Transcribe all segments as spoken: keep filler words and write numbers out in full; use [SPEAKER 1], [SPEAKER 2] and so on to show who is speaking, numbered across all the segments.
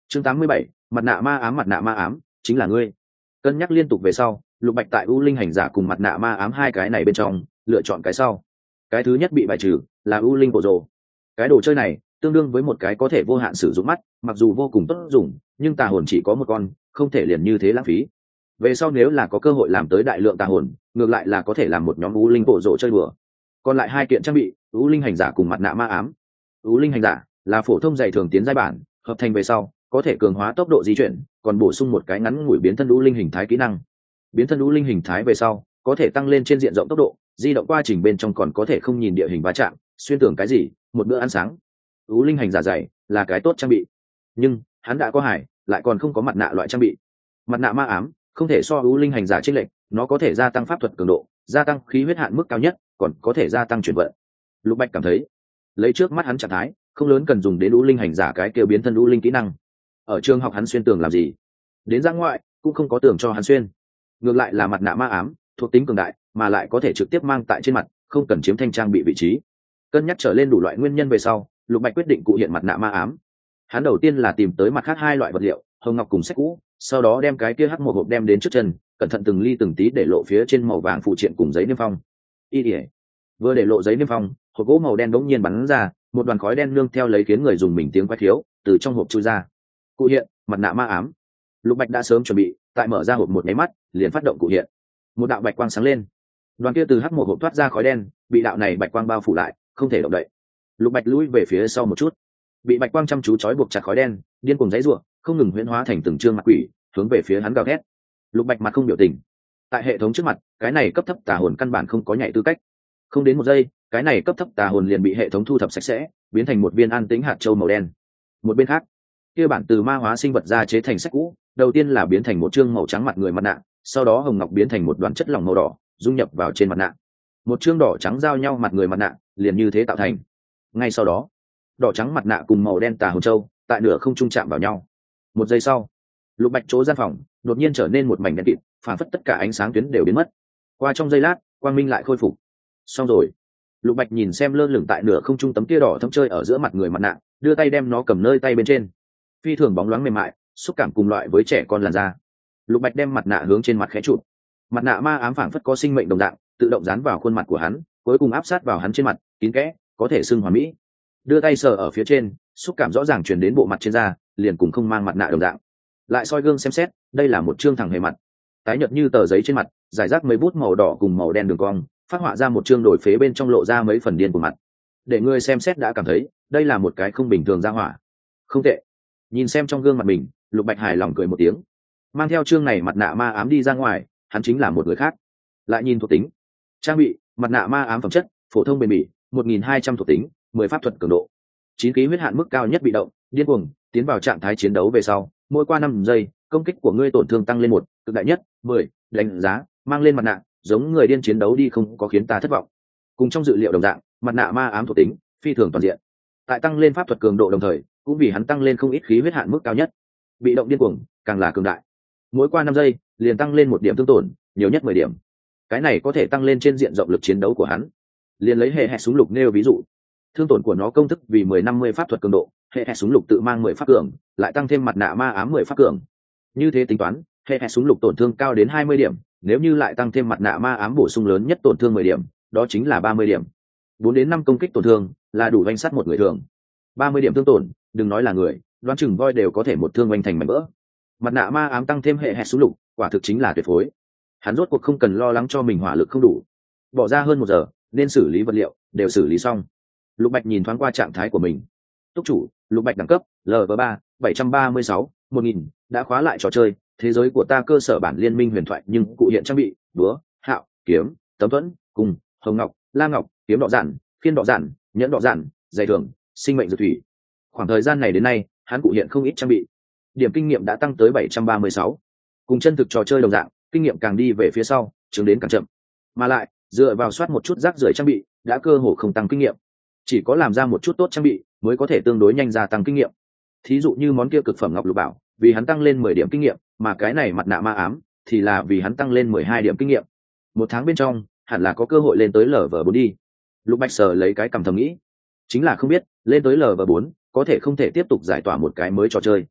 [SPEAKER 1] chương tám mươi bảy, mặt nạ ma ám. Mặt nạ ma ám chính là ngươi. Cân nhắc liên tục về sau, Lục Bạch tại U Linh hành giả cùng mặt nạ ma ám hai cái này bên trong lựa chọn cái sau. Cái thứ nhất bị bài trừ là U Linh bộ rồ. Cái đồ chơi này tương đương với một cái có thể vô hạn sử dụng mắt, mặc dù vô cùng tốt dùng, nhưng tà hồn chỉ có một con, không thể liền như thế lãng phí. Về sau nếu là có cơ hội làm tới đại lượng tà hồn, ngược lại là có thể làm một nhóm U Linh bộ rồ chơi đùa. Còn lại hai kiện trang bị, U Linh hành giả cùng mặt nạ ma ám. U Linh hành giả là phổ thông dày thường tiến giai bản, hợp thành về sau có thể cường hóa tốc độ di chuyển, còn bổ sung một cái ngắn ngủi biến thân U Linh hình thái kỹ năng. Biến thân U Linh hình thái về sau có thể tăng lên trên diện rộng tốc độ, di động quá trình bên trong còn có thể không nhìn địa hình va chạm, xuyên tường cái gì, một bữa ăn sáng. U Linh hành giả dày là cái tốt trang bị, nhưng hắn đã có hải, lại còn không có mặt nạ loại trang bị. Mặt nạ ma ám không thể so U Linh hành giả chênh lệch, nó có thể gia tăng pháp thuật cường độ, gia tăng khí huyết hạn mức cao nhất, còn có thể gia tăng chuyển vận. Lục Bạch cảm thấy lấy trước mắt hắn trạng thái không lớn cần dùng đến U Linh hành giả cái kêu biến thân U Linh kỹ năng. Ở trường học hắn xuyên tường làm gì, đến ra ngoại cũng không có tường cho hắn xuyên. Ngược lại là mặt nạ ma ám thuộc tính cường đại, mà lại có thể trực tiếp mang tại trên mặt, không cần chiếm thanh trang bị vị trí. Cân nhắc trở lên đủ loại nguyên nhân về sau, Lục Bạch quyết định cụ hiện mặt nạ ma ám. Hắn đầu tiên là tìm tới mặt khác hai loại vật liệu, hồng ngọc cùng sách cũ, sau đó đem cái kia hắc một hộp đem đến trước chân, cẩn thận từng ly từng tí để lộ phía trên màu vàng phụ triện cùng giấy niêm phong. Y ỉa vừa để lộ giấy niêm phong, hộp gỗ màu đen đống nhiên bắn ra, một đoàn khói đen nương theo lấy khiến người dùng mình tiếng quái thiếu từ trong hộp chui ra. Cụ hiện mặt nạ ma ám. Lục Bạch đã sớm chuẩn bị, tại mở ra hộp một máy mắt liền phát động cụ hiện. Một đạo bạch quang sáng lên, đoàn kia từ hắc một hộp thoát ra khói đen bị đạo này bạch quang bao phủ lại, không thể động đậy. Lục Bạch lùi về phía sau một chút, bị bạch quang chăm chú trói buộc chặt khói đen điên cuồng giãy giụa, không ngừng huyễn hóa thành từng trương mặt quỷ hướng về phía hắn gào thét. Lục Bạch mặt không biểu tình, tại hệ thống trước mặt cái này cấp thấp tà hồn căn bản không có nhảy tư cách. Không đến một giây, cái này cấp thấp tà hồn liền bị hệ thống thu thập sạch sẽ, biến thành một viên an tĩnh hạt châu màu đen. Một bên khác, kia bản từ ma hóa sinh vật ra chế thành sách cũ, đầu tiên là biến thành một trương màu trắng mặt người mặt nạ, sau đó hồng ngọc biến thành một đoàn chất lỏng màu đỏ dung nhập vào trên mặt nạ. Một trương đỏ trắng giao nhau mặt người mặt nạ liền như thế tạo thành. Ngay sau đó, đỏ trắng mặt nạ cùng màu đen tà hồn châu tại nửa không trung chạm vào nhau. Một giây sau, Lục Bạch chỗ gian phòng đột nhiên trở nên một mảnh đen kịt, phản phất tất cả ánh sáng tuyến đều biến mất. Qua trong giây lát, quang minh lại khôi phục. Xong rồi. Lục Bạch nhìn xem lơ lửng tại nửa không trung tấm kia đỏ thâm chơi ở giữa mặt người mặt nạ, đưa tay đem nó cầm nơi tay bên trên. Phi thường bóng loáng mềm mại, xúc cảm cùng loại với trẻ con làn da. Lục Bạch đem mặt nạ hướng trên mặt khẽ chụp. Mặt nạ ma ám phảng phất có sinh mệnh đồng dạng, tự động dán vào khuôn mặt của hắn, cuối cùng áp sát vào hắn trên mặt, kín kẽ, có thể xưng hoàn mỹ. Đưa tay sờ ở phía trên, xúc cảm rõ ràng truyền đến bộ mặt trên da, liền cùng không mang mặt nạ đồng dạng. Lại soi gương xem xét, đây là một trương thẳng hề mặt, tái nhợt như tờ giấy trên mặt, rải rác mấy bút màu đỏ cùng màu đen đường cong, phát họa ra một trương đổi phế bên trong lộ ra mấy phần điên của mặt. Để người xem xét đã cảm thấy, đây là một cái không bình thường ra hỏa. Không tệ. Nhìn xem trong gương mặt mình, Lục Bạch hài lòng cười một tiếng. Mang theo trương này mặt nạ ma ám đi ra ngoài, hắn chính là một người khác. Lại nhìn thuộc tính, trang bị, mặt nạ ma ám phẩm chất, phổ thông bền bỉ, một nghìn hai trăm thuộc tính, mười pháp thuật cường độ, chín khí huyết hạn mức cao nhất bị động, điên cuồng, tiến vào trạng thái chiến đấu về sau, mỗi qua năm giây, công kích của ngươi tổn thương tăng lên một, cực đại nhất mười, đánh giá, mang lên mặt nạ, giống người điên chiến đấu đi không có khiến ta thất vọng. Cùng trong dự liệu đồng dạng, mặt nạ ma ám thuộc tính, phi thường toàn diện. Tại tăng lên pháp thuật cường độ đồng thời, cũng vì hắn tăng lên không ít khí huyết hạn mức cao nhất. Bị động điên cuồng, càng là cường đại. Mỗi qua năm giây, liền tăng lên một điểm thương tổn, nhiều nhất mười điểm. Cái này có thể tăng lên trên diện rộng lực chiến đấu của hắn. Liền lấy hệ hẹt súng lục nêu ví dụ, thương tổn của nó công thức vì mười năm mươi pháp thuật cường độ, hệ hẹt súng lục tự mang mười pháp cường, lại tăng thêm mặt nạ ma ám mười pháp cường. Như thế tính toán, hệ hẹt súng lục tổn thương cao đến hai mươi điểm, nếu như lại tăng thêm mặt nạ ma ám bổ sung lớn nhất tổn thương mười điểm, đó chính là ba mươi điểm. bốn đến năm công kích tổn thương là đủ vanh sát một người thường. ba mươi điểm thương tổn, đừng nói là người, đoán chừng voi đều có thể một thương oanh thành mảnh vỡ. Mặt nạ ma ám tăng thêm hệ hẹt súng lục, quả thực chính là tuyệt phối. Hắn rốt cuộc không cần lo lắng cho mình hỏa lực không đủ. Bỏ ra hơn một giờ, nên xử lý vật liệu đều xử lý xong. Lục Bạch nhìn thoáng qua trạng thái của mình. Túc chủ, Lục Bạch đẳng cấp L V ba, bảy trăm ba mươi sáu, một nghìn, đã khóa lại trò chơi thế giới của ta cơ sở bản liên minh huyền thoại, nhưng cụ hiện trang bị búa, hạo, kiếm, tấm thuẫn, cùng hồng ngọc, la ngọc, kiếm đỏ giản, phiên đỏ giản, nhẫn đỏ giản, dày thường, sinh mệnh dược thủy. Khoảng thời gian này đến nay, hắn cụ hiện không ít trang bị. Điểm kinh nghiệm đã tăng tới bảy trăm ba mươi sáu. Cùng chân thực trò chơi đồng dạng, kinh nghiệm càng đi về phía sau, chứng đến càng chậm. Mà lại, dựa vào soát một chút rác rưởi trang bị, đã cơ hồ không tăng kinh nghiệm. Chỉ có làm ra một chút tốt trang bị, mới có thể tương đối nhanh gia tăng kinh nghiệm. Thí dụ như món kia cực phẩm ngọc lục bảo, vì hắn tăng lên mười điểm kinh nghiệm, mà cái này mặt nạ ma ám thì là vì hắn tăng lên mười hai điểm kinh nghiệm. Một tháng bên trong, hẳn là có cơ hội lên tới L V bốn đi. Lục Bạch sờ lấy cái cằm thầm nghĩ, chính là không biết lên tới L V bốn có thể không thể tiếp tục giải tỏa một cái mới trò chơi,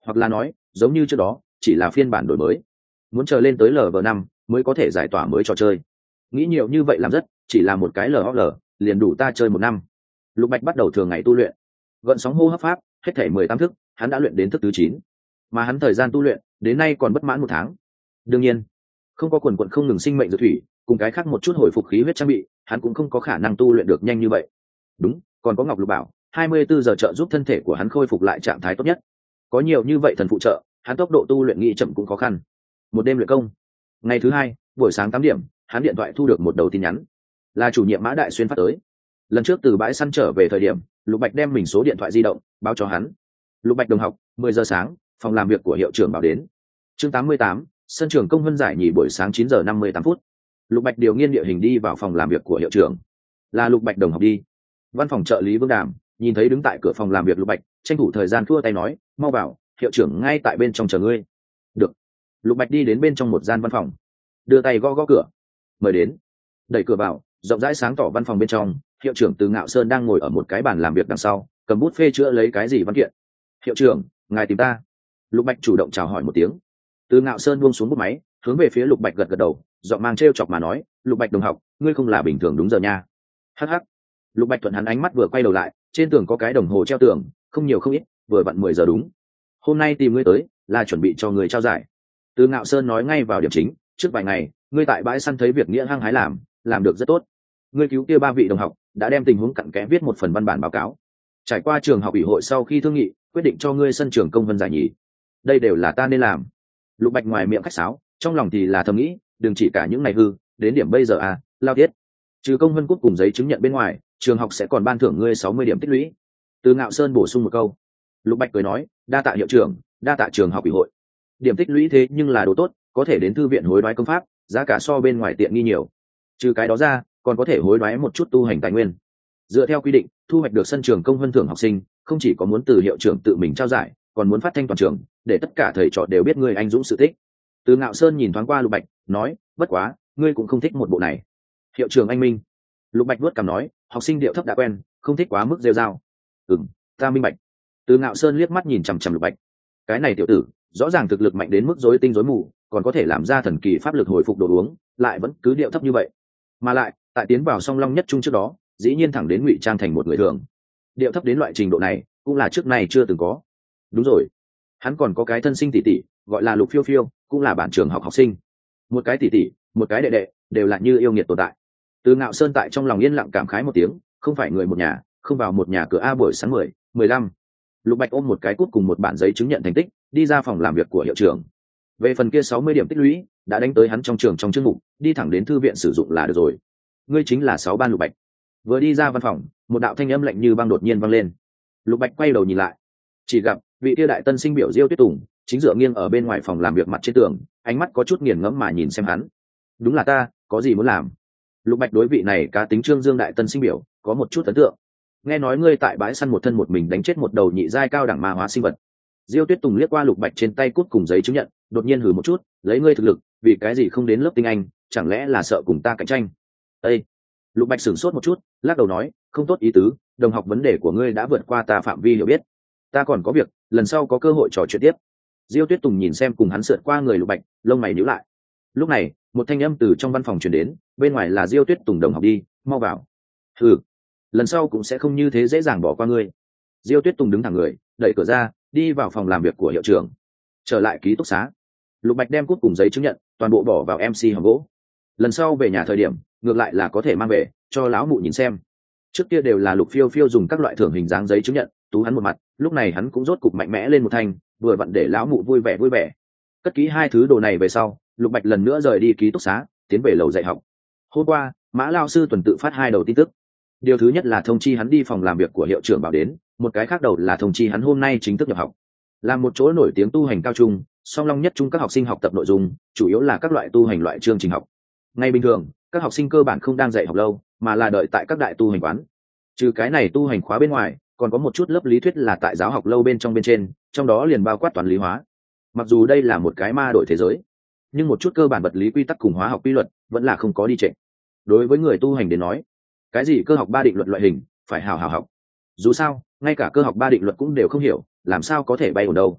[SPEAKER 1] hoặc là nói giống như trước đó chỉ là phiên bản đổi mới, muốn chờ lên tới lv năm mới có thể giải tỏa mới trò chơi. Nghĩ nhiều như vậy làm rất, chỉ là một cái lol liền đủ ta chơi một năm. Lục Bạch bắt đầu thường ngày tu luyện, gợn sóng hô hấp pháp hết thể mười tám thức, hắn đã luyện đến thức thứ chín, mà hắn thời gian tu luyện đến nay còn bất mãn một tháng. Đương nhiên không có quần quận không ngừng sinh mệnh dược thủy cùng cái khác một chút hồi phục khí huyết trang bị, hắn cũng không có khả năng tu luyện được nhanh như vậy. Đúng, còn có Ngọc Lục Bảo hai mươi bốn giờ trợ giúp thân thể của hắn khôi phục lại trạng thái tốt nhất. Có nhiều như vậy thần phụ trợ, hắn tốc độ tu luyện nghĩ chậm cũng khó khăn. Một đêm luyện công, ngày thứ hai buổi sáng tám điểm, hắn điện thoại thu được một đầu tin nhắn, là chủ nhiệm Mã Đại Xuyên phát tới. Lần trước từ bãi săn trở về thời điểm, Lục Bạch đem mình số điện thoại di động báo cho hắn. Lục Bạch đồng học, mười giờ sáng, phòng làm việc của hiệu trưởng bảo đến. Chương tám mươi tám, sân trường công vân giải nhì buổi sáng chín giờ năm mươi tám phút. Lục Bạch điều nghiên địa hình đi vào phòng làm việc của hiệu trưởng. Là Lục Bạch đồng học đi. Văn phòng trợ lý Vương Đàm nhìn thấy đứng tại cửa phòng làm việc Lục Bạch, tranh thủ thời gian thua tay nói, mau vào, hiệu trưởng ngay tại bên trong chờ ngươi. Được. Lục Bạch đi đến bên trong một gian văn phòng, đưa tay gõ gõ cửa. Mời đến. Đẩy cửa vào, rộng rãi sáng tỏ văn phòng bên trong, hiệu trưởng Từ Ngạo Sơn đang ngồi ở một cái bàn làm việc đằng sau, cầm bút phê chữa lấy cái gì văn kiện. Hiệu trưởng, ngài tìm ta. Lục Bạch chủ động chào hỏi một tiếng. Từ Ngạo Sơn buông xuống bút máy, hướng về phía Lục Bạch gật gật đầu, giọng mang trêu chọc mà nói, Lục Bạch đồng học, ngươi không là bình thường đúng giờ nha. Hắc hắc. Lục Bạch thuận hắn ánh mắt vừa quay đầu lại, trên tường có cái đồng hồ treo tường, không nhiều không ít, vừa vặn mười giờ đúng. Hôm nay tìm ngươi tới là chuẩn bị cho người trao giải. Từ Ngạo Sơn nói ngay vào điểm chính, trước vài ngày ngươi tại bãi săn thấy việc nghĩa hăng hái làm làm được rất tốt. Ngươi cứu kia ba vị đồng học, đã đem tình huống cặn kẽ viết một phần văn bản báo cáo. Trải qua trường học ủy hội sau khi thương nghị, quyết định cho ngươi sân trường công vân giải nhì. Đây đều là ta nên làm. Lục Bạch ngoài miệng khách sáo, trong lòng thì là thầm nghĩ, đừng chỉ cả những ngày hư, đến điểm bây giờ à, lao tiết. Trừ công vân cút cùng giấy chứng nhận bên ngoài, trường học sẽ còn ban thưởng ngươi sáu mươi điểm tích lũy. Từ Ngạo Sơn bổ sung một câu. Lục Bạch cười nói, đa tạ hiệu trưởng, đa tạ trường học ủy hội. Điểm tích lũy thế nhưng là đồ tốt, có thể đến thư viện hối đoái công pháp, giá cả so bên ngoài tiện nghi nhiều. Trừ cái đó ra, còn có thể hối đoái một chút tu hành tài nguyên. Dựa theo quy định, thu hoạch được sân trường công vân thưởng học sinh, không chỉ có muốn từ hiệu trưởng tự mình trao giải, còn muốn phát thanh toàn trường, để tất cả thầy trò đều biết ngươi anh dũng sự tích. Từ Ngạo Sơn nhìn thoáng qua Lục Bạch, nói, bất quá, ngươi cũng không thích một bộ này. Hiệu trưởng anh minh. Lục Bạch vuốt cằm nói, học sinh điệu thấp đã quen, không thích quá mức rêu rao. Ừm, ta minh bạch. Từ Ngạo Sơn liếc mắt nhìn chằm chằm Lục Bạch. Cái này tiểu tử, rõ ràng thực lực mạnh đến mức rối tinh rối mù, còn có thể làm ra thần kỳ pháp lực hồi phục đồ uống, lại vẫn cứ điệu thấp như vậy. Mà lại, tại tiến vào song long nhất trung trước đó, dĩ nhiên thẳng đến ngụy trang thành một người thường. Điệu thấp đến loại trình độ này, cũng là trước này chưa từng có. Đúng rồi, hắn còn có cái thân sinh tỷ tỷ, gọi là Lục Phiêu Phiêu, cũng là bản trường học học sinh. Một cái tỷ tỷ, một cái đệ đệ, đều là như yêu nghiệt tồn tại. Từ Ngạo Sơn tại trong lòng yên lặng cảm khái một tiếng, không phải người một nhà, không vào một nhà cửa a buổi sáng mười, mười lăm. Lục Bạch ôm một cái cúp cùng một bản giấy chứng nhận thành tích, đi ra phòng làm việc của hiệu trưởng. Về phần kia sáu mươi điểm tích lũy, đã đánh tới hắn trong trường trong chương mục, đi thẳng đến thư viện sử dụng là được rồi. Ngươi chính là sáu ban Lục Bạch. Vừa đi ra văn phòng, một đạo thanh âm lạnh như băng đột nhiên vang lên. Lục Bạch quay đầu nhìn lại, chỉ gặp vị kia đại tân sinh biểu Diêu Tuyết Tùng chính dựa nghiêng ở bên ngoài phòng làm việc mặt trên tường, ánh mắt có chút nghiền ngẫm mà nhìn xem hắn. Đúng là ta, có gì muốn làm? Lục Bạch đối vị này cá tính Trương Dương đại tân sinh biểu có một chút ấn tượng. Nghe nói ngươi tại bãi săn một thân một mình đánh chết một đầu nhị giai cao đẳng ma hóa sinh vật. Diêu Tuyết Tùng liếc qua Lục Bạch trên tay cút cùng giấy chứng nhận, đột nhiên hừ một chút, lấy ngươi thực lực, vì cái gì không đến lớp tinh anh, chẳng lẽ là sợ cùng ta cạnh tranh? Ê! Lục Bạch sửng sốt một chút, lắc đầu nói, không tốt ý tứ, đồng học vấn đề của ngươi đã vượt qua ta phạm vi hiểu biết. Ta còn có việc, lần sau có cơ hội trò chuyện tiếp. Diêu Tuyết Tùng nhìn xem cùng hắn sượt qua người Lục Bạch, lông mày nhíu lại. Lúc này, một thanh âm từ trong văn phòng truyền đến, bên ngoài là Diêu Tuyết Tùng đồng học đi, mau vào. Ừ, lần sau cũng sẽ không như thế dễ dàng bỏ qua ngươi. Diêu Tuyết Tùng đứng thẳng người, đẩy cửa ra, đi vào phòng làm việc của hiệu trưởng. Trở lại ký túc xá, Lục Bạch đem cút cùng giấy chứng nhận toàn bộ bỏ vào em xê hòm gỗ. Lần sau về nhà thời điểm, ngược lại là có thể mang về cho lão mụ nhìn xem. Trước kia đều là Lục Phiêu Phiêu dùng các loại thưởng hình dáng giấy chứng nhận tú hắn một mặt, lúc này hắn cũng rốt cục mạnh mẽ lên một thanh, vừa vặn để lão mụ vui vẻ vui vẻ. Cất ký hai thứ đồ này về sau, Lục Bạch lần nữa rời đi ký túc xá, tiến về lầu dạy học. Hôm qua, Mã lao sư tuần tự phát hai đầu tin tức. Điều thứ nhất là thông chi hắn đi phòng làm việc của hiệu trưởng bảo đến, một cái khác đầu là thông chi hắn hôm nay chính thức nhập học. Là một chỗ nổi tiếng tu hành cao trung, song long nhất trung các học sinh học tập nội dung chủ yếu là các loại tu hành loại chương trình học. Ngay bình thường, các học sinh cơ bản không đang dạy học lâu, mà là đợi tại các đại tu hành quán. Trừ cái này tu hành khóa bên ngoài, còn có một chút lớp lý thuyết là tại giáo học lâu bên trong bên trên, trong đó liền bao quát toán lý hóa. Mặc dù đây là một cái ma đổi thế giới, nhưng một chút cơ bản vật lý quy tắc cùng hóa học quy luật vẫn là không có đi trệ. Đối với người tu hành đến nói, cái gì cơ học ba định luật loại hình phải hào hào học. Dù sao, ngay cả cơ học ba định luật cũng đều không hiểu, làm sao có thể bay ở đâu.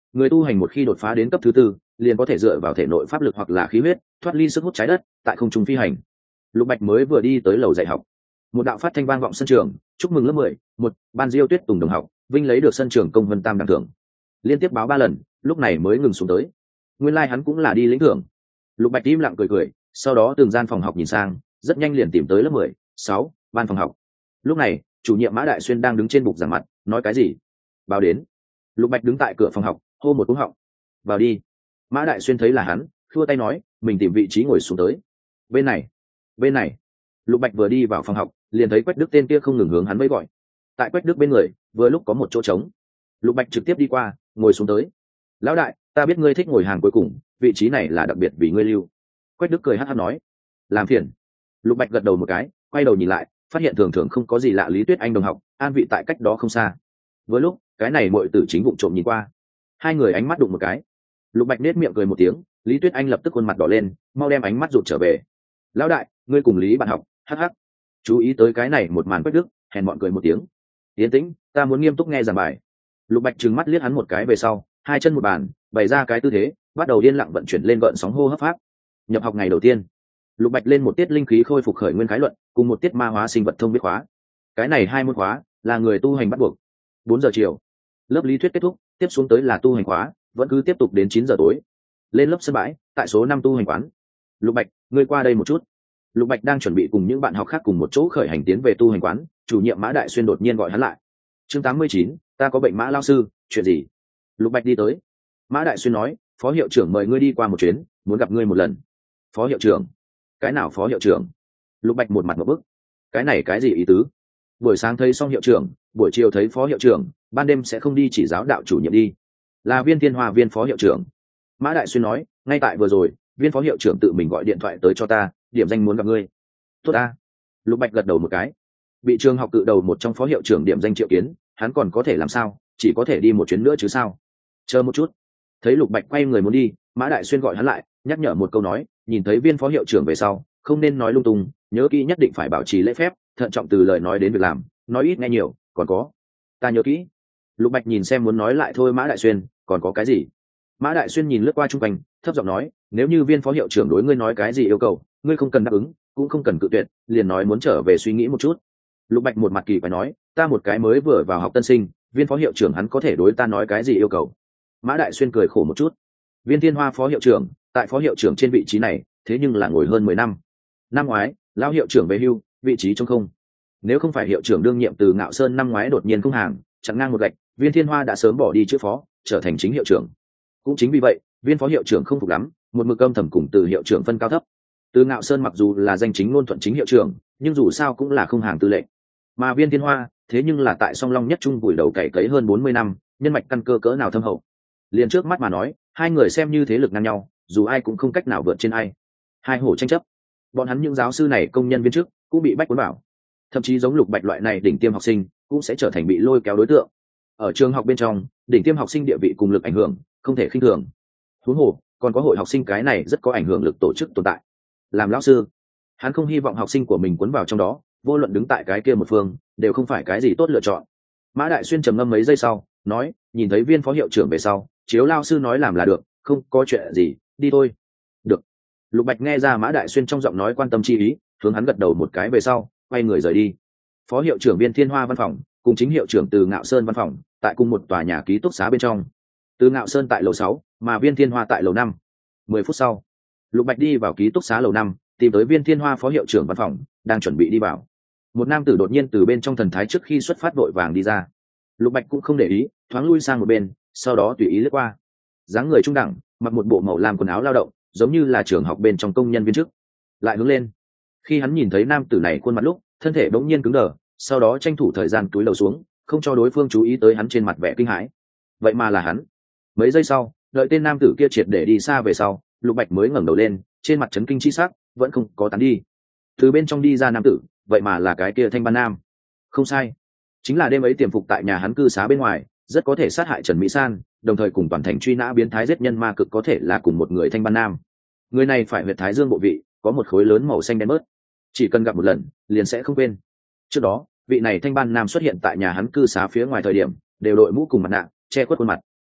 [SPEAKER 1] Người tu hành một khi đột phá đến cấp thứ tư, liền có thể dựa vào thể nội pháp lực hoặc là khí huyết thoát ly sức hút trái đất, tại không trung phi hành. Lục Bạch mới vừa đi tới lầu dạy học, một đạo phát thanh vang vọng sân trường, chúc mừng lớp mười một ban Diêu Tuyết Tùng đồng học vinh lấy được sân trường công vân tam đẳng thưởng. Liên tiếp báo ba lần, lúc này mới ngừng xuống tới. Nguyên lai like hắn cũng là đi lĩnh thưởng. Lục Bạch im lặng cười cười, sau đó từng gian phòng học nhìn sang, rất nhanh liền tìm tới lớp mười sáu ban phòng học. Lúc này chủ nhiệm Mã Đại Xuyên đang đứng trên bục giảng mặt, nói cái gì? Báo đến. Lục Bạch đứng tại cửa phòng học, hô một cú họng. Vào đi. Mã Đại Xuyên thấy là hắn, khua tay nói, mình tìm vị trí ngồi xuống tới. Bên này, bên này. Lục Bạch vừa đi vào phòng học, liền thấy Quách Đức tên kia không ngừng hướng hắn vẫy gọi. Tại Quách Đức bên người, vừa lúc có một chỗ trống. Lục Bạch trực tiếp đi qua, ngồi xuống tới. Lão đại, ta biết ngươi thích ngồi hàng cuối cùng, vị trí này là đặc biệt vì ngươi lưu. Quách Đức cười hắt hắt nói. Làm phiền. Lục Bạch gật đầu một cái, quay đầu nhìn lại, phát hiện thường thường không có gì lạ Lý Tuyết Anh đồng học, an vị tại cách đó không xa. Vừa lúc, cái này muội tử chính vụng trộm nhìn qua. Hai người ánh mắt đụng một cái. Lục Bạch nết miệng cười một tiếng, Lý Tuyết Anh lập tức khuôn mặt đỏ lên, mau đem ánh mắt rụt trở về. Lão đại, ngươi cùng Lý bạn học, hắc hắc. Chú ý tới cái này một màn Quách Đức, hèn mọn cười một tiếng. Yên tĩnh, ta muốn nghiêm túc nghe giảng bài. Lục Bạch trừng mắt liếc hắn một cái về sau, hai chân một bàn, bày ra cái tư thế, bắt đầu điên lặng vận chuyển lên gợn sóng hô hấp pháp. Nhập học ngày đầu tiên, Lục Bạch lên một tiết linh khí khôi phục khởi nguyên khái luận, cùng một tiết ma hóa sinh vật thông viết khóa. Cái này hai môn khóa là người tu hành bắt buộc. Bốn giờ chiều, lớp lý thuyết kết thúc, tiếp xuống tới là tu hành khóa, vẫn cứ tiếp tục đến chín giờ tối. Lên lớp sân bãi, tại số năm tu hành quán. Lục Bạch, ngươi qua đây một chút. Lục Bạch đang chuẩn bị cùng những bạn học khác cùng một chỗ khởi hành tiến về tu hành quán, chủ nhiệm Mã Đại Xuyên đột nhiên gọi hắn lại. Chương tám mươi chín, ta có bệnh Mã lão sư, chuyện gì? Lục Bạch đi tới. Mã Đại Xuyên nói, phó hiệu trưởng mời ngươi đi qua một chuyến, muốn gặp ngươi một lần. Phó hiệu trưởng? Cái nào phó hiệu trưởng? Lục Bạch một mặt một bức. Cái này cái gì ý tứ? Buổi sáng thấy xong hiệu trưởng, buổi chiều thấy phó hiệu trưởng, ban đêm sẽ không đi chỉ giáo đạo chủ nhiệm đi. Là Viên Thiên Hoa viên phó hiệu trưởng. Mã Đại Xuyên nói, ngay tại vừa rồi, viên phó hiệu trưởng tự mình gọi điện thoại tới cho ta, điểm danh muốn gặp ngươi. Tốt ta. Lục Bạch gật đầu một cái. Bị trường học cự đầu một trong phó hiệu trưởng điểm danh triệu kiến, hắn còn có thể làm sao, chỉ có thể đi một chuyến nữa chứ sao. Chờ một chút. Thấy Lục Bạch quay người muốn đi, Mã Đại Xuyên gọi hắn lại, nhắc nhở một câu nói, nhìn thấy viên phó hiệu trưởng về sau, không nên nói lung tung, nhớ kỹ nhất định phải bảo trì lễ phép, thận trọng từ lời nói đến việc làm, nói ít nghe nhiều, còn có. Ta nhớ kỹ. Lục Bạch nhìn xem muốn nói lại thôi Mã Đại Xuyên, còn có cái gì? Mã Đại Xuyên nhìn lướt qua chung quanh, thấp giọng nói, nếu như viên phó hiệu trưởng đối ngươi nói cái gì yêu cầu, ngươi không cần đáp ứng, cũng không cần cự tuyệt, liền nói muốn trở về suy nghĩ một chút. Lục Bạch một mặt kỳ phải nói, ta một cái mới vừa vào học tân sinh, viên phó hiệu trưởng hắn có thể đối ta nói cái gì yêu cầu? Mã Đại Xuyên cười khổ một chút. Viên Thiên Hoa phó hiệu trưởng, tại phó hiệu trưởng trên vị trí này, thế nhưng là ngồi hơn mười năm. Năm ngoái, lão hiệu trưởng về hưu, vị trí trống không. Nếu không phải hiệu trưởng đương nhiệm Từ Ngạo Sơn năm ngoái đột nhiên không hàng, chặn ngang một gạch, Viên Thiên Hoa đã sớm bỏ đi chữ phó, trở thành chính hiệu trưởng. Cũng chính vì vậy, viên phó hiệu trưởng không phục lắm, một mực âm thầm cùng Từ hiệu trưởng phân cao thấp. Từ Ngạo Sơn mặc dù là danh chính ngôn thuận chính hiệu trưởng, nhưng dù sao cũng là không hàng tư lệnh. Mà Viên Thiên Hoa, thế nhưng là tại Song Long nhất trung vùi đầu cày cấy hơn bốn mươi năm, nhân mạch căn cơ cỡ nào thâm hậu. Liền trước mắt mà nói, hai người xem như thế lực ngang nhau, dù ai cũng không cách nào vượt trên ai. Hai hổ tranh chấp. Bọn hắn những giáo sư này công nhân viên chức cũng bị bách cuốn bảo. Thậm chí giống Lục Bạch loại này đỉnh tiêm học sinh, cũng sẽ trở thành bị lôi kéo đối tượng. Ở trường học bên trong, đỉnh tiêm học sinh địa vị cùng lực ảnh hưởng không thể khinh thường. Huống hồ, còn có hội học sinh cái này rất có ảnh hưởng lực tổ chức tồn tại. Làm lão sư, hắn không hy vọng học sinh của mình cuốn vào trong đó, vô luận đứng tại cái kia một phương, đều không phải cái gì tốt lựa chọn. Mã Đại Xuyên trầm ngâm mấy giây sau, nói, nhìn thấy viên phó hiệu trưởng về sau, chiếu lao sư nói làm là được, không có chuyện gì, đi thôi. Được. Lục Bạch nghe ra Mã Đại Xuyên trong giọng nói quan tâm chi ý, hướng hắn gật đầu một cái về sau, quay người rời đi. Phó hiệu trưởng Viên Thiên Hoa văn phòng, cùng chính hiệu trưởng Từ Ngạo Sơn văn phòng, tại cùng một tòa nhà ký túc xá bên trong. Từ Ngạo Sơn tại lầu sáu, mà Viên Thiên Hoa tại lầu năm. Mười phút sau, Lục Bạch đi vào ký túc xá lầu năm, tìm tới Viên Thiên Hoa phó hiệu trưởng văn phòng, đang chuẩn bị đi vào. Một nam tử đột nhiên từ bên trong thần thái trước khi xuất phát vội vàng đi ra. Lục Bạch cũng không để ý, thoáng lui sang một bên, sau đó tùy ý lướt qua. Dáng người trung đẳng, mặc một bộ màu lam quần áo lao động, giống như là trường học bên trong công nhân viên chức. Lại hướng lên. Khi hắn nhìn thấy nam tử này khuôn mặt lúc, thân thể bỗng nhiên cứng đờ, sau đó tranh thủ thời gian túi lầu xuống, không cho đối phương chú ý tới hắn trên mặt vẻ kinh hãi. Vậy mà là hắn. Mấy giây sau, đợi tên nam tử kia triệt để đi xa về sau, Lục Bạch mới ngẩng đầu lên, trên mặt chấn kinh chi sắc vẫn không có tán đi. Từ bên trong đi ra nam tử, vậy mà là cái kia Thanh Ban Nam. Không sai, chính là đêm ấy tiềm phục tại nhà hắn cư xá bên ngoài, rất có thể sát hại Trần Mỹ San, đồng thời cùng toàn thành truy nã biến thái giết nhân ma cực có thể là cùng một người Thanh Ban Nam. Người này phải huyệt thái dương bộ vị, có một khối lớn màu xanh đen bớt, chỉ cần gặp một lần, liền sẽ không quên. Trước đó, vị này Thanh Ban Nam xuất hiện tại nhà hắn cư xá phía ngoài thời điểm, đều đội mũ cùng mặt nạ, che khuất khuôn mặt.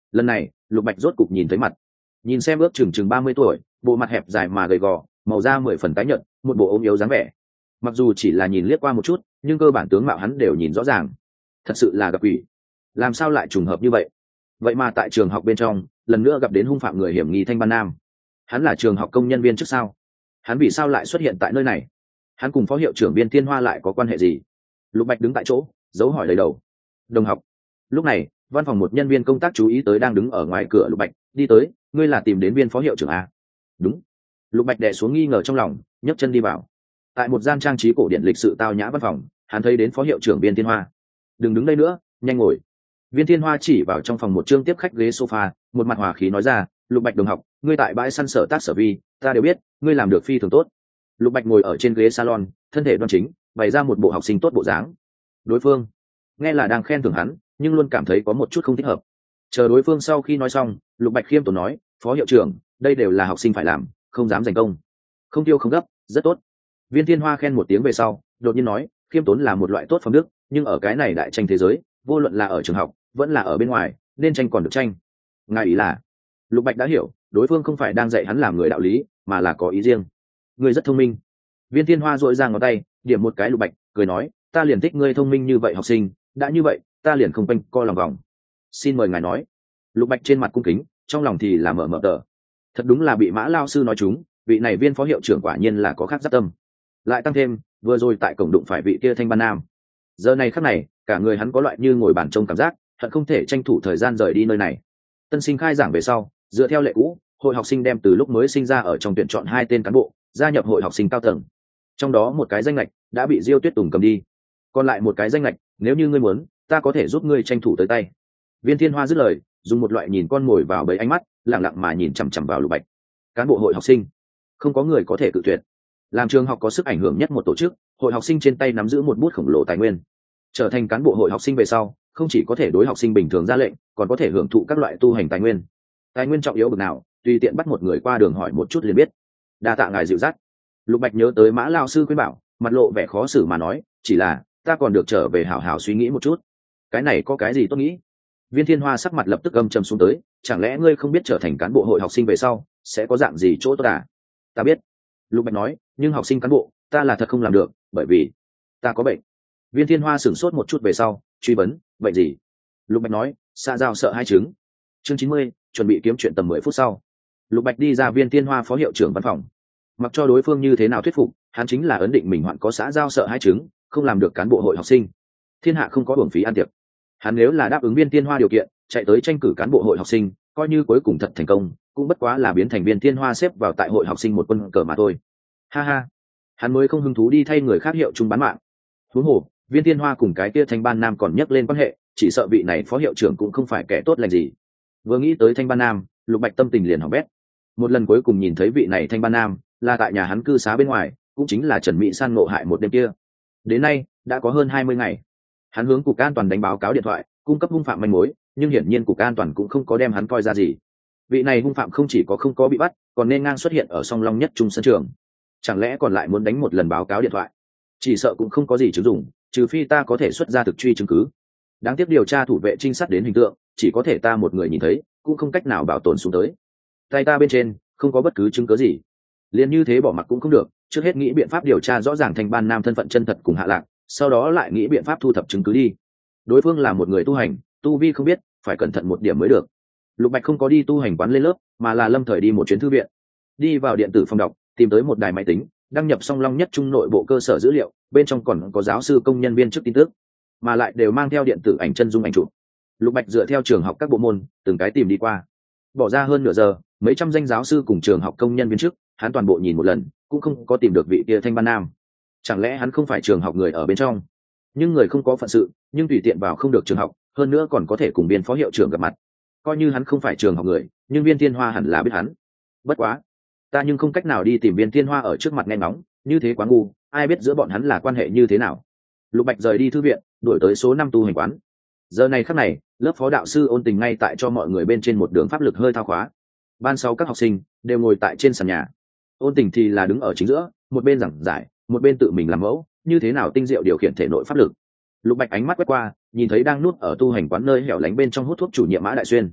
[SPEAKER 1] lần này Lục Bạch rốt cục nhìn thấy mặt. Nhìn xem ước chừng chừng ba mươi tuổi, bộ mặt hẹp dài mà gầy gò, màu da mười phần tái nhợt, một bộ ốm yếu dáng vẻ. Mặc dù chỉ là nhìn liếc qua một chút, nhưng cơ bản tướng mạo hắn đều nhìn rõ ràng. Thật sự là gặp quỷ. Làm sao lại trùng hợp như vậy? Vậy mà tại trường học bên trong, lần nữa gặp đến hung phạm người hiểm nghi Thanh Ban Nam. Hắn là trường học công nhân viên trước sao? Hắn vì sao lại xuất hiện tại nơi này? Hắn cùng phó hiệu trưởng Viên Thiên Hoa lại có quan hệ gì? Lục Bạch đứng tại chỗ, dấu hỏi đầy đầu. Đồng học. Lúc này, văn phòng một nhân viên công tác chú ý tới đang đứng ở ngoài cửa Lục Bạch, đi tới, ngươi là tìm đến Viên phó hiệu trưởng à? Đúng. Lục Bạch đè xuống nghi ngờ trong lòng, nhấc chân đi vào. Tại một gian trang trí cổ điển lịch sự tao nhã văn phòng, hắn thấy đến phó hiệu trưởng Viên Thiên Hoa. Đừng đứng đây nữa, nhanh ngồi. Viên Thiên Hoa chỉ vào trong phòng một chương tiếp khách ghế sofa, một mặt hòa khí nói ra, Lục Bạch đồng học, ngươi tại bãi săn sở tác sở vi, ta đều biết, ngươi làm được phi thường tốt. Lục Bạch ngồi ở trên ghế salon, thân thể đoan chính, bày ra một bộ học sinh tốt bộ dáng. Đối phương nghe là đang khen thưởng hắn, nhưng luôn cảm thấy có một chút không thích hợp. Chờ đối phương sau khi nói xong, Lục Bạch khiêm tốn nói, phó hiệu trưởng, đây đều là học sinh phải làm, không dám giành công. Không tiêu không gấp, rất tốt. Viên Thiên Hoa khen một tiếng về sau, đột nhiên nói, khiêm tốn là một loại tốt phẩm đức, nhưng ở cái này đại tranh thế giới, vô luận là ở trường học, vẫn là ở bên ngoài, nên tranh còn được tranh. Ngài ý là? Lục Bạch đã hiểu, đối phương không phải đang dạy hắn làm người đạo lý, mà là có ý riêng. Ngươi rất thông minh. Viên Thiên Hoa duỗi ra ngón tay, điểm một cái Lục Bạch, cười nói, ta liền thích ngươi thông minh như vậy học sinh, đã như vậy, ta liền không quanh co lòng vòng. Xin mời ngài nói. Lục Bạch trên mặt cung kính, trong lòng thì là mở mở tờ. Thật đúng là bị Mã lao sư nói trúng, vị này Viên phó hiệu trưởng quả nhiên là có khác giáp tâm. Lại tăng thêm, vừa rồi tại cổng đụng phải vị kia Thanh Ban Nam. Giờ này khắc này, cả người hắn có loại như ngồi bàn trông cảm giác, thật không thể tranh thủ thời gian rời đi nơi này. Tân sinh khai giảng về sau, dựa theo lệ cũ, hội học sinh đem từ lúc mới sinh ra ở trong tuyển chọn hai tên cán bộ, gia nhập hội học sinh cao tầng. Trong đó một cái danh lệch đã bị Diêu Tuyết Tùng cầm đi, còn lại một cái danh lệch, nếu như ngươi muốn, ta có thể giúp ngươi tranh thủ tới tay. Viên Thiên Hoa dứt lời, dùng một loại nhìn con mồi vào bẫy ánh mắt, lặng lặng mà nhìn chằm chằm vào Lục Bạch. Cán bộ hội học sinh, không có người có thể cự tuyệt. Làm trường học có sức ảnh hưởng nhất một tổ chức, hội học sinh trên tay nắm giữ một bút khổng lồ tài nguyên. Trở thành cán bộ hội học sinh về sau, không chỉ có thể đối học sinh bình thường ra lệnh, còn có thể hưởng thụ các loại tu hành tài nguyên. Tài nguyên trọng yếu bậc nào, tùy tiện bắt một người qua đường hỏi một chút liền biết. Đa tạ ngài dịu dắt. Lục Bạch nhớ tới Mã lao sư khuyên bảo, mặt lộ vẻ khó xử mà nói, chỉ là ta còn được trở về hảo hảo suy nghĩ một chút. Cái này có cái gì tốt nghĩ? Viên Thiên Hoa sắc mặt lập tức âm trầm xuống tới, chẳng lẽ ngươi không biết trở thành cán bộ hội học sinh về sau sẽ có dạng gì chỗ tốt à? Ta biết. Lục Bạch nói, nhưng học sinh cán bộ, ta là thật không làm được, bởi vì ta có bệnh. Viên Thiên Hoa sửng sốt một chút về sau, truy vấn, bệnh gì? Lục Bạch nói, xa giao sợ hai chứng. Chương chín mươi, chuẩn bị kiếm chuyện tầm mười phút sau. Lục Bạch đi ra Viên Thiên Hoa phó hiệu trưởng văn phòng. Mặc cho đối phương như thế nào thuyết phục, hắn chính là ấn định mình hoạn có xã giao sợ hai chứng, không làm được cán bộ hội học sinh. Thiên hạ không có uổng phí ăn tiệc. Hắn nếu là đáp ứng Viên Thiên Hoa điều kiện, chạy tới tranh cử cán bộ hội học sinh, coi như cuối cùng thật thành công, cũng bất quá là biến thành Viên Thiên Hoa xếp vào tại hội học sinh một quân cờ mà thôi. Ha ha, hắn mới không hứng thú đi thay người khác hiệu chung bán mạng. Huống hồ, Viên Thiên Hoa cùng cái kia Thanh Ban Nam còn nhắc lên quan hệ, chỉ sợ vị này phó hiệu trưởng cũng không phải kẻ tốt lành gì. Vừa nghĩ tới Thanh Ban Nam, Lục Bạch tâm tình liền hỏng bét. Một lần cuối cùng nhìn thấy vị này Thanh Ban Nam, là tại nhà hắn cư xá bên ngoài, cũng chính là Trần Mỹ San ngộ hại một đêm kia. Đến nay đã có hơn hai mươi ngày. Hắn hướng cục an toàn đánh báo cáo điện thoại, cung cấp hung phạm manh mối, nhưng hiển nhiên cục an toàn cũng không có đem hắn coi ra gì. Vị này hung phạm không chỉ có không có bị bắt, còn nên ngang xuất hiện ở song long nhất trung sân trường. Chẳng lẽ còn lại muốn đánh một lần báo cáo điện thoại? Chỉ sợ cũng không có gì chứng dụng, trừ phi ta có thể xuất ra thực truy chứng cứ. Đáng tiếc điều tra thủ vệ trinh sát đến hình tượng, chỉ có thể ta một người nhìn thấy, cũng không cách nào bảo tồn xuống tới. Tay ta bên trên không có bất cứ chứng cứ gì, liền như thế bỏ mặc cũng không được, trước hết nghĩ biện pháp điều tra rõ ràng Thanh Ban Nam thân phận chân thật cùng hạ lạc, sau đó lại nghĩ biện pháp thu thập chứng cứ đi. Đối phương là một người tu hành, tu vi không biết, phải cẩn thận một điểm mới được. Lục Bạch không có đi tu hành quán lên lớp, mà là lâm thời đi một chuyến thư viện. Đi vào điện tử phòng đọc, tìm tới một đài máy tính, đăng nhập song long nhất trung nội bộ cơ sở dữ liệu, bên trong còn có giáo sư công nhân viên chức tin tức, mà lại đều mang theo điện tử ảnh chân dung ảnh chụp. Lục Bạch dựa theo trường học các bộ môn, từng cái tìm đi qua. Bỏ ra hơn nửa giờ, mấy trăm danh giáo sư cùng trường học công nhân viên chức, hắn toàn bộ nhìn một lần, cũng không có tìm được vị kia Thanh Ban Nam. Chẳng lẽ hắn không phải trường học người ở bên trong? Nhưng người không có phận sự, nhưng tùy tiện vào không được trường học, hơn nữa còn có thể cùng Viên phó hiệu trưởng gặp mặt. Coi như hắn không phải trường học người, nhưng Viên Thiên Hoa hẳn là biết hắn. Bất quá, ta nhưng không cách nào đi tìm Viên Thiên Hoa ở trước mặt nghe ngóng, như thế quá ngu, ai biết giữa bọn hắn là quan hệ như thế nào. Lục Bạch rời đi thư viện, đuổi tới số năm tu hành quán. Giờ này khắc này, lớp phó đạo sư Ôn Tình ngay tại cho mọi người bên trên một đường pháp lực hơi thao khóa. Ban sau các học sinh đều ngồi tại trên sàn nhà. Ôn Tình thì là đứng ở chính giữa, một bên giảng giải, một bên tự mình làm mẫu, như thế nào tinh diệu điều khiển thể nội pháp lực. Lục Bạch ánh mắt quét qua, nhìn thấy đang nuốt ở tu hành quán nơi hẻo lánh bên trong hút thuốc chủ nhiệm Mã Đại Xuyên.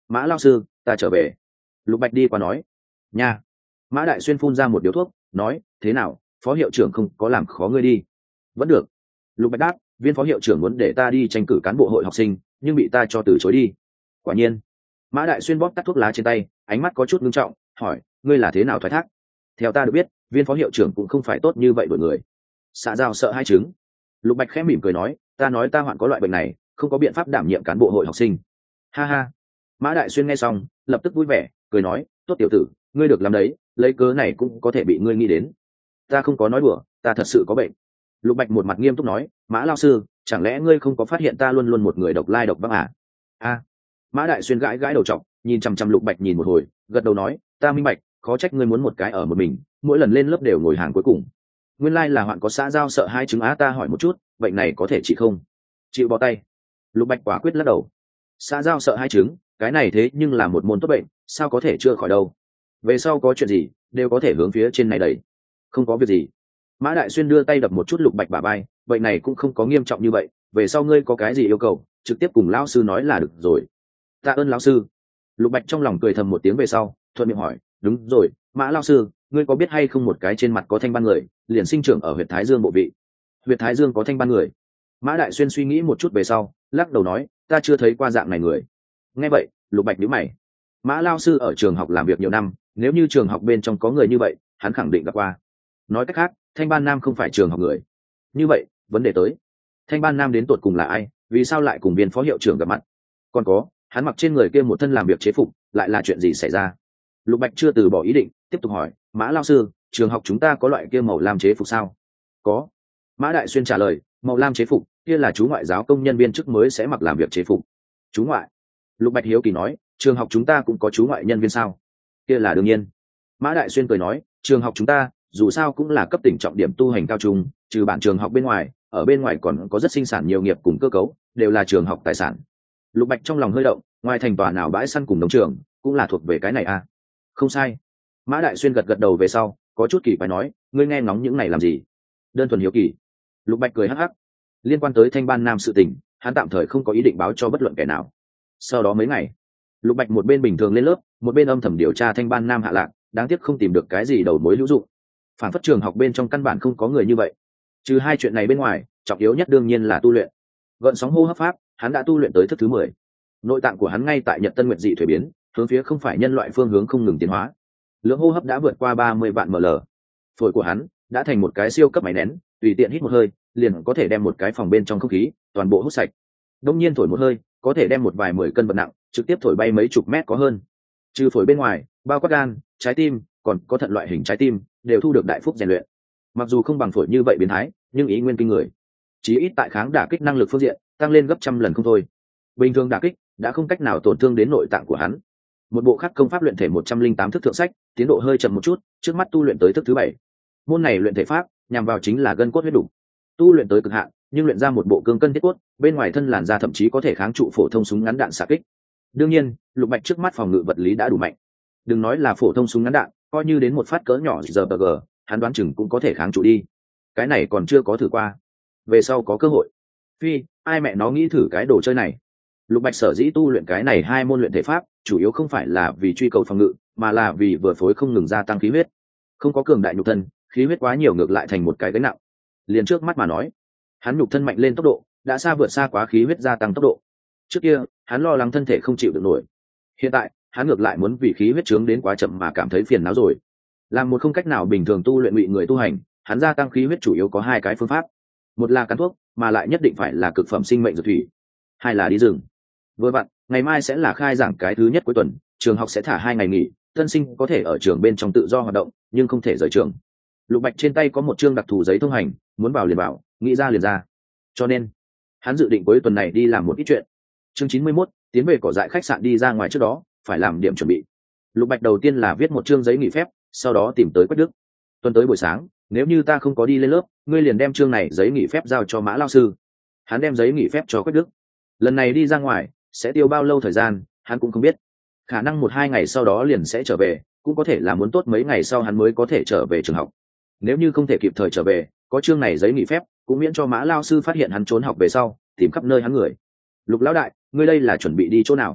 [SPEAKER 1] Mã lao sư, ta trở về. Lục Bạch đi qua nói. Nha. Mã Đại Xuyên phun ra một điếu thuốc, nói, thế nào, phó hiệu trưởng không có làm khó ngươi đi? Vẫn được. Lục Bạch đáp, viên phó hiệu trưởng muốn để ta đi tranh cử cán bộ hội học sinh, nhưng bị ta cho từ chối đi. Quả nhiên. Mã Đại Xuyên bóp tắt thuốc lá trên tay, ánh mắt có chút ngưng trọng, hỏi, ngươi là thế nào thoái thác? Theo ta được biết, viên phó hiệu trưởng cũng không phải tốt như vậy đổi người. Xã giao sợ hai chứng. Lục Bạch khẽ mỉm cười nói, ta nói ta hoạn có loại bệnh này, không có biện pháp đảm nhiệm cán bộ hội học sinh. Ha ha. Mã Đại Xuyên nghe xong, lập tức vui vẻ, cười nói, tốt tiểu tử, ngươi được làm đấy, lấy cớ này cũng có thể bị ngươi nghĩ đến. Ta không có nói đùa, ta thật sự có bệnh. Lục Bạch một mặt nghiêm túc nói, Mã lao sư, chẳng lẽ ngươi không có phát hiện ta luôn luôn một người độc lai độc vãng à? A. Mã Đại Xuyên gãi gãi đầu trọc, nhìn chằm chằm Lục Bạch nhìn một hồi, gật đầu nói, ta minh bạch, khó trách ngươi muốn một cái ở một mình, mỗi lần lên lớp đều ngồi hàng cuối cùng. Nguyên lai là hoạn có xã giao sợ hai chứng á, ta hỏi một chút, bệnh này có thể trị không? Chịu bỏ tay. Lục Bạch quả quyết lắc đầu. Xã giao sợ hai chứng, cái này thế nhưng là một môn tốt bệnh, sao có thể chữa khỏi đâu? Về sau có chuyện gì, đều có thể hướng phía trên này đẩy. Không có việc gì. Mã Đại Xuyên đưa tay đập một chút Lục Bạch bả vai, bệnh này cũng không có nghiêm trọng như vậy, về sau ngươi có cái gì yêu cầu, trực tiếp cùng lão sư nói là được rồi. Tạ ơn lão sư. Lục Bạch trong lòng cười thầm một tiếng về sau, thuận miệng hỏi, đúng rồi, Mã lão sư, ngươi có biết hay không một cái trên mặt có thanh ban người, liền sinh trưởng ở huyện Thái Dương bộ vị. Huyện Thái Dương có thanh ban người. Mã Đại Xuyên suy nghĩ một chút về sau, lắc đầu nói, ta chưa thấy qua dạng này người. Nghe vậy, Lục Bạch nhíu mày. Mã lão sư ở trường học làm việc nhiều năm, nếu như trường học bên trong có người như vậy, hắn khẳng định gặp qua. Nói cách khác, thanh ban nam không phải trường học người. Như vậy, vấn đề tới, thanh ban nam đến tột cùng là ai, vì sao lại cùng viên phó hiệu trưởng gặp mặt? Còn có, hắn mặc trên người kia một thân làm việc chế phục, lại là chuyện gì xảy ra? Lục Bạch chưa từ bỏ ý định, tiếp tục hỏi, Mã lão sư, trường học chúng ta có loại kia màu lam chế phục sao? Có. Mã Đại Xuyên trả lời, màu lam chế phục kia là chú ngoại giáo công nhân viên chức mới sẽ mặc làm việc chế phục. Chú ngoại? Lục Bạch hiếu kỳ nói, trường học chúng ta cũng có chú ngoại nhân viên sao? Kia là đương nhiên. Mã Đại Xuyên cười nói, trường học chúng ta dù sao cũng là cấp tỉnh trọng điểm tu hành cao trung, trừ bản trường học bên ngoài, ở bên ngoài còn có rất sinh sản nhiều nghiệp cùng cơ cấu, đều là trường học tài sản. Lục Bạch trong lòng hơi động, ngoài thành tòa nào bãi săn cùng đồng trường, cũng là thuộc về cái này à? Không sai. Mã Đại Xuyên gật gật đầu về sau, có chút kỳ quái nói, ngươi nghe ngóng những này làm gì? Đơn thuần hiếu kỳ. Lục Bạch cười hắc hắc. Liên quan tới thanh ban nam sự tình, hắn tạm thời không có ý định báo cho bất luận kẻ nào. Sau đó mấy ngày, Lục Bạch một bên bình thường lên lớp, một bên âm thầm điều tra thanh ban nam hạ lạc, đáng tiếc không tìm được cái gì đầu mối hữu dụng. Phản phất trường học bên trong căn bản không có người như vậy. Trừ hai chuyện này bên ngoài, trọng yếu nhất đương nhiên là tu luyện. Gợn sóng hô hấp pháp, hắn đã tu luyện tới thức thứ mười. Nội tạng của hắn ngay tại Nhật Tân Nguyệt dị thuế biến, hướng phía không phải nhân loại phương hướng không ngừng tiến hóa. Lượng hô hấp đã vượt qua ba mươi vạn ml. Phổi của hắn đã thành một cái siêu cấp máy nén, tùy tiện hít một hơi, liền có thể đem một cái phòng bên trong không khí toàn bộ hút sạch. Đông nhiên thổi một hơi, có thể đem một vài mười cân vật nặng trực tiếp thổi bay mấy chục mét có hơn. Trừ phổi bên ngoài, bao quát gan, trái tim, còn có thận loại hình trái tim, đều thu được đại phúc rèn luyện. Mặc dù không bằng phổi như vậy biến thái, nhưng ý nguyên kinh người. Chí ít tại kháng đả kích năng lực phương diện, tăng lên gấp trăm lần không thôi. Bình thường đả kích đã không cách nào tổn thương đến nội tạng của hắn. Một bộ khác công pháp luyện thể một trăm linh tám thức thượng sách, tiến độ hơi chậm một chút, trước mắt tu luyện tới thức thứ bảy. Môn này luyện thể pháp nhằm vào chính là gân cốt huyết đủ. Tu luyện tới cực hạn, nhưng luyện ra một bộ cương cân thiết cốt, bên ngoài thân làn da thậm chí có thể kháng trụ phổ thông súng ngắn đạn xạ kích. Đương nhiên, Lục Bạch trước mắt phòng ngự vật lý đã đủ mạnh. Đừng nói là phổ thông súng ngắn đạn, coi như đến một phát cỡ nhỏ giờ bờ gờ, hắn đoán chừng cũng có thể kháng trụ đi. Cái này còn chưa có thử qua, về sau có cơ hội. Phi, ai mẹ nó nghĩ thử cái đồ chơi này. Lục Bạch sở dĩ tu luyện cái này hai môn luyện thể pháp, chủ yếu không phải là vì truy cầu phòng ngự, mà là vì vừa phối không ngừng gia tăng khí huyết. Không có cường đại nhục thân, khí huyết quá nhiều ngược lại thành một cái gánh nặng. Liền trước mắt mà nói, hắn nhục thân mạnh lên tốc độ đã xa vượt xa quá khí huyết gia tăng tốc độ. Trước kia, hắn lo lắng thân thể không chịu được nổi. Hiện tại, hắn ngược lại muốn vì khí huyết trướng đến quá chậm mà cảm thấy phiền não rồi. Làm một không cách nào bình thường tu luyện ngụy người tu hành, hắn gia tăng khí huyết chủ yếu có hai cái phương pháp. Một là cắn thuốc, mà lại nhất định phải là cực phẩm sinh mệnh dược thủy. Hai là đi rừng. Vừa vặn, ngày mai sẽ là khai giảng cái thứ nhất cuối tuần, trường học sẽ thả hai ngày nghỉ, tân sinh có thể ở trường bên trong tự do hoạt động, nhưng không thể rời trường. Lục Bạch trên tay có một chương đặc thù giấy thông hành, muốn vào liền vào, nghĩ ra liền ra. Cho nên, hắn dự định cuối tuần này đi làm một ít chuyện. Chương chín mươi mốt, tiến về cỏ dại khách sạn đi ra ngoài trước đó, phải làm điểm chuẩn bị. Lục Bạch đầu tiên là viết một chương giấy nghỉ phép, sau đó tìm tới Quách Đức. Tuần tới buổi sáng, nếu như ta không có đi lên lớp, ngươi liền đem chương này giấy nghỉ phép giao cho Mã lão sư. Hắn đem giấy nghỉ phép cho Quách Đức. Lần này đi ra ngoài, sẽ tiêu bao lâu thời gian, hắn cũng không biết. Khả năng một hai ngày sau đó liền sẽ trở về, cũng có thể là muốn tốt mấy ngày sau hắn mới có thể trở về trường học. Nếu như không thể kịp thời trở về, có chương này giấy nghỉ phép, cũng miễn cho Mã lão sư phát hiện hắn trốn học về sau, tìm khắp nơi hắn người. Lục lão đại, ngươi đây là chuẩn bị đi chỗ nào?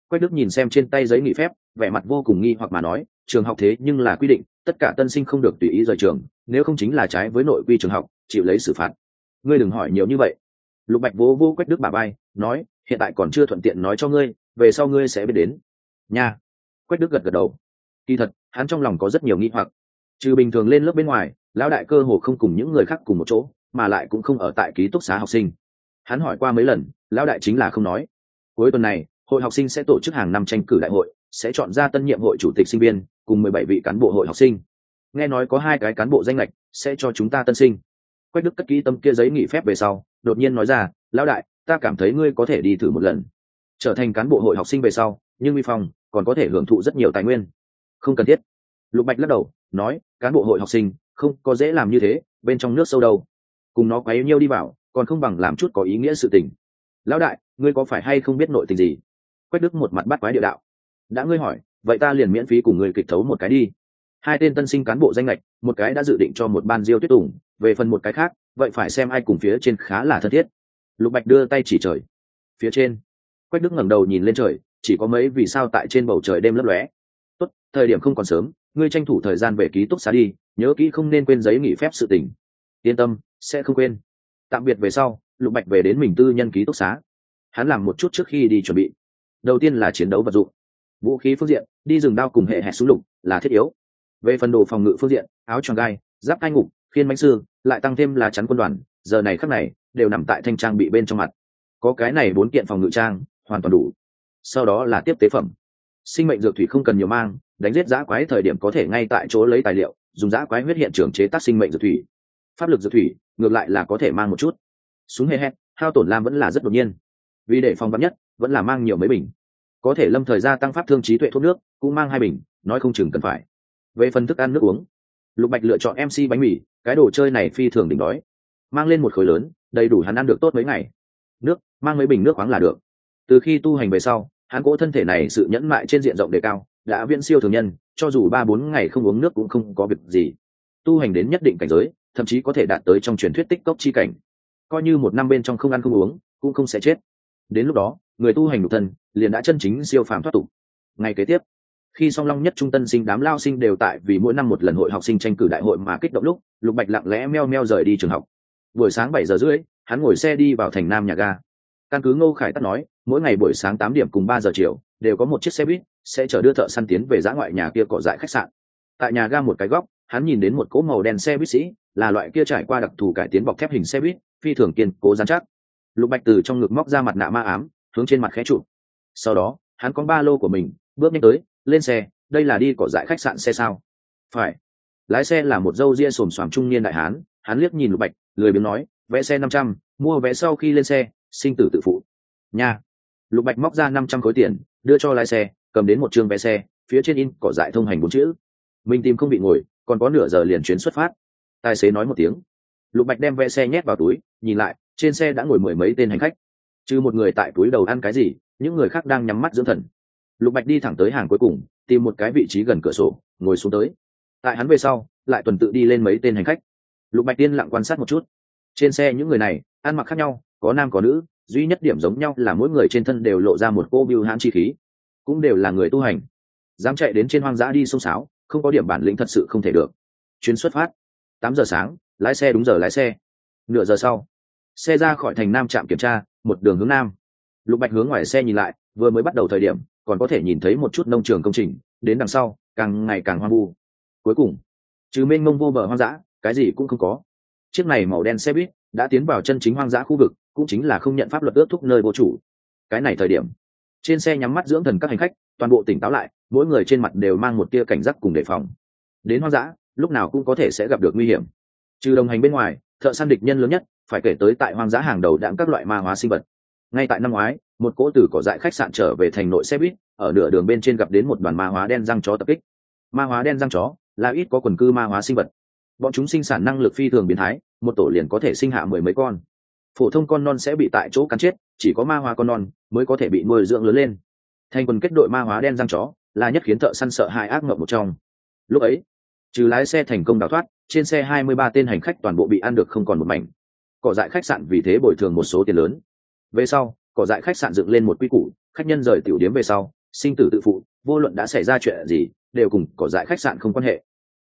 [SPEAKER 1] Quách Đức nhìn xem trên tay giấy nghỉ phép, vẻ mặt vô cùng nghi hoặc mà nói, trường học thế nhưng là quy định tất cả tân sinh không được tùy ý rời trường, nếu không chính là trái với nội quy trường học, chịu lấy xử phạt. Ngươi đừng hỏi nhiều như vậy. Lục Bạch vô vô Quách Đức bả vai, nói, hiện tại còn chưa thuận tiện nói cho ngươi, về sau ngươi sẽ biết đến. Nha. Quách Đức gật gật đầu. Kỳ thật, hắn trong lòng có rất nhiều nghi hoặc. Trừ bình thường lên lớp bên ngoài, lão đại cơ hồ không cùng những người khác cùng một chỗ, mà lại cũng không ở tại ký túc xá học sinh. Hắn hỏi qua mấy lần, lão đại chính là không nói. Cuối tuần này, hội học sinh sẽ tổ chức hàng năm tranh cử đại hội, sẽ chọn ra tân nhiệm hội chủ tịch sinh viên cùng mười bảy vị cán bộ hội học sinh. Nghe nói có hai cái cán bộ danh lệch sẽ cho chúng ta tân sinh. Quách Đức cất kỹ tấm kia giấy nghỉ phép về sau, đột nhiên nói ra, lão đại, ta cảm thấy ngươi có thể đi thử một lần, trở thành cán bộ hội học sinh về sau, nhưng uy phong còn có thể hưởng thụ rất nhiều tài nguyên. Không cần thiết. Lục Bạch lắc đầu, nói, cán bộ hội học sinh không có dễ làm như thế, bên trong nước sâu đâu, cùng nó quấy nhiêu đi vào, còn không bằng làm chút có ý nghĩa sự tình. Lão đại, ngươi có phải hay không biết nội tình gì? Quách Đức một mặt bắt quái địa đạo. Đã ngươi hỏi, vậy ta liền miễn phí cùng ngươi kịch thấu một cái đi. Hai tên tân sinh cán bộ danh lệch, một cái đã dự định cho một ban Diêu Tuyết Tùng, về phần một cái khác, vậy phải xem ai cùng phía trên khá là thân thiết. Lục Bạch đưa tay chỉ trời. Phía trên. Quách Đức ngẩng đầu nhìn lên trời, chỉ có mấy vì sao tại trên bầu trời đêm lấp lóe. Tốt, thời điểm không còn sớm, ngươi tranh thủ thời gian về ký túc xá đi, nhớ kỹ không nên quên giấy nghỉ phép sự tình. Yên tâm, sẽ không quên. Tạm biệt về sau, Lục Bạch về đến mình tư nhân ký túc xá. Hắn làm một chút trước khi đi chuẩn bị. Đầu tiên là chiến đấu vật dụng. Vũ khí phương diện, đi rừng đao cùng hệ hẹt súng lục là thiết yếu. Về phần đồ phòng ngự phương diện, áo choàng gai, giáp cai ngục, khiên bánh sư, lại tăng thêm là chắn quân đoàn, giờ này khắc này đều nằm tại thanh trang bị bên trong mặt. Có cái này bốn kiện phòng ngự trang, hoàn toàn đủ. Sau đó là tiếp tế phẩm. Sinh mệnh dược thủy không cần nhiều mang, đánh giết dã quái thời điểm có thể ngay tại chỗ lấy tài liệu, dùng dã quái huyết hiện trường chế tác sinh mệnh dược thủy. Pháp lực dược thủy, ngược lại là có thể mang một chút. Súng hê hét, hao tổn lam vẫn là rất đột nhiên. Vì để phòng vắn nhất, vẫn là mang nhiều mấy bình. Có thể lâm thời gia tăng pháp thương trí tuệ thuốc nước, cũng mang hai bình, nói không chừng cần phải. Về phần thức ăn nước uống, Lục Bạch lựa chọn em xê bánh mì, cái đồ chơi này phi thường đỉnh đói. Mang lên một khối lớn, đầy đủ hắn ăn được tốt mấy ngày. Nước, mang mấy bình nước khoáng là được. Từ khi tu hành về sau, hắn cỗ thân thể này sự nhẫn mại trên diện rộng đề cao, đã viễn siêu thường nhân, cho dù ba bốn ngày không uống nước cũng không có việc gì. Tu hành đến nhất định cảnh giới, thậm chí có thể đạt tới trong truyền thuyết tích cốc chi cảnh. Coi như một năm bên trong không ăn không uống, cũng không sẽ chết. Đến lúc đó, người tu hành nhục thân liền đã chân chính siêu phàm thoát tục. Ngày kế tiếp, khi song long nhất trung tân sinh đám lao sinh đều tại vì mỗi năm một lần hội học sinh tranh cử đại hội mà kích động lúc, Lục Bạch lặng lẽ meo meo rời đi trường học. Buổi sáng bảy giờ rưỡi, hắn ngồi xe đi vào thành Nam nhà ga. Căn cứ Ngô Khải Tắt nói, mỗi ngày buổi sáng tám điểm cùng ba giờ chiều đều có một chiếc xe buýt sẽ chở đưa thợ săn tiến về dã ngoại nhà kia cỏ dại khách sạn. Tại nhà ga một cái góc, hắn nhìn đến một cỗ màu đen xe buýt sĩ, là loại kia trải qua đặc thù cải tiến bọc thép hình xe buýt, phi thường kiên cố dán chắc. Lục Bạch từ trong ngực móc ra mặt nạ ma ám, hướng trên mặt khẽ chụp. Sau đó, hắn có ba lô của mình, bước nhanh tới, lên xe. Đây là đi cỏ dại khách sạn xe sao? Phải. Lái xe là một râu ria xồm xoàm trung niên đại hán. Hắn liếc nhìn Lục Bạch, lười biếng nói, vé xe năm trăm, mua vé sau khi lên xe, sinh tử tự phụ. Nha. Lục Bạch móc ra năm trăm khối tiền, đưa cho lái xe, cầm đến một trương vé xe, phía trên in cỏ dại thông hành bốn chữ. Mình tìm không bị ngồi, còn có nửa giờ liền chuyến xuất phát. Tài xế nói một tiếng. Lục Bạch đem vé xe nhét vào túi, nhìn lại, trên xe đã ngồi mười mấy tên hành khách. Trừ một người tại túi đầu ăn cái gì, những người khác đang nhắm mắt dưỡng thần. Lục Bạch đi thẳng tới hàng cuối cùng, tìm một cái vị trí gần cửa sổ, ngồi xuống tới. Tại hắn về sau, lại tuần tự đi lên mấy tên hành khách. Lục Bạch tiên lặng quan sát một chút. Trên xe những người này ăn mặc khác nhau, có nam có nữ, duy nhất điểm giống nhau là mỗi người trên thân đều lộ ra một cô bưu hãn chi khí, cũng đều là người tu hành. Dám chạy đến trên hoang dã đi sông sáo, không có điểm bản lĩnh thật sự không thể được. Chuyến xuất phát tám giờ sáng, lái xe đúng giờ lái xe. Nửa giờ sau, xe ra khỏi thành Nam trạm kiểm tra, một đường hướng nam. Lục Bạch hướng ngoài xe nhìn lại, vừa mới bắt đầu thời điểm còn có thể nhìn thấy một chút nông trường công trình, đến đằng sau càng ngày càng hoang vu. Cuối cùng, trừ mênh mông vô bờ hoang dã, cái gì cũng không có. Chiếc này màu đen xe buýt đã tiến vào chân chính hoang dã khu vực, cũng chính là không nhận pháp luật ước thúc nơi vô chủ. Cái này thời điểm, trên xe nhắm mắt dưỡng thần các hành khách toàn bộ tỉnh táo lại, mỗi người trên mặt đều mang một tia cảnh giác cùng đề phòng. Đến hoang dã, lúc nào cũng có thể sẽ gặp được nguy hiểm. Trừ đồng hành bên ngoài, thợ săn địch nhân lớn nhất phải kể tới tại hoang dã hàng đầu đạm các loại ma hóa sinh vật. Ngay tại năm ngoái, một cỗ từ cỏ dại khách sạn trở về thành nội xe buýt, ở nửa đường bên trên gặp đến một đoàn ma hóa đen răng chó tập kích. Ma hóa đen răng chó là ít có quần cư ma hóa sinh vật. Bọn chúng sinh sản năng lực phi thường biến thái, một tổ liền có thể sinh hạ mười mấy con. Phổ thông con non sẽ bị tại chỗ cắn chết, chỉ có ma hóa con non mới có thể bị nuôi dưỡng lớn lên. Thành quần kết đội ma hóa đen răng chó là nhất khiến thợ săn sợ hãi ác mộng một trong. Lúc ấy, trừ lái xe thành công đào thoát, trên xe hai mươi ba tên hành khách toàn bộ bị ăn được không còn một mảnh. Cỏ dại khách sạn vì thế bồi thường một số tiền lớn. Về sau, cỏ dại khách sạn dựng lên một quy củ, khách nhân rời tiểu điếm về sau sinh tử tự phụ, vô luận đã xảy ra chuyện gì đều cùng cỏ dại khách sạn không quan hệ.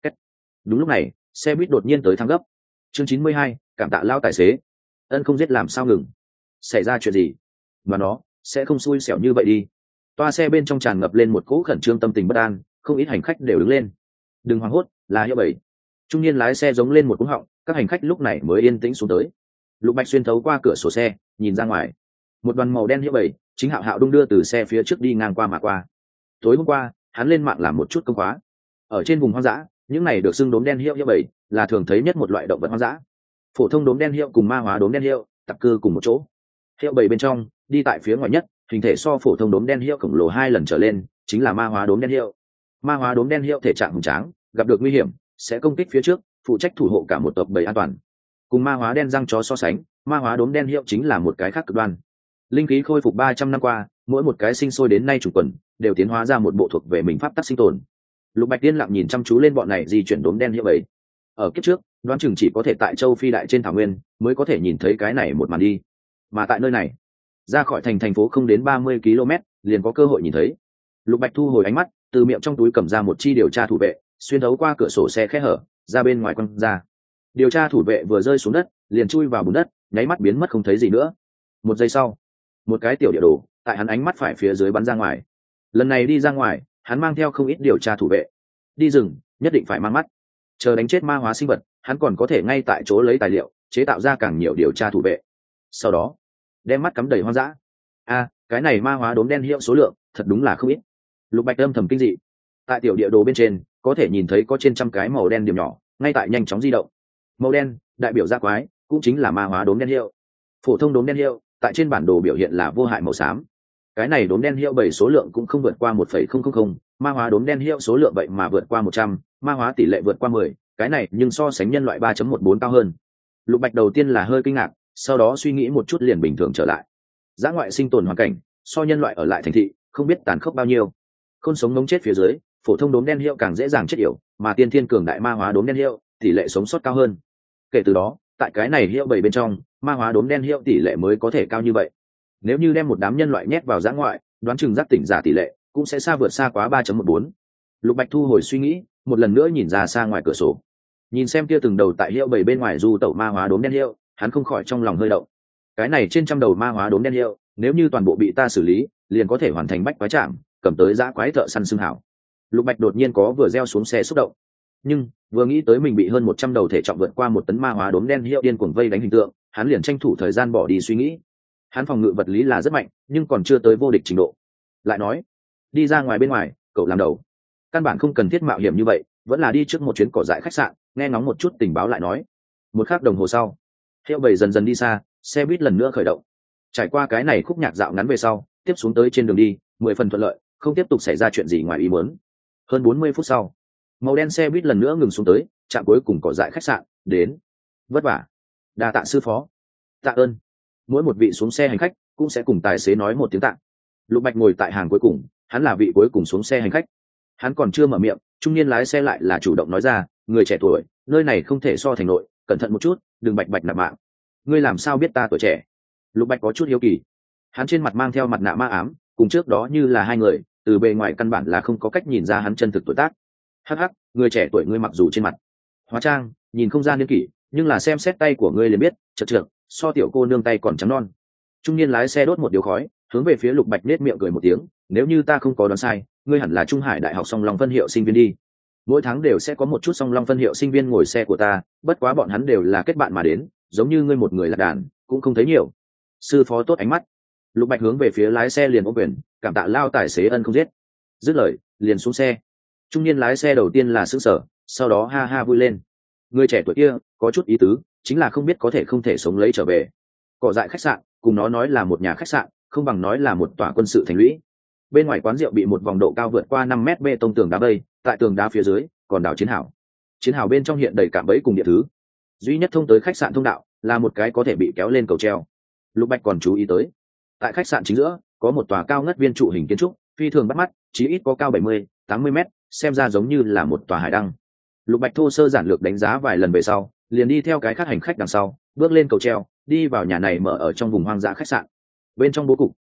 [SPEAKER 1] Đúng lúc này xe buýt đột nhiên tới thang gấp. Chương chín mươi hai, cảm tạ lao tài xế. Ân không giết làm sao ngừng, xảy ra chuyện gì mà nó sẽ không xui xẻo như vậy đi. Toa xe bên trong tràn ngập lên một cỗ khẩn trương tâm tình bất an, không ít hành khách đều đứng lên. Đừng hoảng hốt, là hiệu bảy. Trung niên lái xe giống lên một cú họng, các hành khách lúc này mới yên tĩnh xuống tới. Lục Bạch xuyên thấu qua cửa sổ xe nhìn ra ngoài, một đoàn màu đen hiệu bảy chính hạo hạo đung đưa từ xe phía trước đi ngang qua mà qua. Tối hôm qua hắn lên mạng làm một chút công khóa. Ở trên vùng hoang dã, những này được xưng đốm đen hiệu hiệu bảy là thường thấy nhất một loại động vật hoang dã. Phổ thông đốm đen hiệu cùng ma hóa đốm đen hiệu tập cư cùng một chỗ. Hiệu bảy bên trong đi tại phía ngoài nhất, hình thể so phổ thông đốm đen hiệu khổng lồ hai lần trở lên, chính là ma hóa đốm đen hiệu. Ma hóa đốm đen hiệu thể trạng hùng tráng, gặp được nguy hiểm sẽ công kích phía trước, phụ trách thủ hộ cả một tộc bầy an toàn. Cùng ma hóa đen răng chó so sánh, ma hóa đốm đen hiệu chính là một cái khác cực đoan. Linh khí khôi phục ba trăm năm qua, mỗi một cái sinh sôi đến nay chủ quần đều tiến hóa ra một bộ thuộc về mình pháp tắc sinh tồn. Lục Bạch Tiên lặng nhìn chăm chú lên bọn này di chuyển đốm đen hiệu ấy. Ở kiếp trước, đoán chừng chỉ có thể tại châu Phi đại trên thảo nguyên mới có thể nhìn thấy cái này một màn đi. Mà tại nơi này, ra khỏi thành thành phố không đến ba mươi ki lô mét, liền có cơ hội nhìn thấy. Lục Bạch thu hồi ánh mắt, từ miệng trong túi cầm ra một chi điều tra thủ vệ, xuyên thấu qua cửa sổ xe khẽ hở, ra bên ngoài quăng ra. Điều tra thủ vệ vừa rơi xuống đất, liền chui vào bùn đất, nháy mắt biến mất không thấy gì nữa. Một giây sau, một cái tiểu địa đồ tại hắn ánh mắt phải phía dưới bắn ra ngoài. Lần này đi ra ngoài, hắn mang theo không ít điều tra thủ vệ. Đi rừng nhất định phải mang mắt, chờ đánh chết ma hóa sinh vật, hắn còn có thể ngay tại chỗ lấy tài liệu chế tạo ra càng nhiều điều tra thủ vệ, sau đó đem mắt cắm đầy hoang dã. A, cái này ma hóa đốm đen hiệu số lượng thật đúng là không ít. Lục Bạch âm thầm kinh dị. Tại tiểu địa đồ bên trên có thể nhìn thấy có trên trăm cái màu đen điểm nhỏ ngay tại nhanh chóng di động. Màu đen đại biểu ra quái, cũng chính là ma hóa đốm đen hiệu. Phổ thông đốm đen hiệu tại trên bản đồ biểu hiện là vô hại màu xám. Cái này đốm đen hiệu bảy số lượng cũng không vượt qua một phẩy không không không, ma hóa đốm đen hiệu số lượng vậy mà vượt qua một trăm, ma hóa tỷ lệ vượt qua mười, cái này nhưng so sánh nhân loại ba chấm một bốn cao hơn. Lục Bạch đầu tiên là hơi kinh ngạc, sau đó suy nghĩ một chút liền bình thường trở lại. Dã ngoại sinh tồn hoàn cảnh so nhân loại ở lại thành thị không biết tàn khốc bao nhiêu. Khôn sống ngống chết phía dưới, phổ thông đốm đen hiệu càng dễ dàng chết yểu, mà tiên thiên cường đại ma hóa đốm đen hiệu tỷ lệ sống sót cao hơn. Kể từ đó, tại cái này hiệu bảy bên trong, ma hóa đốm đen hiệu tỷ lệ mới có thể cao như vậy. Nếu như đem một đám nhân loại nhét vào dã ngoại, đoán chừng giác tỉnh giả tỷ lệ cũng sẽ xa vượt xa quá ba chấm một bốn. Lục Bạch thu hồi suy nghĩ, một lần nữa nhìn ra xa ngoài cửa sổ. Nhìn xem kia từng đầu tại hiệu bảy bên ngoài du tẩu ma hóa đốm đen hiệu, hắn không khỏi trong lòng hơi động. Cái này trên trăm đầu ma hóa đốm đen hiệu, nếu như toàn bộ bị ta xử lý, liền có thể hoàn thành bách quái trạm, cầm tới dã quái thợ săn xương hảo. Lục Bạch đột nhiên có vừa gieo xuống xe xúc động. Nhưng vừa nghĩ tới mình bị hơn một trăm đầu thể trọng vượt qua một tấn ma hóa đốm đen hiệu điên cuồng vây đánh hình tượng, hắn liền tranh thủ thời gian bỏ đi suy nghĩ. Hắn phòng ngự vật lý là rất mạnh, nhưng còn chưa tới vô địch trình độ. Lại nói, đi ra ngoài bên ngoài, cậu làm đầu, căn bản không cần thiết mạo hiểm như vậy, vẫn là đi trước một chuyến cỏ dại khách sạn, nghe ngóng một chút tình báo lại nói. Một khắc đồng hồ sau, hiệu bảy dần dần đi xa, xe buýt lần nữa khởi động. Trải qua cái này khúc nhạc dạo ngắn về sau, tiếp xuống tới trên đường đi mười phần thuận lợi, không tiếp tục xảy ra chuyện gì ngoài ý muốn. Hơn bốn mươi phút sau, màu đen xe buýt lần nữa ngừng xuống tới, trạm cuối cùng cỏ dại khách sạn đến. Vất vả, đa tạ sư phó. Tạ ơn. Mỗi một vị xuống xe hành khách cũng sẽ cùng tài xế nói một tiếng tạ. Lục Bạch ngồi tại hàng cuối cùng, hắn là vị cuối cùng xuống xe hành khách. Hắn còn chưa mở miệng, trung niên lái xe lại là chủ động nói ra, người trẻ tuổi, nơi này không thể so thành nội, cẩn thận một chút, đừng bạch bạch nạp mạng. Ngươi làm sao biết ta tuổi trẻ? Lục Bạch có chút hiếu kỳ. Hắn trên mặt mang theo mặt nạ ma ám, cùng trước đó như là hai người, từ bề ngoài căn bản là không có cách nhìn ra hắn chân thực tuổi tác. Hắc hắc, người trẻ tuổi ngươi mặc dù trên mặt hóa trang nhìn không ra niên kỷ, nhưng là xem xét tay của ngươi liền biết, chật chật, so tiểu cô nương tay còn trắng non. Trung niên lái xe đốt một điếu khói, hướng về phía Lục Bạch nết miệng cười một tiếng, nếu như ta không có đoán sai, ngươi hẳn là Trung Hải Đại học Song Long phân hiệu sinh viên đi. Mỗi tháng đều sẽ có một chút Song Long phân hiệu sinh viên ngồi xe của ta, bất quá bọn hắn đều là kết bạn mà đến, giống như ngươi một người là đàn, cũng không thấy nhiều. Sư phó tốt ánh mắt. Lục Bạch hướng về phía lái xe liền ôm quyền, cảm tạ lao tài xế ân không giết. Dứt lời, liền xuống xe. Trung niên lái xe đầu tiên là sững sờ, sau đó ha ha vui lên. Người trẻ tuổi kia có chút ý tứ, chính là không biết có thể không thể sống lấy trở về. Cỏ dại khách sạn, cùng nó nói là một nhà khách sạn, không bằng nói là một tòa quân sự thành lũy. Bên ngoài quán rượu bị một vòng độ cao vượt qua năm mét bê tông tường đá vây, tại tường đá phía dưới còn đảo chiến hào. Chiến hào bên trong hiện đầy cạm bẫy cùng địa thứ. Duy nhất thông tới khách sạn thông đạo là một cái có thể bị kéo lên cầu treo. Lục Bạch còn chú ý tới, tại khách sạn chính giữa có một tòa cao ngất viên trụ hình kiến trúc, phi thường bắt mắt, chí ít có cao bảy mươi, tám mươi mét, xem ra giống như là một tòa hải đăng. Lục Bạch thô sơ giản lược đánh giá vài lần về sau, liền đi theo cái khác hành khách đằng sau, bước lên cầu treo, đi vào nhà này mở ở trong vùng hoang dã khách sạn. Bên trong bố cục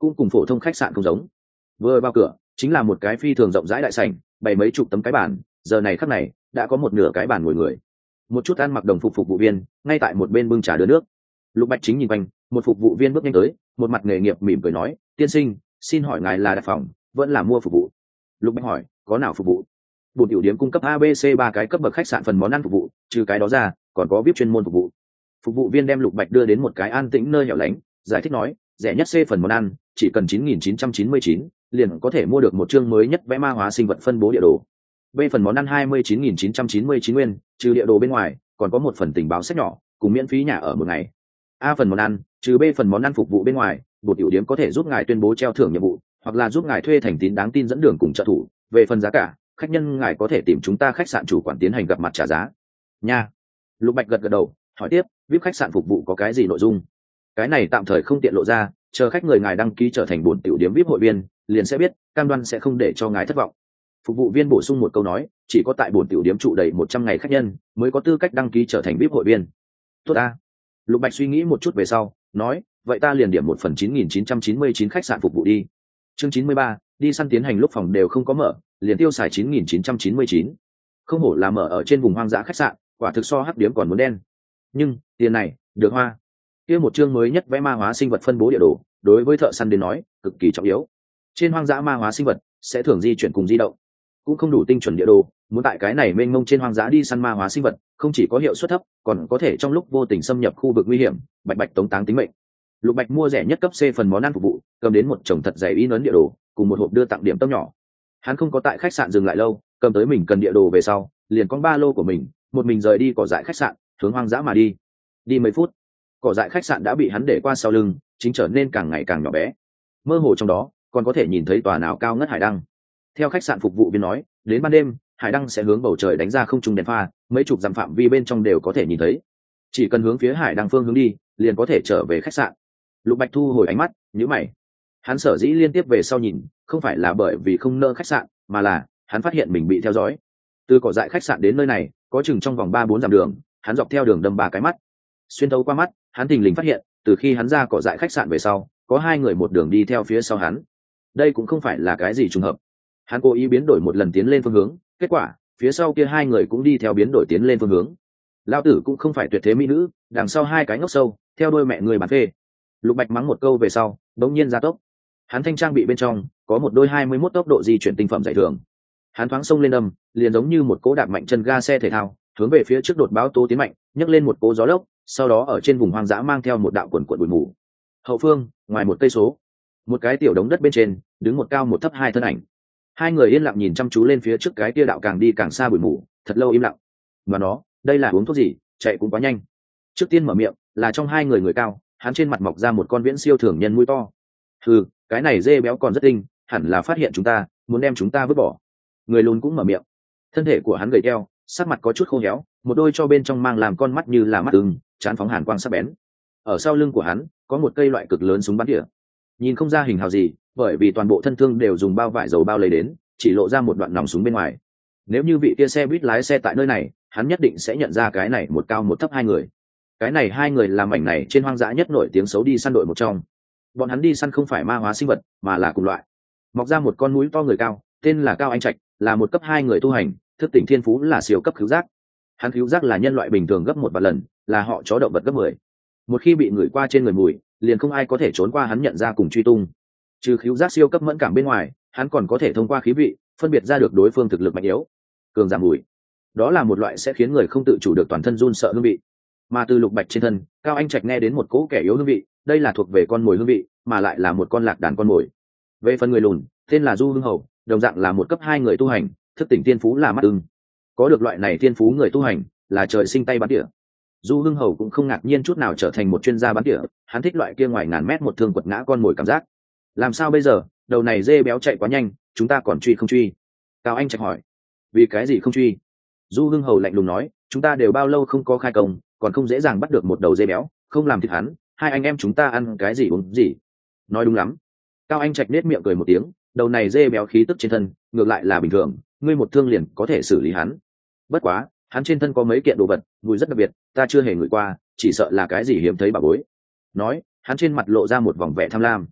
[SPEAKER 1] cũng cùng phổ thông khách sạn không giống. Vừa vào cửa chính là một cái phi thường rộng rãi đại sảnh, bày mấy chục tấm cái bàn, giờ này khắc này đã có một nửa cái bàn ngồi người. Một chút ăn mặc đồng phục phục vụ viên ngay tại một bên bưng trà đưa nước. Lục Bạch Chính nhìn quanh, một phục vụ viên bước nhanh tới, một mặt nghề nghiệp mỉm cười nói, tiên sinh, xin hỏi ngài là đặt phòng vẫn là mua phục vụ? Lục Bạch hỏi, có nào phục vụ? Bồn tiểu điểm cung cấp a bê xê ba cái cấp bậc khách sạn phần món ăn phục vụ, trừ cái đó ra còn có vê i pê chuyên môn phục vụ. Phục vụ viên đem Lục Bạch đưa đến một cái an tĩnh nơi hẻo lánh, giải thích nói, rẻ nhất C phần món ăn chỉ cần chín nghìn chín trăm chín mươi chín, liền có thể mua được một chương mới nhất vẽ ma hóa sinh vật phân bố địa đồ. B phần món ăn hai mươi chín nghìn chín trăm chín mươi chín nguyên, trừ địa đồ bên ngoài còn có một phần tình báo sách nhỏ cùng miễn phí nhà ở một ngày. A phần món ăn, trừ B phần món ăn phục vụ bên ngoài, bột tiểu điểm có thể giúp ngài tuyên bố treo thưởng nhiệm vụ, hoặc là giúp ngài thuê thành tín đáng tin dẫn đường cùng trợ thủ. Về phần giá cả, khách nhân ngài có thể tìm chúng ta khách sạn chủ quản tiến hành gặp mặt trả giá nha. Lục Bạch gật gật đầu, hỏi tiếp, vê i pê khách sạn phục vụ có cái gì nội dung? Cái này tạm thời không tiện lộ ra, chờ khách người ngài đăng ký trở thành bổn tiểu điểm vê i pê hội viên liền sẽ biết, cam đoan sẽ không để cho ngài thất vọng. Phục vụ viên bổ sung một câu nói, chỉ có tại bổn tiểu điểm trụ đầy một trăm ngày khách nhân mới có tư cách đăng ký trở thành vê i pê hội viên. Tốt ta. Lục Bạch suy nghĩ một chút về sau nói, vậy ta liền điểm một phần chín nghìn chín trăm chín mươi chín khách sạn phục vụ đi. Chương chín mươi ba, đi săn tiến hành lúc phòng đều không có mở, liền tiêu xài chín nghìn chín trăm chín mươi chín. Không hổ là mở ở trên vùng hoang dã khách sạn, quả thực so hắc điếm còn muốn đen. Nhưng tiền này được hoa. Kia một chương mới nhất vẽ ma hóa sinh vật phân bố địa đồ, đối với thợ săn đến nói cực kỳ trọng yếu. Trên hoang dã ma hóa sinh vật sẽ thường di chuyển cùng di động, cũng không đủ tinh chuẩn địa đồ, muốn tại cái này mênh mông trên hoang dã đi săn ma hóa sinh vật không chỉ có hiệu suất thấp, còn có thể trong lúc vô tình xâm nhập khu vực nguy hiểm, bạch bạch tống táng tính mệnh. Lục Bạch mua rẻ nhất cấp C phần món ăn phục vụ, cầm đến một chồng thật dày in ấn địa đồ cùng một hộp đưa tặng điểm tâm nhỏ. Hắn không có tại khách sạn dừng lại lâu, cầm tới mình cần địa đồ về sau liền con ba lô của mình một mình rời đi cỏ dại khách sạn, hướng hoang dã mà đi. Đi mấy phút, cỏ dại khách sạn đã bị hắn để qua sau lưng, chính trở nên càng ngày càng nhỏ bé. Mơ hồ trong đó còn có thể nhìn thấy tòa nào cao ngất hải đăng. Theo khách sạn phục vụ viên nói, đến ban đêm hải đăng sẽ hướng bầu trời đánh ra không trung đèn pha, mấy chục dặm phạm vi bên trong đều có thể nhìn thấy. Chỉ cần hướng phía hải đăng phương hướng đi liền có thể trở về khách sạn. Lục Bạch thu hồi ánh mắt, nhíu mày. Hắn sở dĩ liên tiếp về sau nhìn, không phải là bởi vì không nỡ khách sạn, mà là hắn phát hiện mình bị theo dõi. Từ cỏ dại khách sạn đến nơi này có chừng trong vòng ba bốn dặm đường, hắn dọc theo đường đâm ba cái mắt. Xuyên thấu qua mắt, hắn thình lình phát hiện, từ khi hắn ra cỏ dại khách sạn về sau, có hai người một đường đi theo phía sau hắn. Đây cũng không phải là cái gì trùng hợp. Hắn cố ý biến đổi một lần tiến lên phương hướng, kết quả phía sau kia hai người cũng đi theo biến đổi tiến lên phương hướng. Lão tử cũng không phải tuyệt thế mỹ nữ, đằng sau hai cái ngốc sâu theo đuôi mẹ người bán phê. Lục Bạch mắng một câu về sau đống nhiên ra tốc. Hắn thanh trang bị bên trong có một đôi hai mươi mốt tốc độ di chuyển tinh phẩm giải thưởng. Hắn thoáng xông lên đâm, liền giống như một cỗ đạp mạnh chân ga xe thể thao, hướng về phía trước đột báo tố tiến mạnh, nhấc lên một cỗ gió lốc, sau đó ở trên vùng hoang dã mang theo một đạo quần quần bụi mù. Hậu phương, ngoài một cây số, một cái tiểu đống đất bên trên đứng một cao một thấp hai thân ảnh. Hai người yên lặng nhìn chăm chú lên phía trước cái tia đạo càng đi càng xa bụi mù, thật lâu im lặng. Mà nó, đây là uống thuốc gì, chạy cũng quá nhanh. Trước tiên mở miệng là trong hai người người cao, hắn trên mặt mọc ra một con viễn siêu thường nhân mũi to. Ừ, cái này dê béo còn rất tinh, hẳn là phát hiện chúng ta, muốn đem chúng ta vứt bỏ. Người lùn cũng mở miệng. Thân thể của hắn gầy teo, sắc mặt có chút khô héo, một đôi cho bên trong mang làm con mắt như là mắt ưng, chán phóng hàn quang sắc bén. Ở sau lưng của hắn có một cây loại cực lớn súng bắn tỉa, nhìn không ra hình hào gì, bởi vì toàn bộ thân thương đều dùng bao vải dầu bao lấy đến, chỉ lộ ra một đoạn nòng súng bên ngoài. Nếu như vị kia xe buýt lái xe tại nơi này, hắn nhất định sẽ nhận ra cái này một cao một thấp hai người. Cái này hai người là mảnh này trên hoang dã nhất nổi tiếng xấu đi săn đội một trong. Bọn hắn đi săn không phải ma hóa sinh vật, mà là cùng loại. Mọc ra một con mũi to người cao, tên là Cao Anh Trạch, là một cấp hai người tu hành, thức tỉnh thiên phú là siêu cấp khứu giác. Hắn khứu giác là nhân loại bình thường gấp một vạn lần, là họ chó động vật gấp mười. Một khi bị người qua trên người mùi, liền không ai có thể trốn qua hắn nhận ra cùng truy tung. Trừ khứu giác siêu cấp mẫn cảm bên ngoài, hắn còn có thể thông qua khí vị phân biệt ra được đối phương thực lực mạnh yếu. Cường giảm mùi, đó là một loại sẽ khiến người không tự chủ được toàn thân run sợ hương vị. Mà từ Lục Bạch trên thân, Cao Anh Trạch nghe đến một cỗ kẻ yếu hương vị, đây là thuộc về con mồi hương vị, mà lại là một con lạc đàn con mồi. Về phần người lùn, tên là Du Hưng Hầu, đồng dạng là một cấp hai người tu hành, thức tỉnh tiên phú là mắt ưng. Có được loại này tiên phú người tu hành là trời sinh tay bắn tỉa. Du Hưng Hầu cũng không ngạc nhiên chút nào trở thành một chuyên gia bắn tỉa, hắn thích loại kia ngoài ngàn mét một thương quật ngã con mồi cảm giác. Làm sao bây giờ, đầu này dê béo chạy quá nhanh, chúng ta còn truy không truy? Cao Anh Trạch hỏi. Vì cái gì không truy? Du Hưng Hầu lạnh lùng nói, chúng ta đều bao lâu không có khai công, còn không dễ dàng bắt được một đầu dê béo, không làm thịt hắn, hai anh em chúng ta ăn cái gì uống gì? Nói đúng lắm. Cao Anh Trạch nết miệng cười một tiếng, đầu này dê béo khí tức trên thân ngược lại là bình thường, ngươi một thương liền có thể xử lý hắn. Bất quá hắn trên thân có mấy kiện đồ vật mùi rất đặc biệt, ta chưa hề ngửi qua, chỉ sợ là cái gì hiếm thấy bà bối. Nói hắn trên mặt lộ ra một vòng vẻ tham lam.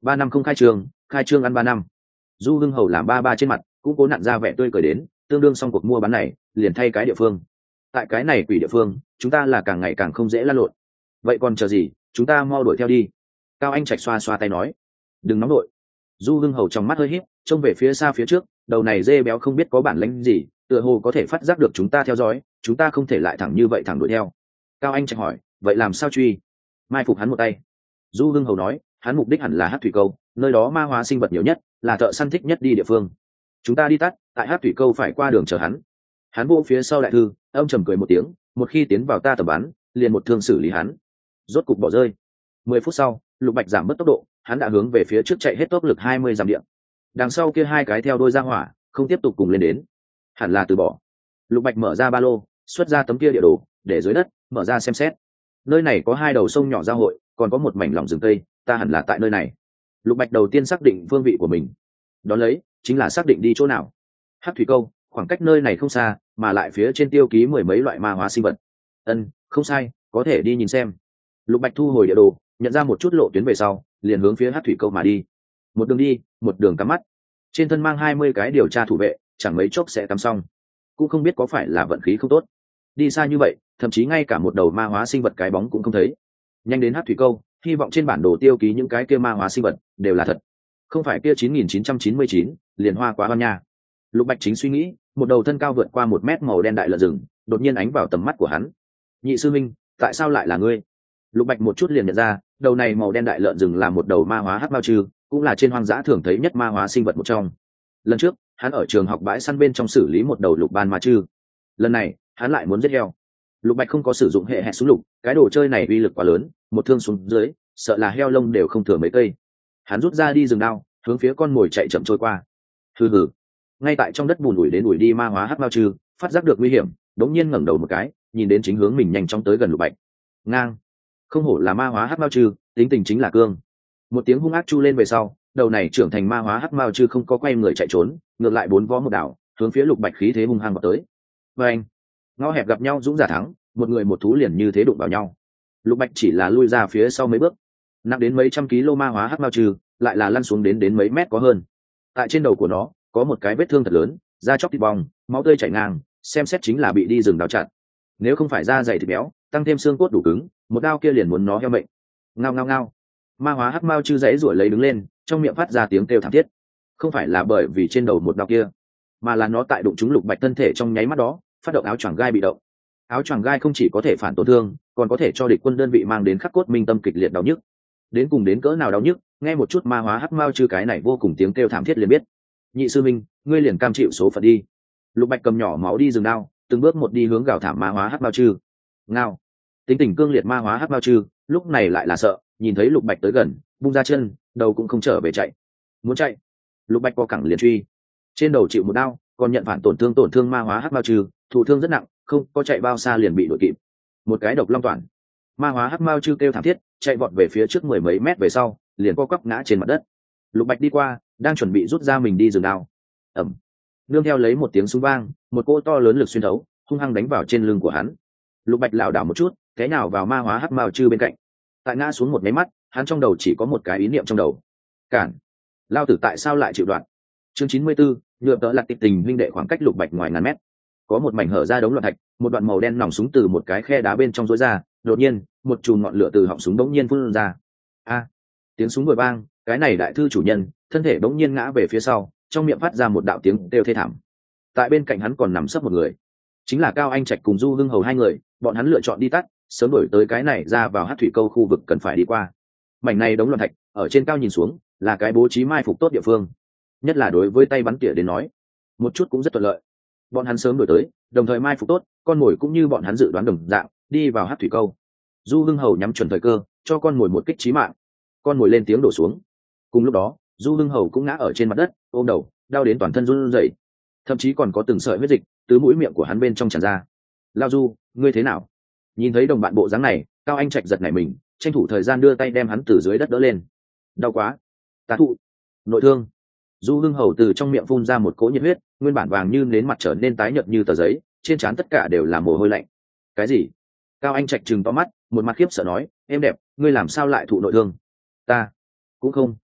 [SPEAKER 1] ba năm không khai trương, khai trương ăn ba năm. Du Hưng Hầu làm ba ba trên mặt cũng cố nặn ra vẻ tươi cười đến, tương đương xong cuộc mua bán này liền thay cái địa phương. Tại cái này quỷ địa phương chúng ta là càng ngày càng không dễ lăn lộn, vậy còn chờ gì, chúng ta mau đuổi theo đi. Cao Anh Trạch xoa xoa tay nói. Đừng nóng đội. Du Hưng Hầu trong mắt hơi híp, trông về phía xa phía trước, đầu này dê béo không biết có bản lĩnh gì, tựa hồ có thể phát giác được chúng ta theo dõi, chúng ta không thể lại thẳng như vậy thẳng đuổi theo. Cao Anh Trạch hỏi, vậy làm sao truy? Mai phục hắn một tay. Du Hưng Hầu nói, hắn mục đích hẳn là Hắc Thủy Câu, nơi đó ma hóa sinh vật nhiều nhất, là thợ săn thích nhất đi địa phương. Chúng ta đi tắt, tại Hắc Thủy Câu phải qua đường chờ hắn. Hắn vô phía sau đại thư, ông trầm cười một tiếng, một khi tiến vào ta tầm bắn, liền một thương xử lý hắn. Rốt cục bỏ rơi. Mười phút sau, Lục Bạch giảm bớt tốc độ, hắn đã hướng về phía trước chạy hết tốc lực hai mươi dặm điện. Đằng sau kia hai cái theo đôi ra hỏa, không tiếp tục cùng lên đến, hẳn là từ bỏ. Lục Bạch mở ra ba lô, xuất ra tấm kia địa đồ, để dưới đất, mở ra xem xét. Nơi này có hai đầu sông nhỏ giao hội, còn có một mảnh lỏng rừng tây, ta hẳn là tại nơi này. Lục Bạch đầu tiên xác định phương vị của mình, đón lấy chính là xác định đi chỗ nào. Hắc Thủy Câu, khoảng cách nơi này không xa, mà lại phía trên tiêu ký mười mấy loại ma hóa sinh vật. Ân, không sai, có thể đi nhìn xem. Lục Bạch thu hồi địa đồ, nhận ra một chút lộ tuyến về sau, liền hướng phía Hắc Thủy Câu mà đi. Một đường đi, một đường cắm mắt. Trên thân mang hai mươi cái điều tra thủ vệ, chẳng mấy chốc sẽ cắm xong. Cũng không biết có phải là vận khí không tốt. Đi xa như vậy, thậm chí ngay cả một đầu ma hóa sinh vật cái bóng cũng không thấy. Nhanh đến Hắc Thủy Câu, hy vọng trên bản đồ tiêu ký những cái kia ma hóa sinh vật đều là thật, không phải kia chín nghìn chín trăm chín mươi chín liền hoa quá hoan nha. Lục Bạch chính suy nghĩ, một đầu thân cao vượt qua một mét màu đen đại lợn rừng đột nhiên ánh vào tầm mắt của hắn. Nhị sư minh, tại sao lại là ngươi? Lục Bạch một chút liền nhận ra, đầu này màu đen đại lợn rừng là một đầu ma hóa hắc mao chư, cũng là trên hoang dã thường thấy nhất ma hóa sinh vật một trong. Lần trước hắn ở trường học bãi săn bên trong xử lý một đầu lục ban ma chư, lần này hắn lại muốn giết heo. Lục Bạch không có sử dụng hệ hẹn súng lục, cái đồ chơi này uy lực quá lớn, một thương xuống dưới sợ là heo lông đều không thừa mấy cây. Hắn rút ra đi rừng đao, hướng phía con mồi chạy chậm trôi qua. Hừ hừ. Ngay tại trong đất bùn ủi đến ủi đi ma hóa hắc mao chư phát giác được nguy hiểm, đống nhiên ngẩng đầu một cái, nhìn đến chính hướng mình nhanh chóng tới gần Lục Bạch. Ngang. Không hổ là ma hóa hắc mao chư, tính tình chính là cương. Một tiếng hung ác chu lên về sau, đầu này trưởng thành ma hóa hắc mao chư không có quay người chạy trốn, ngược lại bốn vó một đảo, hướng phía Lục Bạch khí thế hung hăng vào tới. Và anh, ngõ hẹp gặp nhau dũng giả thắng, một người một thú liền như thế đụng vào nhau. Lục Bạch chỉ là lui ra phía sau mấy bước, nặng đến mấy trăm ký lô ma hóa hắc mao chư lại là lăn xuống đến đến mấy mét có hơn. Tại trên đầu của nó có một cái vết thương thật lớn, da chóc thịt bong, máu tươi chảy ngang, xem xét chính là bị đi rừng đào chặt. Nếu không phải da dày thịt béo, tăng thêm xương cốt đủ cứng, một đao kia liền muốn nó heo mệnh. Ngao ngao ngao. Ma hóa hắc mao chư giãy giụa lấy đứng lên, trong miệng phát ra tiếng kêu thảm thiết. Không phải là bởi vì trên đầu một đao kia, mà là nó tại đụng trúng Lục Bạch thân thể trong nháy mắt đó, phát động áo choàng gai bị động. Áo choàng gai không chỉ có thể phản tổn thương, còn có thể cho địch quân đơn vị mang đến khắc cốt minh tâm kịch liệt đau nhức. Đến cùng đến cỡ nào đau nhức, nghe một chút ma hóa hắc mao chư cái này vô cùng tiếng kêu thảm thiết liền biết. Nhị sư minh, ngươi liền cam chịu số phận đi. Lục Bạch cầm nhỏ máu đi rừng đao, từng bước một đi hướng gào thảm ma hóa hắc mao chư. Ngao. Tính tình cương liệt ma hóa hắc mao chư lúc này lại là sợ, nhìn thấy Lục Bạch tới gần, bung ra chân, đầu cũng không trở về chạy. Muốn chạy, Lục Bạch co cẳng liền truy. Trên đầu chịu một đao, còn nhận phản tổn thương tổn thương ma hóa hắc mao chư, thụ thương rất nặng, không có chạy bao xa liền bị đuổi kịp. Một cái độc long toàn, ma hóa hắc mao chư kêu thảm thiết, chạy vọt về phía trước mười mấy mét về sau, liền co quắp ngã trên mặt đất. Lục Bạch đi qua, đang chuẩn bị rút ra mình đi rừng đao. Ẩm. Nương theo lấy một tiếng súng vang, một cỗ to lớn lực xuyên thấu, hung hăng đánh vào trên lưng của hắn. Lục Bạch lảo đảo một chút, té nào vào ma hóa hắc mao chư bên cạnh. Tại ngã xuống một máy mắt, hắn trong đầu chỉ có một cái ý niệm trong đầu: cản. Lao tử tại sao lại chịu đoạn? Chương chín mươi 94, nhựa tợ lạc tịch tình huynh đệ khoảng cách Lục Bạch ngoài ngàn mét. Có một mảnh hở ra đống loạn thạch, một đoạn màu đen nòng súng từ một cái khe đá bên trong rối ra, đột nhiên, một chùm ngọn lửa từ họng súng đống nhiên phun ra. A! Tiếng súng vừa vang, cái này đại thư chủ nhân, thân thể đống nhiên ngã về phía sau, trong miệng phát ra một đạo tiếng kêu thê thảm. Tại bên cạnh hắn còn nằm sấp một người, chính là Cao Anh Trạch cùng Du Hưng Hầu hai người, bọn hắn lựa chọn đi tắt, sớm đổi tới cái này ra vào Hắc Thủy Câu khu vực cần phải đi qua. Mảnh này đống loạn thạch, ở trên cao nhìn xuống, là cái bố trí mai phục tốt địa phương, nhất là đối với tay bắn tỉa đến nói, một chút cũng rất thuận lợi. Bọn hắn sớm đổi tới, đồng thời mai phục tốt, con mồi cũng như bọn hắn dự đoán đồng dạng, đi vào Hắc Thủy Câu. Du Hưng Hầu nhắm chuẩn thời cơ, cho con mồi một kích chí mạng. Con mồi lên tiếng đổ xuống. Cùng lúc đó, Du Hưng Hầu cũng ngã ở trên mặt đất, ôm đầu, đau đến toàn thân run rẩy, thậm chí còn có từng sợi huyết dịch từ mũi miệng của hắn bên trong tràn ra. Lao Du, ngươi thế nào? Nhìn thấy đồng bạn bộ dáng này, Cao Anh Trạch giật nảy mình, tranh thủ thời gian đưa tay đem hắn từ dưới đất đỡ lên. Đau quá, tá thụ, nội thương. Du Hưng Hầu từ trong miệng phun ra một cỗ nhiệt huyết, nguyên bản vàng như nến mặt trở nên tái nhợt như tờ giấy, trên trán tất cả đều là mồ hôi lạnh. Cái gì? Cao Anh Trạch trừng to mắt, một mặt khiếp sợ nói: em đẹp, ngươi làm sao lại thụ nội thương? Ta cũng không.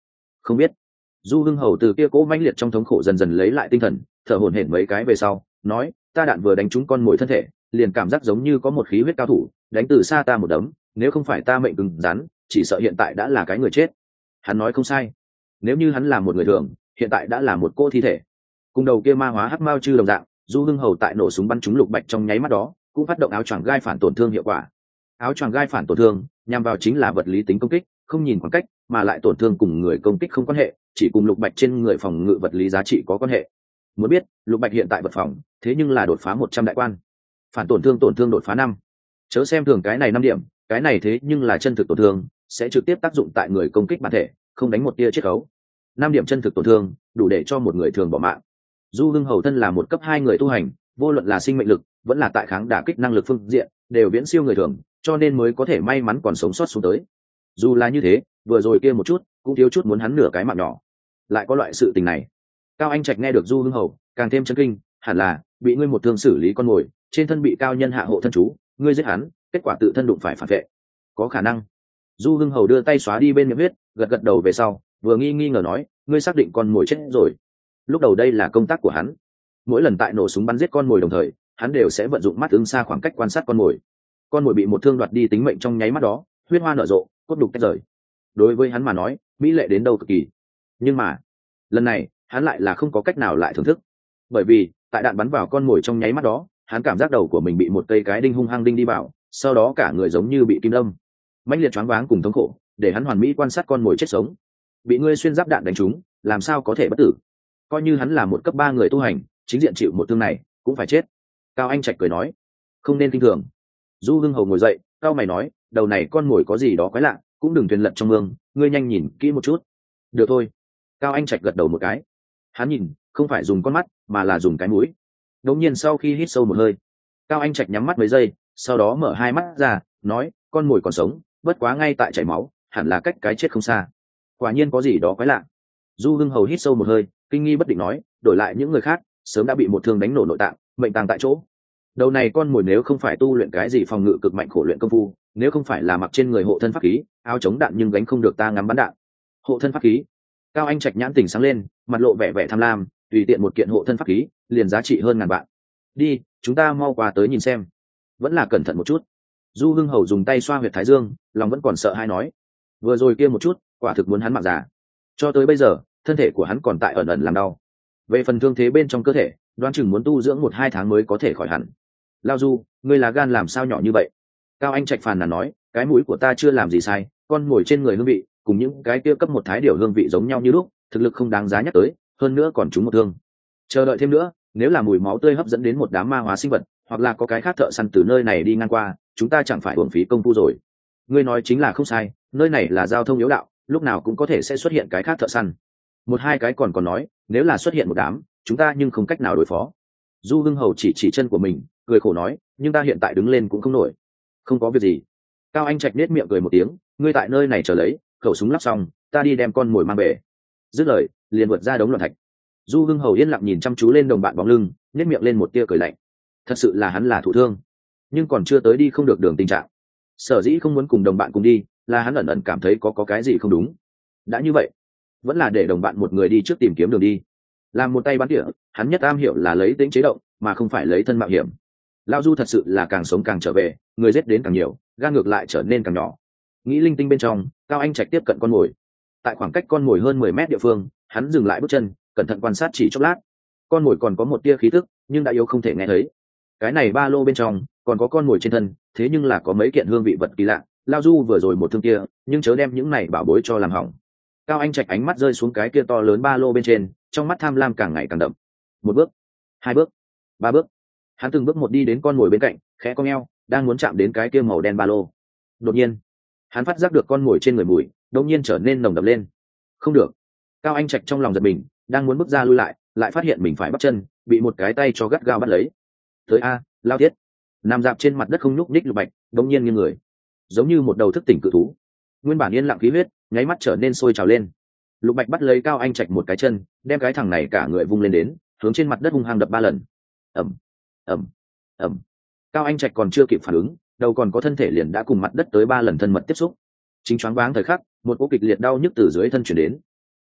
[SPEAKER 1] không biết. Du Hưng Hầu từ kia cố mãnh liệt trong thống khổ dần dần lấy lại tinh thần, thở hổn hển mấy cái về sau nói, ta đạn vừa đánh trúng con mồi thân thể, liền cảm giác giống như có một khí huyết cao thủ đánh từ xa ta một đấm, nếu không phải ta mệnh cứng rắn, chỉ sợ hiện tại đã là cái người chết. Hắn nói không sai, nếu như hắn là một người thường, hiện tại đã là một cô thi thể. Cùng đầu kia ma hóa hắc mao chư đồng dạng, Du Hưng Hầu tại nổ súng bắn trúng Lục Bạch trong nháy mắt đó cũng phát động áo choàng gai phản tổn thương hiệu quả. Áo choàng gai phản tổn thương nhằm vào chính là vật lý tính công kích, không nhìn khoảng cách mà lại tổn thương cùng người công kích không quan hệ, chỉ cùng Lục Bạch trên người phòng ngự vật lý giá trị có quan hệ. Muốn biết, Lục Bạch hiện tại vật phòng thế nhưng là đột phá một trăm đại quan, phản tổn thương tổn thương đột phá năm. Chớ xem thường cái này năm điểm, cái này thế nhưng là chân thực tổn thương, sẽ trực tiếp tác dụng tại người công kích bản thể, không đánh một tia chiết khấu. Năm điểm chân thực tổn thương đủ để cho một người thường bỏ mạng. Du Hưng Hầu thân là một cấp hai người tu hành, vô luận là sinh mệnh lực vẫn là tại kháng đả kích năng lực phương diện đều viễn siêu người thường, cho nên mới có thể may mắn còn sống sót xuống tới. Dù là như thế, vừa rồi kia một chút cũng thiếu chút muốn hắn nửa cái mạng nhỏ. Lại có loại sự tình này. Cao Anh Trạch nghe được Du Hưng Hầu càng thêm chấn kinh, hẳn là bị ngươi một thương xử lý con mồi, trên thân bị cao nhân hạ hộ thân chú, ngươi giết hắn, kết quả tự thân đụng phải phản vệ. Có khả năng. Du Hưng Hầu đưa tay xóa đi bên miệng huyết, gật gật đầu về sau vừa nghi nghi ngờ nói, ngươi xác định con mồi chết rồi. Lúc đầu đây là công tác của hắn, mỗi lần tại nổ súng bắn giết con mồi đồng thời hắn đều sẽ vận dụng mắt ứng xa khoảng cách quan sát con mồi. Con mồi bị một thương đoạt đi tính mệnh trong nháy mắt đó, huyết hoa nở rộ, cốt đục tách rời. Đối với hắn mà nói, mỹ lệ đến đâu cực kỳ. Nhưng mà lần này hắn lại là không có cách nào lại thưởng thức, bởi vì tại đạn bắn vào con mồi trong nháy mắt đó, hắn cảm giác đầu của mình bị một cây cái đinh hung hăng đinh đi vào, sau đó cả người giống như bị kim đâm, mãnh liệt choáng váng cùng thống khổ để hắn hoàn mỹ quan sát con mồi chết sống. Bị ngươi xuyên giáp đạn đánh trúng, làm sao có thể bất tử? Coi như hắn là một cấp ba người tu hành, chính diện chịu một thương này cũng phải chết. Cao Anh Trạch cười nói, không nên kinh thường. Du Hưng Hầu ngồi dậy, cao mày nói, đầu này con mồi có gì đó quái lạ, cũng đừng thuyền lật trong mương, ngươi nhanh nhìn kỹ một chút. Được thôi. Cao Anh Trạch gật đầu một cái. Hắn nhìn không phải dùng con mắt mà là dùng cái mũi. Đống nhiên sau khi hít sâu một hơi, Cao Anh Trạch nhắm mắt mấy giây, sau đó mở hai mắt ra nói, con mồi còn sống, bất quá ngay tại chảy máu, hẳn là cách cái chết không xa. Quả nhiên có gì đó quái lạ. Du Hưng Hầu hít sâu một hơi, kinh nghi bất định nói, đổi lại những người khác sớm đã bị một thương đánh nổ nội tạng, mệnh tàng tại chỗ. Đầu này con mồi nếu không phải tu luyện cái gì phòng ngự cực mạnh khổ luyện công phu, nếu không phải là mặc trên người hộ thân pháp khí, áo chống đạn nhưng gánh không được ta ngắm bắn đạn. Hộ thân pháp khí. Cao Anh Trạch nhãn tỉnh sáng lên, mặt lộ vẻ vẻ tham lam, tùy tiện một kiện hộ thân pháp khí liền giá trị hơn ngàn vạn. Đi, chúng ta mau qua tới nhìn xem. Vẫn là cẩn thận một chút. Du Hưng Hầu dùng tay xoa huyệt thái dương, lòng vẫn còn sợ hãi nói, vừa rồi kia một chút quả thực muốn hắn mạng già. Cho tới bây giờ thân thể của hắn còn tại ẩn ẩn làm đau, về phần thương thế bên trong cơ thể đoán chừng muốn tu dưỡng một hai tháng mới có thể khỏi hẳn. Lao Du, ngươi là gan làm sao nhỏ như vậy? Cao Anh Trạch phàn nàn nói, cái mũi của ta chưa làm gì sai, con ngồi trên người hương vị cùng những cái kia cấp một thái điều hương vị giống nhau như lúc, thực lực không đáng giá nhắc tới, hơn nữa còn trúng một thương. Chờ đợi thêm nữa, nếu là mùi máu tươi hấp dẫn đến một đám ma hóa sinh vật, hoặc là có cái khác thợ săn từ nơi này đi ngang qua, chúng ta chẳng phải uổng phí công phu rồi. Ngươi nói chính là không sai, nơi này là giao thông yếu đạo, lúc nào cũng có thể sẽ xuất hiện cái khác thợ săn. Một hai cái còn còn nói, nếu là xuất hiện một đám, chúng ta nhưng không cách nào đối phó. Du Hưng Hầu chỉ chỉ chân của mình, cười khổ nói, nhưng ta hiện tại đứng lên cũng không nổi. Không có việc gì. Cao Anh Trạch nết miệng cười một tiếng, ngươi tại nơi này chờ lấy, khẩu súng lắp xong, ta đi đem con mồi mang về. Dứt lời, liền vượt ra đống loạn thạch. Du Hưng Hầu yên lặng nhìn chăm chú lên đồng bạn bóng lưng, nết miệng lên một tia cười lạnh. Thật sự là hắn là thụ thương, nhưng còn chưa tới đi không được đường tình trạng. Sở dĩ không muốn cùng đồng bạn cùng đi, là hắn ẩn ẩn cảm thấy có có cái gì không đúng. Đã như vậy, vẫn là để đồng bạn một người đi trước tìm kiếm đường đi. Làm một tay bắn tỉa, hắn nhất am hiểu là lấy tính chế động, mà không phải lấy thân mạo hiểm. Lão Du thật sự là càng sống càng trở về, người giết đến càng nhiều, gan ngược lại trở nên càng nhỏ. Nghĩ linh tinh bên trong, Cao Anh Trạch tiếp cận con mồi. Tại khoảng cách con mồi hơn mười mét địa phương, hắn dừng lại bước chân, cẩn thận quan sát chỉ chốc lát. Con mồi còn có một tia khí tức, nhưng đã yếu không thể nghe thấy. Cái này ba lô bên trong còn có con mồi trên thân, thế nhưng là có mấy kiện hương vị vật kỳ lạ. Lão Du vừa rồi một thương kia, nhưng chớ đem những này bảo bối cho làm hỏng. Cao Anh Trạch ánh mắt rơi xuống cái kia to lớn ba lô bên trên, trong mắt tham lam càng ngày càng đậm. Một bước, hai bước, ba bước, hắn từng bước một đi đến con mồi bên cạnh, khẽ cong eo, đang muốn chạm đến cái kia màu đen ba lô. Đột nhiên, hắn phát giác được con mồi trên người mùi đột nhiên trở nên nồng đậm lên. Không được. Cao Anh Trạch trong lòng giật mình, đang muốn bước ra lui lại, lại phát hiện mình phải bắt chân, bị một cái tay cho gắt gao bắt lấy. Tới a, lao thiết. Nằm dạp trên mặt đất không nhúc nhích Lục Bạch, đột nhiên như người, giống như một đầu thức tỉnh cự thú. Nguyên bản yên lặng khí huyết, nháy mắt trở nên sôi trào lên. Lục Bạch bắt lấy Cao Anh Trạch một cái chân, đem cái thằng này cả người vung lên đến, hướng trên mặt đất hung hăng đập ba lần. Ầm, ầm, ầm. Cao Anh Trạch còn chưa kịp phản ứng, đầu còn có thân thể liền đã cùng mặt đất tới ba lần thân mật tiếp xúc. Chính choáng váng thời khắc, một cú kịch liệt đau nhức từ dưới thân chuyển đến.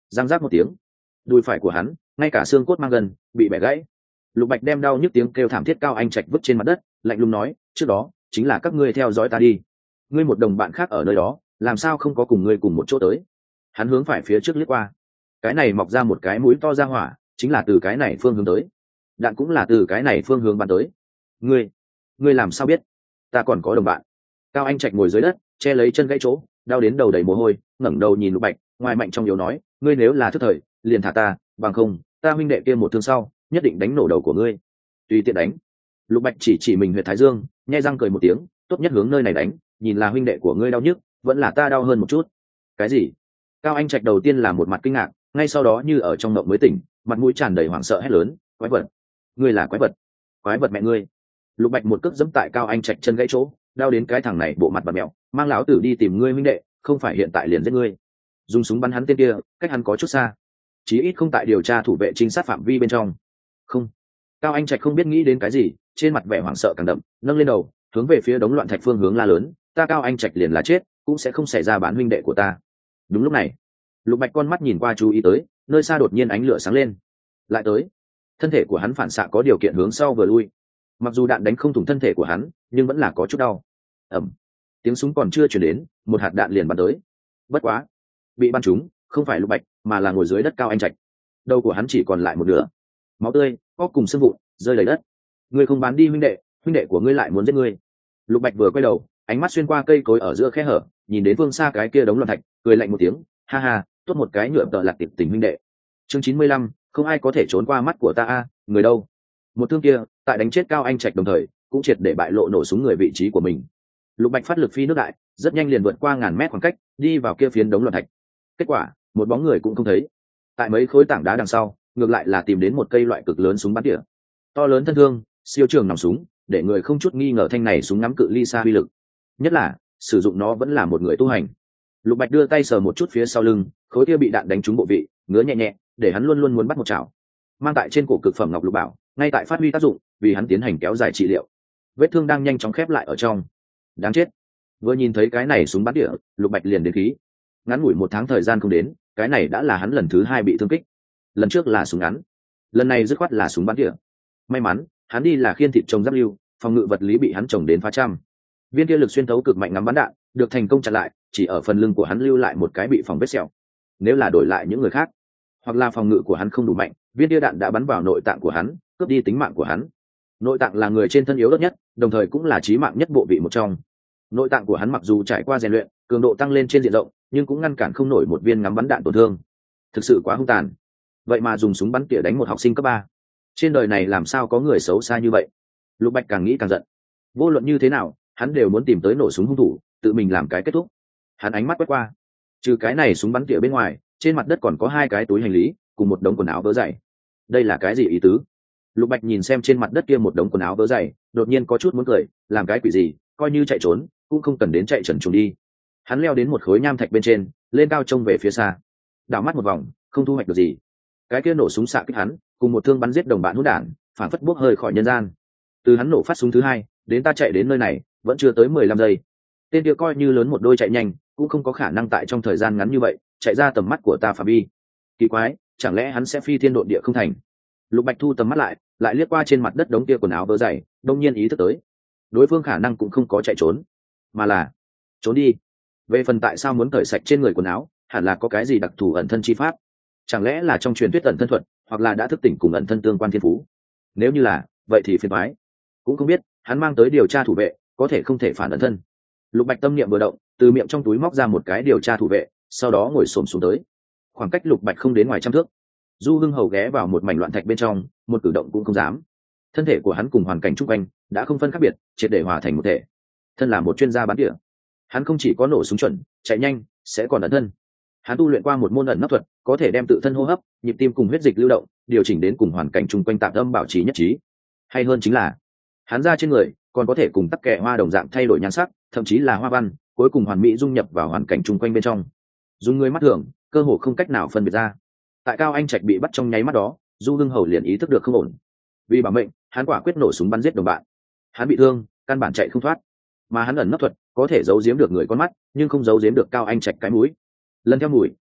[SPEAKER 1] Giang giác một tiếng, đùi phải của hắn ngay cả xương cốt mang gần bị bẻ gãy. Lục Bạch đem đau nhức tiếng kêu thảm thiết Cao Anh Trạch vứt trên mặt đất, lạnh lùng nói, trước đó chính là các ngươi theo dõi ta đi, ngươi một đồng bạn khác ở nơi đó làm sao không có cùng ngươi cùng một chỗ tới. Hắn hướng phải phía trước liếc qua, cái này mọc ra một cái mũi to ra hỏa chính là từ cái này phương hướng tới, đạn cũng là từ cái này phương hướng bắn tới. Ngươi, ngươi làm sao biết ta còn có đồng bạn? Cao Anh Trạch ngồi dưới đất che lấy chân gãy chỗ, đau đến đầu đầy mồ hôi, ngẩng đầu nhìn Lục Bạch, ngoài mạnh trong yếu nói, ngươi nếu là thức thời liền thả ta, bằng không ta huynh đệ kia một thương sau nhất định đánh nổ đầu của ngươi. Tùy tiện đánh. Lục Bạch chỉ chỉ mình huyệt thái dương, nhai răng cười một tiếng, tốt nhất hướng nơi này đánh, nhìn là huynh đệ của ngươi đau nhức vẫn là ta đau hơn một chút. Cái gì? Cao Anh Trạch đầu tiên là một mặt kinh ngạc, ngay sau đó như ở trong mộng mới tỉnh, mặt mũi tràn đầy hoảng sợ hét lớn, quái vật, ngươi là quái vật, quái vật mẹ ngươi. Lục Bạch một cước giẫm tại Cao Anh Trạch chân gãy chỗ, đau đến cái thằng này bộ mặt bặm mèo, mang lão tử đi tìm ngươi huynh đệ, không phải hiện tại liền giết ngươi. Dùng súng bắn hắn tên kia, cách hắn có chút xa, chí ít không tại điều tra thủ vệ trinh sát phạm vi bên trong. Không. Cao Anh Trạch không biết nghĩ đến cái gì, trên mặt vẻ hoảng sợ càng đậm, nâng lên đầu hướng về phía đống loạn thạch phương hướng la lớn, ta Cao Anh Trạch liền là chết cũng sẽ không xảy ra bán huynh đệ của ta. Đúng lúc này, Lục Bạch con mắt nhìn qua chú ý tới, nơi xa đột nhiên ánh lửa sáng lên, lại tới. Thân thể của hắn phản xạ có điều kiện hướng sau vừa lui, mặc dù đạn đánh không thủng thân thể của hắn nhưng vẫn là có chút đau. Ầm, tiếng súng còn chưa chuyển đến, một hạt đạn liền bắn tới. Bất quá bị bắn trúng không phải Lục Bạch mà là ngồi dưới đất Cao Anh Trạch, đầu của hắn chỉ còn lại một nửa, máu tươi có cùng xương vụn rơi đầy đất. Ngươi không bán đi huynh đệ, huynh đệ của ngươi lại muốn giết ngươi. Lục Bạch vừa quay đầu, ánh mắt xuyên qua cây cối ở giữa khe hở, nhìn đến phương xa cái kia đống loạn thạch, cười lạnh một tiếng, ha ha, tốt một cái nhựa tợ lạc tiệp tình huynh đệ. Chương chín mươi lăm, không ai có thể trốn qua mắt của ta a, người đâu? Một thương kia, tại đánh chết Cao Anh Trạch đồng thời, cũng triệt để bại lộ nổ súng người vị trí của mình. Lục Bạch phát lực phi nước đại, rất nhanh liền vượt qua ngàn mét khoảng cách, đi vào kia phiến đống loạn thạch. Kết quả, một bóng người cũng không thấy. Tại mấy khối tảng đá đằng sau, ngược lại là tìm đến một cây loại cực lớn súng bắn tỉa. To lớn thân thương, siêu trường nòng súng, để người không chút nghi ngờ thanh này súng ngắm cự ly xa uy lực. Nhất là, sử dụng nó vẫn là một người tu hành. Lục Bạch đưa tay sờ một chút phía sau lưng, khối kia bị đạn đánh trúng bộ vị, ngứa nhẹ nhẹ, để hắn luôn luôn muốn bắt một chảo. Mang tại trên cổ cực phẩm ngọc lục bảo, ngay tại phát huy tác dụng, vì hắn tiến hành kéo dài trị liệu. Vết thương đang nhanh chóng khép lại ở trong. Đáng chết. Vừa nhìn thấy cái này súng bắn tỉa, Lục Bạch liền đến khí. Ngắn ngủi một tháng thời gian không đến, cái này đã là hắn lần thứ hai bị thương kích. Lần trước là súng ngắn, lần này dứt khoát là súng bắn tỉa. May mắn, hắn đi là khiên thịt trồng giáp lưu, phòng ngự vật lý bị hắn trồng đến phá trăm. Viên kia lực xuyên thấu cực mạnh ngắm bắn đạn, được thành công chặn lại, chỉ ở phần lưng của hắn lưu lại một cái bị phòng vết sẹo. Nếu là đổi lại những người khác, hoặc là phòng ngự của hắn không đủ mạnh, viên kia đạn đã bắn vào nội tạng của hắn, cướp đi tính mạng của hắn. Nội tạng là người trên thân yếu đất nhất, đồng thời cũng là chí mạng nhất bộ vị một trong. Nội tạng của hắn mặc dù trải qua rèn luyện, cường độ tăng lên trên diện rộng, nhưng cũng ngăn cản không nổi một viên ngắm bắn đạn tổn thương. Thực sự quá hung tàn. Vậy mà dùng súng bắn tỉa đánh một học sinh cấp ba. Trên đời này làm sao có người xấu xa như vậy? Lục Bạch càng nghĩ càng giận. Vô luận như thế nào, hắn đều muốn tìm tới nổ súng hung thủ, tự mình làm cái kết thúc. Hắn ánh mắt quét qua, trừ cái này súng bắn tỉa bên ngoài, trên mặt đất còn có hai cái túi hành lý cùng một đống quần áo vớ dày. Đây là cái gì ý tứ? Lục Bạch nhìn xem trên mặt đất kia một đống quần áo vớ dày, đột nhiên có chút muốn cười, làm cái quỷ gì, coi như chạy trốn cũng không cần đến chạy trần truồng đi. Hắn leo đến một khối nham thạch bên trên, lên cao trông về phía xa, đảo mắt một vòng, không thu hoạch được gì. Cái kia nổ súng xạ kích hắn, cùng một thương bắn giết đồng bạn hỗn đản, phản phất bốc hơi khỏi nhân gian. Từ hắn nổ phát súng thứ hai, đến ta chạy đến nơi này, vẫn chưa tới mười lăm giây. Tên kia coi như lớn một đôi chạy nhanh, cũng không có khả năng tại trong thời gian ngắn như vậy chạy ra tầm mắt của ta phạm vi. Kỳ quái, chẳng lẽ hắn sẽ phi thiên độn địa không thành? Lục Bạch thu tầm mắt lại, lại liếc qua trên mặt đất đống kia quần áo vớ dày, đông nhiên ý thức tới, đối phương khả năng cũng không có chạy trốn, mà là trốn đi. Về phần tại sao muốn cởi sạch trên người quần áo, hẳn là có cái gì đặc thù ẩn thân chi pháp, chẳng lẽ là trong truyền thuyết ẩn thân thuật, hoặc là đã thức tỉnh cùng ẩn thân tương quan thiên phú. Nếu như là vậy thì phiền toái. Cũng không biết hắn mang tới điều tra thủ vệ có thể không thể phản ẩn thân. Lục Bạch tâm niệm vừa động, từ miệng trong túi móc ra một cái điều tra thủ vệ, sau đó ngồi xổm xuống tới. Khoảng cách Lục Bạch không đến ngoài trăm thước. Du Hưng Hầu ghé vào một mảnh loạn thạch bên trong, một cử động cũng không dám. Thân thể của hắn cùng hoàn cảnh chung quanh đã không phân khác biệt, triệt để hòa thành một thể. Thân là một chuyên gia bắn tỉa, hắn không chỉ có nổ súng chuẩn, chạy nhanh, sẽ còn ẩn thân. Hắn tu luyện qua một môn ẩn nấp thuật, có thể đem tự thân hô hấp, nhịp tim cùng huyết dịch lưu động điều chỉnh đến cùng hoàn cảnh chung quanh tạm âm bảo trì nhất trí. Hay hơn chính là, hắn ra trên người còn có thể cùng tắc kè hoa đồng dạng thay đổi nhan sắc, thậm chí là hoa văn, cuối cùng hoàn mỹ dung nhập vào hoàn cảnh chung quanh bên trong. Dùng người mắt thường, cơ hồ không cách nào phân biệt ra. Tại Cao Anh Trạch bị bắt trong nháy mắt đó, Du Hưng Hầu liền ý thức được không ổn. Vì bảo mệnh, hắn quả quyết nổ súng bắn giết đồng bạn. Hắn bị thương, căn bản chạy không thoát. Mà hắn ẩn nấp thuật có thể giấu giếm được người con mắt, nhưng không giấu giếm được Cao Anh Trạch cái mũi. Lần theo mùi,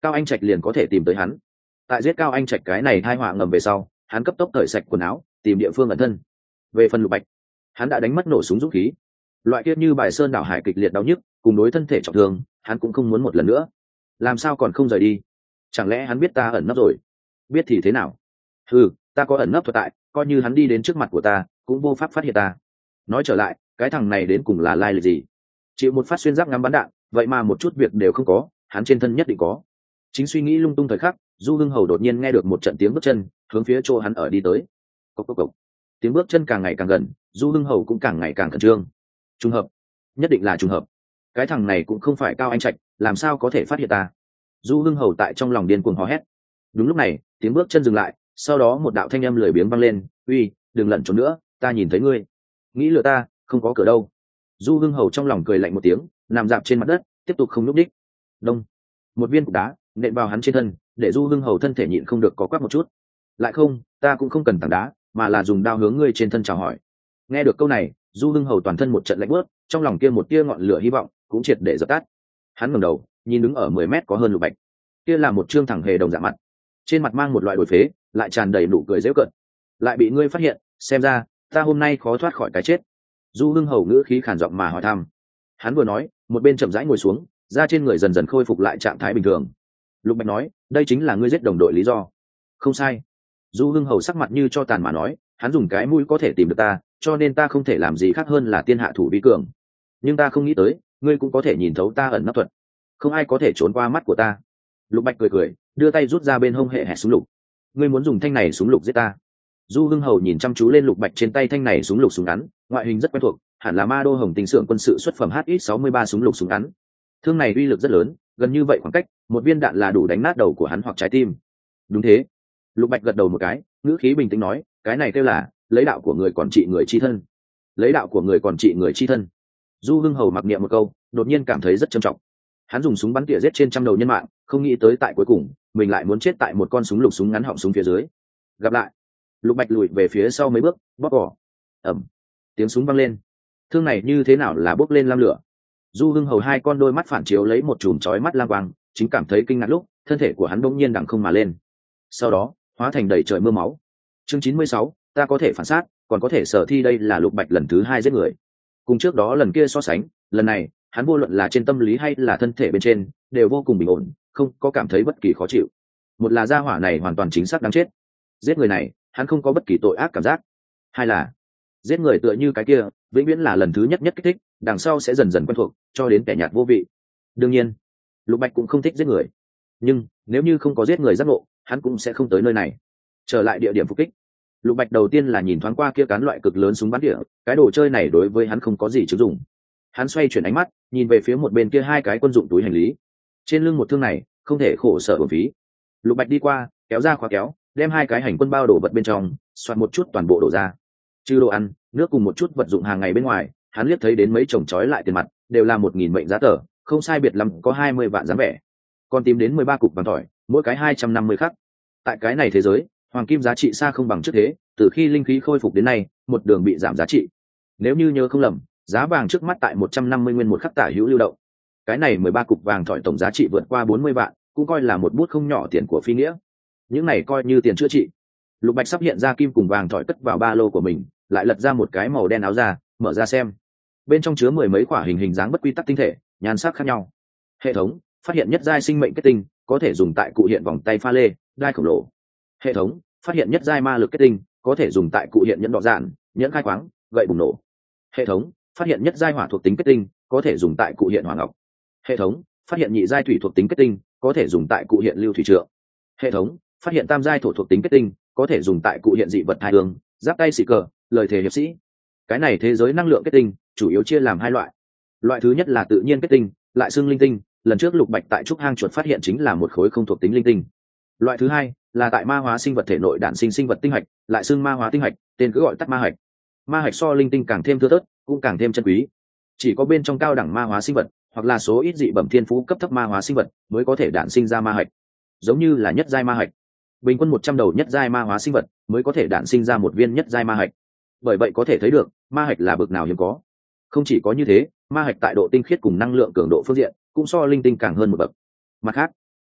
[SPEAKER 1] Cao Anh Trạch liền có thể tìm tới hắn. Tại giết Cao Anh Trạch cái này hai họa ngầm về sau, hắn cấp tốc cởi sạch quần áo, tìm địa phương ẩn thân. Về phần Lục Bạch, hắn đã đánh mất nổ súng dũng khí. Loại kia như bài sơn đảo hải kịch liệt đau nhức, cùng đối thân thể trọng thương, hắn cũng không muốn một lần nữa. Làm sao còn không rời đi? Chẳng lẽ hắn biết ta ẩn nấp rồi? Biết thì thế nào? Ừ, ta có ẩn nấp thuật tại, coi như hắn đi đến trước mặt của ta, cũng vô pháp phát hiện ta. Nói trở lại, cái thằng này đến cùng là lai lịch gì? Chịu một phát xuyên giáp ngắm bắn đạn, vậy mà một chút việc đều không có, hắn trên thân nhất định có. Chính suy nghĩ lung tung thời khắc, Du Hưng Hầu đột nhiên nghe được một trận tiếng bước chân, hướng phía chỗ hắn ở đi tới. Cộc cộc cộc. Tiếng bước chân càng ngày càng gần, Du Hưng Hầu cũng càng ngày càng khẩn trương. Trùng hợp, nhất định là trùng hợp. Cái thằng này cũng không phải Cao Anh Trạch, làm sao có thể phát hiện ta? Du Hưng Hầu tại trong lòng điên cuồng hò hét. Đúng lúc này, tiếng bước chân dừng lại, sau đó một đạo thanh âm lười biếng vang lên, "Uy, đừng lẩn trốn nữa, ta nhìn thấy ngươi." Nghĩ lừa ta, không có cửa đâu. Du Hưng Hầu trong lòng cười lạnh một tiếng, nằm dạp trên mặt đất, tiếp tục không nhúc nhích. Đông, một viên cục đá nện vào hắn trên thân, để Du Hưng Hầu thân thể nhịn không được có quắc một chút. Lại không, ta cũng không cần tảng đá, mà là dùng đao hướng ngươi trên thân chào hỏi. Nghe được câu này, Du Hưng Hầu toàn thân một trận lạnh bớt, trong lòng kia một tia ngọn lửa hy vọng cũng triệt để dập tắt. Hắn ngẩng đầu, nhìn đứng ở mười mét có hơn Lục Bạch. Kia là một trương thẳng hề đồng dạng mặt, trên mặt mang một loại đổi phế, lại tràn đầy nụ cười giễu cợt. Lại bị ngươi phát hiện, xem ra ta hôm nay khó thoát khỏi cái chết. Du Hưng Hầu ngữ khí khản giọng mà hỏi thăm. Hắn vừa nói, một bên chậm rãi ngồi xuống, da trên người dần dần khôi phục lại trạng thái bình thường. Lục Bạch nói, đây chính là ngươi giết đồng đội lý do. Không sai. Du Hưng Hầu sắc mặt như cho tàn mà nói, hắn dùng cái mũi có thể tìm được ta, cho nên ta không thể làm gì khác hơn là tiên hạ thủ vi cường. Nhưng ta không nghĩ tới, ngươi cũng có thể nhìn thấu ta ẩn nấp thuật. Không ai có thể trốn qua mắt của ta. Lục Bạch cười cười, đưa tay rút ra bên hông hệ hẹt súng lục. Ngươi muốn dùng thanh này súng lục giết ta? Du Hưng Hầu nhìn chăm chú lên Lục Bạch trên tay thanh này súng lục súng ngắn, ngoại hình rất quen thuộc, hẳn là Ma Đô Hồng Tình xưởng quân sự xuất phẩm H X sáu mươi ba súng lục súng ngắn. Thương này uy lực rất lớn, gần như vậy khoảng cách, một viên đạn là đủ đánh nát đầu của hắn hoặc trái tim. Đúng thế. Lục Bạch gật đầu một cái, ngữ khí bình tĩnh nói, cái này kêu là lấy đạo của người còn trị người chi thân. Lấy đạo của người còn trị người chi thân. Du Hưng Hầu mặc niệm một câu, đột nhiên cảm thấy rất trầm trọng. Hắn dùng súng bắn tỉa giết trên trăm đầu nhân mạng, không nghĩ tới tại cuối cùng mình lại muốn chết tại một con súng lục súng ngắn họng súng phía dưới. Gặp lại. Lục Bạch lùi về phía sau mấy bước, bóp cỏ. Ầm. Tiếng súng vang lên. Thương này như thế nào là bốc lên lam lửa? Du Hưng Hầu hai con đôi mắt phản chiếu lấy một chùm chói mắt lam quang, chính cảm thấy kinh ngạc lúc, thân thể của hắn bỗng nhiên đằng không mà lên. Sau đó, hóa thành đầy trời mưa máu. Chương chín mươi sáu, ta có thể phản sát, còn có thể sở thi đây là Lục Bạch lần thứ hai giết người. Cùng trước đó lần kia so sánh, lần này, hắn vô luận là trên tâm lý hay là thân thể bên trên, đều vô cùng bình ổn, không có cảm thấy bất kỳ khó chịu. Một là gia hỏa này hoàn toàn chính xác đáng chết. Giết người này, hắn không có bất kỳ tội ác cảm giác. Hai là, giết người tựa như cái kia, vĩnh viễn là lần thứ nhất nhất kích thích, đằng sau sẽ dần dần quen thuộc, cho đến kẻ nhạt vô vị. Đương nhiên, Lục Bạch cũng không thích giết người. Nhưng, nếu như không có giết người giác ngộ, hắn cũng sẽ không tới nơi này. Trở lại địa điểm phục kích. Lục Bạch đầu tiên là nhìn thoáng qua kia cán loại cực lớn súng bắn tỉa, cái đồ chơi này đối với hắn không có gì chứng dụng. Hắn xoay chuyển ánh mắt, nhìn về phía một bên kia hai cái quân dụng túi hành lý. Trên lưng một thương này, không thể khổ sở uổng phí. Lục Bạch đi qua, kéo ra khóa kéo, đem hai cái hành quân bao đồ vật bên trong, xoạt một chút toàn bộ đổ ra. Trừ đồ ăn, nước cùng một chút vật dụng hàng ngày bên ngoài, hắn liếc thấy đến mấy chồng trói lại tiền mặt, đều là một nghìn mệnh giá tờ, không sai biệt lắm có hai mươi vạn dáng vẻ. Còn tìm đến mười ba cục vàng tỏi, mỗi cái hai trăm năm mươi khắc. Tại cái này thế giới, hoàng kim giá trị xa không bằng trước thế, từ khi linh khí khôi phục đến nay, một đường bị giảm giá trị. Nếu như nhớ không lầm, giá vàng trước mắt tại một trăm năm mươi nguyên một khắc tả hữu lưu động. Cái này mười ba cục vàng thỏi tổng giá trị vượt qua bốn mươi vạn, cũng coi là một bút không nhỏ tiền của phi nghĩa. Những này coi như tiền chữa trị. Lục Bạch sắp hiện ra kim cùng vàng thỏi cất vào ba lô của mình, lại lật ra một cái màu đen áo ra, mở ra xem. Bên trong chứa mười mấy quả hình hình dáng bất quy tắc tinh thể, nhan sắc khác nhau. Hệ thống phát hiện nhất giai sinh mệnh kết tinh, có thể dùng tại cụ hiện vòng tay pha lê, đai khổng lồ. Hệ thống phát hiện nhất giai ma lực kết tinh, có thể dùng tại cụ hiện nhẫn đỏ dạn, nhẫn khai khoáng, gậy bùng nổ. Hệ thống phát hiện nhất giai hỏa thuộc tính kết tinh, có thể dùng tại cụ hiện hỏa ngọc. Hệ thống phát hiện nhị giai thủy thuộc tính kết tinh, có thể dùng tại cụ hiện lưu thủy trượng. Hệ thống phát hiện tam giai thổ thuộc tính kết tinh, có thể dùng tại cụ hiện dị vật thai hương, giáp tay xì cờ, lời thề hiệp sĩ. Cái này thế giới năng lượng kết tinh chủ yếu chia làm hai loại. Loại thứ nhất là tự nhiên kết tinh, lại xưng linh tinh, lần trước Lục Bạch tại trúc hang chuột phát hiện chính là một khối không thuộc tính linh tinh. Loại thứ hai là tại ma hóa sinh vật thể nội đản sinh sinh vật tinh hạch, lại xưng ma hóa tinh hạch, tên cứ gọi tắt ma hạch. Ma hạch so linh tinh càng thêm thưa thớt, cũng càng thêm chân quý. Chỉ có bên trong cao đẳng ma hóa sinh vật, hoặc là số ít dị bẩm thiên phú cấp thấp ma hóa sinh vật mới có thể đản sinh ra ma hạch. Giống như là nhất giai ma hạch, bình quân một trăm đầu nhất giai ma hóa sinh vật mới có thể đản sinh ra một viên nhất giai ma hạch. Bởi vậy có thể thấy được, ma hạch là bậc nào hiếm có. Không chỉ có như thế, ma hạch tại độ tinh khiết cùng năng lượng cường độ phương diện cũng so linh tinh càng hơn một bậc. Mặt khác,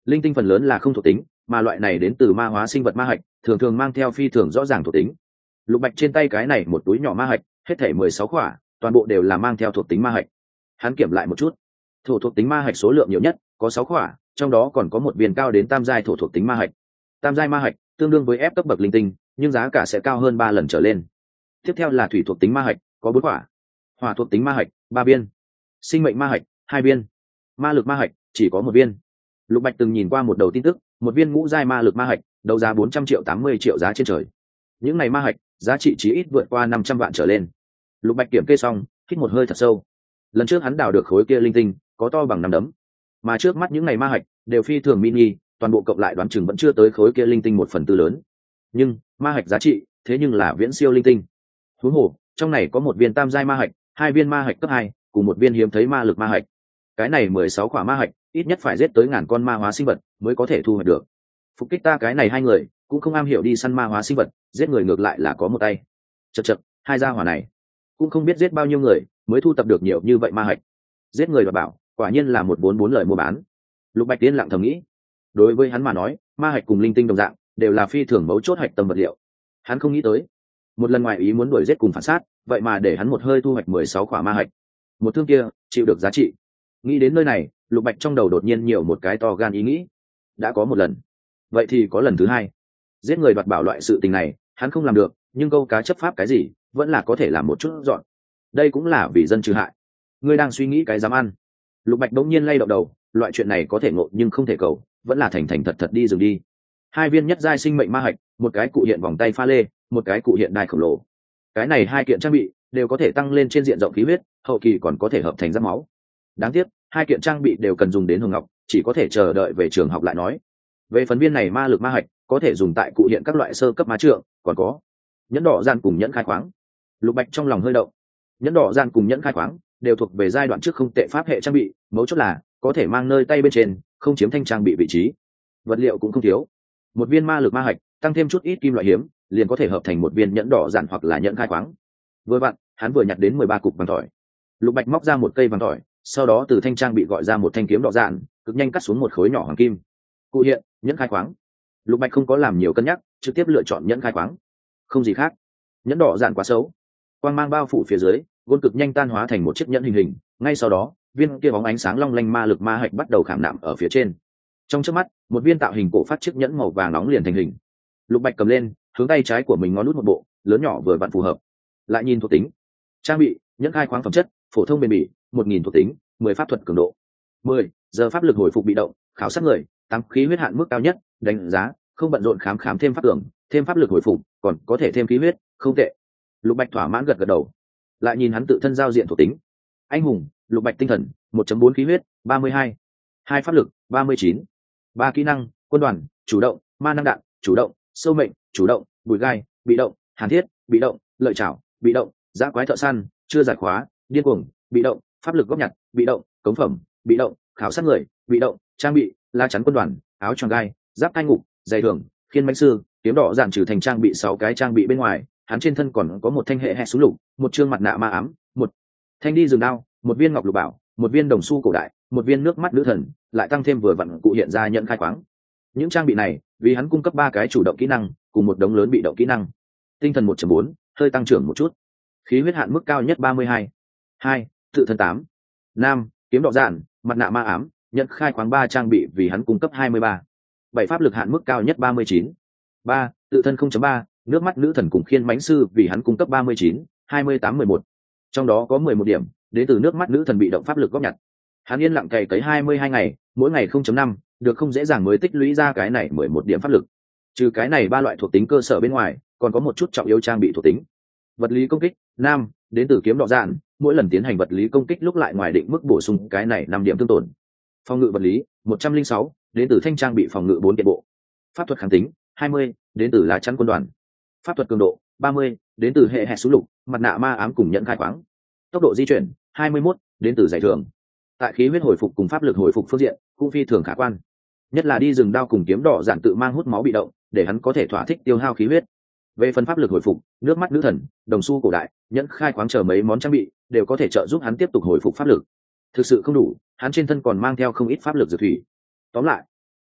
[SPEAKER 1] linh tinh phần lớn là không thuộc tính, mà loại này đến từ ma hóa sinh vật ma hạch thường thường mang theo phi thường rõ ràng thuộc tính. Lục Bạch trên tay cái này một túi nhỏ ma hạch, hết thảy mười sáu khỏa, toàn bộ đều là mang theo thuộc tính ma hạch. Hắn kiểm lại một chút, thổ thuộc tính ma hạch số lượng nhiều nhất, có sáu khỏa, trong đó còn có một viên cao đến tam giai thổ thuộc tính ma hạch. Tam giai ma hạch tương đương với ép cấp bậc linh tinh, nhưng giá cả sẽ cao hơn ba lần trở lên. Tiếp theo là thủy thuộc tính ma hạch, có bốn khỏa. Hỏa thuộc tính ma hạch, ba viên. Sinh mệnh ma hạch, hai viên. Ma lực ma hạch, chỉ có một viên. Lục Bạch từng nhìn qua một đầu tin tức, một viên ngũ giai ma lực ma hạch, đấu giá bốn trăm triệu tám mươi triệu giá trên trời. Những này ma hạch, giá trị chí ít vượt qua năm trăm vạn trở lên. Lục Bạch kiểm kê xong, hít một hơi thật sâu. Lần trước hắn đào được khối kia linh tinh, có to bằng nắm đấm, mà trước mắt những này ma hạch đều phi thường mini, toàn bộ cộng lại đoán chừng vẫn chưa tới khối kia linh tinh một phần tư lớn. Nhưng ma hạch giá trị, thế nhưng là viễn siêu linh tinh. Huống hồ, trong này có một viên tam giai ma hạch, hai viên ma hạch cấp hai, cùng một viên hiếm thấy ma lực ma hạch. Cái này mười sáu quả ma hạch, ít nhất phải giết tới ngàn con ma hóa sinh vật mới có thể thu hoạch được. Phục kích ta cái này hai người, cũng không am hiểu đi săn ma hóa sinh vật, giết người ngược lại là có một tay. Chậc chậc, hai gia hỏa này, cũng không biết giết bao nhiêu người mới thu tập được nhiều như vậy ma hạch. Giết người và bảo, quả nhiên là một bốn bốn lời mua bán. Lục Bạch Tiên lặng thầm nghĩ. Đối với hắn mà nói, ma hạch cùng linh tinh đồng dạng, đều là phi thường mấu chốt hạch tâm vật liệu. Hắn không nghĩ tới, một lần ngoài ý muốn đuổi giết cùng phản sát, vậy mà để hắn một hơi thu hoạch mười sáu quả ma hạch. Một thương kia, chịu được giá trị. Nghĩ đến nơi này, Lục Bạch trong đầu đột nhiên nhiều một cái to gan ý nghĩ. Đã có một lần, vậy thì có lần thứ hai. Giết người đoạt bảo loại sự tình này, hắn không làm được, nhưng câu cá chấp pháp cái gì, vẫn là có thể làm một chút dọn. Đây cũng là vì dân trừ hại. Ngươi đang suy nghĩ cái dám ăn. Lục Bạch bỗng nhiên lay động đầu, loại chuyện này có thể ngộ nhưng không thể cầu, vẫn là thành thành thật thật đi dừng đi. Hai viên nhất giai sinh mệnh ma hạch, một cái cụ hiện vòng tay pha lê, một cái cụ hiện đai khổng lồ. Cái này hai kiện trang bị đều có thể tăng lên trên diện rộng khí huyết, hậu kỳ còn có thể hợp thành giáp máu. Đáng tiếc, hai kiện trang bị đều cần dùng đến hồng ngọc, chỉ có thể chờ đợi về trường học lại nói. Về phần viên này ma lực ma hạch, có thể dùng tại cụ hiện các loại sơ cấp ma trượng, còn có nhẫn đỏ gian cùng nhẫn khai khoáng. Lục Bạch trong lòng hơi động. Nhẫn đỏ gian cùng nhẫn khai khoáng đều thuộc về giai đoạn trước không tệ pháp hệ trang bị, mấu chốt là có thể mang nơi tay bên trên, không chiếm thanh trang bị vị trí. Vật liệu cũng không thiếu. Một viên ma lực ma hạch, tăng thêm chút ít kim loại hiếm, liền có thể hợp thành một viên nhẫn đỏ dạn hoặc là nhẫn khai khoáng. Vừa vặn, hắn vừa nhặt đến mười ba cục vàng tỏi. Lục Bạch móc ra một cây vàng tỏi, sau đó từ thanh trang bị gọi ra một thanh kiếm đỏ dạn, cực nhanh cắt xuống một khối nhỏ hoàng kim. Cụ hiện, nhẫn khai khoáng. Lục Bạch không có làm nhiều cân nhắc, trực tiếp lựa chọn nhẫn khai khoáng. Không gì khác. Nhẫn đỏ dạn quá xấu. Quang mang bao phủ phía dưới, gôn cực nhanh tan hóa thành một chiếc nhẫn hình hình, ngay sau đó, viên kia bóng ánh sáng long lanh ma lực ma hạch bắt đầu khảm nạm ở phía trên. Trong chớp mắt, một viên tạo hình cổ phát chiếc nhẫn màu vàng nóng liền thành hình. Lục Bạch cầm lên, hướng tay trái của mình ngón nút một bộ, lớn nhỏ vừa vặn phù hợp. Lại nhìn thuộc tính. Trang bị, nhẫn khai khoáng phẩm chất, phổ thông bền bỉ, một nghìn thuộc tính, mười pháp thuật cường độ. mười giờ pháp lực hồi phục bị động, khảo sát người, tăng khí huyết hạn mức cao nhất, đánh giá, không bận rộn khám khám thêm pháp tưởng, thêm pháp lực hồi phục, còn có thể thêm khí huyết, không tệ. Lục Bạch thỏa mãn gật gật đầu. Lại nhìn hắn tự thân giao diện thuộc tính. Anh hùng, Lục Bạch tinh thần, một chấm bốn khí huyết, ba mươi hai. hai pháp lực, ba mươi chín. ba kỹ năng, quân đoàn, chủ động, ma năng đạn, chủ động, sâu mệnh, chủ động, bùi gai, bị động, hàn thiết, bị động, lợi chảo, bị động, giã quái thợ săn, chưa giải khóa, điên cuồng, bị động, pháp lực góp nhặt, bị động, cống phẩm, bị động, khảo sát người, bị động, trang bị, la chắn quân đoàn, áo choàng gai, giáp cai ngục, giày thường, khiên bánh sư, kiếm đỏ giảm trừ thành trang bị sáu cái trang bị bên ngoài, hắn trên thân còn có một thanh hệ hệ súng lục, một trương mặt nạ ma ám, một thanh đi rừng đao, một viên ngọc lục bảo, một viên đồng xu cổ đại, một viên nước mắt nữ thần, lại tăng thêm vừa vặn cụ hiện ra nhận khai khoáng. Những trang bị này, vì hắn cung cấp ba cái chủ động kỹ năng, cùng một đống lớn bị động kỹ năng. Tinh thần một chấm bốn, hơi tăng trưởng một chút. Khí huyết hạn mức cao nhất ba mươi hai. hai, tự thân tám. Nam, kiếm đỏ dạn, mặt nạ ma ám, nhận khai khoáng ba trang bị vì hắn cung cấp hai mươi ba. bảy pháp lực hạn mức cao nhất ba mươi chín. ba, tự thân không chấm ba, nước mắt nữ thần cùng khiên mãnh sư vì hắn cung cấp ba mươi chín, hai mươi tám mười một. Trong đó có mười một điểm đến từ nước mắt nữ thần bị động pháp lực góp nhặt. Hắn yên lặng cày cấy hai mươi hai ngày, mỗi ngày không chấm năm, được không dễ dàng mới tích lũy ra cái này mười một điểm pháp lực. Trừ cái này ba loại thuộc tính cơ sở bên ngoài, còn có một chút trọng yếu trang bị thuộc tính. Vật lý công kích, nam, đến từ kiếm đỏ dạn, mỗi lần tiến hành vật lý công kích lúc lại ngoài định mức bổ sung cái này năm điểm thương tổn. Phòng ngự vật lý, một trăm linh sáu, đến từ thanh trang bị phòng ngự bốn kiện bộ. Pháp thuật kháng tính, hai mươi, đến từ lá chắn quân đoàn. Pháp thuật cường độ, ba mươi, đến từ hệ hệ súng lục, mặt nạ ma ám cùng nhận khai khoáng. Tốc độ di chuyển, hai mươi mốt, đến từ giải thường. Tại khí huyết hồi phục cùng pháp lực hồi phục phương diện, cũng phi thường khả quan. Nhất là đi rừng đao cùng kiếm đỏ dạn tự mang hút máu bị động, để hắn có thể thỏa thích tiêu hao khí huyết. Về phần pháp lực hồi phục, nước mắt nữ thần, đồng xu cổ đại, nhẫn khai khoáng chờ mấy món trang bị, đều có thể trợ giúp hắn tiếp tục hồi phục pháp lực. Thực sự không đủ, hắn trên thân còn mang theo không ít pháp lực dược thủy. Tóm lại,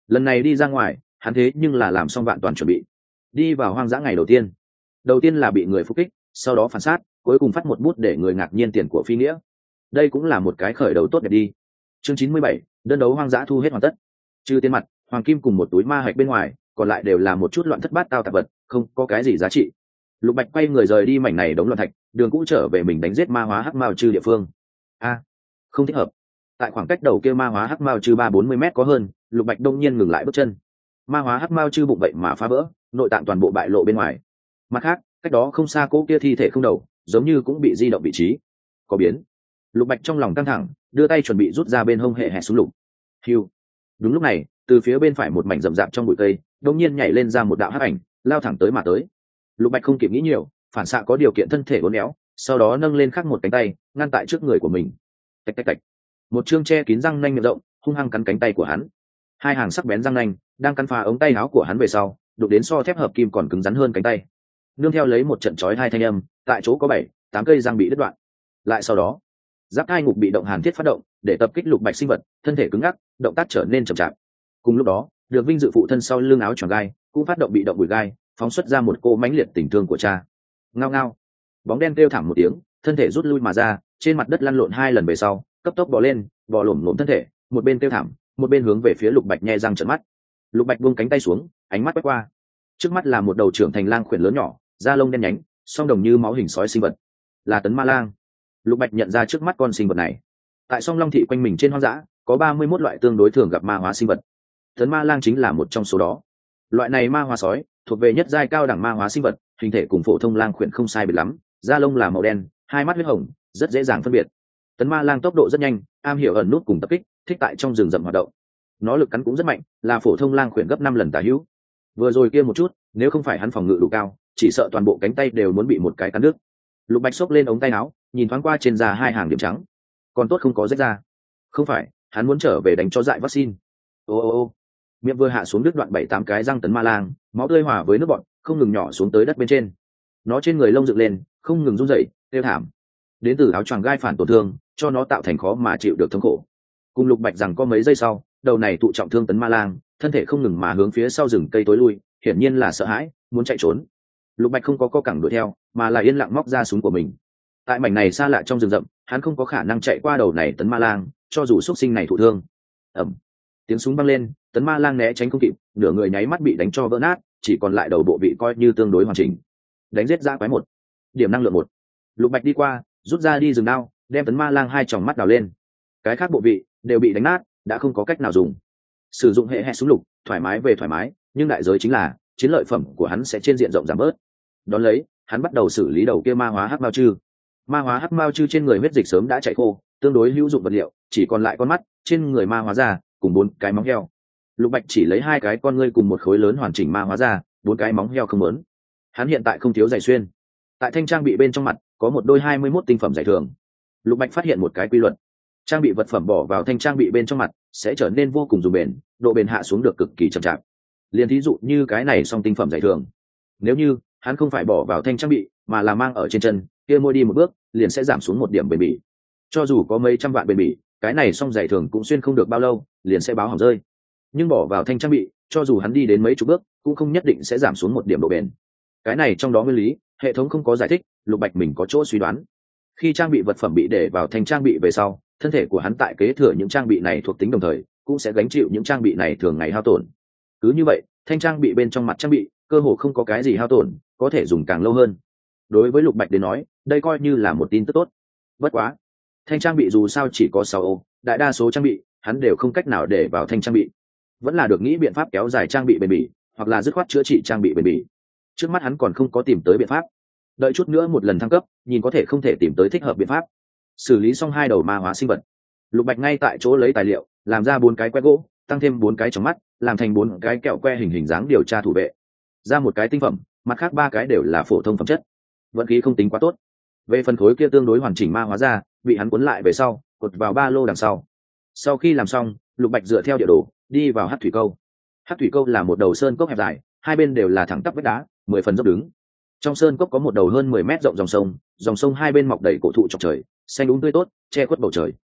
[SPEAKER 1] lần này đi ra ngoài hắn thế nhưng là làm xong vạn toàn chuẩn bị. Đi vào hoang dã ngày đầu tiên đầu tiên là bị người phục kích, sau đó phản sát, cuối cùng phát một bút để người ngạc nhiên tiền của phi nghĩa. Đây cũng là một cái khởi đầu tốt đẹp đi. Chương chín mươi bảy, đơn đấu hoang dã thu hết hoàn tất. Trừ tiền mặt, hoàng kim cùng một túi ma hạch bên ngoài, còn lại đều là một chút loạn thất bát tao tạp vật, không có cái gì giá trị. Lục Bạch quay người rời đi mảnh này đống loạn thạch, đường cũ trở về mình đánh giết ma hóa hắc mao chư địa phương. A, không thích hợp. Tại khoảng cách đầu kia ma hóa hắc mao chư ba bốn mươi mét có hơn, Lục Bạch đông nhiên ngừng lại bước chân. Ma hóa hắc mao chư bụng vậy mà phá vỡ, nội tạng toàn bộ bại lộ bên ngoài. Mặt khác, cách đó không xa cỗ kia thi thể không đầu, giống như cũng bị di động vị trí. Có biến. Lục Bạch trong lòng căng thẳng, đưa tay chuẩn bị rút ra bên hông hệ hẹ súng lục. Hiu. Đúng lúc này, từ phía bên phải một mảnh rậm rạp trong bụi cây, đột nhiên nhảy lên ra một đạo hắc ảnh, lao thẳng tới mà tới. Lục Bạch không kịp nghĩ nhiều, phản xạ có điều kiện thân thể uốn éo, sau đó nâng lên khắc một cánh tay, ngăn tại trước người của mình. Tạch tạch tạch. Một chương che kín răng nanh miệng rộng, hung hăng cắn cánh tay của hắn. Hai hàng sắc bén răng nanh đang cắn phá ống tay áo của hắn về sau, đụng đến so thép hợp kim còn cứng rắn hơn cánh tay. Nương theo lấy một trận chói hai thanh âm, tại chỗ có bảy, tám cây răng bị đứt đoạn. Lại sau đó, giáp thai ngục bị động hàn thiết phát động, để tập kích Lục Bạch sinh vật, thân thể cứng ngắc, động tác trở nên chậm chạp. Cùng lúc đó, được vinh dự phụ thân sau lưng áo choàng gai cũng phát động bị động bùi gai, phóng xuất ra một cô mãnh liệt tình thương của cha. Ngao ngao, bóng đen kêu thảm một tiếng, thân thể rút lui mà ra, trên mặt đất lăn lộn hai lần về sau, cấp tốc bò lên, bò lổm lổm thân thể, một bên kêu thảm, một bên hướng về phía Lục Bạch nhe răng trợn mắt. Lục Bạch buông cánh tay xuống, ánh mắt quét qua, trước mắt là một đầu trưởng thành lang khuyển lớn nhỏ, da lông đen nhánh, song đồng như máu hình sói sinh vật, là tấn ma lang. Lục Bạch nhận ra trước mắt con sinh vật này, tại song long thị quanh mình trên hoang dã có ba mươi mốt loại tương đối thường gặp ma hóa sinh vật, tấn ma lang chính là một trong số đó. Loại này ma hóa sói thuộc về nhất giai cao đẳng ma hóa sinh vật, hình thể cùng phổ thông lang khuyển không sai biệt lắm, da lông là màu đen, hai mắt huyết hồng, rất dễ dàng phân biệt. Tấn ma lang tốc độ rất nhanh, am hiểu ẩn nút cùng tập kích, thích tại trong rừng rậm hoạt động. Nó lực cắn cũng rất mạnh, là phổ thông lang khuyển gấp năm lần tả hữu. Vừa rồi kia một chút, nếu không phải hắn phòng ngự đủ cao, chỉ sợ toàn bộ cánh tay đều muốn bị một cái cắn đứt. Lục Bạch xốc lên ống tay áo, nhìn thoáng qua trên da hai hàng điểm trắng, còn tốt không có rách ra. Không phải, hắn muốn trở về đánh cho dại vaccine. Ô ô ô, miệng vừa hạ xuống đứt đoạn bảy tám cái răng tấn ma lang, máu tươi hòa với nước bọt không ngừng nhỏ xuống tới đất bên trên. Nó trên người lông dựng lên, không ngừng run rẩy, kêu thảm. Đến từ áo choàng gai phản tổn thương, cho nó tạo thành khó mà chịu được thống khổ. Cùng Lục Bạch rằng có mấy giây sau, đầu này tụ trọng thương tấn ma lang, thân thể không ngừng mà hướng phía sau rừng cây tối lui, hiển nhiên là sợ hãi, muốn chạy trốn. Lục Bạch không có co cẳng đuổi theo, mà là yên lặng móc ra súng của mình. Tại mảnh này xa lạ trong rừng rậm, hắn không có khả năng chạy qua đầu này tấn ma lang, cho dù xuất sinh này thụ thương. Ầm, tiếng súng vang lên, tấn ma lang né tránh không kịp, nửa người nháy mắt bị đánh cho vỡ nát, chỉ còn lại đầu bộ vị coi như tương đối hoàn chỉnh. Đánh giết ra quái một, điểm năng lượng một. Lục Bạch đi qua, rút ra đi rừng đao, đem tấn ma lang hai tròng mắt đào lên. Cái khác bộ vị đều bị đánh nát, đã không có cách nào dùng. Sử dụng hệ hệ súng lục, thoải mái về thoải mái, nhưng đại giới chính là chiến lợi phẩm của hắn sẽ trên diện rộng giảm bớt. Đón lấy, hắn bắt đầu xử lý đầu kia ma hóa hắc mao chư. Ma hóa hắc mao chư trên người huyết dịch sớm đã chảy khô, tương đối hữu dụng vật liệu, chỉ còn lại con mắt, trên người ma hóa da cùng bốn cái móng heo. Lục Bạch chỉ lấy hai cái con ngươi cùng một khối lớn hoàn chỉnh ma hóa da, bốn cái móng heo không muốn. Hắn hiện tại không thiếu giày xuyên. Tại thanh trang bị bên trong mặt có một đôi hai mươi mốt tinh phẩm giải thưởng. Lục Bạch phát hiện một cái quy luật: trang bị vật phẩm bỏ vào thanh trang bị bên trong mặt sẽ trở nên vô cùng dùng bền, độ bền hạ xuống được cực kỳ chậm chạp. Liên thí dụ như cái này song tinh phẩm giải thưởng, nếu như hắn không phải bỏ vào thanh trang bị mà là mang ở trên chân, kia mỗi đi một bước liền sẽ giảm xuống một điểm bền bỉ. Cho dù có mấy trăm vạn bền bỉ, cái này song giải thưởng cũng xuyên không được bao lâu, liền sẽ báo hỏng rơi. Nhưng bỏ vào thanh trang bị, cho dù hắn đi đến mấy chục bước, cũng không nhất định sẽ giảm xuống một điểm độ bền. Cái này trong đó nguyên lý, hệ thống không có giải thích, Lục Bạch mình có chỗ suy đoán. Khi trang bị vật phẩm bị để vào thanh trang bị về sau, thân thể của hắn tại kế thừa những trang bị này thuộc tính đồng thời, cũng sẽ gánh chịu những trang bị này thường ngày hao tổn. Cứ như vậy, thanh trang bị bên trong mặt trang bị, cơ hồ không có cái gì hao tổn, có thể dùng càng lâu hơn. Đối với Lục Bạch đến nói, đây coi như là một tin tức tốt. Bất quá, thanh trang bị dù sao chỉ có sáu ô, đại đa số trang bị, hắn đều không cách nào để vào thanh trang bị. Vẫn là được nghĩ biện pháp kéo dài trang bị bền bỉ, hoặc là dứt khoát chữa trị trang bị bền bỉ. Trước mắt hắn còn không có tìm tới biện pháp. Đợi chút nữa một lần thăng cấp, nhìn có thể không thể tìm tới thích hợp biện pháp. Xử lý xong hai đầu ma hóa sinh vật, Lục Bạch ngay tại chỗ lấy tài liệu, làm ra bốn cái que gỗ, tăng thêm bốn cái trong mắt, làm thành bốn cái kẹo que hình hình dáng điều tra thủ vệ. Ra một cái tinh phẩm, mặt khác ba cái đều là phổ thông phẩm chất. Vận khí không tính quá tốt. Về phần khối kia tương đối hoàn chỉnh ma hóa ra, bị hắn cuốn lại về sau, cột vào ba lô đằng sau. Sau khi làm xong, Lục Bạch dựa theo địa đồ, đi vào Hắc Thủy Câu. Hắc Thủy Câu là một đầu sơn cốc hẹp dài, hai bên đều là thẳng tắp vách đá, mười phần dốc đứng. Trong sơn cốc có một đầu hơn mười mét rộng dòng sông, dòng sông hai bên mọc đầy cổ thụ chọc trời, xanh đúng tươi tốt, che khuất bầu trời.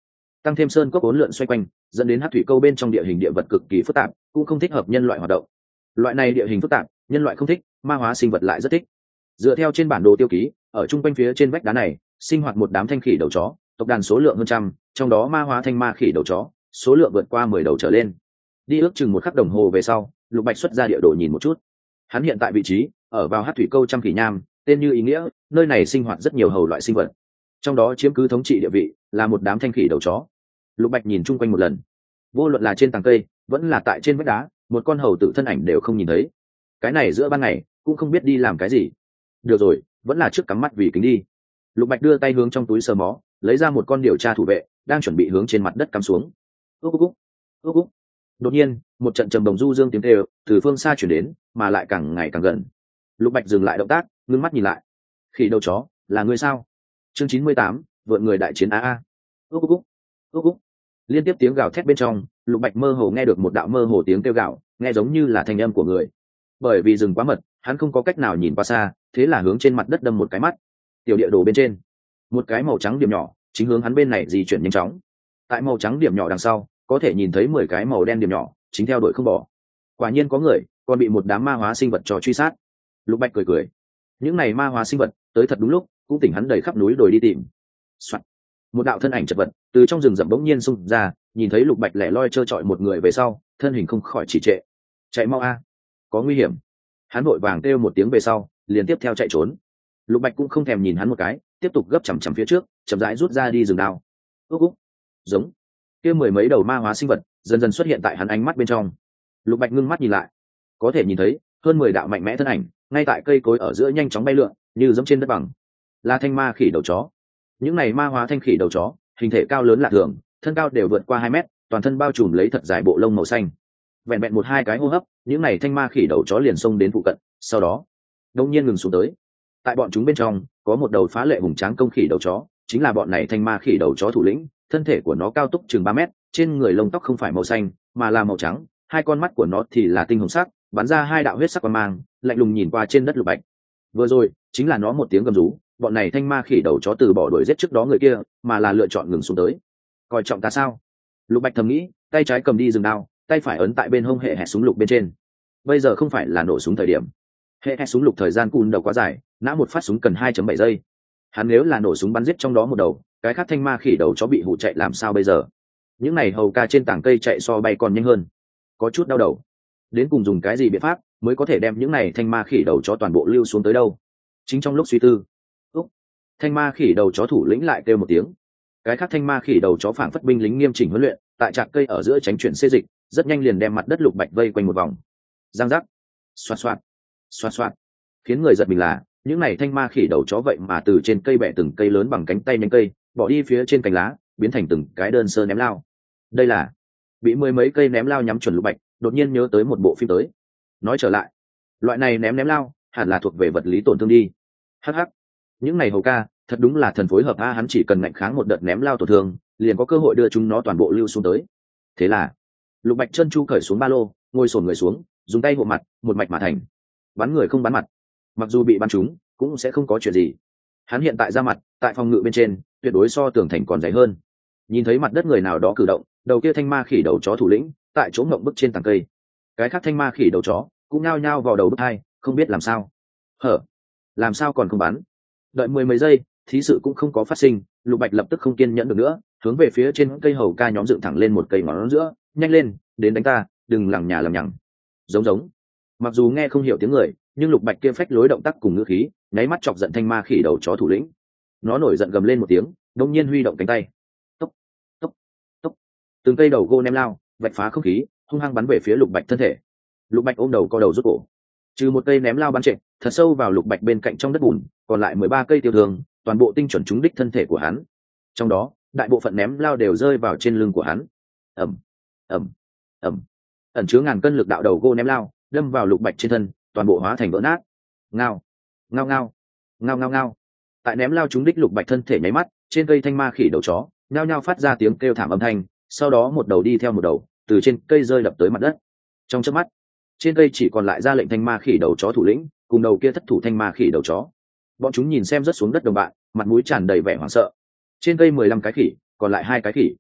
[SPEAKER 1] tăng thêm sơn cốc uốn lượn xoay quanh, dẫn đến hát thủy câu bên trong địa hình địa vật cực kỳ phức tạp, cũng không thích hợp nhân loại hoạt động. Loại này địa hình phức tạp, nhân loại không thích, ma hóa sinh vật lại rất thích. Dựa theo trên bản đồ tiêu ký, ở trung quanh phía trên vách đá này sinh hoạt một đám thanh khỉ đầu chó, tộc đàn số lượng hơn trăm, trong đó ma hóa thanh ma khỉ đầu chó số lượng vượt qua mười đầu trở lên. Đi ước chừng một khắc đồng hồ về sau, Lục Bạch xuất ra địa đồ nhìn một chút. Hắn hiện tại vị trí ở vào hát thủy câu trăm khỉ nham, tên như ý nghĩa, nơi này sinh hoạt rất nhiều hầu loại sinh vật, trong đó chiếm cứ thống trị địa vị là một đám thanh khỉ đầu chó. Lục Bạch nhìn chung quanh một lần, vô luận là trên tàng cây vẫn là tại trên vách đá, một con hầu tử thân ảnh đều không nhìn thấy. Cái này giữa ban ngày cũng không biết đi làm cái gì. Được rồi, vẫn là trước cắm mắt vì kính đi. Lục Bạch đưa tay hướng trong túi sờ mó, lấy ra một con điều tra thủ vệ đang chuẩn bị hướng trên mặt đất cắm xuống. Úc úc úc, úc úc. Đột nhiên, một trận trầm đồng du dương tiếng kêu từ phương xa chuyển đến, mà lại càng ngày càng gần. Lục Bạch dừng lại động tác, ngưng mắt nhìn lại. Khỉ đầu chó, là người sao? Chương chín mươi tám, vượn người đại chiến a a. Úc úc úc, úc úc. Liên tiếp tiếng gào thét bên trong, Lục Bạch mơ hồ nghe được một đạo mơ hồ tiếng kêu gào, nghe giống như là thanh âm của người. Bởi vì rừng quá mật, hắn không có cách nào nhìn qua xa, thế là hướng trên mặt đất đâm một cái mắt. Tiểu địa đồ bên trên, một cái màu trắng điểm nhỏ chính hướng hắn bên này di chuyển nhanh chóng. Tại màu trắng điểm nhỏ đằng sau, có thể nhìn thấy mười cái màu đen điểm nhỏ chính theo đuổi không bỏ. Quả nhiên có người còn bị một đám ma hóa sinh vật trò truy sát. Lục Bạch cười cười, những này ma hóa sinh vật tới thật đúng lúc, cũng tỉnh hắn đầy khắp núi đồi đi tìm. Soạn. Một đạo thân ảnh chật vật từ trong rừng rậm bỗng nhiên xung ra, nhìn thấy Lục Bạch lẻ loi trơ trọi một người về sau, thân hình không khỏi trì trệ. Chạy mau a, có nguy hiểm. Hắn vội vàng kêu một tiếng về sau, liền tiếp theo chạy trốn. Lục Bạch cũng không thèm nhìn hắn một cái, tiếp tục gấp chằm chằm phía trước, chậm rãi rút ra đi rừng đao. Úc úc, giống. Kia mười mấy đầu ma hóa sinh vật dần dần xuất hiện tại hắn ánh mắt bên trong. Lục Bạch ngưng mắt nhìn lại, có thể nhìn thấy hơn mười đạo mạnh mẽ thân ảnh ngay tại cây cối ở giữa nhanh chóng bay lượn, như giống trên đất bằng. Là thanh ma khỉ đầu chó. Những này ma hóa thanh khỉ đầu chó, hình thể cao lớn lạ thường, thân cao đều vượt qua hai mét, toàn thân bao trùm lấy thật dài bộ lông màu xanh. Vẹn vẹn một hai cái hô hấp, những này thanh ma khỉ đầu chó liền xông đến phụ cận, sau đó đột nhiên ngừng xuống tới. Tại bọn chúng bên trong có một đầu phá lệ hùng tráng công khỉ đầu chó, chính là bọn này thanh ma khỉ đầu chó thủ lĩnh. Thân thể của nó cao túc chừng ba mét, trên người lông tóc không phải màu xanh mà là màu trắng, hai con mắt của nó thì là tinh hồng sắc, bắn ra hai đạo huyết sắc quang mang, lạnh lùng nhìn qua trên đất Lục Bạch. Vừa rồi chính là nó một tiếng gầm rú, bọn này thanh ma khỉ đầu chó từ bỏ đuổi giết trước đó người kia, mà là lựa chọn ngừng xuống tới. Coi trọng ta sao? Lục Bạch thầm nghĩ, tay trái cầm đi rừng đao, tay phải ấn tại bên hông hệ hẹt súng lục bên trên. Bây giờ không phải là nổ súng thời điểm. Hệ hẹt súng lục thời gian cùn đầu quá dài, nã một phát súng cần hai phẩy bảy giây. Hắn nếu là nổ súng bắn giết trong đó một đầu, cái khác thanh ma khỉ đầu chó bị hụ chạy làm sao bây giờ? Những này hầu ca trên tảng cây chạy so bay còn nhanh hơn, có chút đau đầu. Đến cùng dùng cái gì biện pháp mới có thể đem những này thanh ma khỉ đầu chó toàn bộ lưu xuống tới đâu? Chính trong lúc suy tư, úc, thanh ma khỉ đầu chó thủ lĩnh lại kêu một tiếng. Cái khác thanh ma khỉ đầu chó phảng phất binh lính nghiêm chỉnh huấn luyện, tại trạc cây ở giữa tránh chuyển xê dịch, rất nhanh liền đem mặt đất Lục Bạch vây quanh một vòng. Giang giác, xoạt xoạt, xoạt xoạt. Khiến người giật mình là, những này thanh ma khỉ đầu chó vậy mà từ trên cây bẻ từng cây lớn bằng cánh tay nhánh cây, bỏ đi phía trên cành lá, biến thành từng cái đơn sơ ném lao. Đây là bị mười mấy cây ném lao nhắm chuẩn Lục Bạch, đột nhiên nhớ tới một bộ phim tới. Nói trở lại, loại này ném ném lao hẳn là thuộc về vật lý tổn thương đi. Hắc hắc, những này hầu ca thật đúng là thần phối hợp a, hắn chỉ cần ngạnh kháng một đợt ném lao tổn thương, liền có cơ hội đưa chúng nó toàn bộ lưu xuống tới. Thế là Lục Bạch chân chu cởi xuống ba lô, ngồi xổm người xuống, dùng tay hộ mặt, một mạch mà thành. Bắn người không bắn mặt, mặc dù bị bắn trúng cũng sẽ không có chuyện gì. Hắn hiện tại ra mặt tại phòng ngự bên trên tuyệt đối so tường thành còn dày hơn. Nhìn thấy mặt đất người nào đó cử động, đầu kia thanh ma khỉ đầu chó thủ lĩnh tại chỗ ngậm bức trên tảng cây, cái khác thanh ma khỉ đầu chó cũng nhao nhao vào đầu bức hai, không biết làm sao. Hở, làm sao còn không bắn? Đợi mười mấy giây, thí sự cũng không có phát sinh. Lục Bạch lập tức không kiên nhẫn được nữa, hướng về phía trên cây hầu ca nhóm dựng thẳng lên một cây ngón giữa. Nhanh lên, đến đánh ta, đừng lằng nhà lằng nhằng. Giống giống. Mặc dù nghe không hiểu tiếng người, nhưng Lục Bạch kia phách lối động tác cùng ngữ khí, nháy mắt chọc giận thanh ma khỉ đầu chó thủ lĩnh. Nó nổi giận gầm lên một tiếng, đột nhiên huy động cánh tay. Tốc, tốc, tốc. Từng cây đầu gô ném lao, vạch phá không khí, hung hăng bắn về phía Lục Bạch thân thể. Lục Bạch ôm đầu co đầu rút cổ. Trừ một cây ném lao bắn trệ, thật sâu vào Lục Bạch bên cạnh trong đất bùn, còn lại mười ba cây tiêu thương, toàn bộ tinh chuẩn trúng đích thân thể của hắn. Trong đó, đại bộ phận ném lao đều rơi vào trên lưng của hắn. Ầm, ầm, ầm. Ẩn chứa ngàn cân lực đạo đầu gô ném lao, đâm vào Lục Bạch trên thân, toàn bộ hóa thành vỡ nát. Ngao, ngao ngao, ngao ngao ngao. Tại ném lao trúng đích Lục Bạch thân thể nháy mắt, trên cây thanh ma khỉ đầu chó nhao nhao phát ra tiếng kêu thảm âm thanh, sau đó một đầu đi theo một đầu, từ trên cây rơi đập tới mặt đất. Trong chớp mắt, trên cây chỉ còn lại ra lệnh thanh ma khỉ đầu chó thủ lĩnh cùng đầu kia thất thủ thanh ma khỉ đầu chó. Bọn chúng nhìn xem rớt xuống đất đồng bạn, mặt mũi tràn đầy vẻ hoảng sợ. Trên cây mười lăm cái khỉ, còn lại hai cái khỉ.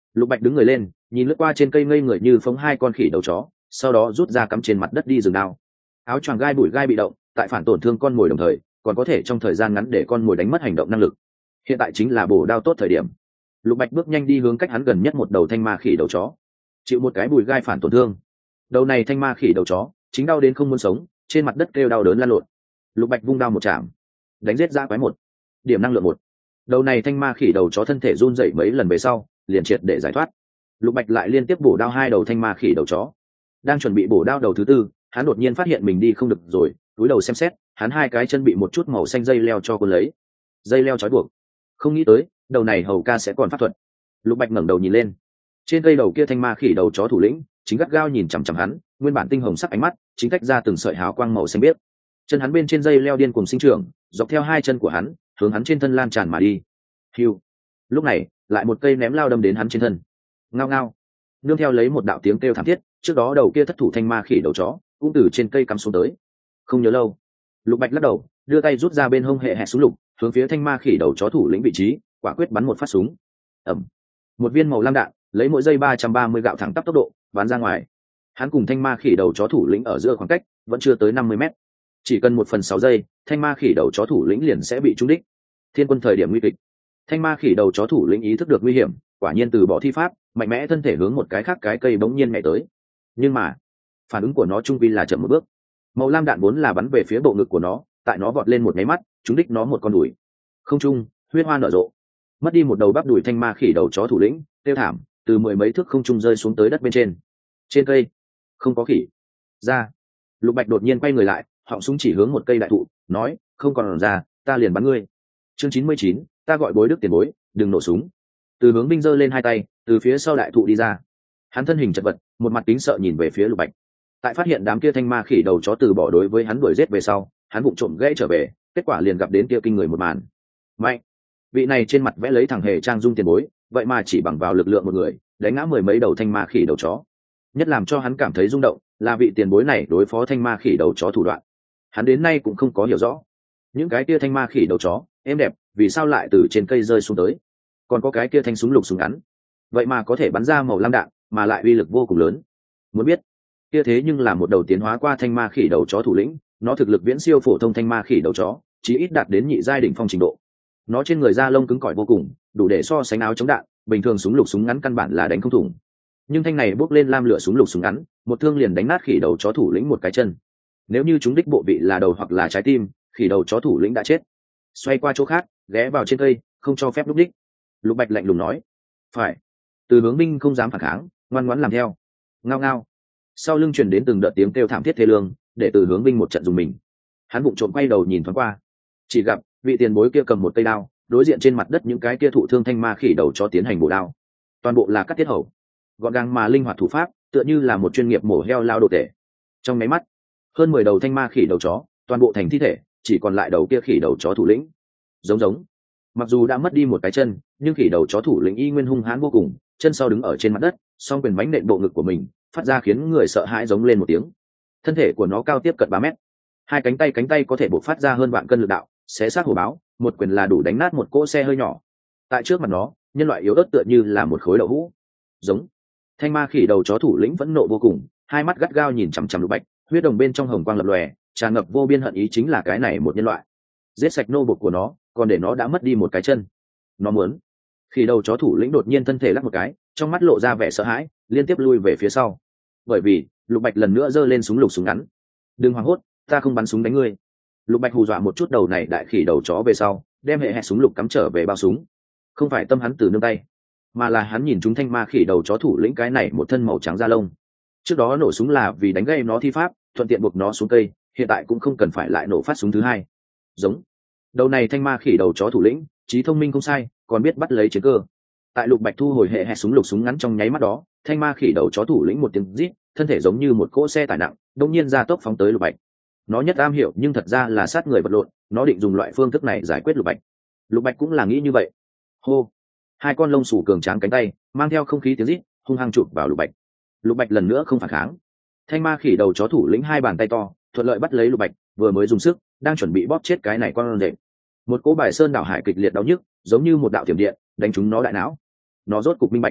[SPEAKER 1] Lục Bạch đứng người lên, nhìn lướt qua trên cây ngây người như phóng hai con khỉ đầu chó, sau đó rút ra cắm trên mặt đất đi rừng đao. Áo choàng gai bụi gai bị động, tại phản tổn thương con mồi đồng thời, còn có thể trong thời gian ngắn để con mồi đánh mất hành động năng lực. Hiện tại chính là bổ đao tốt thời điểm. Lục Bạch bước nhanh đi hướng cách hắn gần nhất một đầu thanh ma khỉ đầu chó, chịu một cái bụi gai phản tổn thương. Đầu này thanh ma khỉ đầu chó chính đau đến không muốn sống, trên mặt đất kêu đau đớn lăn lộn. Lục Bạch vung đao một chạm, đánh giết dã quái một, điểm năng lượng một. Đầu này thanh ma khỉ đầu chó thân thể run rẩy mấy lần về sau, liền triệt để giải thoát. Lục Bạch lại liên tiếp bổ đao hai đầu thanh ma khỉ đầu chó. Đang chuẩn bị bổ đao đầu thứ tư, hắn đột nhiên phát hiện mình đi không được rồi, cúi đầu xem xét, hắn hai cái chân bị một chút màu xanh dây leo cho cuốn lấy. Dây leo trói buộc. Không nghĩ tới, đầu này hầu ca sẽ còn pháp thuật. Lục Bạch ngẩng đầu nhìn lên. Trên cây đầu kia thanh ma khỉ đầu chó thủ lĩnh, chính gắt gao nhìn chằm chằm hắn, nguyên bản tinh hồng sắc ánh mắt, chính tách ra từng sợi hào quang màu xanh biếc. Chân hắn bên trên dây leo điên cuồng sinh trưởng, dọc theo hai chân của hắn, hướng hắn trên thân lan tràn mà đi. Hưu. Lúc này, lại một cây ném lao đâm đến hắn trên thân. Ngao ngao. Nương theo lấy một đạo tiếng kêu thảm thiết, trước đó đầu kia thất thủ thanh ma khỉ đầu chó, cũng từ trên cây cắm xuống tới. Không nhớ lâu, Lục Bạch lắc đầu, đưa tay rút ra bên hông hệ hẹ súng lục, hướng phía thanh ma khỉ đầu chó thủ lĩnh vị trí, quả quyết bắn một phát súng. Ầm. Một viên màu lam đạn, lấy mỗi giây ba trăm ba mươi gạo thẳng tắp tốc độ, bắn ra ngoài. Hắn cùng thanh ma khỉ đầu chó thủ lĩnh ở giữa khoảng cách vẫn chưa tới năm mươi mét. Chỉ cần một phần sáu giây, thanh ma khỉ đầu chó thủ lĩnh liền sẽ bị trúng đích. Thiên quân thời điểm nguy kịch. Thanh ma khỉ đầu chó thủ lĩnh ý thức được nguy hiểm, quả nhiên từ bỏ thi pháp, mạnh mẽ thân thể hướng một cái khác cái cây bỗng nhiên nhảy tới. Nhưng mà, phản ứng của nó trung quy là chậm một bước. Màu lam đạn vốn là bắn về phía bộ ngực của nó, tại nó vọt lên một nháy mắt, trúng đích nó một con đùi. Không trung, huyết hoa nở rộ. Mất đi một đầu bắp đùi thanh ma khỉ đầu chó thủ lĩnh, tiêu thảm, từ mười mấy thước không trung rơi xuống tới đất bên trên. Trên cây, không có khỉ. Ra. Lục Bạch đột nhiên quay người lại, họng súng chỉ hướng một cây đại thụ, nói, không còn ra, ta liền bắn ngươi. Chương chín mươi chín, ta gọi bối đức tiền bối, đừng nổ súng. Từ hướng binh giơ lên hai tay, từ phía sau đại thụ đi ra. Hắn thân hình chật vật, một mặt kính sợ nhìn về phía Lục Bạch. Tại phát hiện đám kia thanh ma khỉ đầu chó từ bỏ đối với hắn đuổi giết về sau, hắn vụng trộm gãy trở về, kết quả liền gặp đến kia kinh người một màn. Mạnh. Vị này trên mặt vẽ lấy thằng hề trang dung tiền bối, vậy mà chỉ bằng vào lực lượng một người, đánh ngã mười mấy đầu thanh ma khỉ đầu chó. Nhất làm cho hắn cảm thấy rung động, là vị tiền bối này đối phó thanh ma khỉ đầu chó thủ đoạn. Hắn đến nay cũng không có hiểu rõ. Những cái kia thanh ma khỉ đầu chó, êm đẹp, vì sao lại từ trên cây rơi xuống tới? Còn có cái kia thanh súng lục súng ngắn, vậy mà có thể bắn ra màu lam đạn, mà lại uy lực vô cùng lớn. Muốn biết, kia thế nhưng là một đầu tiến hóa qua thanh ma khỉ đầu chó thủ lĩnh, nó thực lực viễn siêu phổ thông thanh ma khỉ đầu chó, chí ít đạt đến nhị giai đỉnh phong trình độ. Nó trên người da lông cứng cỏi vô cùng, đủ để so sánh áo chống đạn, bình thường súng lục súng ngắn căn bản là đánh không thủng. Nhưng thanh này bốc lên lam lửa súng lục súng ngắn, một thương liền đánh nát khỉ đầu chó thủ lĩnh một cái chân. Nếu như chúng đích bộ vị là đầu hoặc là trái tim, khỉ đầu chó thủ lĩnh đã chết. Xoay qua chỗ khác, ghé vào trên cây, không cho phép lúc đích. Lục Bạch lạnh lùng nói, phải. Từ hướng binh không dám phản kháng, ngoan ngoãn làm theo. Ngao ngao. Sau lưng truyền đến từng đợt tiếng kêu thảm thiết thê lương, để từ hướng binh một trận dùng mình. Hắn vụng trộm quay đầu nhìn thoáng qua, chỉ gặp vị tiền bối kia cầm một cây đao, đối diện trên mặt đất những cái kia thụ thương thanh ma khỉ đầu chó tiến hành bổ đao. Toàn bộ là cắt tiết hầu, gọn gàng mà linh hoạt thủ pháp, tựa như là một chuyên nghiệp mổ heo lao đồ tể. Trong máy mắt, hơn mười đầu thanh ma khỉ đầu chó, toàn bộ thành thi thể, chỉ còn lại đầu kia khỉ đầu chó thủ lĩnh. Giống giống. Mặc dù đã mất đi một cái chân, nhưng khỉ đầu chó thủ lĩnh y nguyên hung hãn vô cùng, chân sau đứng ở trên mặt đất, song quyền bánh nện bộ ngực của mình, phát ra khiến người sợ hãi giống lên một tiếng. Thân thể của nó cao tiếp cận ba mét, hai cánh tay cánh tay có thể bộc phát ra hơn vạn cân lực đạo, xé xác hổ báo, một quyền là đủ đánh nát một cỗ xe hơi nhỏ. Tại trước mặt nó, nhân loại yếu ớt tựa như là một khối đậu hũ. Giống. Thanh ma khỉ đầu chó thủ lĩnh phẫn nộ vô cùng, hai mắt gắt gao nhìn chằm chằm Lục Bạch, huyết đồng bên trong hồng quang lập lòe, tràn ngập vô biên hận ý, chính là cái này một nhân loại. Giết sạch nô bộc của nó, còn để nó đã mất đi một cái chân. Nó muốn. Khỉ đầu chó thủ lĩnh đột nhiên thân thể lắc một cái, trong mắt lộ ra vẻ sợ hãi, liên tiếp lui về phía sau. Bởi vì, Lục Bạch lần nữa giơ lên súng lục súng ngắn. Đừng hoảng hốt, ta không bắn súng đánh ngươi. Lục Bạch hù dọa một chút đầu này đại khỉ đầu chó về sau, đem hệ hẹ súng lục cắm trở về bao súng. Không phải tâm hắn từ nương tay, mà là hắn nhìn chúng thanh ma khỉ đầu chó thủ lĩnh cái này một thân màu trắng da lông. Trước đó nổ súng là vì đánh gây nó thi pháp, thuận tiện buộc nó xuống cây, hiện tại cũng không cần phải lại nổ phát súng thứ hai. Giống. Đầu này thanh ma khỉ đầu chó thủ lĩnh, trí thông minh không sai, còn biết bắt lấy chiến cơ. Tại Lục Bạch thu hồi hệ hẹ súng lục súng ngắn trong nháy mắt đó, thanh ma khỉ đầu chó thủ lĩnh một tiếng rít, thân thể giống như một cỗ xe tải nặng, đột nhiên ra tốc phóng tới Lục Bạch. Nó nhất am hiểu nhưng thật ra là sát người vật lộn, nó định dùng loại phương thức này giải quyết Lục Bạch. Lục Bạch cũng là nghĩ như vậy. Hô. Hai con lông xù cường tráng cánh tay, mang theo không khí tiếng rít, hung hăng chụp vào Lục Bạch. Lục Bạch lần nữa không phản kháng. Thanh ma khỉ đầu chó thủ lĩnh hai bàn tay to, thuận lợi bắt lấy Lục Bạch, vừa mới dùng sức, đang chuẩn bị bóp chết cái này con rệp. Một cỗ bài sơn đảo hải kịch liệt đau nhức, giống như một đạo tiềm điện, đánh trúng nó đại não. Nó rốt cục minh bạch.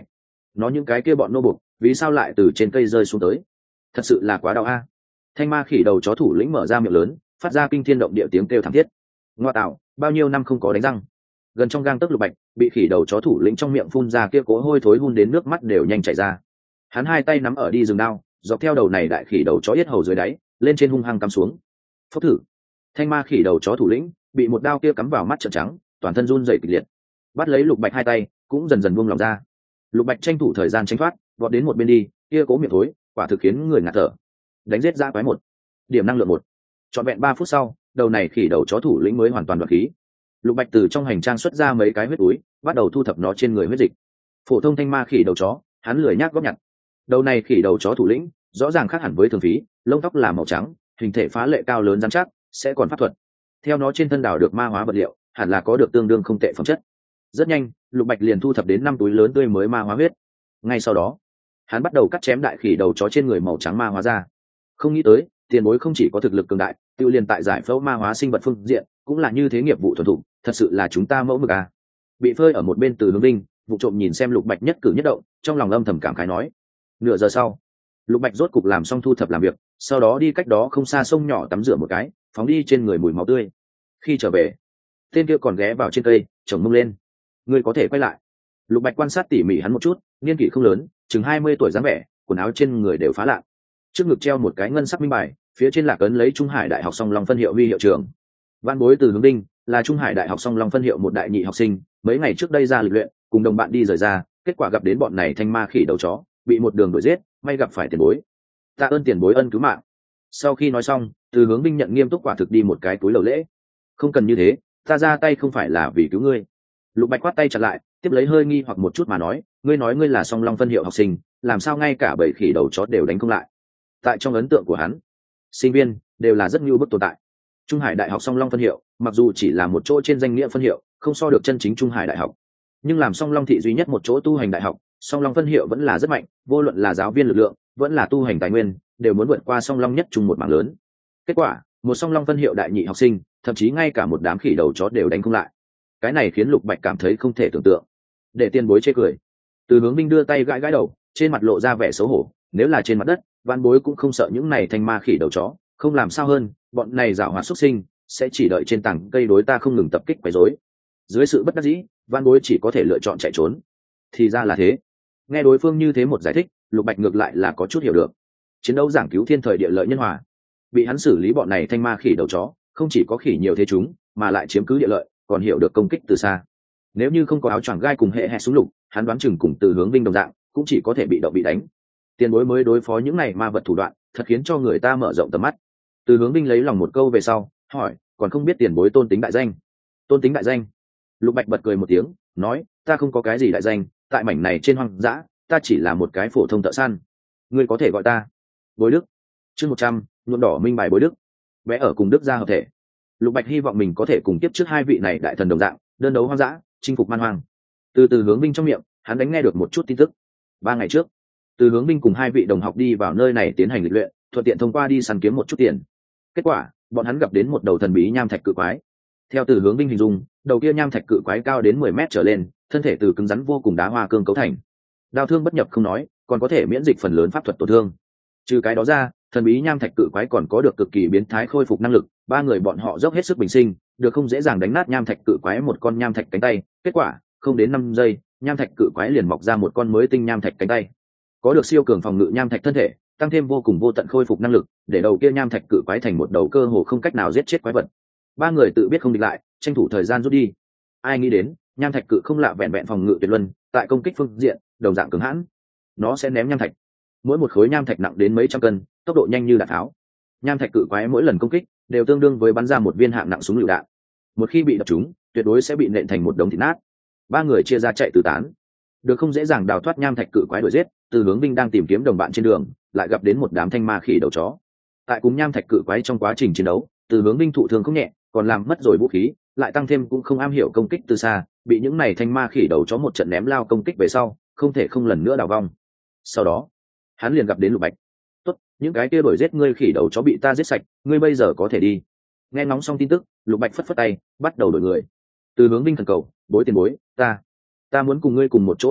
[SPEAKER 1] nó những cái kia bọn nô bục vì sao lại từ trên cây rơi xuống tới, thật sự là quá đau a. Thanh ma khỉ đầu chó thủ lĩnh mở ra miệng lớn, phát ra kinh thiên động địa tiếng kêu thảm thiết. Ngoa tạo, bao nhiêu năm không có đánh răng. Gần trong gang tấc Lục Bạch bị khỉ đầu chó thủ lĩnh trong miệng phun ra kia cố hôi thối hun đến nước mắt đều nhanh chảy ra. Hắn hai tay nắm ở đi rừng đao, dọc theo đầu này đại khỉ đầu chó yết hầu dưới đáy lên trên hung hăng cắm xuống. Phốc thử. Thanh ma khỉ đầu chó thủ lĩnh bị một đao kia cắm vào mắt trợn trắng, toàn thân run rẩy kịch liệt. Bắt lấy Lục Bạch hai tay cũng dần dần buông lòng ra. Lục Bạch tranh thủ thời gian tránh thoát, vọt đến một bên đi, kia cố miệng thối quả thực khiến người ngạt thở. Đánh giết ra quái một, điểm năng lượng một. Trọn vẹn ba phút sau, đầu này khỉ đầu chó thủ lĩnh mới hoàn toàn đoạt khí. Lục Bạch từ trong hành trang xuất ra mấy cái huyết túi, bắt đầu thu thập nó trên người huyết dịch. Phổ thông thanh ma khỉ đầu chó, hắn lười nhác góp nhặt. Đầu này khỉ đầu chó thủ lĩnh rõ ràng khác hẳn với thường phí, lông tóc là màu trắng, hình thể phá lệ cao lớn rắn chắc, sẽ còn pháp thuật. Theo nó trên thân đảo được ma hóa vật liệu, hẳn là có được tương đương không tệ phẩm chất. Rất nhanh, Lục Bạch liền thu thập đến năm túi lớn tươi mới ma hóa huyết. Ngay sau đó, hắn bắt đầu cắt chém đại khỉ đầu chó trên người màu trắng ma hóa ra. Không nghĩ tới, tiền bối không chỉ có thực lực cường đại, tiêu liền tại giải phẫu ma hóa sinh vật phương diện cũng là như thế nghiệp vụ thuần thục, thật sự là chúng ta mẫu mực à. Bị phơi ở một bên Từ Hướng Vinh vụ trộm nhìn xem Lục Bạch nhất cử nhất động, trong lòng âm thầm cảm khái nói. Nửa giờ sau, Lục Bạch rốt cục làm xong thu thập làm việc, sau đó đi cách đó không xa sông nhỏ tắm rửa một cái, phóng đi trên người mùi máu tươi. Khi trở về, tên kia còn ghé vào trên cây chồng mông lên. Ngươi có thể quay lại. Lục Bạch quan sát tỉ mỉ hắn một chút, niên kỷ không lớn, chừng hai mươi tuổi dáng vẻ, quần áo trên người đều phá lạ. Trước ngực treo một cái ngân sắc minh bài, phía trên lạc ấn lấy Trung Hải Đại học Song Long phân hiệu huy hiệu trưởng. Văn bối Từ Hướng Vinh là Trung Hải Đại học Song Long phân hiệu một đại nhị học sinh, mấy ngày trước đây ra lịch luyện, cùng đồng bạn đi rời ra, kết quả gặp đến bọn này thanh ma khỉ đầu chó, bị một đường đuổi giết, may gặp phải tiền bối. Tạ ơn tiền bối ân cứu mạng. Sau khi nói xong, Từ Hướng Vinh nhận nghiêm túc quả thực đi một cái túi lầu lễ. Không cần như thế, ta ra tay không phải là vì cứu ngươi. Lục Bạch quát tay chặn lại, tiếp lấy hơi nghi hoặc một chút mà nói, ngươi nói ngươi là Song Long phân hiệu học sinh, làm sao ngay cả bảy khỉ đầu chó đều đánh không lại? Tại trong ấn tượng của hắn, sinh viên đều là rất nhu bức tồn tại. Trung Hải Đại học Song Long phân hiệu, mặc dù chỉ là một chỗ trên danh nghĩa phân hiệu, không so được chân chính Trung Hải Đại học, nhưng làm Song Long thị duy nhất một chỗ tu hành đại học, Song Long phân hiệu vẫn là rất mạnh, vô luận là giáo viên lực lượng, vẫn là tu hành tài nguyên, đều muốn vượt qua Song Long nhất chung một mảng lớn. Kết quả, một Song Long phân hiệu đại nhị học sinh, thậm chí ngay cả một đám khỉ đầu chó đều đánh không lại. Cái này khiến Lục Bạch cảm thấy không thể tưởng tượng. Để tiền bối chê cười. Từ Hướng Vinh đưa tay gãi gãi đầu, trên mặt lộ ra vẻ xấu hổ, nếu là trên mặt đất, Văn bối cũng không sợ những này thanh ma khỉ đầu chó, không làm sao hơn, bọn này giảo hoạt xuất sinh, sẽ chỉ đợi trên tảng cây đối ta không ngừng tập kích quấy rối. Dưới sự bất đắc dĩ, Văn bối chỉ có thể lựa chọn chạy trốn. Thì ra là thế. Nghe đối phương như thế một giải thích, Lục Bạch ngược lại là có chút hiểu được. Chiến đấu giảng cứu thiên thời địa lợi nhân hòa, bị hắn xử lý bọn này thanh ma khỉ đầu chó, không chỉ có khỉ nhiều thế chúng, mà lại chiếm cứ địa lợi, còn hiểu được công kích từ xa. Nếu như không có áo choàng gai cùng hệ hệ súng lục, hắn đoán chừng cùng Từ Hướng Vinh đồng dạng, cũng chỉ có thể bị động bị đánh. Tiền bối mới đối phó những này ma vật thủ đoạn, thật khiến cho người ta mở rộng tầm mắt. Từ Hướng Vinh lấy lòng một câu về sau, hỏi, còn không biết tiền bối tôn tính đại danh? Tôn tính đại danh? Lục Bạch bật cười một tiếng, nói, ta không có cái gì đại danh, tại mảnh này trên hoang dã, ta chỉ là một cái phổ thông thợ săn. Ngươi có thể gọi ta Bối Đức. Chương một trăm, nhuộm đỏ minh bài Bối Đức. Vẽ ở cùng Đức gia hợp thể. Lục Bạch hy vọng mình có thể cùng tiếp trước hai vị này đại thần đồng dạng, đơn đấu hoang dã, chinh phục man hoang. Từ Từ Hướng Vinh trong miệng, hắn đánh nghe được một chút tin tức. Ba ngày trước, Từ Hướng Vinh cùng hai vị đồng học đi vào nơi này tiến hành lịch luyện, thuận tiện thông qua đi săn kiếm một chút tiền. Kết quả, bọn hắn gặp đến một đầu thần bí nham thạch cự quái. Theo Từ Hướng Vinh hình dung, đầu kia nham thạch cự quái cao đến mười mét trở lên, thân thể từ cứng rắn vô cùng đá hoa cương cấu thành. Đao thương bất nhập không nói, còn có thể miễn dịch phần lớn pháp thuật tổn thương. Trừ cái đó ra, thần bí nham thạch cự quái còn có được cực kỳ biến thái khôi phục năng lực, ba người bọn họ dốc hết sức bình sinh, được không dễ dàng đánh nát nham thạch cự quái một con nham thạch cánh tay, kết quả, không đến năm giây, nham thạch cự quái liền mọc ra một con mới tinh nham thạch cánh tay. Có được siêu cường phòng ngự nham thạch thân thể, tăng thêm vô cùng vô tận khôi phục năng lực, để đầu kia nham thạch cự quái thành một đầu cơ hồ không cách nào giết chết quái vật. Ba người tự biết không địch lại, tranh thủ thời gian rút đi. Ai nghĩ đến, nham thạch cự không lạ vẹn vẹn phòng ngự tuyệt luân, tại công kích phương diện, đồng dạng cứng hãn. Nó sẽ ném nham thạch. Mỗi một khối nham thạch nặng đến mấy trăm cân, tốc độ nhanh như đạn tháo. Nham thạch cự quái mỗi lần công kích đều tương đương với bắn ra một viên hạng nặng súng lựu đạn. Một khi bị đập trúng, tuyệt đối sẽ bị nện thành một đống thịt nát. Ba người chia ra chạy tứ tán, được không dễ dàng đào thoát nham thạch cự quái đuổi giết. Từ Hướng Vinh đang tìm kiếm đồng bạn trên đường, lại gặp đến một đám thanh ma khỉ đầu chó. Tại cùng nham thạch cự quái trong quá trình chiến đấu, Từ Hướng Vinh thụ thương không nhẹ, còn làm mất rồi vũ khí, lại tăng thêm cũng không am hiểu công kích từ xa, bị những này thanh ma khỉ đầu chó một trận ném lao công kích về sau, không thể không lần nữa đào vong. Sau đó, hắn liền gặp đến Lục Bạch. Tốt, những cái kia đuổi giết ngươi khỉ đầu chó bị ta giết sạch, ngươi bây giờ có thể đi. Nghe ngóng xong tin tức, Lục Bạch phất phất tay, bắt đầu đổi người. Từ Hướng Vinh thần cầu, Bối tiền bối, ta ta muốn cùng ngươi cùng một chỗ hành động,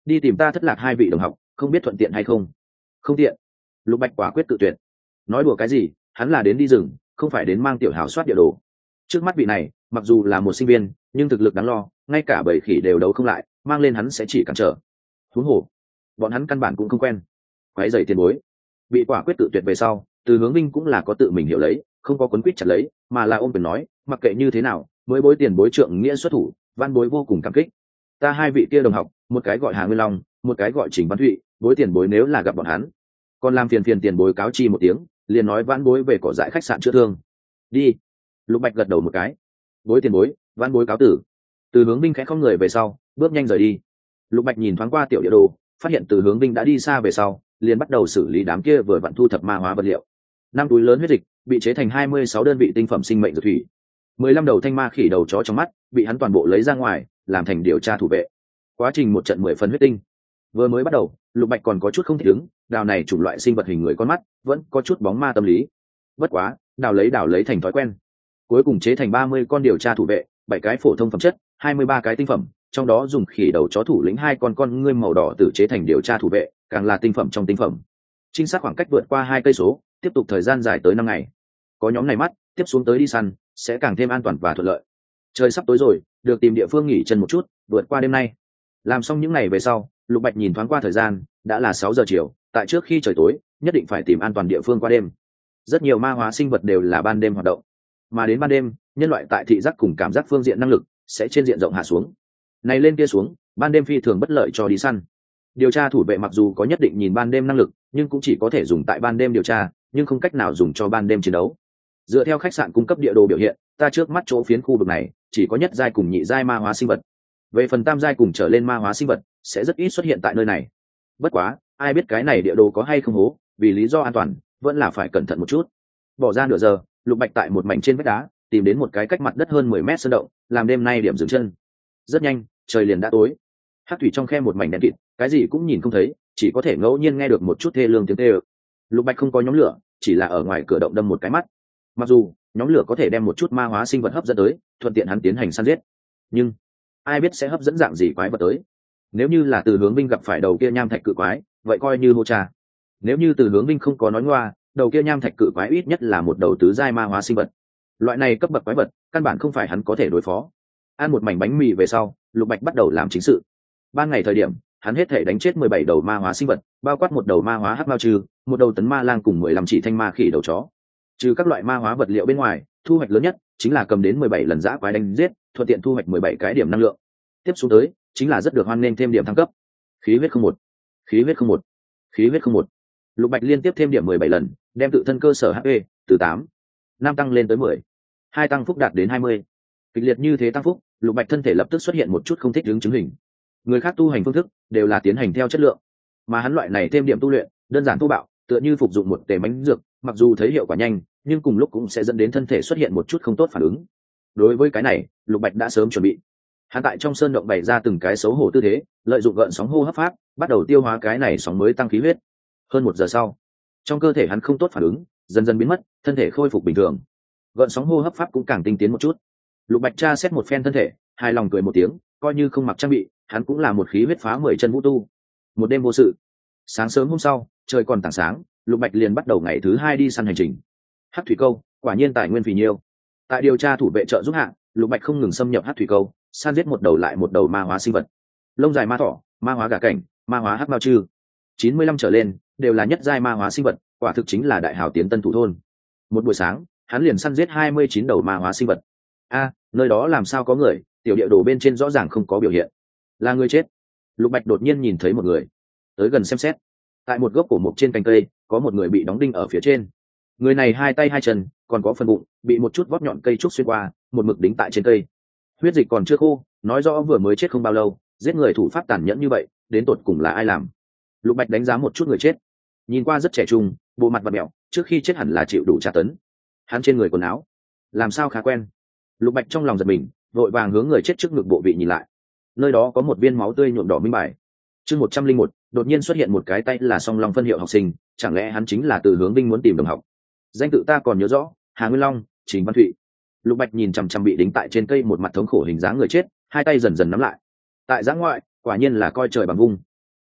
[SPEAKER 1] đi tìm ta thất lạc hai vị đồng học, không biết thuận tiện hay không? Không tiện. Lục Bạch quả quyết cự tuyệt. Nói đùa cái gì, hắn là đến đi rừng, không phải đến mang tiểu hào soát địa đồ. Trước mắt vị này mặc dù là một sinh viên nhưng thực lực đáng lo, ngay cả bầy khỉ đều đấu không lại, mang lên hắn sẽ chỉ cản trở. Huống hồ bọn hắn căn bản cũng không quen. Quái dày tiền bối bị quả quyết tự tuyệt về sau, Từ Hướng Vinh cũng là có tự mình hiểu lấy, không có quấn quýt chặt lấy, mà là ôm quyền nói, mặc kệ như thế nào mới bối tiền bối trượng nghĩa xuất thủ, văn bối vô cùng cảm kích. Ta hai vị kia đồng học, một cái gọi Hà Nguyên Long, một cái gọi Trình Văn Thụy, bối tiền bối nếu là gặp bọn hắn, còn làm phiền phiền tiền bối cáo chi một tiếng, liền nói vãn bối về cỏ dại khách sạn chữa thương. Đi. Lục Bạch gật đầu một cái. Bối tiền bối, vãn bối cáo tử. Từ Hướng Vinh khẽ không người về sau, bước nhanh rời đi. Lục Bạch nhìn thoáng qua tiểu địa đồ, phát hiện Từ Hướng Vinh đã đi xa về sau, liền bắt đầu xử lý đám kia vừa vặn thu thập ma hóa vật liệu. Năm túi lớn huyết dịch bị chế thành hai mươi sáu đơn vị tinh phẩm sinh mệnh dược thủy, mười lăm đầu thanh ma khỉ đầu chó trong mắt bị hắn toàn bộ lấy ra ngoài, làm thành điều tra thủ vệ. Quá trình một trận mười phần huyết tinh. Vừa mới bắt đầu, Lục Bạch còn có chút không thích ứng, đào này chủng loại sinh vật hình người con mắt, vẫn có chút bóng ma tâm lý. Bất quá, đào lấy đào lấy thành thói quen. Cuối cùng chế thành ba mươi con điều tra thủ vệ, bảy cái phổ thông phẩm chất, hai mươi ba cái tinh phẩm, trong đó dùng khỉ đầu chó thủ lĩnh hai con con ngươi màu đỏ tự chế thành điều tra thủ vệ, càng là tinh phẩm trong tinh phẩm. Trinh sát khoảng cách vượt qua hai cây số, tiếp tục thời gian dài tới năm ngày. Có nhóm này mắt, tiếp xuống tới đi săn sẽ càng thêm an toàn và thuận lợi. Trời sắp tối rồi, được tìm địa phương nghỉ chân một chút, vượt qua đêm nay. Làm xong những ngày về sau, Lục Bạch nhìn thoáng qua thời gian, đã là sáu giờ chiều, tại trước khi trời tối, nhất định phải tìm an toàn địa phương qua đêm. Rất nhiều ma hóa sinh vật đều là ban đêm hoạt động, mà đến ban đêm, nhân loại tại thị giác cùng cảm giác phương diện năng lực sẽ trên diện rộng hạ xuống. Này lên kia xuống, ban đêm phi thường bất lợi cho đi săn. Điều tra thủ vệ mặc dù có nhất định nhìn ban đêm năng lực, nhưng cũng chỉ có thể dùng tại ban đêm điều tra, nhưng không cách nào dùng cho ban đêm chiến đấu. Dựa theo khách sạn cung cấp địa đồ biểu hiện, ta trước mắt chỗ phiến khu vực này chỉ có nhất giai cùng nhị giai ma hóa sinh vật. Về phần tam giai cùng trở lên ma hóa sinh vật sẽ rất ít xuất hiện tại nơi này. Bất quá, ai biết cái này địa đồ có hay không hố, vì lý do an toàn, vẫn là phải cẩn thận một chút. Bỏ ra nửa giờ, Lục Bạch tại một mảnh trên vách đá tìm đến một cái cách mặt đất hơn mười mét sơn động, làm đêm nay điểm dừng chân. Rất nhanh, trời liền đã tối. Hắc thủy trong khe một mảnh đen kịt, cái gì cũng nhìn không thấy, chỉ có thể ngẫu nhiên nghe được một chút thê lương tiếng kêu. Lục Bạch không có nhóm lửa, chỉ là ở ngoài cửa động đâm một cái mắt. Mặc dù nhóm lửa có thể đem một chút ma hóa sinh vật hấp dẫn tới, thuận tiện hắn tiến hành săn giết, nhưng ai biết sẽ hấp dẫn dạng gì quái vật tới. Nếu như là Từ Hướng Vinh gặp phải đầu kia nham thạch cự quái, vậy coi như hô trà. Nếu như Từ Hướng Vinh không có nói ngoa, đầu kia nham thạch cự quái ít nhất là một đầu tứ giai ma hóa sinh vật. Loại này cấp bậc quái vật, căn bản không phải hắn có thể đối phó. Ăn một mảnh bánh mì về sau, Lục Bạch bắt đầu làm chính sự. Ban ngày thời điểm, hắn hết thể đánh chết mười bảy đầu ma hóa sinh vật, bao quát một đầu ma hóa hắc mao trừ, một đầu tấn ma lang cùng mười lăm chỉ thanh ma khỉ đầu chó. Trừ các loại ma hóa vật liệu bên ngoài, thu hoạch lớn nhất chính là cầm đến mười bảy lần dã quái đánh giết, thuận tiện thu hoạch mười bảy cái điểm năng lượng. Tiếp xuống tới chính là rất được hoan nghênh thêm điểm thăng cấp. Khí huyết không một, khí huyết không một, khí huyết không một. Lục Bạch liên tiếp thêm điểm mười bảy lần, đem tự thân cơ sở hát pê từ tám năm tăng lên tới mười, hai tăng phúc đạt đến hai mươi. Kịch liệt như thế tăng phúc, Lục Bạch thân thể lập tức xuất hiện một chút không thích ứng chứng hình. Người khác tu hành phương thức đều là tiến hành theo chất lượng, mà hắn loại này thêm điểm tu luyện, đơn giản thô bạo, tựa như phục dụng một tề bánh dược, mặc dù thấy hiệu quả nhanh, nhưng cùng lúc cũng sẽ dẫn đến thân thể xuất hiện một chút không tốt phản ứng. Đối với cái này, Lục Bạch đã sớm chuẩn bị. Hắn tại trong sơn động bày ra từng cái xấu hổ tư thế, lợi dụng gợn sóng hô hấp pháp, bắt đầu tiêu hóa cái này sóng mới tăng khí huyết. Hơn một giờ sau, trong cơ thể hắn không tốt phản ứng, dần dần biến mất, thân thể khôi phục bình thường. Gợn sóng hô hấp pháp cũng càng tinh tiến một chút. Lục Bạch tra xét một phen thân thể, hài lòng cười một tiếng, coi như không mặc trang bị, hắn cũng là một khí huyết phá mười chân vũ tu. Một đêm vô sự. Sáng sớm hôm sau, trời còn tảng sáng, Lục Bạch liền bắt đầu ngày thứ hai đi săn hành trình. Hắc thủy câu, quả nhiên tài nguyên phì nhiêu. Tại điều tra thủ vệ trợ giúp hạ, Lục Bạch không ngừng xâm nhập hắc thủy câu, săn giết một đầu lại một đầu ma hóa sinh vật. Lông dài ma thỏ, ma hóa gà cảnh, ma hóa hắc mao chư, chín mươi lăm trở lên đều là nhất giai ma hóa sinh vật, quả thực chính là đại hào tiến tân thủ thôn. Một buổi sáng, hắn liền săn giết hai mươi chín đầu ma hóa sinh vật. A, nơi đó làm sao có người? Tiểu địa đồ bên trên rõ ràng không có biểu hiện. Là người chết. Lục Bạch đột nhiên nhìn thấy một người, tới gần xem xét. Tại một gốc cổ mục trên cành cây, có một người bị đóng đinh ở phía trên. Người này hai tay hai chân, còn có phần bụng bị một chút vót nhọn cây trúc xuyên qua, một mực đính tại trên cây. Huyết dịch còn chưa khô, nói rõ vừa mới chết không bao lâu. Giết người thủ pháp tàn nhẫn như vậy, đến tột cùng là ai làm? Lục Bạch đánh giá một chút người chết, nhìn qua rất trẻ trung, bộ mặt vặn mẹo, trước khi chết hẳn là chịu đủ tra tấn. Hắn trên người quần áo làm sao khá quen. Lục Bạch trong lòng giật mình, vội vàng hướng người chết trước ngực bộ vị nhìn lại. Nơi đó có một viên máu tươi nhuộm đỏ minh bài. Chương một trăm linh một, đột nhiên xuất hiện một cái tay là song long phân hiệu học sinh, chẳng lẽ hắn chính là Từ Hướng Vinh muốn tìm đồng học? Danh tự ta còn nhớ rõ, Hà Nguyên Long, Trình Văn Thụy. Lục Bạch nhìn chằm chằm bị đính tại trên cây một mặt thống khổ hình dáng người chết, hai tay dần dần nắm lại. Tại giã ngoại, quả nhiên là coi trời bằng vung.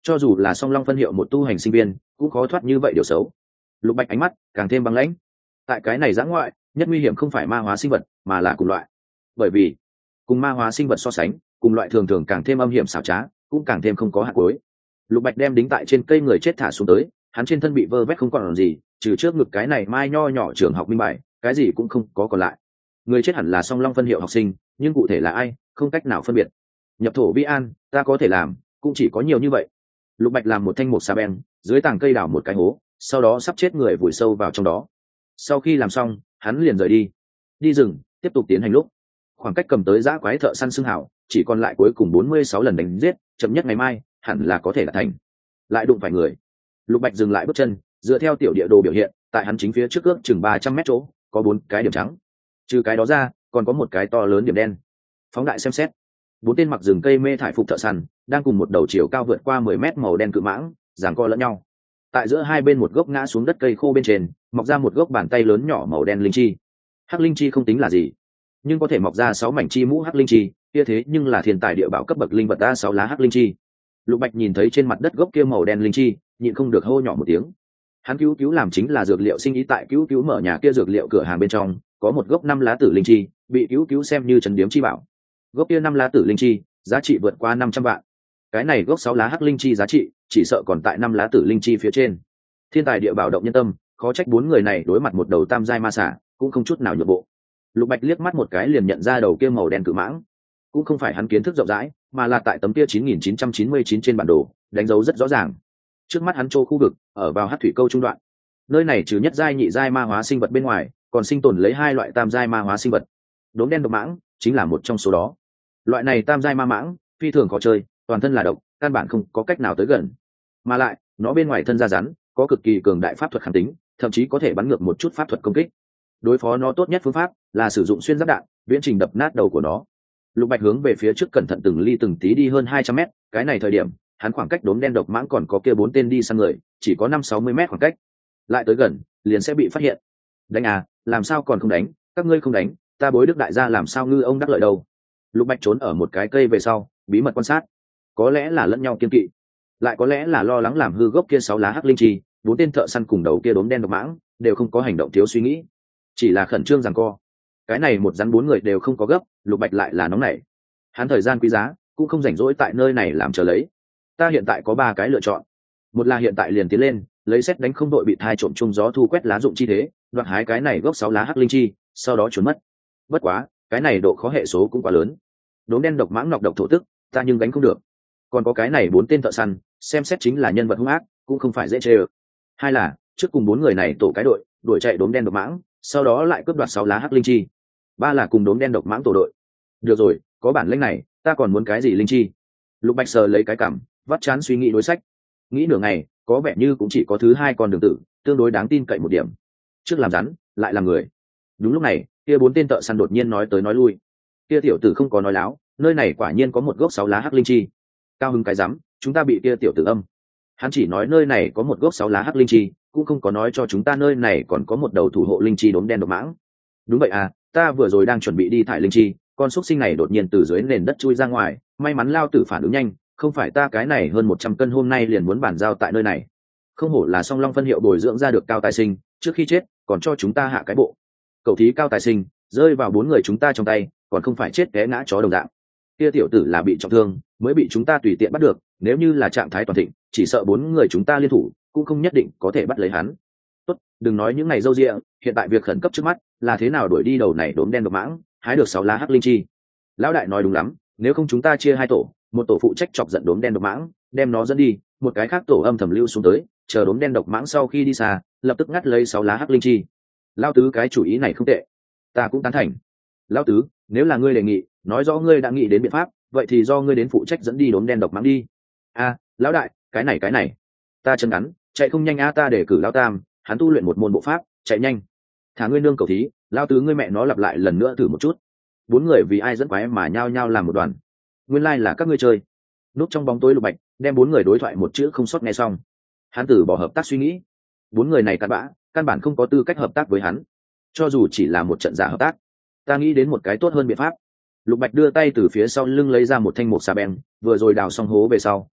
[SPEAKER 1] cho dù là song long phân hiệu một tu hành sinh viên cũng khó thoát như vậy điều xấu. Lục Bạch ánh mắt càng thêm băng lãnh. Tại cái này giã ngoại nhất nguy hiểm không phải ma hóa sinh vật mà là cùng loại, bởi vì cùng ma hóa sinh vật so sánh, cùng loại thường thường càng thêm âm hiểm xảo trá, cũng càng thêm không có hạt cuối. Lục Bạch đem đính tại trên cây người chết thả xuống tới, hắn trên thân bị vơ vét không còn làm gì, trừ trước ngực cái này mai nho nhỏ trường học minh bài, cái gì cũng không có còn lại. Người chết hẳn là song long phân hiệu học sinh, nhưng cụ thể là ai không cách nào phân biệt. Nhập thổ vi an ta có thể làm cũng chỉ có nhiều như vậy. Lục Bạch làm một thanh một xà beng, dưới tàng cây đào một cái hố, sau đó sắp chết người vùi sâu vào trong đó. Sau khi làm xong hắn liền rời đi. Đi rừng tiếp tục tiến hành lúc khoảng cách cầm tới dã quái thợ săn xương hảo chỉ còn lại cuối cùng bốn mươi sáu lần đánh giết, chậm nhất ngày mai hẳn là có thể đạt thành. Lại đụng phải người. Lục Bạch dừng lại bước chân, dựa theo tiểu địa đồ biểu hiện, tại hắn chính phía trước ước chừng ba trăm mét chỗ có bốn cái điểm trắng, trừ cái đó ra còn có một cái to lớn điểm đen. Phóng đại xem xét, bốn tên mặc rừng cây mê thải phục thợ săn đang cùng một đầu chiều cao vượt qua mười mét màu đen cự mãng giằng co lẫn nhau. Tại giữa hai bên một gốc ngã xuống đất cây khô bên trên mọc ra một gốc bàn tay lớn nhỏ màu đen linh chi. Hắc linh chi không tính là gì, nhưng có thể mọc ra sáu mảnh chi mũ hắc linh chi kia thế nhưng là thiên tài địa bảo cấp bậc linh vật. A sáu lá hắc linh chi. Lục Bạch nhìn thấy trên mặt đất gốc kia màu đen linh chi, nhịn không được hô nhỏ một tiếng. Hắn cứu cứu làm chính là dược liệu sinh ý, tại cứu cứu mở nhà kia dược liệu cửa hàng bên trong có một gốc năm lá tử linh chi, bị cứu cứu xem như trấn điếm chi bảo. Gốc kia năm lá tử linh chi giá trị vượt qua năm trăm vạn, cái này gốc sáu lá hắc linh chi giá trị chỉ sợ còn tại năm lá tử linh chi phía trên. Thiên tài địa bảo động nhân tâm, khó trách bốn người này đối mặt một đầu tam giai ma xả cũng không chút nào nhượng bộ. Lục Bạch liếc mắt một cái liền nhận ra đầu kia màu đen cự mãng, cũng không phải hắn kiến thức rộng rãi, mà là tại tấm kia chín nghìn chín trăm chín mươi chín trên bản đồ đánh dấu rất rõ ràng. Trước mắt hắn chỗ khu vực ở vào Hắc thủy câu trung đoạn, nơi này trừ nhất giai nhị giai ma hóa sinh vật bên ngoài còn sinh tồn lấy hai loại tam giai ma hóa sinh vật. Đốm đen độc mãng chính là một trong số đó. Loại này tam giai ma mãng phi thường khó chơi, toàn thân là độc, căn bản không có cách nào tới gần, mà lại nó bên ngoài thân da rắn, có cực kỳ cường đại pháp thuật kháng tính, thậm chí có thể bắn ngược một chút pháp thuật công kích. Đối phó nó tốt nhất phương pháp là sử dụng xuyên giáp đạn viễn trình đập nát đầu của nó. Lục Bạch hướng về phía trước cẩn thận từng ly từng tí đi hơn hai trăm mét, cái này thời điểm hắn khoảng cách đốm đen độc mãng còn có kia bốn tên đi săn người chỉ có năm sáu mươi mét khoảng cách, lại tới gần liền sẽ bị phát hiện. Đánh à, làm sao còn không đánh, các ngươi không đánh ta bối đức đại gia làm sao ngư ông đắc lợi đâu. Lục Bạch trốn ở một cái cây về sau bí mật quan sát, có lẽ là lẫn nhau kiên kỵ, lại có lẽ là lo lắng làm hư gốc kia sáu lá hắc linh chi, bốn tên thợ săn cùng đầu kia đốm đen độc mãng đều không có hành động thiếu suy nghĩ, chỉ là khẩn trương giằng co. Cái này một rắn bốn người đều không có gấp, Lục Bạch lại là nóng nảy. Hắn thời gian quý giá cũng không rảnh rỗi tại nơi này làm chờ lấy. Ta hiện tại có ba cái lựa chọn, một là hiện tại liền tiến lên lấy xét đánh không đội bị thai trộm chung gió thu quét lá dụng chi thế, đoạt hái cái này gốc sáu lá hắc linh chi, sau đó trốn mất. Bất quá cái này độ khó hệ số cũng quá lớn, đốm đen độc mãng nọc độc thổ tức ta nhưng đánh không được, còn có cái này bốn tên thợ săn xem xét chính là nhân vật hung ác, cũng không phải dễ chê ơ. Hai là trước cùng bốn người này tổ cái đội đuổi chạy đốm đen độc mãng, sau đó lại cướp đoạt sáu lá hắc linh chi. Ba là cùng đốm đen độc mãng tổ đội. Được rồi, có bản lĩnh này ta còn muốn cái gì linh chi. Lục Bạch sờ lấy cái cảm, vắt chán suy nghĩ đối sách. Nghĩ nửa ngày có vẻ như cũng chỉ có thứ hai con đường tử tương đối đáng tin cậy một điểm. Trước làm rắn lại làm người. Đúng lúc này kia bốn tên thợ săn đột nhiên nói tới nói lui. Kia tiểu tử không có nói láo, nơi này quả nhiên có một gốc sáu lá hắc linh chi. Cao hứng cái rắm, chúng ta bị kia tiểu tử âm. Hắn chỉ nói nơi này có một gốc sáu lá hắc linh chi, cũng không có nói cho chúng ta nơi này còn có một đầu thủ hộ linh chi đốm đen độc mãng. Đúng vậy à, ta vừa rồi đang chuẩn bị đi thải linh chi, con xúc sinh này đột nhiên từ dưới nền đất chui ra ngoài, may mắn lao tử phản ứng nhanh, không phải ta cái này hơn một trăm cân hôm nay liền muốn bàn giao tại nơi này. Không hổ là song long phân hiệu bồi dưỡng ra được cao tài sinh, trước khi chết còn cho chúng ta hạ cái bộ. Cậu thí cao tài sinh rơi vào bốn người chúng ta trong tay, còn không phải chết té ngã chó đồng dạng. Kia tiểu tử là bị trọng thương mới bị chúng ta tùy tiện bắt được, nếu như là trạng thái toàn thịnh chỉ sợ bốn người chúng ta liên thủ cũng không nhất định có thể bắt lấy hắn. Tốt, đừng nói những ngày râu ria, hiện tại việc khẩn cấp trước mắt là thế nào đuổi đi đầu này đốm đen độc mãng, hái được sáu lá hắc linh chi. Lão đại nói đúng lắm, nếu không chúng ta chia hai tổ, một tổ phụ trách chọc giận đốm đen độc mãng đem nó dẫn đi, một cái khác tổ âm thầm lưu xuống tới, chờ đốm đen độc mãng sau khi đi xa lập tức ngắt lấy sáu lá hắc linh chi. Lão tứ cái chủ ý này không tệ, ta cũng tán thành. Lão tứ, nếu là ngươi đề nghị, nói rõ ngươi đã nghĩ đến biện pháp, vậy thì do ngươi đến phụ trách dẫn đi đốm đen độc mãng đi. A, lão đại, cái này cái này ta chân ngắn chạy không nhanh a, ta để cử lão tam, hắn tu luyện một môn bộ pháp chạy nhanh. Thả ngươi nương cầu thí, lão tứ ngươi mẹ nó lặp lại lần nữa thử một chút. Bốn người vì ai dẫn quái mà nhao nhao làm một đoàn. Nguyên lai là các ngươi chơi. Núp trong bóng tối Lục Bạch đem bốn người đối thoại một chữ không sót nghe xong, hắn từ bỏ hợp tác suy nghĩ. Bốn người này cặn bã, căn bản không có tư cách hợp tác với hắn, cho dù chỉ là một trận giả hợp tác. Ta nghĩ đến một cái tốt hơn biện pháp. Lục Bạch đưa tay từ phía sau lưng lấy ra một thanh một xà beng, vừa rồi đào xong hố về sau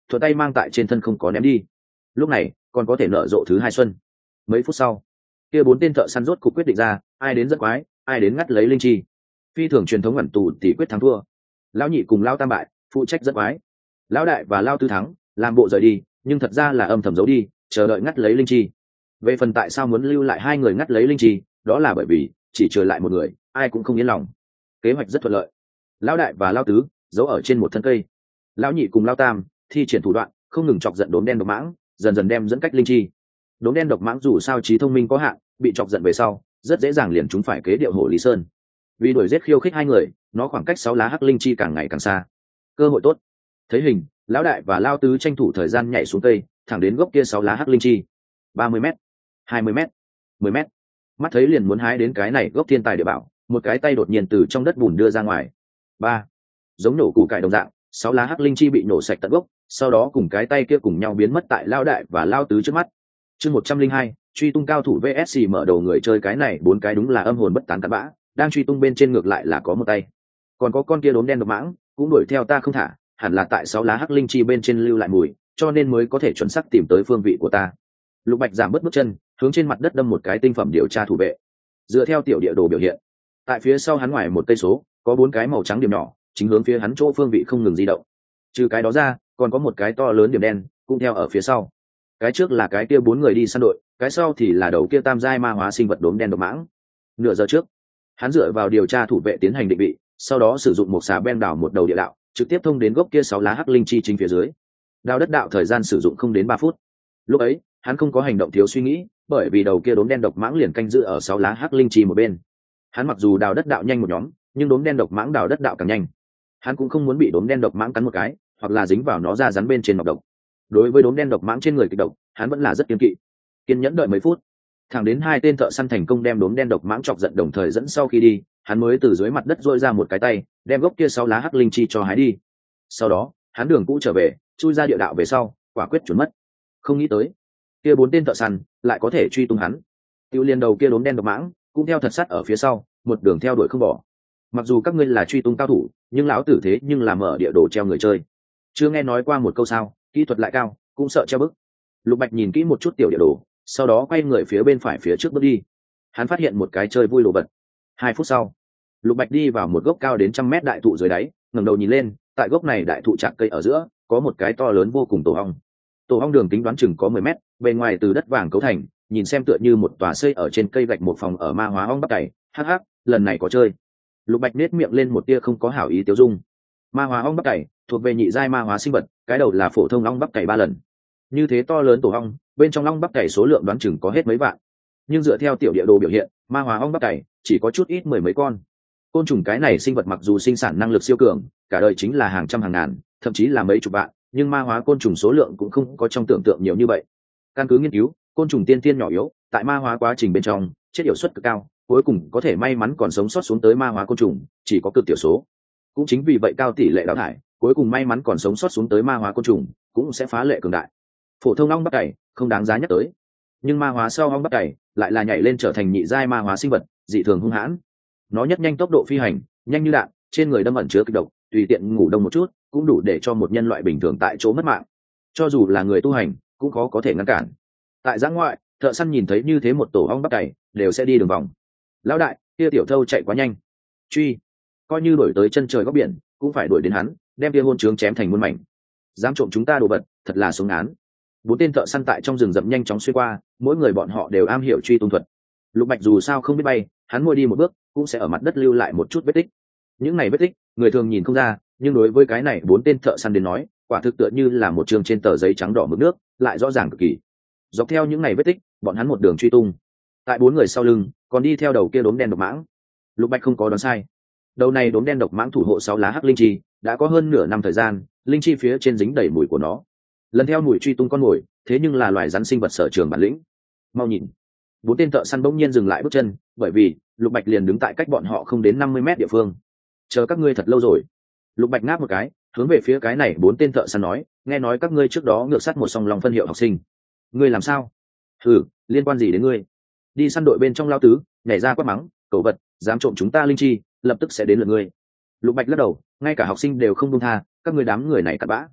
[SPEAKER 1] thuận tay mang tại trên thân không có ném đi. Lúc này còn có thể nở rộ thứ hai xuân. Mấy phút sau, kia bốn tên thợ săn rốt cục quyết định ra, ai đến dẫn quái, ai đến ngắt lấy linh chi. Phi thường truyền thống ẩn tù tỷ quyết thắng thua. Lão nhị cùng Lão tam bại, phụ trách dẫn quái. Lão đại và Lão tứ thắng, làm bộ rời đi, nhưng thật ra là âm thầm giấu đi, chờ đợi ngắt lấy linh chi. Về phần tại sao muốn lưu lại hai người ngắt lấy linh chi, đó là bởi vì chỉ trừ lại một người, ai cũng không yên lòng. Kế hoạch rất thuận lợi. Lão đại và Lão tứ giấu ở trên một thân cây. Lão nhị cùng Lão tam thi triển thủ đoạn, không ngừng chọc giận đốm đen độc mãng, dần dần đem dẫn cách linh chi. Đốm đen độc mãng dù sao trí thông minh có hạn, bị chọc giận về sau, rất dễ dàng liền chúng phải kế điệu hổ Lý Sơn. Vì đuổi giết khiêu khích hai người, nó khoảng cách sáu lá hắc linh chi càng ngày càng xa. Cơ hội tốt. Thấy hình, Lão đại và Lão tứ tranh thủ thời gian nhảy xuống cây, thẳng đến gốc kia sáu lá hắc linh chi. ba mươi mét, hai mươi mét, mười mét. Mắt thấy liền muốn hái đến cái này gốc thiên tài địa bảo, một cái tay đột nhiên từ trong đất bùn đưa ra ngoài. Ba. Giống nổ củ cải đồng dạng, sáu lá hắc linh chi bị nổ sạch tận gốc, sau đó cùng cái tay kia cùng nhau biến mất tại Lão đại và Lão tứ trước mắt. Chương một trăm linh hai, truy tung cao thủ vê ét xê mở đầu người chơi, cái này bốn cái đúng là âm hồn bất tán cặn bã, đang truy tung bên trên ngược lại là có một tay. Còn có con kia đốm đen độc mãng, cũng đuổi theo ta không thả, hẳn là tại sáu lá hắc linh chi bên trên lưu lại mùi, cho nên mới có thể chuẩn xác tìm tới phương vị của ta. Lục Bạch giảm bớt bước chân, hướng trên mặt đất đâm một cái tinh phẩm điều tra thủ vệ. Dựa theo tiểu địa đồ biểu hiện, tại phía sau hắn ngoài một cây số, có bốn cái màu trắng điểm nhỏ, chính hướng phía hắn chỗ phương vị không ngừng di động. Trừ cái đó ra, còn có một cái to lớn điểm đen, cũng theo ở phía sau. Cái trước là cái kia bốn người đi săn đội, cái sau thì là đầu kia tam giai ma hóa sinh vật đốm đen độc mãng. Nửa giờ trước, hắn dựa vào điều tra thủ vệ tiến hành định vị, sau đó sử dụng một xà ben đào một đầu địa đạo, trực tiếp thông đến gốc kia sáu lá hắc linh chi chính phía dưới. Đào đất đạo thời gian sử dụng không đến ba phút. Lúc ấy, hắn không có hành động thiếu suy nghĩ, bởi vì đầu kia đốm đen độc mãng liền canh giữ ở sáu lá hắc linh chi một bên. Hắn mặc dù đào đất đạo nhanh một nhóm, nhưng đốm đen độc mãng đào đất đạo càng nhanh. Hắn cũng không muốn bị đốm đen độc mãng cắn một cái, hoặc là dính vào nó ra rắn bên trên nọc độc. Đối với đốm đen độc mãng trên người kịch độc, hắn vẫn là rất kiên kỵ. Kiên nhẫn đợi mấy phút, thẳng đến hai tên thợ săn thành công đem đốm đen độc mãng chọc giận đồng thời dẫn sau khi đi, hắn mới từ dưới mặt đất duỗi ra một cái tay, đem gốc kia sáu lá hắc linh chi cho hái đi. Sau đó, hắn đường cũ trở về, chui ra địa đạo về sau, quả quyết chuẩn mất. Không nghĩ tới, kia bốn tên thợ săn lại có thể truy tung hắn. Tiêu liên đầu kia đốm đen độc mãng cũng theo thật sát ở phía sau, một đường theo đuổi không bỏ. Mặc dù các ngươi là truy tung cao thủ, nhưng lão tử thế nhưng là mở địa đồ treo người chơi. Chưa nghe nói qua một câu sao, kỹ thuật lại cao, cũng sợ treo bức. Lục Bạch nhìn kỹ một chút tiểu địa đồ, sau đó quay người phía bên phải phía trước bước đi. Hắn phát hiện một cái chơi vui đồ vật. Hai phút sau, Lục Bạch đi vào một gốc cao đến trăm mét đại thụ dưới đáy, ngẩng đầu nhìn lên, tại gốc này đại thụ chạc cây ở giữa, có một cái to lớn vô cùng tổ ong. Tổ ong đường kính đoán chừng có mười mét, bề ngoài từ đất vàng cấu thành, nhìn xem tựa như một tòa xây ở trên cây gạch một phòng ở ma hóa ong bắp cày. Hắc hắc, lần này có chơi. Lục Bạch nét miệng lên một tia không có hảo ý tiêu dung. Ma hóa ong bắp cày thuộc về nhị giai ma hóa sinh vật, cái đầu là phổ thông ong bắp cày ba lần. Như thế to lớn tổ ong, bên trong ong bắp cày số lượng đoán chừng có hết mấy vạn. Nhưng dựa theo tiểu địa đồ biểu hiện, ma hóa ong bắp cày chỉ có chút ít mười mấy con. Côn trùng cái này sinh vật mặc dù sinh sản năng lực siêu cường, cả đời chính là hàng trăm hàng ngàn, thậm chí là mấy chục vạn, nhưng ma hóa côn trùng số lượng cũng không có trong tưởng tượng nhiều như vậy. Căn cứ nghiên cứu, côn trùng tiên tiên nhỏ yếu, tại ma hóa quá trình bên trong chết yểu suất cực cao, cuối cùng có thể may mắn còn sống sót xuống tới ma hóa côn trùng chỉ có cực tiểu số. Cũng chính vì vậy cao tỷ lệ đào thải, cuối cùng may mắn còn sống sót xuống tới ma hóa côn trùng cũng sẽ phá lệ cường đại. Phổ thông ong bắp cày không đáng giá nhắc tới, nhưng ma hóa sau ong bắp cày lại là nhảy lên trở thành nhị giai ma hóa sinh vật, dị thường hung hãn. Nó nhất nhanh tốc độ phi hành, nhanh như đạn, trên người đâm ẩn chứa kịch độc, tùy tiện ngủ đông một chút cũng đủ để cho một nhân loại bình thường tại chỗ mất mạng. Cho dù là người tu hành cũng khó có thể ngăn cản. Tại giã ngoại, thợ săn nhìn thấy như thế một tổ ong bắp cày đều sẽ đi đường vòng. Lão đại, kia tiểu thâu chạy quá nhanh, truy, coi như đổi tới chân trời góc biển cũng phải đuổi đến hắn, đem kia hôn trướng chém thành muôn mảnh. Dám trộm chúng ta đồ vật, thật là xuống án. Bốn tên thợ săn tại trong rừng rậm nhanh chóng xuyên qua, mỗi người bọn họ đều am hiểu truy tung thuật. Lục Bạch dù sao không biết bay, hắn mỗi đi một bước cũng sẽ ở mặt đất lưu lại một chút vết tích. Những này vết tích người thường nhìn không ra, nhưng đối với cái này bốn tên thợ săn đến nói, quả thực tựa như là một chương trên tờ giấy trắng đỏ mực nước, lại rõ ràng cực kỳ. Dọc theo những này vết tích, bọn hắn một đường truy tung. Tại bốn người sau lưng còn đi theo đầu kia đốm đen độc mãng. Lục Bạch không có đoán sai, đầu này đốm đen độc mãng thủ hộ sáu lá hắc linh chi đã có hơn nửa năm thời gian, linh chi phía trên dính đầy mùi của nó. Lần theo mùi truy tung con mồi, thế nhưng là loài rắn sinh vật sở trường bản lĩnh. Mau nhìn. Bốn tên thợ săn bỗng nhiên dừng lại bước chân, bởi vì Lục Bạch liền đứng tại cách bọn họ không đến năm mươi mét địa phương. Chờ các ngươi thật lâu rồi. Lục Bạch ngáp một cái, hướng về phía cái này bốn tên thợ săn nói, nghe nói các ngươi trước đó ngược sát một song long phân hiệu học sinh. Ngươi làm sao? Ừ, liên quan gì đến ngươi? Đi săn đội bên trong lao tứ nhảy ra quát mắng, cẩu vật, dám trộm chúng ta linh chi, lập tức sẽ đến lượt ngươi. Lục Bạch lắc đầu, ngay cả học sinh đều không buông tha, các ngươi đám người này cặn bã.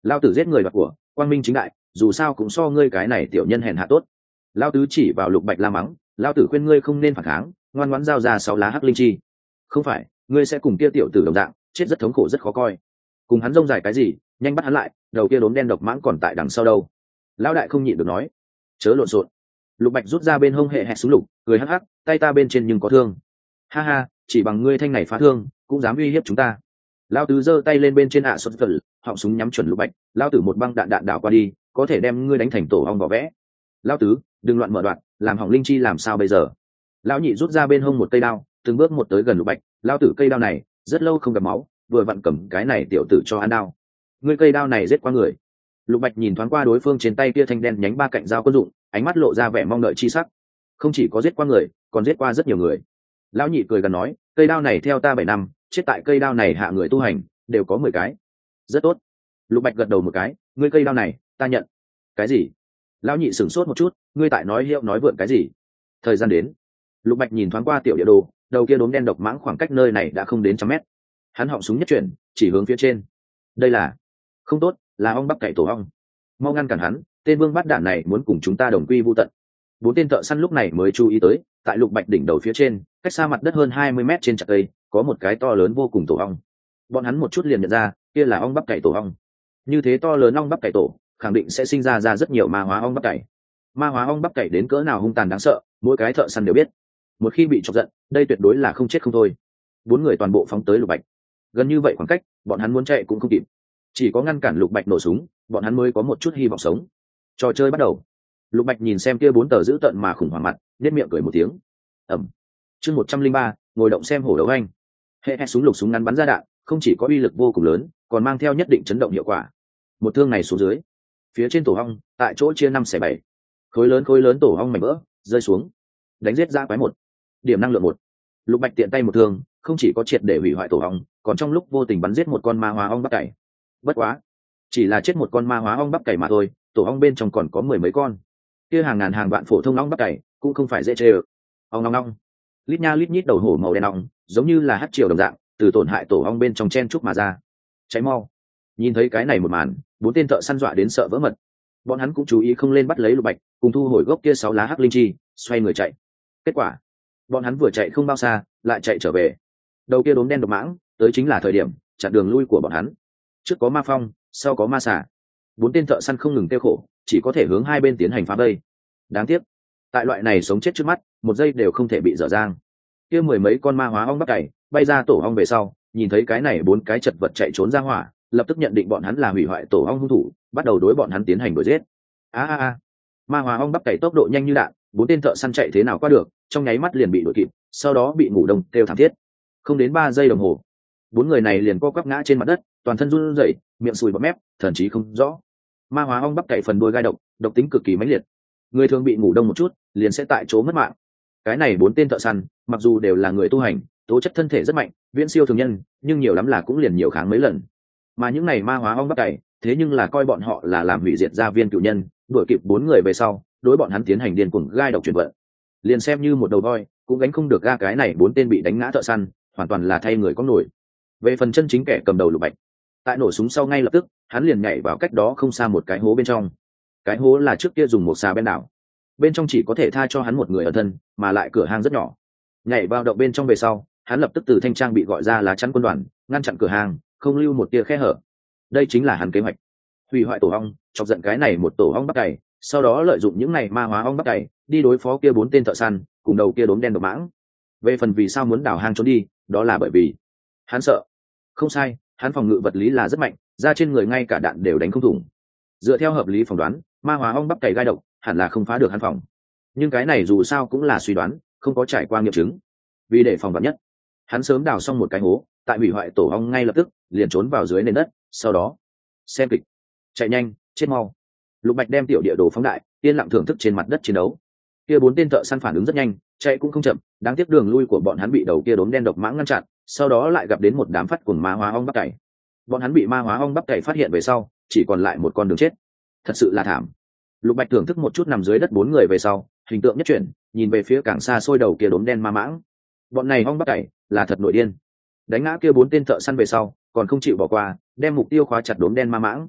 [SPEAKER 1] Lao tử giết người đoạt của, quang minh chính đại, dù sao cũng so ngươi cái này tiểu nhân hèn hạ tốt. Lao tứ chỉ vào Lục Bạch la mắng, Lao tử khuyên ngươi không nên phản kháng, ngoan ngoãn giao ra sáu lá hắc linh chi. Không phải, ngươi sẽ cùng kia tiểu tử đồng dạng, chết rất thống khổ rất khó coi. Cùng hắn rông dài cái gì, nhanh bắt hắn lại, đầu kia đốm đen độc mãng còn tại đằng sau đâu. Lão đại không nhịn được nói, chớ lộn xộn. Lục Bạch rút ra bên hông hệ hẹt súng lục, cười hắc hắc, tay ta bên trên nhưng có thương. Ha ha, chỉ bằng ngươi thanh này phá thương, cũng dám uy hiếp chúng ta. Lão tứ giơ tay lên bên trên ạ xuất phật, họng súng nhắm chuẩn Lục Bạch, lão tử một băng đạn đạn đảo qua đi, có thể đem ngươi đánh thành tổ ong vỏ vẽ. Lão tứ, đừng loạn mở đoạn, làm hỏng linh chi làm sao bây giờ? Lão nhị rút ra bên hông một cây đao, từng bước một tới gần Lục Bạch, lão tử cây đao này, rất lâu không gặp máu, vừa vặn cầm cái này tiểu tử cho ăn đao. Ngươi cây đao này giết qua người. Lục Bạch nhìn thoáng qua đối phương trên tay kia thanh đen nhánh ba cạnh dao quân dụng, ánh mắt lộ ra vẻ mong đợi chi sắc. Không chỉ có giết qua người, còn giết qua rất nhiều người. Lão nhị cười gần nói, cây đao này theo ta bảy năm, chết tại cây đao này hạ người tu hành, đều có mười cái. Rất tốt. Lục Bạch gật đầu một cái, ngươi cây đao này, ta nhận. Cái gì? Lão nhị sửng sốt một chút, ngươi tại nói hiệu nói vượn cái gì? Thời gian đến. Lục Bạch nhìn thoáng qua tiểu địa đồ, đầu kia đốm đen độc mãng khoảng cách nơi này đã không đến trăm mét. Hắn họng súng nhất chuyển, chỉ hướng phía trên. Đây là không tốt, là ong bắp cày tổ ong. Mau ngăn cản hắn, tên vương bát đạn này muốn cùng chúng ta đồng quy vu tận. Bốn tên thợ săn lúc này mới chú ý tới, tại Lục Bạch đỉnh đầu phía trên, cách xa mặt đất hơn hai mươi mét trên chặt cây, có một cái to lớn vô cùng tổ ong. Bọn hắn một chút liền nhận ra, kia là ong bắp cày tổ ong. Như thế to lớn ong bắp cày tổ, khẳng định sẽ sinh ra ra rất nhiều ma hóa ong bắp cày. Ma hóa ong bắp cày đến cỡ nào hung tàn đáng sợ, mỗi cái thợ săn đều biết. Một khi bị chọc giận, đây tuyệt đối là không chết không thôi. Bốn người toàn bộ phóng tới Lục Bạch. Gần như vậy khoảng cách, bọn hắn muốn chạy cũng không kịp. Chỉ có ngăn cản Lục Bạch nổ súng, bọn hắn mới có một chút hy vọng sống. Trò chơi bắt đầu. Lục Bạch nhìn xem kia bốn tờ giữ tận mà khủng hoảng mặt, nhếch miệng cười một tiếng. Ầm. Chương một trăm linh ba, ngồi động xem hổ đấu anh. Hệ hệ súng lục súng ngắn bắn ra đạn, không chỉ có uy lực vô cùng lớn, còn mang theo nhất định chấn động hiệu quả. Một thương này xuống dưới, phía trên tổ ong, tại chỗ chia năm xẻ bảy. Khối lớn khối lớn tổ ong mảnh vỡ, rơi xuống. Đánh giết ra quái một. Điểm năng lượng một. Lục Bạch tiện tay một thương, không chỉ có triệt để hủy hoại tổ ong, còn trong lúc vô tình bắn giết một con ma hóa ong bắp cày. Bất quá, chỉ là chết một con ma hóa ong bắp cày mà thôi, tổ ong bên trong còn có mười mấy con. Kia hàng ngàn hàng vạn phổ thông ong bắp cày cũng không phải dễ chơi ơ. Ong ong ong. Lít nha lít nhít đầu hổ màu đen ong, giống như là hắc triều đồng dạng, từ tổn hại tổ ong bên trong chen chúc mà ra. Cháy mau. Nhìn thấy cái này một màn, bốn tên thợ săn dọa đến sợ vỡ mật. Bọn hắn cũng chú ý không lên bắt lấy Lục Bạch, cùng thu hồi gốc kia sáu lá hắc linh chi, xoay người chạy. Kết quả, bọn hắn vừa chạy không bao xa, lại chạy trở về. Đầu kia đốm đen độc mãng, tới chính là thời điểm chặn đường lui của bọn hắn. Trước có ma phong, sau có ma xà. Bốn tên thợ săn không ngừng tiêu khổ, chỉ có thể hướng hai bên tiến hành phá vây. Đáng tiếc, tại loại này sống chết trước mắt, một giây đều không thể bị dở dang. Kia mười mấy con ma hóa ong bắp cày bay ra tổ ong về sau, nhìn thấy cái này bốn cái chật vật chạy trốn ra hỏa, lập tức nhận định bọn hắn là hủy hoại tổ ong hung thủ, bắt đầu đối bọn hắn tiến hành đuổi giết. A a a. Ma hóa ong bắp cày tốc độ nhanh như đạn, bốn tên thợ săn chạy thế nào qua được, trong nháy mắt liền bị đuổi kịp, sau đó bị ngủ đông kêu thảm thiết. Không đến ba giây đồng hồ, bốn người này liền co quắp ngã trên mặt đất, toàn thân run rẩy, miệng sùi bọt mép, thần trí không rõ. Ma hóa ong bắp cày phần đuôi gai độc, độc tính cực kỳ mãnh liệt. Người thường bị ngủ đông một chút, liền sẽ tại chỗ mất mạng. Cái này bốn tên thợ săn, mặc dù đều là người tu hành, tố chất thân thể rất mạnh, viễn siêu thường nhân, nhưng nhiều lắm là cũng liền nhiều kháng mấy lần. Mà những này ma hóa ong bắp cày, thế nhưng là coi bọn họ là làm hủy diệt gia viên cựu nhân, đuổi kịp bốn người về sau, đối bọn hắn tiến hành điên cuồng gai độc chuyển vận. Liền xem như một đầu voi, cũng gánh không được ga cái này bốn tên bị đánh ngã thợ săn, hoàn toàn là thay người có nổi. Về phần chân chính kẻ cầm đầu Lục Bạch, tại nổ súng sau ngay lập tức, hắn liền nhảy vào cách đó không xa một cái hố bên trong. Cái hố là trước kia dùng một xà bên đảo, bên trong chỉ có thể tha cho hắn một người ở thân, mà lại cửa hang rất nhỏ. Nhảy vào động bên trong về sau, hắn lập tức từ thanh trang bị gọi ra lá chắn quân đoàn, ngăn chặn cửa hang, không lưu một tia khe hở. Đây chính là hắn kế hoạch, hủy hoại tổ ong, chọc giận cái này một tổ ong bắp cày, sau đó lợi dụng những này ma hóa ong bắp cày đi đối phó kia bốn tên thợ săn cùng đầu kia đốm đen độc mãng. Về phần vì sao muốn đào hang trốn đi, đó là bởi vì hắn sợ. Không sai, hắn phòng ngự vật lý là rất mạnh, ra trên người ngay cả đạn đều đánh không thủng. Dựa theo hợp lý phỏng đoán, ma hóa ong bắp cày gai độc hẳn là không phá được hắn phòng, nhưng cái này dù sao cũng là suy đoán, không có trải qua nghiệm chứng. Vì để phòng vạn nhất, hắn sớm đào xong một cái hố, tại hủy hoại tổ ong ngay lập tức liền trốn vào dưới nền đất, sau đó xem kịch. Chạy nhanh, chết mau. Lục Bạch đem tiểu địa đồ phóng đại, yên lặng thưởng thức trên mặt đất chiến đấu. Kia bốn tên thợ săn phản ứng rất nhanh, chạy cũng không chậm, đáng tiếc đường lui của bọn hắn bị đầu kia đốm đen độc mãng ngăn chặn, sau đó lại gặp đến một đám phát cuồng ma hóa ong bắp cày. Bọn hắn bị ma hóa ong bắp cày phát hiện về sau, chỉ còn lại một con đường chết. Thật sự là thảm. Lục Bạch thưởng thức một chút nằm dưới đất bốn người về sau, hình tượng nhất chuyển, nhìn về phía càng xa xôi đầu kia đốm đen ma mãng. Bọn này ong bắp cày là thật nội điên. Đánh ngã kia bốn tên thợ săn về sau, còn không chịu bỏ qua, đem mục tiêu khóa chặt đốm đen ma mãng.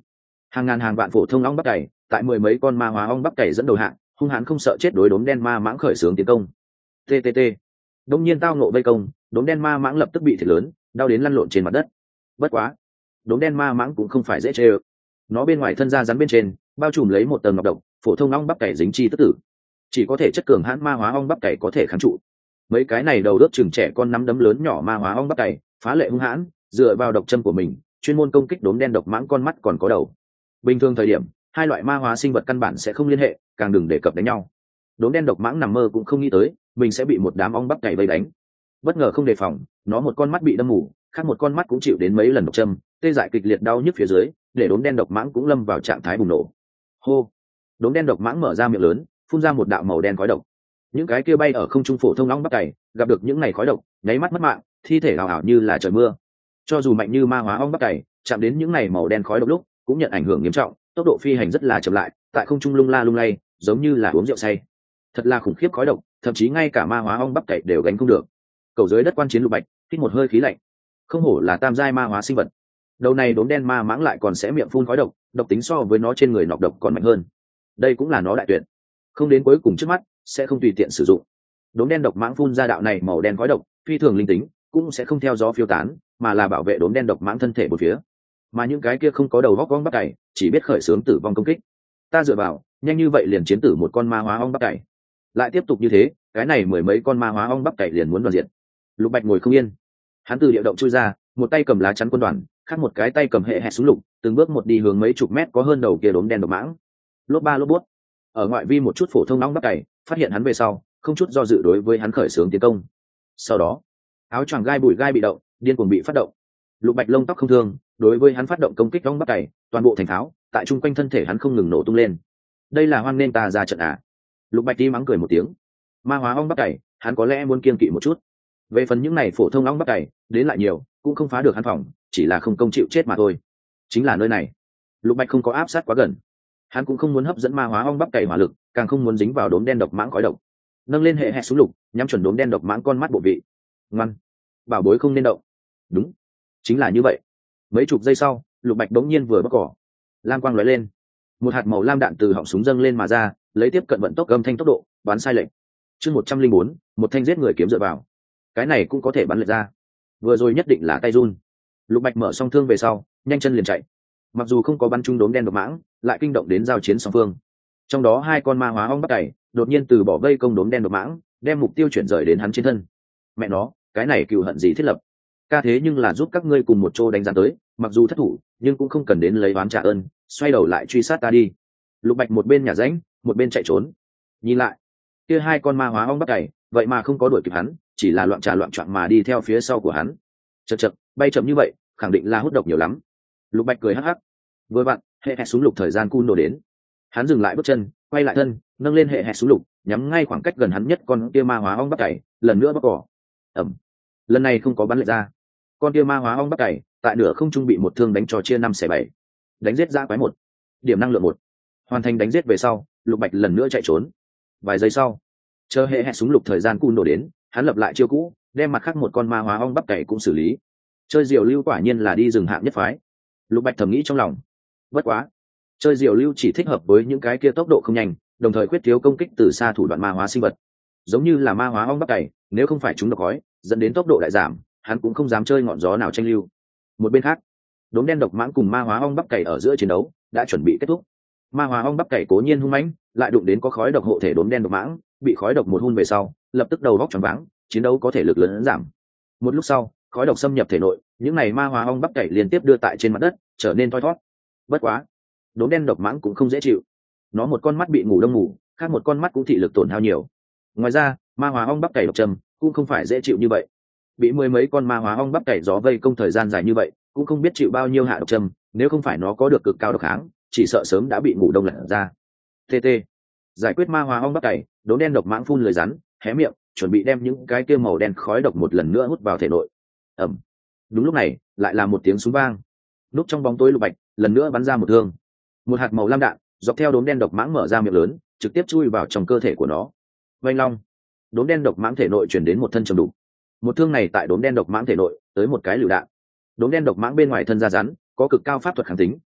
[SPEAKER 1] Hàng ngàn hàng vạn phổ thông ong bắp cày tại mười mấy con ma hóa ong bắp cày dẫn đầu hạng hung hãn không sợ chết đối đốm đen ma mãng khởi xướng tiến công. Ttt. Đông nhiên tao nộ vây công, đốm đen ma mãng lập tức bị thiệt lớn, đau đến lăn lộn trên mặt đất. Bất quá, đốm đen ma mãng cũng không phải dễ chơi. Nó bên ngoài thân da rắn bên trên bao trùm lấy một tầng ngọc độc, phổ thông ong bắp cày dính chi tức tử, chỉ có thể chất cường hãn ma hóa ong bắp cày có thể kháng trụ. Mấy cái này đầu đớp chừng trẻ con nắm đấm lớn nhỏ ma hóa ong bắp cày phá lệ hung hãn, dựa vào độc châm của mình chuyên môn công kích đốm đen độc mãng con mắt còn có đầu. Bình thường thời điểm hai loại ma hóa sinh vật căn bản sẽ không liên hệ, càng đừng đề cập đánh nhau. Đốm đen độc mãng nằm mơ cũng không nghĩ tới mình sẽ bị một đám ong bắp cày vây đánh. Bất ngờ không đề phòng, nó một con mắt bị đâm mù, khác một con mắt cũng chịu đến mấy lần độc châm, tê dại kịch liệt đau nhức phía dưới, để đốm đen độc mãng cũng lâm vào trạng thái bùng nổ. Hô! Đốm đen độc mãng mở ra miệng lớn, phun ra một đạo màu đen khói độc. Những cái kia bay ở không trung phổ thông ong bắp cày gặp được những ngày khói độc, nháy mắt mất mạng, thi thể ảo ảo như là trời mưa. Cho dù mạnh như ma hóa ong bắp cày, chạm đến những ngày màu đen khói độc lúc cũng nhận ảnh hưởng nghiêm trọng, tốc độ phi hành rất là chậm lại, tại không trung lung la lung lay, giống như là uống rượu say. Thật là khủng khiếp khói độc, thậm chí ngay cả ma hóa ong bắp cày đều gánh không được. Cầu dưới đất quan chiến Lục Bạch hít một hơi khí lạnh, không hổ là tam giai ma hóa sinh vật. Đầu này đốm đen ma mãng lại còn sẽ miệng phun khói độc, độc tính so với nó trên người nọc độc còn mạnh hơn. Đây cũng là nó đại tuyệt, không đến cuối cùng trước mắt sẽ không tùy tiện sử dụng. Đốm đen độc mãng phun ra đạo này màu đen khói độc, phi thường linh tính, cũng sẽ không theo gió phiêu tán, mà là bảo vệ đốm đen độc mãng thân thể một phía. Mà những cái kia không có đầu góc ong bắp cày chỉ biết khởi xướng tử vong công kích. Ta dựa vào, nhanh như vậy liền chiến tử một con ma hóa ong bắp cày. Lại tiếp tục như thế, cái này mười mấy con ma hóa ong bắp cày liền muốn đoàn diện. Lục Bạch ngồi không yên, hắn từ địa động chui ra, một tay cầm lá chắn quân đoàn, khác một cái tay cầm hệ hẹt súng lục, từng bước một đi hướng mấy chục mét có hơn đầu kia đốm đen độc mãng. Lốp ba lốp bút. Ở ngoại vi một chút phổ thông ong bắp cày phát hiện hắn về sau, không chút do dự đối với hắn khởi xướng tiến công. Sau đó, áo choàng gai bụi gai bị động, điên cuồng bị phát động. Lục Bạch lông tóc không thương, đối với hắn phát động công kích ong bắp cày, toàn bộ thành tháo, tại trung quanh thân thể hắn không ngừng nổ tung lên. Đây là hoan nên ta ra trận à? Lục Bạch đi mắng cười một tiếng. Ma hóa ong bắp cày, hắn có lẽ muốn kiêng kỵ một chút. Về phần những này phổ thông ong bắp cày, đến lại nhiều, cũng không phá được hắn phòng, chỉ là không công chịu chết mà thôi. Chính là nơi này. Lục Bạch không có áp sát quá gần. Hắn cũng không muốn hấp dẫn ma hóa ong bắp cày hỏa lực, càng không muốn dính vào đốm đen độc mãng khói độc. Nâng lên hệ hẹt súng lục, nhắm chuẩn đốm đen độc mãng con mắt bộ vị. Ngoan, bảo bối không nên động. Đúng, chính là như vậy. Mấy chục giây sau, Lục Bạch đống nhiên vừa bóc cỏ, lam quang lóe lên, một hạt màu lam đạn từ họng súng dâng lên mà ra, lấy tiếp cận vận tốc âm thanh tốc độ, bắn sai lệch. Chương một trăm linh bốn, một thanh giết người kiếm dựa vào. Cái này cũng có thể bắn lệch ra. Vừa rồi nhất định là tay run. Lục Bạch mở song thương về sau, nhanh chân liền chạy. Mặc dù không có bắn trúng đốm đen độc mãng, lại kinh động đến giao chiến song phương. Trong đó hai con ma hóa ong bắp cày đột nhiên từ bỏ vây công đốm đen độc mãng, đem mục tiêu chuyển rời đến hắn trên thân. Mẹ nó, cái này cừu hận gì thiết lập? Ca thế nhưng là giúp các ngươi cùng một chỗ đánh giá tới, mặc dù thất thủ, nhưng cũng không cần đến lấy oán trả ơn, xoay đầu lại truy sát ta đi. Lục Bạch một bên nhả rãnh, một bên chạy trốn. Nhìn lại, kia hai con ma hóa ong bắp cày, vậy mà không có đuổi kịp hắn, chỉ là loạn trà loạn choạng mà đi theo phía sau của hắn. Chậc chậc, bay chậm như vậy, khẳng định là hút độc nhiều lắm. Lục Bạch cười hắc hắc. Vừa vặn, hệ hẹt súng lục thời gian cun đồ đến. Hắn dừng lại bước chân, quay lại thân, nâng lên hệ hẹt súng lục, nhắm ngay khoảng cách gần hắn nhất con kia ma hóa ong bắp cày, lần nữa bóc cỏ. Ầm. Lần này không có bắn lệch ra. Con kia ma hóa ong bắp cày, tại nửa không trung bị một thương đánh cho chia năm xẻ bảy. Đánh giết ra quái một, điểm năng lượng một. Hoàn thành đánh giết về sau, Lục Bạch lần nữa chạy trốn. Vài giây sau, chờ hệ hẹt súng lục thời gian cun đồ đến, hắn lập lại chiêu cũ, đem mặt khác một con ma hóa ong bắp cày cũng xử lý. Chơi diều lưu quả nhiên là đi rừng hạng nhất phái. Lục Bạch thầm nghĩ trong lòng. Bất quá, chơi diều lưu chỉ thích hợp với những cái kia tốc độ không nhanh, đồng thời quyết thiếu công kích từ xa thủ đoạn ma hóa sinh vật. Giống như là ma hóa ong bắp cày, nếu không phải chúng độc khói, dẫn đến tốc độ đại giảm, hắn cũng không dám chơi ngọn gió nào tranh lưu. Một bên khác, đốm đen độc mãng cùng ma hóa ong bắp cày ở giữa chiến đấu đã chuẩn bị kết thúc. Ma hóa ong bắp cày cố nhiên hung mãnh, lại đụng đến có khói độc hộ thể đốm đen độc mãng, bị khói độc một hun về sau, lập tức đầu vóc choáng váng, chiến đấu có thể lực lớn giảm. Một lúc sau, khói độc xâm nhập thể nội, những này ma hóa ong bắp cày liên tiếp đưa tại trên mặt đất, trở nên thoi thoát. Bất quá, đốm đen độc mãng cũng không dễ chịu. Nó một con mắt bị ngủ đông ngủ, khác một con mắt cũng thị lực tổn hao nhiều. Ngoài ra, ma hóa ong bắp cày độc trầm cũng không phải dễ chịu như vậy. Bị mười mấy con ma hóa ong bắp cày gió vây công thời gian dài như vậy, cũng không biết chịu bao nhiêu hạ độc trầm, nếu không phải nó có được cực cao độc kháng, chỉ sợ sớm đã bị ngủ đông lật ra. Tt. Giải quyết ma hóa ong bắp cày, đốm đen độc mãng phun lưỡi rắn, hé miệng, chuẩn bị đem những cái kia màu đen khói độc một lần nữa hút vào thể nội. Ầm. Đúng lúc này, lại là một tiếng súng vang. Núp trong bóng tối Lục Bạch lần nữa bắn ra một thương. Một hạt màu lam đạn dọc theo đốm đen độc mãng mở ra miệng lớn, trực tiếp chui vào trong cơ thể của nó. Vành long. Đốm đen độc mãng thể nội truyền đến một thân trầm đục. Một thương này tại đốm đen độc mãng thể nội tới một cái lựu đạn. Đốm đen độc mãng bên ngoài thân da rắn, có cực cao pháp thuật kháng tính,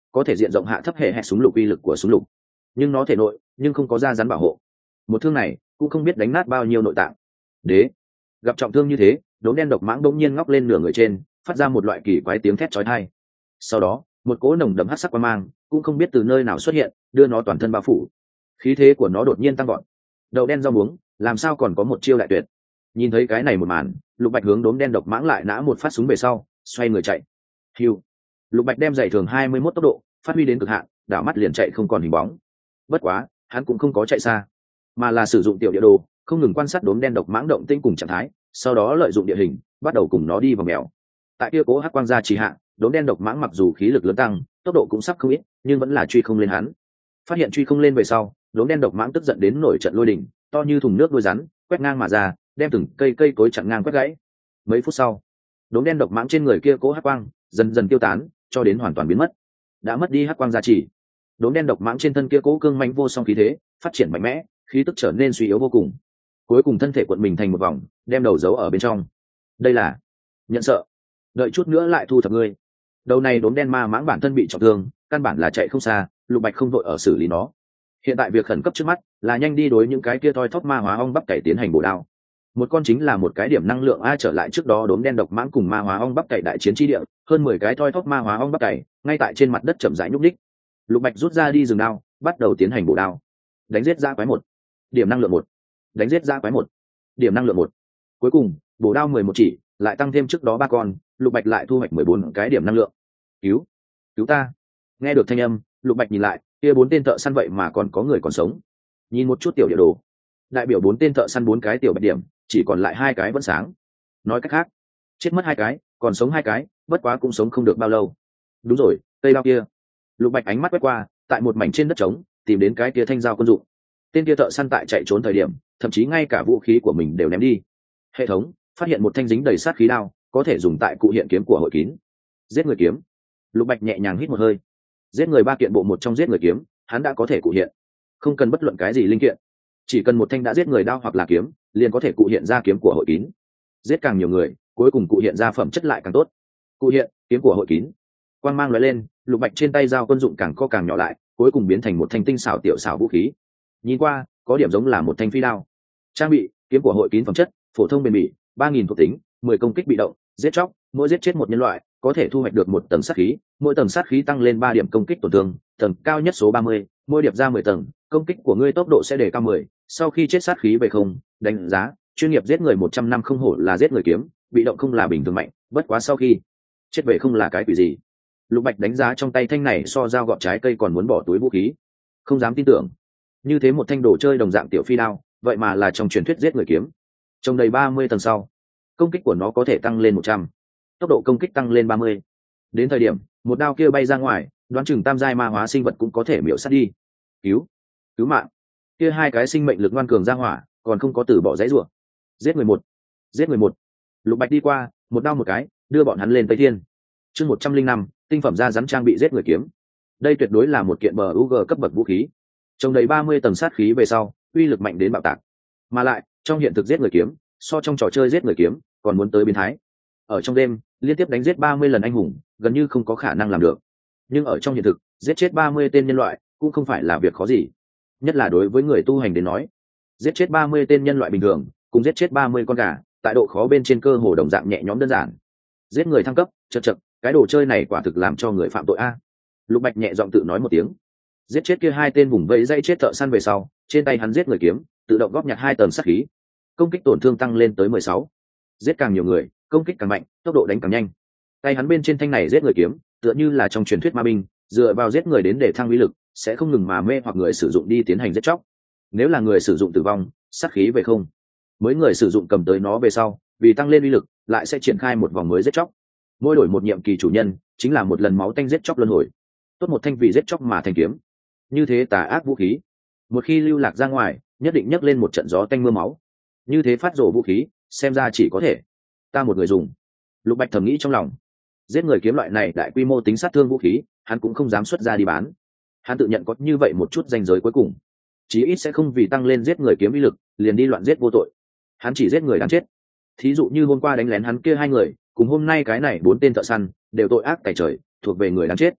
[SPEAKER 1] có thể diện rộng hạ thấp hệ hẹ súng lục uy lực của súng lục, nhưng nó thể nội nhưng không có da rắn bảo hộ. Một thương này cũng không biết đánh nát bao nhiêu nội tạng. Đế, gặp trọng thương như thế, đốm đen độc mãng bỗng nhiên ngóc lên nửa người trên, phát ra một loại kỳ quái tiếng thét chói tai. Sau đó một cỗ nồng đậm hắc sắc quang mang cũng không biết từ nơi nào xuất hiện, đưa nó toàn thân bao phủ. Khí thế của nó đột nhiên tăng vọt. Đậu đen rau muống, làm sao còn có một chiêu đại tuyệt. Nhìn thấy cái này một màn, Lục Bạch hướng đốm đen độc mãng lại nã một phát súng về sau, xoay người chạy. Hiu. Lục Bạch đem giày thường hai mươi mốt tốc độ phát huy đến cực hạn, đảo mắt liền chạy không còn hình bóng. Bất quá hắn cũng không có chạy xa, mà là sử dụng tiểu địa đồ không ngừng quan sát đốm đen độc mãng động tĩnh cùng trạng thái, sau đó lợi dụng địa hình bắt đầu cùng nó đi vào mèo. Tại kia cố hắc quang gia trì hạ, đốm đen độc mãng mặc dù khí lực lớn tăng, tốc độ cũng sắp không ít, nhưng vẫn là truy không lên hắn. Phát hiện truy không lên về sau, đốm đen độc mãng tức giận đến nổi trận lôi đình, to như thùng nước đuôi rắn quét ngang mà ra, đem từng cây cây cối chặn ngang quét gãy. Mấy phút sau, đốm đen độc mãng trên người kia cố hắc quang dần dần tiêu tán, cho đến hoàn toàn biến mất. Đã mất đi hắc quang gia trì, đốm đen độc mãng trên thân kia cố cương mãnh vô song khí thế phát triển mạnh mẽ, khí tức trở nên suy yếu vô cùng. Cuối cùng thân thể cuộn mình thành một vòng, đem đầu giấu ở bên trong. Đây là nhận sợ. Đợi chút nữa lại thu thập ngươi. Đầu này đốm đen ma mãng bản thân bị trọng thương, căn bản là chạy không xa, Lục Bạch không vội ở xử lý nó. Hiện tại việc khẩn cấp trước mắt là nhanh đi đối những cái kia thoi thóp ma hóa ong bắp cày tiến hành bổ đao. Một con chính là một cái điểm năng lượng a trở lại trước đó đốm đen độc mãng cùng ma hóa ong bắp cày đại chiến chi địa, hơn mười cái thoi thóp ma hóa ong bắp cày ngay tại trên mặt đất chậm rãi nhúc nhích. Lục Bạch rút ra đi rừng đao, bắt đầu tiến hành bổ đao. Đánh giết dã quái một, điểm năng lượng một. Đánh giết dã quái một, điểm năng lượng một. Cuối cùng bổ đao mười một chỉ, lại tăng thêm trước đó ba con, Lục Bạch lại thu hoạch mười bốn cái điểm năng lượng. Cứu, cứu ta. Nghe được thanh âm, Lục Bạch nhìn lại, kia bốn tên thợ săn vậy mà còn có người còn sống. Nhìn một chút tiểu địa đồ, đại biểu bốn tên thợ săn bốn cái tiểu bạch điểm, chỉ còn lại hai cái vẫn sáng. Nói cách khác, chết mất hai cái, còn sống hai cái, bất quá cũng sống không được bao lâu. Đúng rồi, cây đao kia. Lục Bạch ánh mắt quét qua, tại một mảnh trên đất trống tìm đến cái kia thanh dao quân dụng. Tên kia thợ săn tại chạy trốn thời điểm, thậm chí ngay cả vũ khí của mình đều ném đi. Hệ thống phát hiện một thanh dính đầy sát khí đao, có thể dùng tại cụ hiện kiếm của hội kín. Giết người kiếm. Lục Bạch nhẹ nhàng hít một hơi. Giết người ba kiện bộ một trong giết người kiếm, hắn đã có thể cụ hiện. Không cần bất luận cái gì linh kiện, chỉ cần một thanh đã giết người đao hoặc là kiếm, liền có thể cụ hiện ra kiếm của hội kín. Giết càng nhiều người, cuối cùng cụ hiện ra phẩm chất lại càng tốt. Cụ hiện kiếm của hội kín. Quang mang lóe lên, Lục Bạch trên tay dao quân dụng càng co càng nhỏ lại, cuối cùng biến thành một thanh tinh xảo tiểu xảo vũ khí. Nhìn qua, có điểm giống là một thanh phi đao. Trang bị: kiếm của hội kín phẩm chất phổ thông bền bỉ, ba nghìn thuộc tính, mười công kích bị động, giết chóc, mỗi giết chết một nhân loại có thể thu hoạch được một tầng sát khí, mỗi tầng sát khí tăng lên ba điểm công kích tổn thương, tầng cao nhất số ba mươi, mỗi điệp ra mười tầng, công kích của ngươi tốc độ sẽ đề cao mười, sau khi chết sát khí về không. Đánh giá: chuyên nghiệp giết người một trăm năm không hổ là giết người kiếm, bị động không là bình thường mạnh, bất quá sau khi chết về không là cái quỷ gì. Lục Bạch đánh giá trong tay thanh này so dao gọt trái cây còn muốn bỏ túi vũ khí, không dám tin tưởng, như thế một thanh đồ chơi đồng dạng tiểu phi đao, vậy mà là trong truyền thuyết giết người kiếm. Trong đầy ba mươi tầng sau, công kích của nó có thể tăng lên một trăm, tốc độ công kích tăng lên ba mươi. Đến thời điểm một đao kia bay ra ngoài, đoán chừng tam giai ma hóa sinh vật cũng có thể miểu sát đi. Cứu, cứu mạng. Kia hai cái sinh mệnh lực ngoan cường ra hỏa, còn không có từ bỏ dãy rủa. Giết người một, giết người một. Lục Bạch đi qua, một đao một cái, đưa bọn hắn lên Tây Thiên. Chương một trăm linh năm, tinh phẩm da rắn trang bị giết người kiếm. Đây tuyệt đối là một kiện bờ u giê cấp bậc vũ khí. Trong đầy ba mươi tầng sát khí về sau, uy lực mạnh đến bạo tạc. Mà lại, trong hiện thực giết người kiếm, so trong trò chơi giết người kiếm, còn muốn tới biến thái. Ở trong đêm, liên tiếp đánh giết ba mươi lần anh hùng, gần như không có khả năng làm được. Nhưng ở trong hiện thực, giết chết ba mươi tên nhân loại, cũng không phải là việc khó gì. Nhất là đối với người tu hành đến nói, giết chết ba mươi tên nhân loại bình thường, cùng giết chết ba mươi con gà, tại độ khó bên trên cơ hồ đồng dạng nhẹ nhõm đơn giản. Giết người thăng cấp, chậc chậc, cái đồ chơi này quả thực làm cho người phạm tội a. Lục Bạch nhẹ giọng tự nói một tiếng. Giết chết kia hai tên vùng vẫy dây chết thợ săn về sau, trên tay hắn giết người kiếm tự động góp nhặt hai tầng sát khí, công kích tổn thương tăng lên tới mười sáu. Giết càng nhiều người, công kích càng mạnh, tốc độ đánh càng nhanh. Tay hắn bên trên thanh này giết người kiếm, tựa như là trong truyền thuyết ma binh, dựa vào giết người đến để thăng uy lực, sẽ không ngừng mà mê hoặc người sử dụng đi tiến hành giết chóc. Nếu là người sử dụng tử vong, sát khí về không. Mới người sử dụng cầm tới nó về sau, vì tăng lên uy lực, lại sẽ triển khai một vòng mới giết chóc. Mỗi đổi một nhiệm kỳ chủ nhân, chính là một lần máu tanh giết chóc luân hồi. Tốt một thanh vì giết chóc mà thành kiếm. Như thế tà ác vũ khí, một khi lưu lạc ra ngoài, nhất định nhấc lên một trận gió tanh mưa máu. Như thế phát rồ vũ khí, xem ra chỉ có thể ta một người dùng. Lục Bạch thầm nghĩ trong lòng. Giết người kiếm loại này đại quy mô tính sát thương vũ khí, hắn cũng không dám xuất ra đi bán. Hắn tự nhận có như vậy một chút danh giới cuối cùng, chí ít sẽ không vì tăng lên giết người kiếm uy lực liền đi loạn giết vô tội. Hắn chỉ giết người đáng chết. Thí dụ như hôm qua đánh lén hắn kia hai người, cùng hôm nay cái này bốn tên thợ săn, đều tội ác tày trời, thuộc về người đáng chết.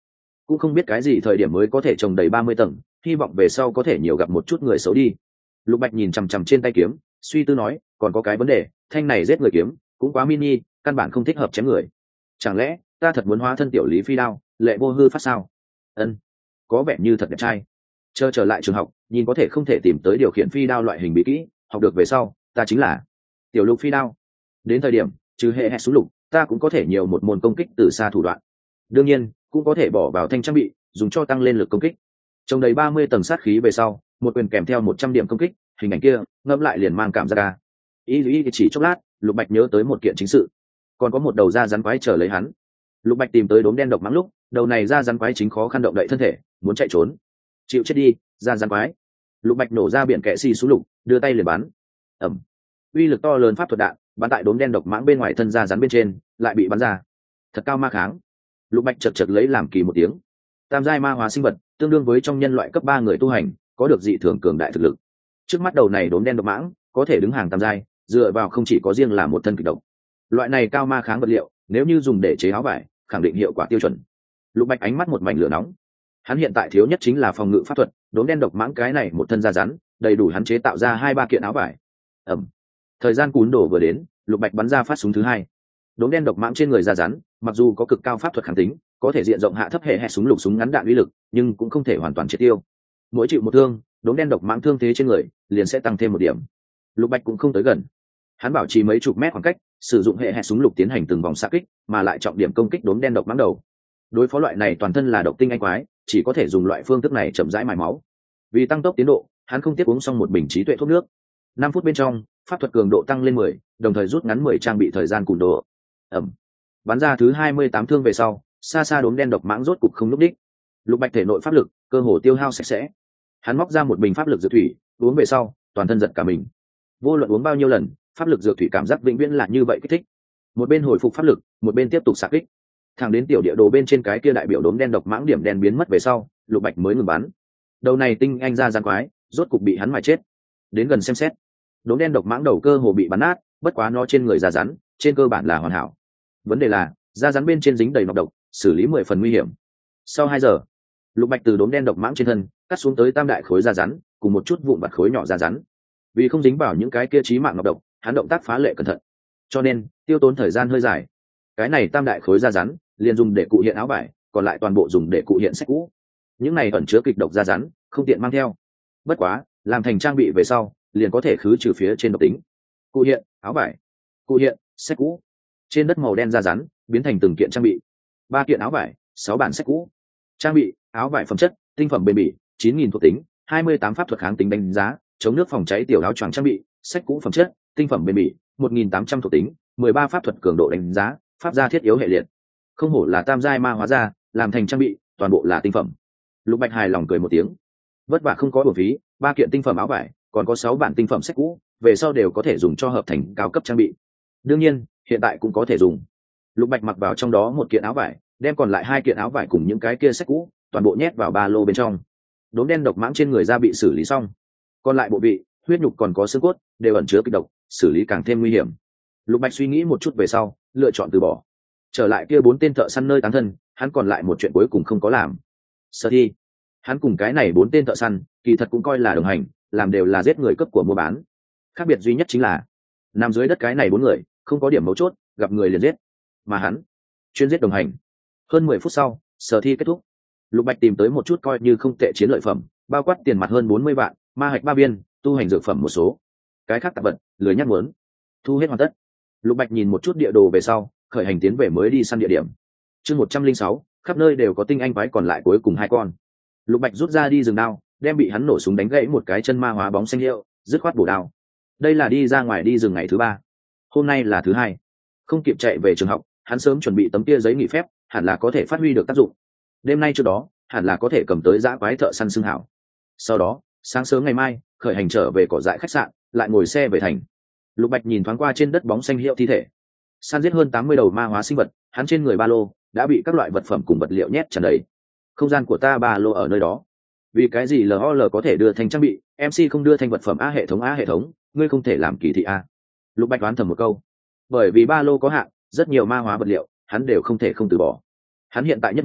[SPEAKER 1] cũng không biết cái gì thời điểm mới có thể trồng đầy ba mươi tầng, hy vọng về sau có thể nhiều gặp một chút người xấu đi. Lục Bạch nhìn chằm chằm trên tay kiếm, suy tư nói, còn có cái vấn đề, thanh này giết người kiếm cũng quá mini, căn bản không thích hợp chém người. Chẳng lẽ ta thật muốn hóa thân tiểu Lý Phi đao, lệ vô hư phát sao? Ân, có vẻ như thật đẹp trai. Chờ trở lại trường học, nhìn có thể không thể tìm tới điều khiển phi đao loại hình bí kỹ, học được về sau, ta chính là tiểu Lục Phi đao. Đến thời điểm, trừ hệ hẹt súng lục, ta cũng có thể nhiều một môn công kích từ xa thủ đoạn. Đương nhiên, cũng có thể bỏ vào thanh trang bị, dùng cho tăng lên lực công kích. Trong đầy ba mươi tầng sát khí về sau, một quyền kèm theo một trăm điểm công kích, hình ảnh kia, ngẫm lại liền mang cảm giác ca. Ý ý chỉ chốc lát, Lục Bạch nhớ tới một kiện chính sự, còn có một đầu da rắn quái chờ lấy hắn. Lục Bạch tìm tới đốm đen độc mãng lúc, đầu này da rắn quái chính khó khăn động đậy thân thể, muốn chạy trốn. Chịu chết đi, da rắn quái. Lục Bạch nổ ra biển kẽ xì xuống lục, đưa tay liền bắn. Ầm. Uy lực to lớn pháp thuật đạn, bắn tại đốm đen độc mãng bên ngoài thân da rắn bên trên, lại bị bắn ra. Thật cao ma kháng. Lục Bạch chật chật lấy làm kỳ một tiếng. Tam giai ma hóa sinh vật, tương đương với trong nhân loại cấp ba người tu hành, có được dị thường cường đại thực lực. Trước mắt đầu này đốm đen độc mãng, có thể đứng hàng tam giai, dựa vào không chỉ có riêng là một thân kịch độc. Loại này cao ma kháng vật liệu, nếu như dùng để chế áo vải, khẳng định hiệu quả tiêu chuẩn. Lục Bạch ánh mắt một mảnh lửa nóng. Hắn hiện tại thiếu nhất chính là phòng ngự pháp thuật, đốm đen độc mãng cái này một thân da rắn, đầy đủ hắn chế tạo ra hai ba kiện áo vải. Ẩm. Thời gian cún đổ vừa đến, Lục Bạch bắn ra phát súng thứ hai. Đốm đen độc mãng trên người da rắn, mặc dù có cực cao pháp thuật kháng tính, có thể diện rộng hạ thấp hệ hệ súng lục súng ngắn đạn uy lực, nhưng cũng không thể hoàn toàn triệt tiêu. Mỗi chịu một thương, đốm đen độc mãng thương thế trên người liền sẽ tăng thêm một điểm. Lục Bạch cũng không tới gần, hắn bảo trì mấy chục mét khoảng cách, sử dụng hệ hệ súng lục tiến hành từng vòng xạ kích, mà lại trọng điểm công kích đốm đen độc mãng đầu. Đối phó loại này toàn thân là độc tinh anh quái, chỉ có thể dùng loại phương thức này chậm rãi mài máu. Vì tăng tốc tiến độ, hắn không tiếp uống xong một bình trí tuệ thuốc nước. Năm phút bên trong, pháp thuật cường độ tăng lên mười, đồng thời rút ngắn mười trang bị thời gian cùn đồ. Ẩm. Bắn ra thứ hai mươi tám thương về sau, xa xa đốm đen độc mãng rốt cục không lúc đích. Lục Bạch thể nội pháp lực cơ hồ tiêu hao sạch sẽ. Hắn móc ra một bình pháp lực dược thủy, uống về sau, toàn thân giật cả mình. Vô luận uống bao nhiêu lần, pháp lực dược thủy cảm giác vĩnh viễn là như vậy kích thích. Một bên hồi phục pháp lực, một bên tiếp tục xạ kích. Thẳng đến tiểu địa đồ bên trên cái kia đại biểu đốm đen độc mãng điểm đen biến mất về sau, Lục Bạch mới ngừng bắn. Đầu này tinh anh ra gian quái, rốt cục bị hắn mài chết. Đến gần xem xét, đốm đen độc mãng đầu cơ hồ bị bắn nát, bất quá nó trên người da rắn, trên cơ bản là hoàn hảo. Vấn đề là, da rắn bên trên dính đầy nọc độc, xử lý mười phần nguy hiểm. Sau hai giờ, Lục Bạch từ đốm đen độc mãng trên thân cắt xuống tới tam đại khối da rắn, cùng một chút vụn vặt khối nhỏ da rắn. Vì không dính vào những cái kia chí mạng nọc độc, hắn động tác phá lệ cẩn thận, cho nên tiêu tốn thời gian hơi dài. Cái này tam đại khối da rắn liền dùng để cụ hiện áo vải, còn lại toàn bộ dùng để cụ hiện sách cũ. Những này ẩn chứa kịch độc da rắn, không tiện mang theo. Bất quá, làm thành trang bị về sau, liền có thể khứ trừ phía trên độc tính. Cụ hiện áo vải, cụ hiện sách cũ. Trên đất màu đen da rắn biến thành từng kiện trang bị. Ba kiện áo vải, sáu bản sách cũ. Trang bị áo vải phẩm chất, tinh phẩm bền bỉ, chín nghìn thuộc tính, hai mươi tám pháp thuật kháng tính đánh giá, chống nước phòng cháy tiểu áo choàng trang bị, sách cũ phẩm chất, tinh phẩm bền bỉ, một nghìn tám trăm thuộc tính, mười ba pháp thuật cường độ đánh giá, pháp gia thiết yếu hệ liệt. Không hổ là tam giai ma hóa ra, làm thành trang bị, toàn bộ là tinh phẩm. Lục Bạch hài lòng cười một tiếng. Vất vả không có uổng phí, ba kiện tinh phẩm áo vải, còn có sáu bản tinh phẩm sách cũ, về sau đều có thể dùng cho hợp thành cao cấp trang bị. Đương nhiên, hiện tại cũng có thể dùng. Lục Bạch mặc vào trong đó một kiện áo vải, đem còn lại hai kiện áo vải cùng những cái kia sách cũ, toàn bộ nhét vào ba lô bên trong. Đốm đen độc mãng trên người da bị xử lý xong, còn lại bộ vị, huyết nhục còn có xương cốt, đều ẩn chứa kịch độc, xử lý càng thêm nguy hiểm. Lục Bạch suy nghĩ một chút về sau, lựa chọn từ bỏ. Trở lại kia bốn tên thợ săn nơi tán thân, hắn còn lại một chuyện cuối cùng không có làm. Sở thi, hắn cùng cái này bốn tên thợ săn, kỳ thật cũng coi là đồng hành, làm đều là giết người cấp của mua bán. Khác biệt duy nhất chính là, nằm dưới đất cái này bốn người, không có điểm mấu chốt, gặp người liền giết. Mà hắn, chuyên giết đồng hành. Hơn mười phút sau, sở thi kết thúc. Lục Bạch tìm tới một chút coi như không tệ chiến lợi phẩm, bao quát tiền mặt hơn bốn mươi vạn, ma hạch ba viên, tu hành dược phẩm một số. Cái khác tạp vật, lười nhắc muốn. Thu hết hoàn tất. Lục Bạch nhìn một chút địa đồ về sau, khởi hành tiến về mới đi săn địa điểm. Chương một trăm linh sáu, khắp nơi đều có tinh anh quái, còn lại cuối cùng hai con. Lục Bạch rút ra đi rừng đao, đem bị hắn nổ súng đánh gãy một cái chân ma hóa bóng xanh hiệu, dứt khoát bổ đao. Đây là đi ra ngoài đi rừng ngày thứ ba. Hôm nay là thứ hai. Không kịp chạy về trường học, hắn sớm chuẩn bị tấm kia giấy nghỉ phép, hẳn là có thể phát huy được tác dụng. Đêm nay trước đó, hẳn là có thể cầm tới dã quái thợ săn xương hảo. Sau đó, sáng sớm ngày mai, khởi hành trở về cỏ dại khách sạn, lại ngồi xe về thành. Lục Bạch nhìn thoáng qua trên đất bóng xanh hiệu thi thể. Săn giết hơn tám mươi đầu ma hóa sinh vật, hắn trên người ba lô đã bị các loại vật phẩm cùng vật liệu nhét tràn đầy. Không gian của ta ba lô ở nơi đó. Vì cái gì lờ o lờ có thể đưa thành trang bị, em xê không đưa thành vật phẩm a hệ thống a hệ thống, ngươi không thể làm kỳ thị a. Lục Bạch đoán thầm một câu. Bởi vì ba lô có hạn, rất nhiều ma hóa vật liệu, hắn đều không thể không từ bỏ. Hắn hiện tại nhất muốn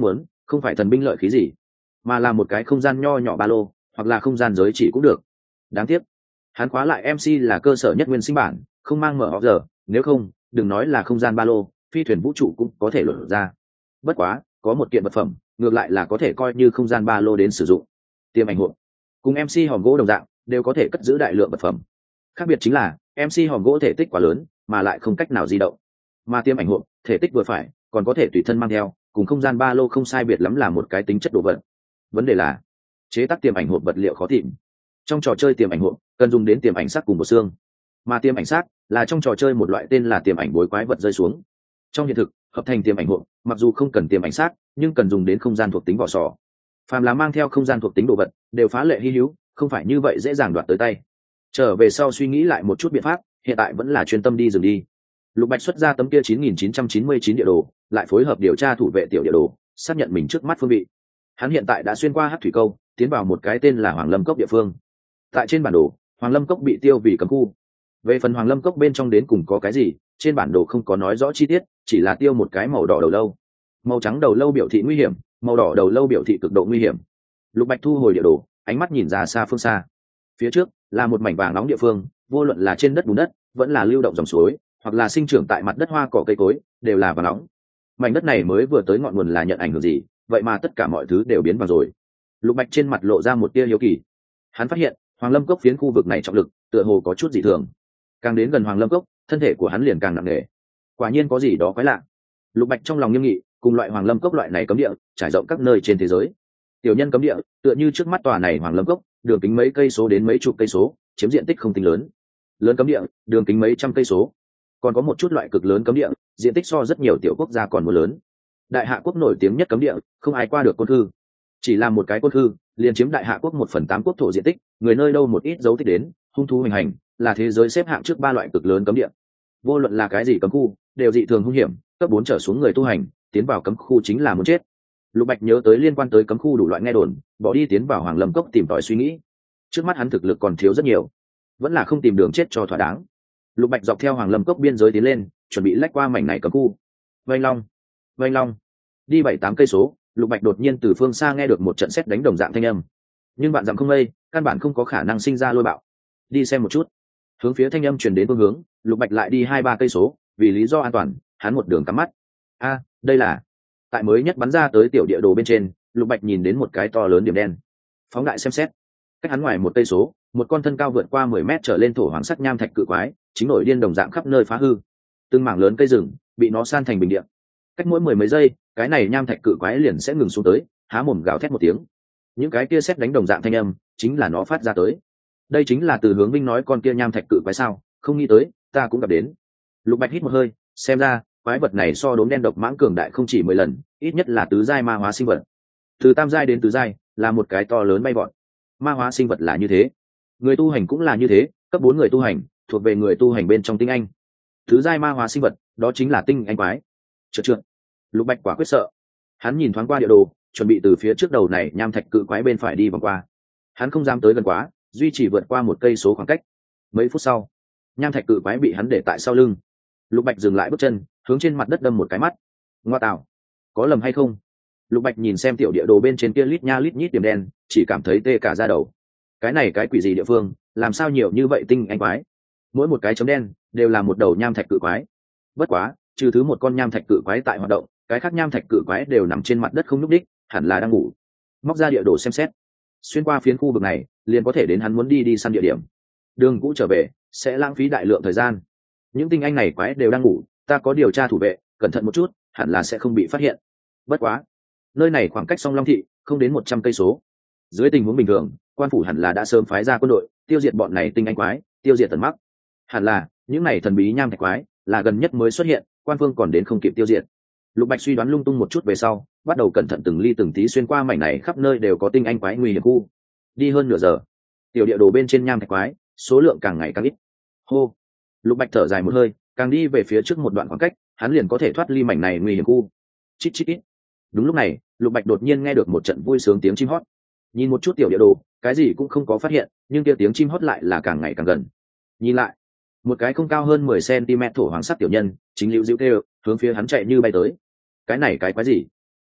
[SPEAKER 1] không phải thần binh lợi khí gì, mà là một cái không gian nho nhỏ ba lô hoặc là không gian giới chỉ cũng được. Đáng tiếc hắn khóa lại em xê là cơ sở nhất nguyên sinh bản, không mang mở giờ, nếu không đừng nói là không gian ba lô, phi thuyền vũ trụ cũng có thể luận ra. Bất quá có một kiện vật phẩm ngược lại là có thể coi như không gian ba lô đến sử dụng. Tiêm ảnh hộp cùng em xê hòm gỗ đồng dạng, đều có thể cất giữ đại lượng vật phẩm. Khác biệt chính là em xê hòm gỗ thể tích quá lớn mà lại không cách nào di động, mà tiêm ảnh hộp thể tích vừa phải, còn có thể tùy thân mang theo, cùng không gian ba lô không sai biệt lắm, là một cái tính chất đồ vật. Vấn đề là chế tác tiêm ảnh hộp vật liệu khó tìm. Trong trò chơi tiêm ảnh hộp cần dùng đến tiêm ảnh xác cùng bộ xương, mà tiêm ảnh xác là trong trò chơi một loại tên là tiêm ảnh bối quái vật rơi xuống. Trong hiện thực hợp thành tiêm ảnh hộp mặc dù không cần tiêm ảnh xác, nhưng cần dùng đến không gian thuộc tính vỏ sò. Phàm là mang theo không gian thuộc tính đồ vật đều phá lệ hy hữu, không phải như vậy dễ dàng đoạt tới tay. Trở về sau suy nghĩ lại một chút biện pháp, hiện tại vẫn là chuyên tâm đi dừng đi. Lục Bạch xuất ra tấm kia chín nghìn chín trăm chín mươi chín địa đồ, lại phối hợp điều tra thủ vệ tiểu địa đồ, xác nhận mình trước mắt phương vị. Hắn hiện tại đã xuyên qua Hắc thủy câu, tiến vào một cái tên là Hoàng Lâm Cốc địa phương. Tại trên bản đồ, Hoàng Lâm Cốc bị tiêu vì cấm khu. Về phần Hoàng Lâm Cốc bên trong đến cùng có cái gì, trên bản đồ không có nói rõ chi tiết, chỉ là tiêu một cái màu đỏ đầu lâu. Màu trắng đầu lâu biểu thị nguy hiểm, màu đỏ đầu lâu biểu thị cực độ nguy hiểm. Lục Bạch thu hồi địa đồ, ánh mắt nhìn ra xa phương xa. Phía trước là một mảnh vàng nóng địa phương, vô luận là trên đất bùn đất, vẫn là lưu động dòng suối, hoặc là sinh trưởng tại mặt đất hoa cỏ cây cối, đều là vàng nóng. Mảnh đất này mới vừa tới ngọn nguồn là nhận ảnh hưởng gì, vậy mà tất cả mọi thứ đều biến vàng rồi. Lục Bạch trên mặt lộ ra một tia hiếu kỳ. Hắn phát hiện Hoàng Lâm Cốc phiến khu vực này trọng lực tựa hồ có chút dị thường. Càng đến gần Hoàng Lâm Cốc, thân thể của hắn liền càng nặng nề. Quả nhiên có gì đó quái lạ. Lục Bạch trong lòng nghiêm nghị, cùng loại Hoàng Lâm Cốc loại này cấm địa trải rộng các nơi trên thế giới. Tiểu nhân cấm địa tựa như trước mắt tòa này Hoàng Lâm Cốc, đường kính mấy cây số đến mấy chục cây số, chiếm diện tích không tính lớn. Lớn cấm địa đường kính mấy trăm cây số. Còn có một chút loại cực lớn cấm địa, diện tích so rất nhiều tiểu quốc gia còn muốn lớn. Đại Hạ quốc nổi tiếng nhất cấm địa, không ai qua được Côn Khư. Chỉ là một cái Côn Khư liền chiếm Đại Hạ quốc một phần tám quốc thổ diện tích, người nơi đâu một ít dấu tích đến, hung thú hoành hành, là thế giới xếp hạng trước ba loại cực lớn cấm địa. Vô luận là cái gì cấm khu, đều dị thường hung hiểm, cấp bốn trở xuống người tu hành tiến vào cấm khu chính là muốn chết. Lục Bạch nhớ tới liên quan tới cấm khu đủ loại nghe đồn, bỏ đi tiến vào Hoàng Lâm Cốc tìm tòi suy nghĩ. Trước mắt hắn thực lực còn thiếu rất nhiều, vẫn là không tìm đường chết cho thỏa đáng. Lục Bạch dọc theo Hoàng Lâm Cốc biên giới tiến lên, chuẩn bị lách qua mảnh này cấm khu. Vành Long, Vành Long, đi bảy tám cây số, Lục Bạch đột nhiên từ phương xa nghe được một trận sét đánh đồng dạng thanh âm. Nhưng bạn dặm không mây, căn bản không có khả năng sinh ra lôi bạo. Đi xem một chút. Hướng phía thanh âm truyền đến phương hướng, Lục Bạch lại đi hai ba cây số, vì lý do an toàn, hắn một đường cắm mắt. A, đây là tại mới nhất bắn ra tới tiểu địa đồ bên trên, Lục Bạch nhìn đến một cái to lớn điểm đen. Phóng đại xem xét, cách hắn ngoài một cây số, một con thân cao vượt qua mười mét trở lên thổ hoàng sắc nham thạch cự quái, chính nổi điên đồng dạng khắp nơi phá hư. Từng mảng lớn cây rừng bị nó san thành bình địa. Cách mỗi mười mấy giây, cái này nham thạch cự quái liền sẽ ngừng xuống tới, há mồm gào thét một tiếng. Những cái kia sét đánh đồng dạng thanh âm, chính là nó phát ra tới. Đây chính là từ Hướng Vinh nói con kia nham thạch cự quái sao? Không nghĩ tới, ta cũng gặp đến. Lục Bạch hít một hơi, xem ra quái vật này so đốm đen độc mãng cường đại không chỉ mười lần, ít nhất là tứ giai ma hóa sinh vật. Từ tam giai đến tứ giai là một cái to lớn bay vọt. Ma hóa sinh vật là như thế, người tu hành cũng là như thế, cấp bốn người tu hành thuộc về người tu hành bên trong tinh anh. Tứ giai ma hóa sinh vật, đó chính là tinh anh quái. Trượt trượt. Lục Bạch quả quyết sợ. Hắn nhìn thoáng qua địa đồ, chuẩn bị từ phía trước đầu này nham thạch cự quái bên phải đi vòng qua. Hắn không dám tới gần quá, duy trì vượt qua một cây số khoảng cách. Mấy phút sau, nham thạch cự quái bị hắn để tại sau lưng. Lục Bạch dừng lại bước chân, hướng trên mặt đất đâm một cái mắt. Ngoa tạo, có lầm hay không? Lục Bạch nhìn xem tiểu địa đồ bên trên kia lít nha lít nhít điểm đen, chỉ cảm thấy tê cả da đầu. Cái này cái quỷ gì địa phương, làm sao nhiều như vậy tinh anh quái? Mỗi một cái chấm đen đều là một đầu nham thạch cự quái. Bất quá, trừ thứ một con nham thạch cự quái tại hoạt động, cái khác nham thạch cự quái đều nằm trên mặt đất không nhúc đích, hẳn là đang ngủ. Móc ra địa đồ xem xét, xuyên qua phiến khu vực này, liền có thể đến hắn muốn đi đi săn địa điểm. Đường cũ trở về sẽ lãng phí đại lượng thời gian. Những tinh anh này quái đều đang ngủ, ta có điều tra thủ vệ, cẩn thận một chút, hẳn là sẽ không bị phát hiện. Bất quá, nơi này khoảng cách Song Long thị không đến một trăm cây số. Dưới tình huống bình thường, quan phủ hẳn là đã sớm phái ra quân đội tiêu diệt bọn này tinh anh quái, tiêu diệt Tần Mắc. Hẳn là những này thần bí nham thạch quái là gần nhất mới xuất hiện, quan phương còn đến không kịp tiêu diệt. Lục Bạch suy đoán lung tung một chút về sau, bắt đầu cẩn thận từng ly từng tí xuyên qua mảnh này, khắp nơi đều có tinh anh quái nguy hiểm khu. Đi hơn nửa giờ, tiểu địa đồ bên trên nham thạch quái số lượng càng ngày càng ít. Hô, Lục Bạch thở dài một hơi, càng đi về phía trước một đoạn khoảng cách, hắn liền có thể thoát ly mảnh này nguy hiểm khu. Chít chít ít. Đúng lúc này, Lục Bạch đột nhiên nghe được một trận vui sướng tiếng chim hót. Nhìn một chút tiểu địa đồ, cái gì cũng không có phát hiện, nhưng kia tiếng chim hót lại là càng ngày càng gần. Nhìn lại, một cái không cao hơn mười xăng ti mét thổ hoàng sắc tiểu nhân chính lưu dịu kêu, hướng phía hắn chạy như bay tới. Cái này cái quái gì?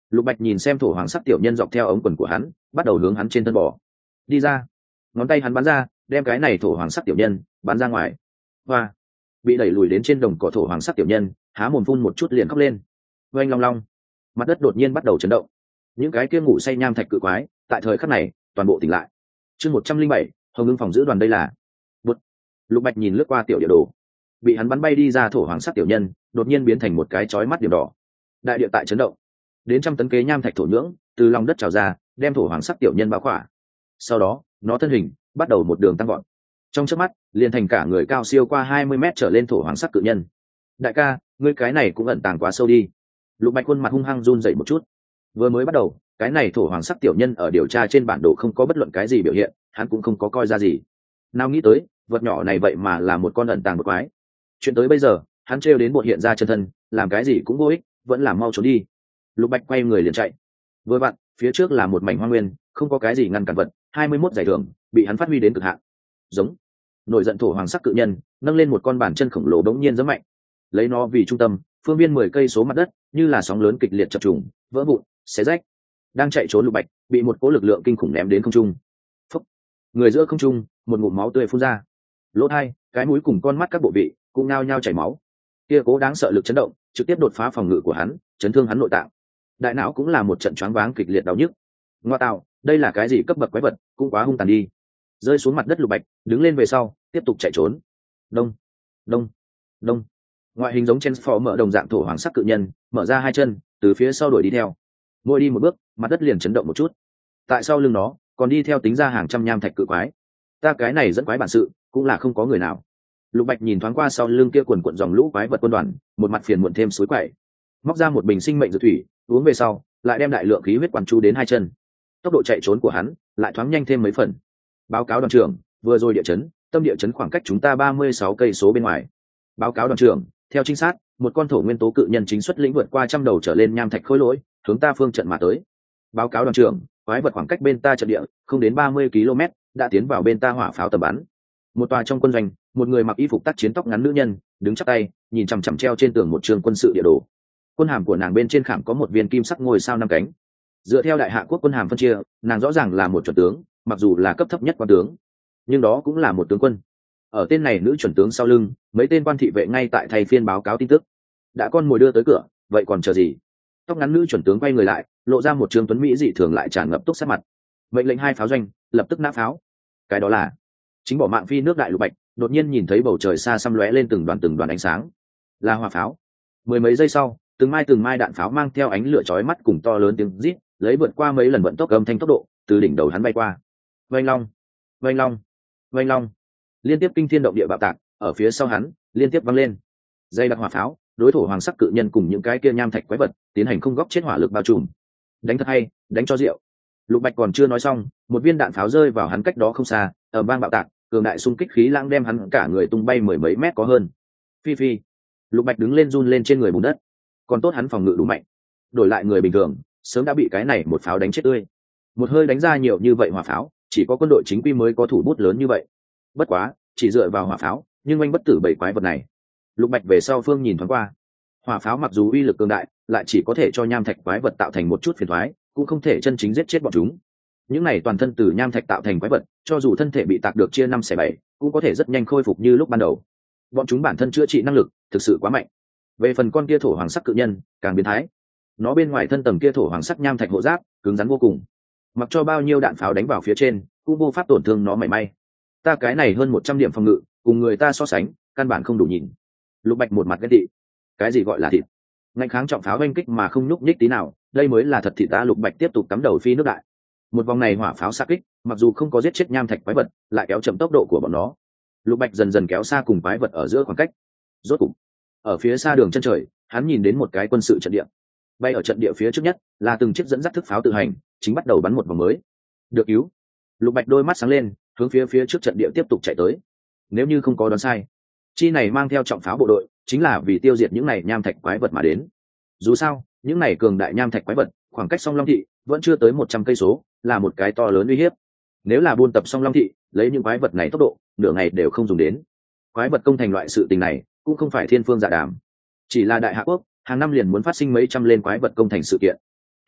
[SPEAKER 1] Lục Bạch nhìn xem thổ hoàng sắc tiểu nhân dọc theo ống quần của hắn, bắt đầu hướng hắn trên thân bò. Đi ra. Ngón tay hắn bắn ra, đem cái này thổ hoàng sắc tiểu nhân bắn ra ngoài. Và bị đẩy lùi đến trên đồng cỏ thổ hoàng sắc tiểu nhân, há mồm phun một chút liền khóc lên. Oanh long long. Mặt đất đột nhiên bắt đầu chấn động. Những cái kia ngủ say nham thạch cự quái, tại thời khắc này, toàn bộ tỉnh lại. Chương một trăm linh bảy, Hồng Ưng phòng giữ đoàn đây là. Bụt. Lục Bạch nhìn lướt qua tiểu địa đồ. Bị hắn bắn bay đi ra thổ hoàng sắc tiểu nhân, đột nhiên biến thành một cái chói mắt điểm đỏ. Đại địa tại chấn động. Đến trăm tấn kế nham thạch thổ nhưỡng từ lòng đất trào ra, đem thổ hoàng sắc tiểu nhân bao khỏa. Sau đó, nó thân hình bắt đầu một đường tăng gọn. Trong chớp mắt, liền thành cả người cao siêu qua hai mươi mét trở lên thổ hoàng sắc cự nhân. Đại ca, ngươi cái này cũng ẩn tàng quá sâu đi. Lục Bạch khuôn mặt hung hăng run rẩy một chút. Vừa mới bắt đầu, cái này thổ hoàng sắc tiểu nhân ở điều tra trên bản đồ không có bất luận cái gì biểu hiện, hắn cũng không có coi ra gì. Nào nghĩ tới, vật nhỏ này vậy mà là một con ẩn tàng một quái. Chuyện tới bây giờ, hắn trêu đến bột hiện ra chân thân, làm cái gì cũng vô ích, vẫn là mau trốn đi. Lục Bạch quay người liền chạy. Vừa vặn, phía trước là một mảnh hoang nguyên, không có cái gì ngăn cản vật, hai mươi mốt giải thưởng, bị hắn phát huy đến cực hạn. Giống. Nổi giận thổ hoàng sắc cự nhân, nâng lên một con bàn chân khổng lồ bỗng nhiên giẫm mạnh. Lấy nó vì trung tâm, phương viên mười cây số mặt đất, như là sóng lớn kịch liệt chập trùng, vỡ vụn, xé rách. Đang chạy trốn Lục Bạch, bị một cỗ lực lượng kinh khủng ném đến không trung. Phốc. Người giữa không trung, một ngụm máu tươi phun ra. Lỗ hai, cái mũi cùng con mắt các bộ vị cũng nao nhao chảy máu. Kia cố đáng sợ lực chấn động, trực tiếp đột phá phòng ngự của hắn, chấn thương hắn nội tạng. Đại não cũng là một trận choáng váng kịch liệt đau nhức. Ngoa tạo, đây là cái gì cấp bậc quái vật, cũng quá hung tàn đi. Rơi xuống mặt đất Lục Bạch, đứng lên về sau, tiếp tục chạy trốn. Đông, đông, đông. Ngoại hình giống Transformer đồng dạng thổ hoàng sắc cự nhân, mở ra hai chân, từ phía sau đuổi đi theo. Mỗi đi một bước, mặt đất liền chấn động một chút. Tại sau lưng nó, còn đi theo tính ra hàng trăm nham thạch cự quái. Ta cái này dẫn quái bản sự, cũng là không có người nào. Lục Bạch nhìn thoáng qua sau lưng kia quần quần dòng lũ quái vật quân đoàn, một mặt phiền muộn thêm suối quậy. Móc ra một bình sinh mệnh dược thủy, uống về sau, lại đem đại lượng khí huyết quán chú đến hai chân. Tốc độ chạy trốn của hắn lại thoáng nhanh thêm mấy phần. Báo cáo đoàn trưởng, vừa rồi địa chấn, tâm địa chấn khoảng cách chúng ta ba mươi sáu cây số bên ngoài. Báo cáo đoàn trưởng, theo trinh sát, một con thổ nguyên tố cự nhân chính xuất lĩnh vượt qua trăm đầu trở lên nham thạch khối lỗi, hướng ta phương trận mà tới. Báo cáo đoàn trưởng, quái vật khoảng cách bên ta trận địa không đến ba mươi ki lô mét, đã tiến vào bên ta hỏa pháo tầm bắn. Một tòa trong quân doanh, một người mặc y phục tác chiến tóc ngắn nữ nhân, đứng chắp tay, nhìn chằm chằm treo trên tường một trường quân sự địa đồ. Quân hàm của nàng bên trên khảm có một viên kim sắc ngôi sao năm cánh. Dựa theo đại hạ quốc quân hàm phân chia, nàng rõ ràng là một chuẩn tướng, mặc dù là cấp thấp nhất quan tướng, nhưng đó cũng là một tướng quân. Ở tên này nữ chuẩn tướng sau lưng, mấy tên quan thị vệ ngay tại thay phiên báo cáo tin tức. Đã con mồi đưa tới cửa, vậy còn chờ gì? Tóc ngắn nữ chuẩn tướng quay người lại, lộ ra một trương tuấn mỹ dị thường lại tràn ngập túc sát mặt. Mệnh lệnh hai pháo doanh, lập tức nã pháo. Cái đó là chính bỏ mạng phi nước đại Lục Bạch, đột nhiên nhìn thấy bầu trời xa xăm lóe lên từng đoàn từng đoàn ánh sáng, là hỏa pháo. Mười mấy giây sau, từng mai từng mai đạn pháo mang theo ánh lửa chói mắt cùng to lớn tiếng rít, lấy vượt qua mấy lần vận tốc âm thanh tốc độ, từ đỉnh đầu hắn bay qua. Vành long, vành long, vành long, liên tiếp kinh thiên động địa bạo tạc, ở phía sau hắn liên tiếp vang lên. Dây đặc hỏa pháo, đối thủ hoàng sắc cự nhân cùng những cái kia nham thạch quái vật, tiến hành không góc chết hỏa lực bao trùm. Đánh thật hay, đánh cho rượu. Lục Bạch còn chưa nói xong, một viên đạn pháo rơi vào hắn cách đó không xa, ở bang bạo tạc, cường đại xung kích khí lãng đem hắn cả người tung bay mười mấy mét có hơn. Phi phi. Lục Bạch đứng lên run lên trên người bùn đất. Còn tốt hắn phòng ngự đủ mạnh. Đổi lại người bình thường, sớm đã bị cái này một pháo đánh chết tươi. Một hơi đánh ra nhiều như vậy hỏa pháo, chỉ có quân đội chính quy mới có thủ bút lớn như vậy. Bất quá, chỉ dựa vào hỏa pháo, nhưng anh bất tử bảy quái vật này. Lục Bạch về sau phương nhìn thoáng qua. Hỏa pháo mặc dù uy lực cường đại, lại chỉ có thể cho nham thạch quái vật tạo thành một chút phiền toái, cũng không thể chân chính giết chết bọn chúng. Những này toàn thân từ nham thạch tạo thành quái vật, cho dù thân thể bị tạc được chia năm xẻ bảy, cũng có thể rất nhanh khôi phục như lúc ban đầu. Bọn chúng bản thân chữa trị năng lực thực sự quá mạnh. Về phần con kia thổ hoàng sắc cự nhân, càng biến thái. Nó bên ngoài thân tầng kia thổ hoàng sắc nham thạch hộ giáp, cứng rắn vô cùng. Mặc cho bao nhiêu đạn pháo đánh vào phía trên, cũng vô pháp tổn thương nó mảy may. Ta cái này hơn một trăm điểm phòng ngự, cùng người ta so sánh, căn bản không đủ nhìn. Lục Bạch một mặt ghen tị. Cái gì gọi là thịt? Ngạnh kháng trọng pháo oanh kích mà không nhúc nhích tí nào, đây mới là thật thịt. Ta Lục Bạch tiếp tục cắm đầu phi nước đại. Một vòng này hỏa pháo xạ kích, mặc dù không có giết chết nham thạch quái vật, lại kéo chậm tốc độ của bọn nó. Lục Bạch dần dần kéo xa cùng quái vật ở giữa khoảng cách. Rốt cục, ở phía xa đường chân trời, hắn nhìn đến một cái quân sự trận địa. Bay ở trận địa phía trước nhất là từng chiếc dẫn dắt thức pháo tự hành, chính bắt đầu bắn một vòng mới. Được cứu. Lục Bạch đôi mắt sáng lên, hướng phía phía trước trận địa tiếp tục chạy tới. Nếu như không có đoán sai, chi này mang theo trọng pháo bộ đội, chính là vì tiêu diệt những này nham thạch quái vật mà đến. Dù sao, những này cường đại nham thạch quái vật, khoảng cách Song Long thị vẫn chưa tới một trăm cây số, là một cái to lớn uy hiếp. Nếu là buôn tập Song Long thị, lấy những quái vật này tốc độ, nửa ngày đều không dùng đến. Quái vật công thành loại sự tình này, cũng không phải thiên phương dạ đàm. Chỉ là đại hạ quốc, hàng năm liền muốn phát sinh mấy trăm lên quái vật công thành sự kiện.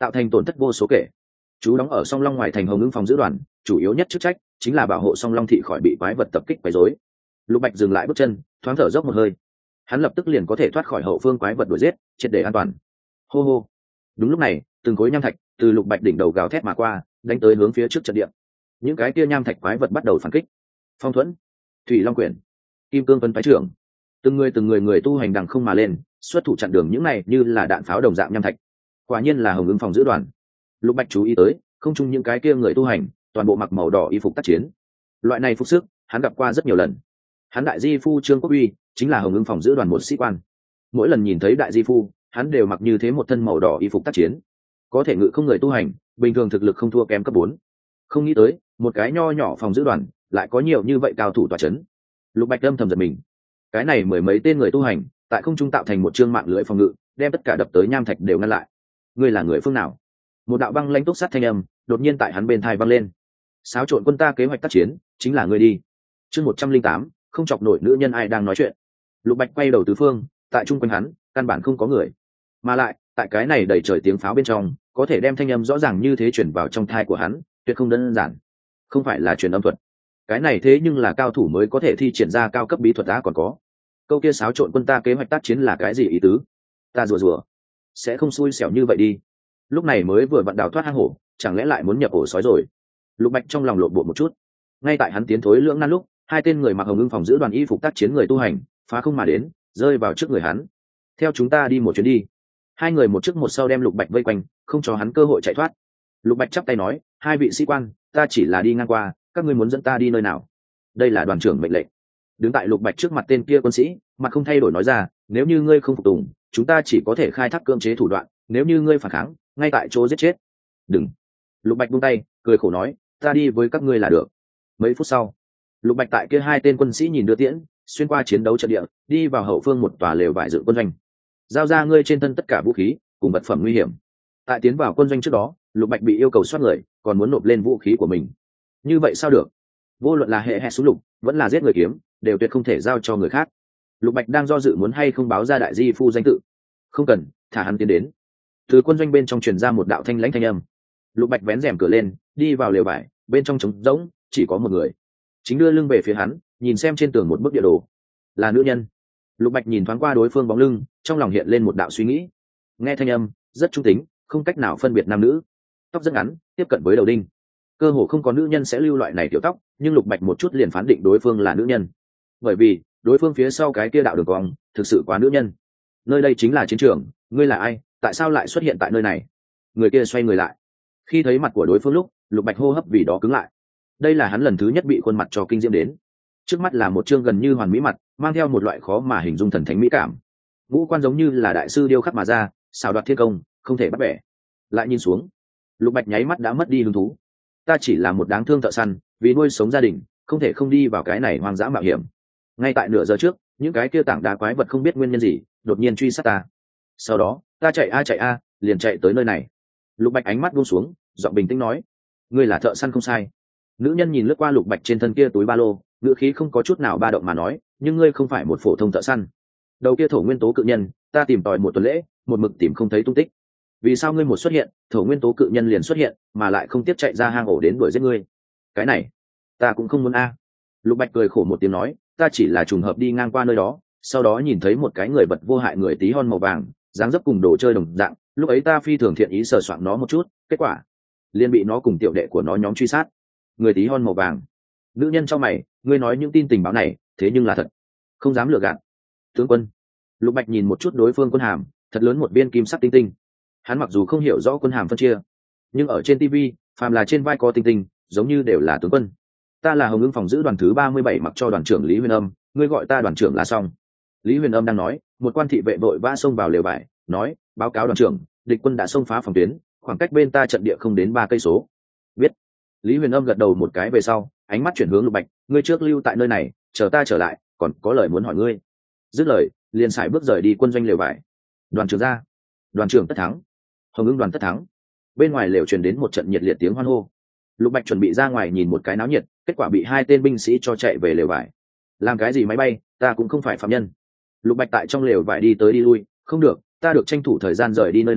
[SPEAKER 1] tạo thành tổn thất vô số kể. Chú đóng ở Song Long ngoài thành Hồng Ưng phòng giữ đoàn, chủ yếu nhất chức trách chính là bảo hộ Song Long thị khỏi bị quái vật tập kích quấy rối. Lục Bạch dừng lại bước chân, thoáng thở dốc một hơi. Hắn lập tức liền có thể thoát khỏi hậu phương quái vật đuổi giết, triệt để an toàn. Hô hô. Đúng lúc này, từng khối nham thạch từ Lục Bạch đỉnh đầu gào thét mà qua, đánh tới hướng phía trước trận địa. Những cái kia nham thạch quái vật bắt đầu phản kích. Phong thuẫn, Thủy Long quyển, Kim Cương Tuấn phái trưởng, từng người từng người người tu hành đằng không mà lên, xuất thủ chặn đường những này như là đạn pháo đồng dạng nham thạch. Quả nhiên là Hồng Ưng phòng giữ đoàn. Lục Bạch chú ý tới, không chung những cái kia người tu hành, toàn bộ mặc màu đỏ y phục tác chiến. Loại này phục sức, hắn gặp qua rất nhiều lần. Hắn đại di phu Trương Quốc Uy chính là Hồng Ưng phòng giữ đoàn một sĩ quan. Mỗi lần nhìn thấy đại di phu, hắn đều mặc như thế một thân màu đỏ y phục tác chiến. Có thể ngự không người tu hành, bình thường thực lực không thua kém cấp bốn. Không nghĩ tới, một cái nho nhỏ phòng giữ đoàn lại có nhiều như vậy cao thủ tọa chấn. Lục Bạch âm thầm giật mình. Cái này mười mấy tên người tu hành, tại không trung tạo thành một chương mạng lưới phòng ngự, đem tất cả đập tới nham thạch đều ngăn lại. Ngươi là người phương nào? Một đạo băng lãnh túc sát thanh âm đột nhiên tại hắn bên tai vang lên. Xáo trộn quân ta kế hoạch tác chiến, chính là ngươi đi. Chương một trăm linh tám, không chọc nổi nữ nhân ai đang nói chuyện. Lục Bạch quay đầu tứ phương, tại trung quanh hắn, căn bản không có người. Mà lại, tại cái này đầy trời tiếng pháo bên trong, có thể đem thanh âm rõ ràng như thế truyền vào trong tai của hắn, tuyệt không đơn giản. Không phải là truyền âm thuật. Cái này thế nhưng là cao thủ mới có thể thi triển ra cao cấp bí thuật đã còn có. Câu kia xáo trộn quân ta kế hoạch tác chiến là cái gì ý tứ? Ta rùa rùa, sẽ không xui xẻo như vậy đi. Lúc này mới vừa vặn đào thoát hang hổ, chẳng lẽ lại muốn nhập ổ sói rồi? Lục Bạch trong lòng lộn bột một chút. Ngay tại hắn tiến thối lưỡng nan lúc, hai tên người mặc Hồng Ưng phòng giữ đoàn y phục tác chiến người tu hành phá không mà đến, rơi vào trước người hắn. Theo chúng ta đi một chuyến đi. Hai người một trước một sau đem Lục Bạch vây quanh, không cho hắn cơ hội chạy thoát. Lục Bạch chắp tay nói, hai vị sĩ quan, ta chỉ là đi ngang qua, các ngươi muốn dẫn ta đi nơi nào? Đây là đoàn trưởng mệnh lệnh. Đứng tại Lục Bạch trước mặt tên kia quân sĩ, mặt không thay đổi nói ra, nếu như ngươi không phục tùng, chúng ta chỉ có thể khai thác cưỡng chế thủ đoạn, nếu như ngươi phản kháng, ngay tại chỗ giết chết. Đừng. Lục Bạch buông tay, cười khổ nói, ta đi với các ngươi là được. Mấy phút sau, Lục Bạch tại kia hai tên quân sĩ nhìn đưa tiễn, xuyên qua chiến đấu trận địa, đi vào hậu phương một tòa lều vải dựng quân doanh. Giao ra ngươi trên thân tất cả vũ khí cùng vật phẩm nguy hiểm. Tại tiến vào quân doanh trước đó, Lục Bạch bị yêu cầu soát người, còn muốn nộp lên vũ khí của mình. Như vậy sao được? Vô luận là hệ hệ súng lục, vẫn là giết người kiếm, đều tuyệt không thể giao cho người khác. Lục Bạch đang do dự muốn hay không báo ra đại di phu danh tự. Không cần, thả hắn tiến đến. Từ quân doanh bên trong truyền ra một đạo thanh lãnh thanh âm. Lục Bạch vén rèm cửa lên, đi vào lều vải, bên trong trống rỗng, chỉ có một người. Chính đưa lưng về phía hắn, nhìn xem trên tường một bức địa đồ. Là nữ nhân. Lục Bạch nhìn thoáng qua đối phương bóng lưng, trong lòng hiện lên một đạo suy nghĩ. Nghe thanh âm, rất trung tính, không cách nào phân biệt nam nữ. Tóc rất ngắn, tiếp cận với đầu đinh. Cơ hồ không có nữ nhân sẽ lưu loại này tiểu tóc, nhưng Lục Bạch một chút liền phán định đối phương là nữ nhân. Bởi vì, đối phương phía sau cái kia đạo đường cong, thực sự quá nữ nhân. Nơi đây chính là chiến trường, ngươi là ai, tại sao lại xuất hiện tại nơi này? Người kia xoay người lại. Khi thấy mặt của đối phương lúc, Lục Bạch hô hấp vì đó cứng lại. Đây là hắn lần thứ nhất bị khuôn mặt cho kinh diễm đến. Trước mắt là một chương gần như hoàn mỹ mặt, mang theo một loại khó mà hình dung thần thánh mỹ cảm. Ngũ quan giống như là đại sư điêu khắc mà ra, xảo đoạt thiên công, không thể bắt bẻ. Lại nhìn xuống, Lục Bạch nháy mắt đã mất đi hứng thú. Ta chỉ là một đáng thương thợ săn, vì nuôi sống gia đình, không thể không đi vào cái này hoang dã mạo hiểm. Ngay tại nửa giờ trước, những cái kia tảng đá quái vật không biết nguyên nhân gì, đột nhiên truy sát ta. Sau đó, ta chạy a chạy a, liền chạy tới nơi này. Lục Bạch ánh mắt buông xuống, giọng bình tĩnh nói, ngươi là thợ săn không sai. Nữ nhân nhìn lướt qua Lục Bạch trên thân kia túi ba lô, ngữ khí không có chút nào ba động mà nói, nhưng ngươi không phải một phổ thông thợ săn. Đầu kia thổ nguyên tố cự nhân, ta tìm tòi một tuần lễ, một mực tìm không thấy tung tích. Vì sao ngươi một xuất hiện, thổ nguyên tố cự nhân liền xuất hiện, mà lại không tiếp chạy ra hang ổ đến đuổi giết ngươi? Cái này, ta cũng không muốn a. Lục Bạch cười khổ một tiếng nói, ta chỉ là trùng hợp đi ngang qua nơi đó, sau đó nhìn thấy một cái người vật vô hại người tí hon màu vàng, dáng dấp cùng đồ chơi đồng dạng, lúc ấy ta phi thường thiện ý sờ soạng nó một chút, kết quả liền bị nó cùng tiểu đệ của nó nhóm truy sát. Người tí hon màu vàng. Nữ nhân trong mày, ngươi nói những tin tình báo này, thế nhưng là thật, không dám lừa gạt. Tướng quân. Lục Bạch nhìn một chút đối phương quân hàm, thật lớn một viên kim sắc tinh tinh. Hắn mặc dù không hiểu rõ quân hàm phân chia, nhưng ở trên tivi, phàm là trên vai có tinh tinh, giống như đều là tướng quân. Ta là Hồng Ưng phòng giữ đoàn thứ ba mươi bảy, mặc cho đoàn trưởng Lý Huyền Âm, ngươi gọi ta đoàn trưởng là xong. Lý Huyền Âm đang nói, một quan thị vệ vội vã xông vào lều vải, nói, báo cáo đoàn trưởng, địch quân đã xông phá phòng tuyến, khoảng cách bên ta trận địa không đến ba cây số. Biết. Lý Huyền Âm gật đầu một cái về sau, ánh mắt chuyển hướng Lục Bạch, ngươi trước lưu tại nơi này, chờ ta trở lại, còn có lời muốn hỏi ngươi. Dứt lời, liền sải bước rời đi quân doanh lều vải. Đoàn trưởng ra. Đoàn trưởng tất thắng. Hồng Ưng đoàn tất thắng. Bên ngoài lều truyền đến một trận nhiệt liệt tiếng hoan hô. Lục Bạch chuẩn bị ra ngoài nhìn một cái náo nhiệt, kết quả bị hai tên binh sĩ cho chạy về lều vải. Làm cái gì máy bay, ta cũng không phải phạm nhân. Lục Bạch tại trong lều vải đi tới đi lui, không được, ta được tranh thủ thời gian rời đi nơi này,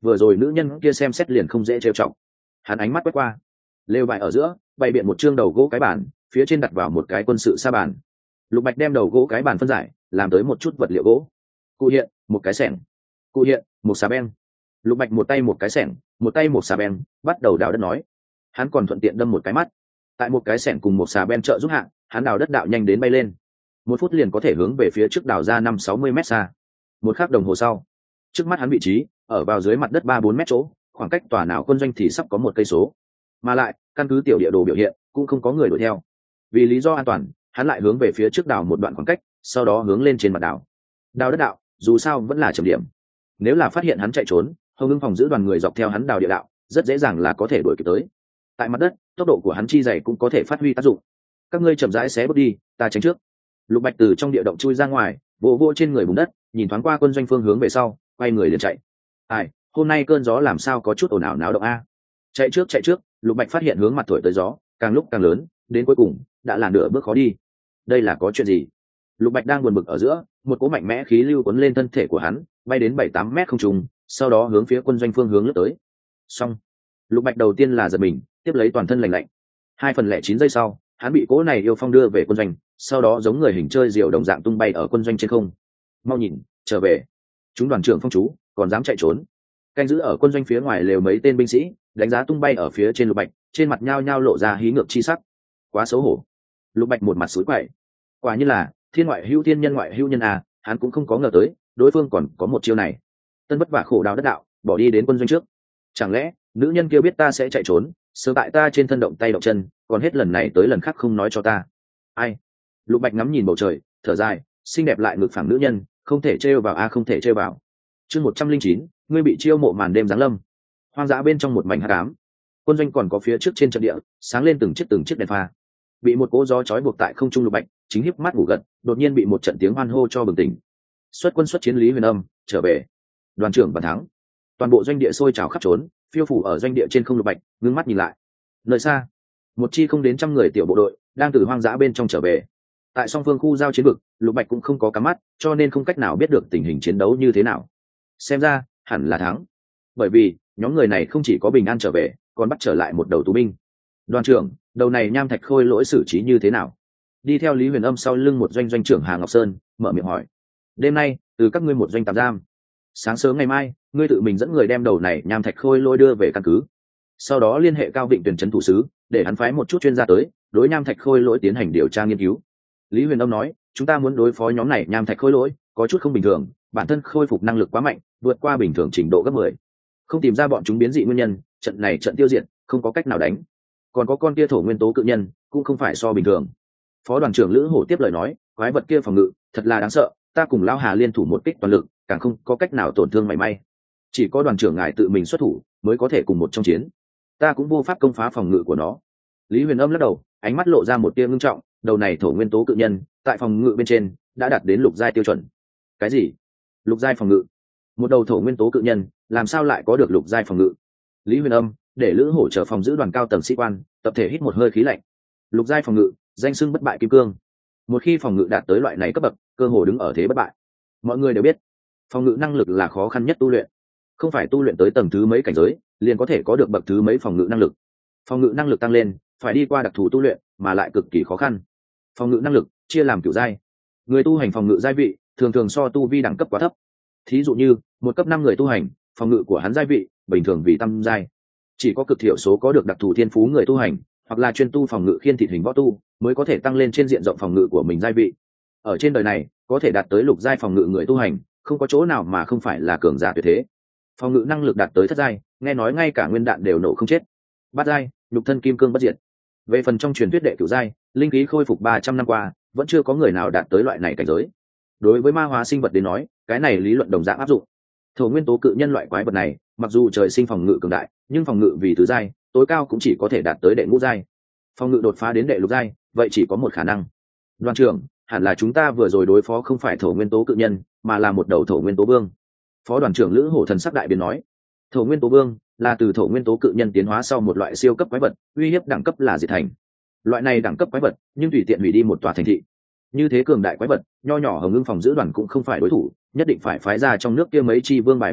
[SPEAKER 1] vừa rồi nữ nhân kia xem xét liền không dễ trêu chọc. Hắn ánh mắt quét qua lều vải ở giữa, bày biện một chương đầu gỗ cái bàn, phía trên đặt vào một cái quân sự sa bàn. Lục Bạch đem đầu gỗ cái bàn phân giải, làm tới một chút vật liệu gỗ. Cụ hiện một cái xẻng, cụ hiện một xà beng. Lục Bạch một tay một cái xẻng, một tay một xà beng, bắt đầu đào đất nói. Hắn còn thuận tiện đâm một cái mắt. Tại một cái xẻng cùng một xà beng trợ giúp hạ, hắn đào đất đạo nhanh đến bay lên. Một phút liền có thể hướng về phía trước đào ra năm sáu mươi mét xa. Một khắc đồng hồ sau, trước mắt hắn vị trí ở vào dưới mặt đất ba bốn mét chỗ, khoảng cách tòa nào quân doanh thì sắp có một cây số. Mà lại, căn cứ tiểu địa đồ biểu hiện, cũng không có người đuổi theo. Vì lý do an toàn, hắn lại hướng về phía trước đào một đoạn khoảng cách, sau đó hướng lên trên mặt đảo. Đào đất đạo, dù sao vẫn là chấm điểm. Nếu là phát hiện hắn chạy trốn, Hồng Ưng phòng giữ đoàn người dọc theo hắn đào địa đạo, rất dễ dàng là có thể đuổi kịp tới. Tại mặt đất, tốc độ của hắn chi dày cũng có thể phát huy tác dụng. Các ngươi chậm rãi xé bước đi, ta tránh trước. Lục Bạch từ trong địa động chui ra ngoài, vỗ vỗ trên người bùn đất, nhìn thoáng qua quân doanh phương hướng về sau, quay người liền chạy. Ai, hôm nay cơn gió làm sao có chút ồn ào náo động a. Chạy trước chạy trước, Lục Bạch phát hiện hướng mặt thổi tới gió, càng lúc càng lớn, đến cuối cùng đã là nửa bước khó đi. Đây là có chuyện gì? Lục Bạch đang buồn bực ở giữa, một cỗ mạnh mẽ khí lưu cuốn lên thân thể của hắn, bay đến bảy tám mét không trung, sau đó hướng phía quân doanh phương hướng lướt tới. Xong, Lục Bạch đầu tiên là giật mình, tiếp lấy toàn thân lạnh lạnh. Hai phần lẻ chín giây sau, hắn bị cỗ này yêu phong đưa về quân doanh, sau đó giống người hình chơi diều đồng dạng tung bay ở quân doanh trên không. Mau nhìn, trở về! Chúng đoàn trưởng phong chú, còn dám chạy trốn? Canh giữ ở quân doanh phía ngoài lều mấy tên binh sĩ, đánh giá tung bay ở phía trên Lục Bạch, trên mặt nhao nhao lộ ra hí ngược chi sắc. Quá xấu hổ! Lục Bạch một mặt sủi quậy. Quả như là thiên ngoại hữu thiên, nhân ngoại hữu nhân à, hắn cũng không có ngờ tới, đối phương còn có một chiêu này. Tân vất vả khổ đào đất đạo, bỏ đi đến quân doanh trước. Chẳng lẽ nữ nhân kia biết ta sẽ chạy trốn, sớm tại ta trên thân động tay động chân, còn hết lần này tới lần khác không nói cho ta? Ai? Lục Bạch ngắm nhìn bầu trời, thở dài, xinh đẹp lại ngực phẳng nữ nhân, không thể trêu vào a, không thể trêu vào. Chương một trăm linh chín, ngươi bị chiêu mộ màn đêm giáng lâm. Hoang dã bên trong một mảnh hắc ám, quân doanh còn có phía trước trên trận địa, sáng lên từng chiếc từng chiếc đèn pha. Bị một cỗ gió trói buộc tại không trung Lục Bạch, chính híp mắt ngủ gật, đột nhiên bị một trận tiếng hoan hô cho bừng tỉnh. Xuất quân xuất chiến Lý Huyền Âm trở về, đoàn trưởng bàn thắng. Toàn bộ doanh địa sôi trào khắp trốn, phiêu phủ ở doanh địa trên không. Lục Bạch ngưng mắt nhìn lại, nơi xa, một chi không đến trăm người tiểu bộ đội đang từ hoang dã bên trong trở về. Tại song phương khu giao chiến vực, Lục Bạch cũng không có cắm mắt, cho nên không cách nào biết được tình hình chiến đấu như thế nào. Xem ra hẳn là thắng, bởi vì nhóm người này không chỉ có bình an trở về, còn bắt trở lại một đầu tù binh. Đoàn trưởng, đầu này nham thạch khôi lỗi xử trí như thế nào? Đi theo Lý Huyền Âm sau lưng một doanh doanh trưởng Hà Ngọc Sơn mở miệng hỏi. Đêm nay từ các ngươi một doanh tạm giam, sáng sớm ngày mai ngươi tự mình dẫn người đem đầu này nham thạch khôi lỗi đưa về căn cứ, sau đó liên hệ Cao Vịnh tuyển trấn thủ sứ để hắn phái một chút chuyên gia tới đối nham thạch khôi lỗi tiến hành điều tra nghiên cứu. Lý Huyền Âm nói, chúng ta muốn đối phó nhóm này nham thạch khôi lỗi có chút không bình thường, bản thân khôi phục năng lực quá mạnh, vượt qua bình thường trình độ gấp mười. Không tìm ra bọn chúng biến dị nguyên nhân, trận này trận tiêu diệt không có cách nào đánh. Còn có con kia thổ nguyên tố cự nhân cũng không phải so bình thường. Phó đoàn trưởng Lữ Hổ tiếp lời nói, quái vật kia phòng ngự thật là đáng sợ, ta cùng Lão Hà liên thủ một kích toàn lực, càng không có cách nào tổn thương mảy may. Chỉ có đoàn trưởng ngài tự mình xuất thủ mới có thể cùng một trong chiến, ta cũng vô pháp công phá phòng ngự của nó. Lý Huyền Âm lắc đầu, ánh mắt lộ ra một tia ngưng trọng, đầu này thổ nguyên tố cự nhân tại phòng ngự bên trên đã đạt đến lục giai tiêu chuẩn. Cái gì? Lục giai phòng ngự? Một đầu thổ nguyên tố cự nhân làm sao lại có được lục giai phòng ngự? Lý Huyền Âm để Lữ Hổ trở phòng giữ đoàn cao tầng sĩ quan tập thể hít một hơi khí lạnh. Lục giai phòng ngự, danh xưng bất bại kim cương. Một khi phòng ngự đạt tới loại này cấp bậc, cơ hồ đứng ở thế bất bại. Mọi người đều biết, phòng ngự năng lực là khó khăn nhất tu luyện, không phải tu luyện tới tầng thứ mấy cảnh giới liền có thể có được bậc thứ mấy phòng ngự năng lực. Phòng ngự năng lực tăng lên phải đi qua đặc thù tu luyện, mà lại cực kỳ khó khăn. Phòng ngự năng lực chia làm cửu giai, người tu hành phòng ngự giai vị thường thường so tu vi đẳng cấp quá thấp. Thí dụ như một cấp năm người tu hành, phòng ngự của hắn giai vị bình thường vì tam giai. Chỉ có cực thiểu số có được đặc thù thiên phú người tu hành, hoặc là chuyên tu phòng ngự khiên thịt hình võ tu, mới có thể tăng lên trên diện rộng phòng ngự của mình giai vị. Ở trên đời này, có thể đạt tới lục giai phòng ngự người tu hành, không có chỗ nào mà không phải là cường giả tuyệt thế. Phòng ngự năng lực đạt tới thất giai, nghe nói ngay cả nguyên đạn đều nổ không chết. Bát giai, nhục thân kim cương bất diệt. Về phần trong truyền thuyết đệ cửu giai, linh khí khôi phục ba trăm năm qua, vẫn chưa có người nào đạt tới loại này cảnh giới. Đối với ma hóa sinh vật đến nói, cái này lý luận đồng dạng áp dụng. Thổ nguyên tố cự nhân loại quái vật này, mặc dù trời sinh phòng ngự cường đại, nhưng phòng ngự vì tứ giai, tối cao cũng chỉ có thể đạt tới đệ ngũ giai. Phòng ngự đột phá đến đệ lục giai, vậy chỉ có một khả năng. Đoàn trưởng, hẳn là chúng ta vừa rồi đối phó không phải thổ nguyên tố cự nhân, mà là một đầu thổ nguyên tố vương. Phó đoàn trưởng Lữ Hổ thần sắc đại biến nói, thổ nguyên tố vương là từ thổ nguyên tố cự nhân tiến hóa sau một loại siêu cấp quái vật, uy hiếp đẳng cấp là diệt thành. Loại này đẳng cấp quái vật, nhưng tùy tiện hủy đi một tòa thành thị. Như thế cường đại quái vật, nho nhỏ Hồng Ưng phòng giữ đoàn cũng không phải đối thủ, nhất định phải phái ra trong nước kia mấy chi vương bài bộ đội,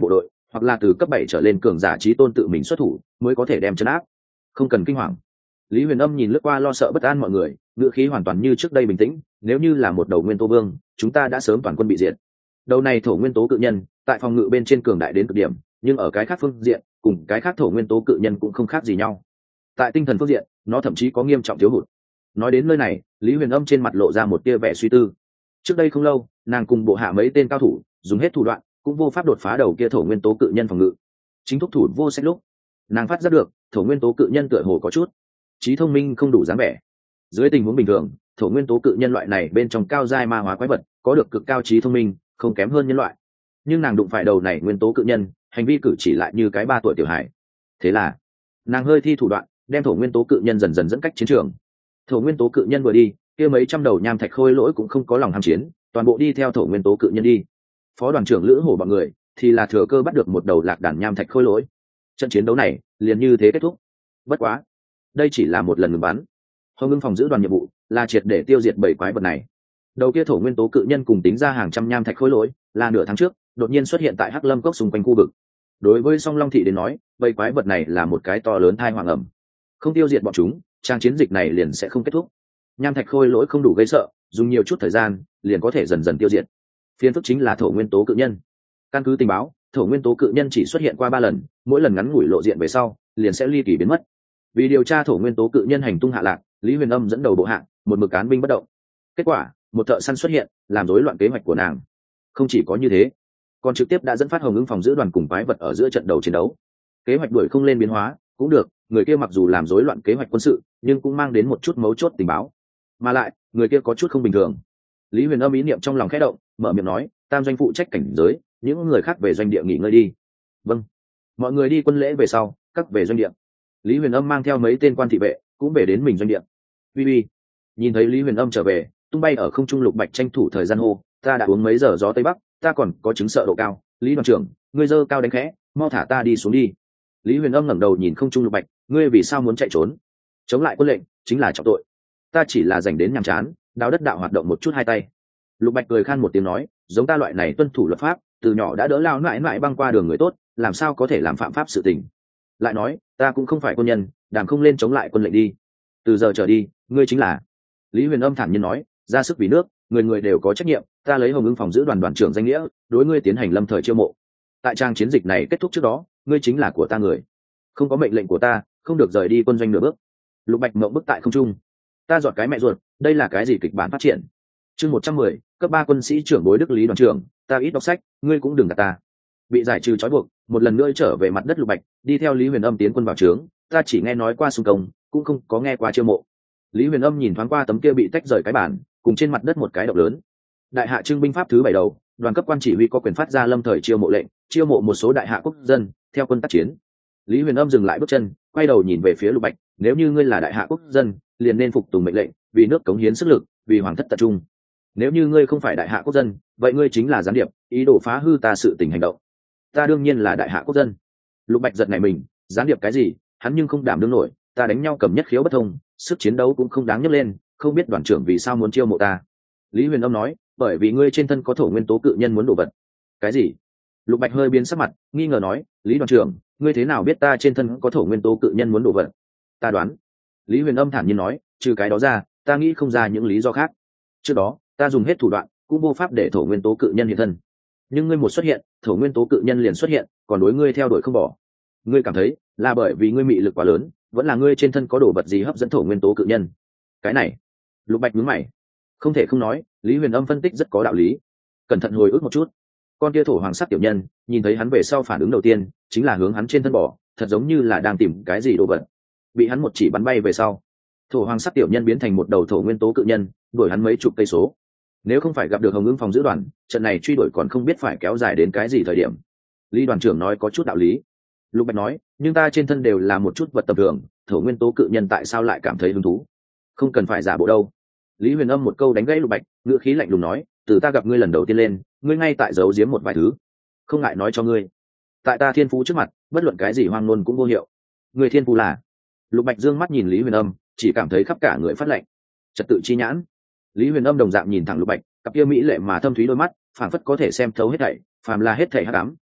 [SPEAKER 1] hoặc là từ cấp bảy trở lên cường giả trí tôn tự mình xuất thủ mới có thể đem chấn áp. Không cần kinh hoàng. Lý Huyền Âm nhìn lướt qua lo sợ bất an mọi người, ngữ khí hoàn toàn như trước đây bình tĩnh. Nếu như là một đầu nguyên tố vương, chúng ta đã sớm toàn quân bị diệt. Đầu này thổ nguyên tố cự nhân, tại phòng ngự bên trên cường đại đến cực điểm, nhưng ở cái khác phương diện, cùng cái khác thổ nguyên tố cự nhân cũng không khác gì nhau. Tại tinh thần phương diện, nó thậm chí có nghiêm trọng thiếu hụt. Nói đến nơi này, Lý Huyền Âm trên mặt lộ ra một tia vẻ suy tư. Trước đây không lâu, nàng cùng bộ hạ mấy tên cao thủ, dùng hết thủ đoạn, cũng vô pháp đột phá đầu kia thổ nguyên tố cự nhân phòng ngự. Chính thúc thủ vô sách lúc, nàng phát giác được, thổ nguyên tố cự nhân tựa hồ có chút trí thông minh không đủ dáng vẻ. Dưới tình huống bình thường, thổ nguyên tố cự nhân loại này bên trong cao giai ma hóa quái vật, có được cực cao trí thông minh, không kém hơn nhân loại. Nhưng nàng đụng phải đầu này nguyên tố cự nhân, hành vi cử chỉ lại như cái ba tuổi tiểu hài. Thế là, nàng hơi thi thủ đoạn, đem thổ nguyên tố cự nhân dần dần dẫn cách chiến trường. Thổ nguyên tố cự nhân vừa đi, kia mấy trăm đầu nham thạch khôi lỗi cũng không có lòng ham chiến, toàn bộ đi theo thổ nguyên tố cự nhân đi. Phó đoàn trưởng Lữ Hổ bọn người thì là thừa cơ bắt được một đầu lạc đàn nham thạch khôi lỗi. Trận chiến đấu này liền như thế kết thúc. Bất quá, đây chỉ là một lần ngừng bắn. Hồng Ngưng phòng giữ đoàn nhiệm vụ là triệt để tiêu diệt bảy quái vật này. Đầu kia thổ nguyên tố cự nhân cùng tính ra hàng trăm nham thạch khôi lỗi, là nửa tháng trước đột nhiên xuất hiện tại Hắc Lâm Cốc xung quanh khu vực. Đối với Song Long thị đến nói, bảy quái vật này là một cái to lớn tai họa ngầm. Không tiêu diệt bọn chúng, trang chiến dịch này liền sẽ không kết thúc. Nham thạch khôi lỗi không đủ gây sợ, dùng nhiều chút thời gian liền có thể dần dần tiêu diệt. Phiên phức chính là thổ nguyên tố cự nhân. Căn cứ tình báo, thổ nguyên tố cự nhân chỉ xuất hiện qua ba lần, mỗi lần ngắn ngủi lộ diện về sau liền sẽ ly kỳ biến mất. Vì điều tra thổ nguyên tố cự nhân hành tung hạ lạc, Lý Huyền Âm dẫn đầu bộ hạng một mực án binh bất động. Kết quả, một thợ săn xuất hiện, làm rối loạn kế hoạch của nàng. Không chỉ có như thế, còn trực tiếp đã dẫn phát Hồng Ngưng phòng giữ đoàn cùng quái vật ở giữa trận đầu chiến đấu. Kế hoạch đuổi không lên biến hóa cũng được, người kia mặc dù làm rối loạn kế hoạch quân sự, nhưng cũng mang đến một chút mấu chốt tình báo. Mà lại, người kia có chút không bình thường. Lý Huyền Âm ý niệm trong lòng khẽ động, mở miệng nói, tam doanh phụ trách cảnh giới, những người khác về doanh địa nghỉ ngơi đi. Vâng. Mọi người đi quân lễ về sau, các về doanh địa. Lý Huyền Âm mang theo mấy tên quan thị vệ cũng về đến mình doanh địa. Vi Vi nhìn thấy Lý Huyền Âm trở về, tung bay ở không trung Lục Bạch tranh thủ thời gian hô, ta đã uống mấy giờ gió tây bắc, ta còn có chứng sợ độ cao. Lý đoàn trưởng, ngươi dơ cao đánh khẽ, mau thả ta đi xuống đi. Lý Huyền Âm ngẩng đầu nhìn không trung Lục Bạch, ngươi vì sao muốn chạy trốn? Chống lại quân lệnh chính là trọng tội. Ta chỉ là dành đến nhàm chán, đào đất đạo hoạt động một chút hai tay. Lục Bạch cười khan một tiếng nói, giống ta loại này tuân thủ luật pháp, từ nhỏ đã đỡ lao mãi mãi băng qua đường người tốt, làm sao có thể làm phạm pháp sự tình. Lại nói, ta cũng không phải quân nhân, đàm không lên chống lại quân lệnh đi. Từ giờ trở đi, ngươi chính là. Lý Huyền Âm thản nhiên nói, ra sức vì nước, người người đều có trách nhiệm, ta lấy Hồng Ngưng phòng giữ đoàn đoàn trưởng danh nghĩa, đối ngươi tiến hành lâm thời chiêu mộ. Tại trang chiến dịch này kết thúc trước đó, ngươi chính là của ta người. Không có mệnh lệnh của ta, không được rời đi quân doanh nửa bước. Lục Bạch mộng bức tại không trung. Ta dọn cái mẹ ruột, đây là cái gì kịch bản phát triển? Chương một trăm mười, cấp ba quân sĩ trưởng bối Đức Lý đoàn trưởng, ta ít đọc sách, ngươi cũng đừng gạt ta. Bị giải trừ trói buộc, một lần nữa trở về mặt đất Lục Bạch, đi theo Lý Huyền Âm tiến quân vào trướng, ta chỉ nghe nói qua xung công, cũng không có nghe qua chiêu mộ. Lý Huyền Âm nhìn thoáng qua tấm kia bị tách rời cái bản, cùng trên mặt đất một cái động lớn. Đại hạ trưng binh pháp thứ bảy đầu, đoàn cấp quan chỉ huy có quyền phát ra lâm thời chiêu mộ lệnh, chiêu mộ một số đại hạ quốc dân theo quân tác chiến. Lý Huyền Âm dừng lại bước chân, quay đầu nhìn về phía Lục Bạch, nếu như ngươi là đại hạ quốc dân, liền nên phục tùng mệnh lệnh, vì nước cống hiến sức lực, vì hoàng thất tập trung. Nếu như ngươi không phải đại hạ quốc dân, vậy ngươi chính là gián điệp, ý đồ phá hư ta sự tình hành động. Ta đương nhiên là đại hạ quốc dân. Lục Bạch giật nảy mình, gián điệp cái gì, hắn nhưng không đảm đương nổi, ta đánh nhau cầm nhất khiếu bất thông, sức chiến đấu cũng không đáng nhấc lên, không biết đoàn trưởng vì sao muốn chiêu mộ ta. Lý Huyền Âm nói, bởi vì ngươi trên thân có thổ nguyên tố cự nhân muốn đổ vật. Cái gì? Lục Bạch hơi biến sắc mặt, nghi ngờ nói, Lý đoàn trưởng, ngươi thế nào biết ta trên thân có thổ nguyên tố cự nhân muốn đổ vật? Ta đoán. Lý Huyền Âm thản nhiên nói, trừ cái đó ra, ta nghĩ không ra những lý do khác. Trước đó, ta dùng hết thủ đoạn, cũng vô pháp để thổ nguyên tố cự nhân hiện thân. Nhưng ngươi một xuất hiện, thổ nguyên tố cự nhân liền xuất hiện, còn đối ngươi theo đuổi không bỏ. Ngươi cảm thấy là bởi vì ngươi mị lực quá lớn, vẫn là ngươi trên thân có đồ vật gì hấp dẫn thổ nguyên tố cự nhân? Cái này, Lục Bạch nhướng mày. Không thể không nói, Lý Huyền Âm phân tích rất có đạo lý. Cẩn thận hồi ức một chút, con kia thổ hoàng sắc tiểu nhân, nhìn thấy hắn về sau phản ứng đầu tiên chính là hướng hắn trên thân bỏ, thật giống như là đang tìm cái gì đồ vật. Bị hắn một chỉ bắn bay về sau, thổ hoàng sắc tiểu nhân biến thành một đầu thổ nguyên tố cự nhân, đuổi hắn mấy chục cây số. Nếu không phải gặp được Hồng Ngưng phòng giữ đoàn, trận này truy đuổi còn không biết phải kéo dài đến cái gì thời điểm. Lý đoàn trưởng nói có chút đạo lý. Lục Bạch nói, nhưng ta trên thân đều là một chút vật tầm thường, thổ nguyên tố cự nhân tại sao lại cảm thấy hứng thú? Không cần phải giả bộ đâu. Lý Huyền Âm một câu đánh gãy Lục Bạch, ngữ khí lạnh lùng nói, từ ta gặp ngươi lần đầu tiên lên, ngươi ngay tại giấu giếm một vài thứ, không ngại nói cho ngươi. Tại ta thiên phú trước mặt, bất luận cái gì hoang ngôn cũng vô hiệu. Ngươi thiên phú là? Lục Bạch dương mắt nhìn Lý Huyền Âm, chỉ cảm thấy khắp cả người phát lạnh. Trật tự chi nhãn. Lý Huyền Âm đồng dạng nhìn thẳng Lục Bạch, cặp kia mỹ lệ mà thâm thúy đôi mắt, phảng phất có thể xem thấu hết thảy, phàm là hết thảy hắc ám,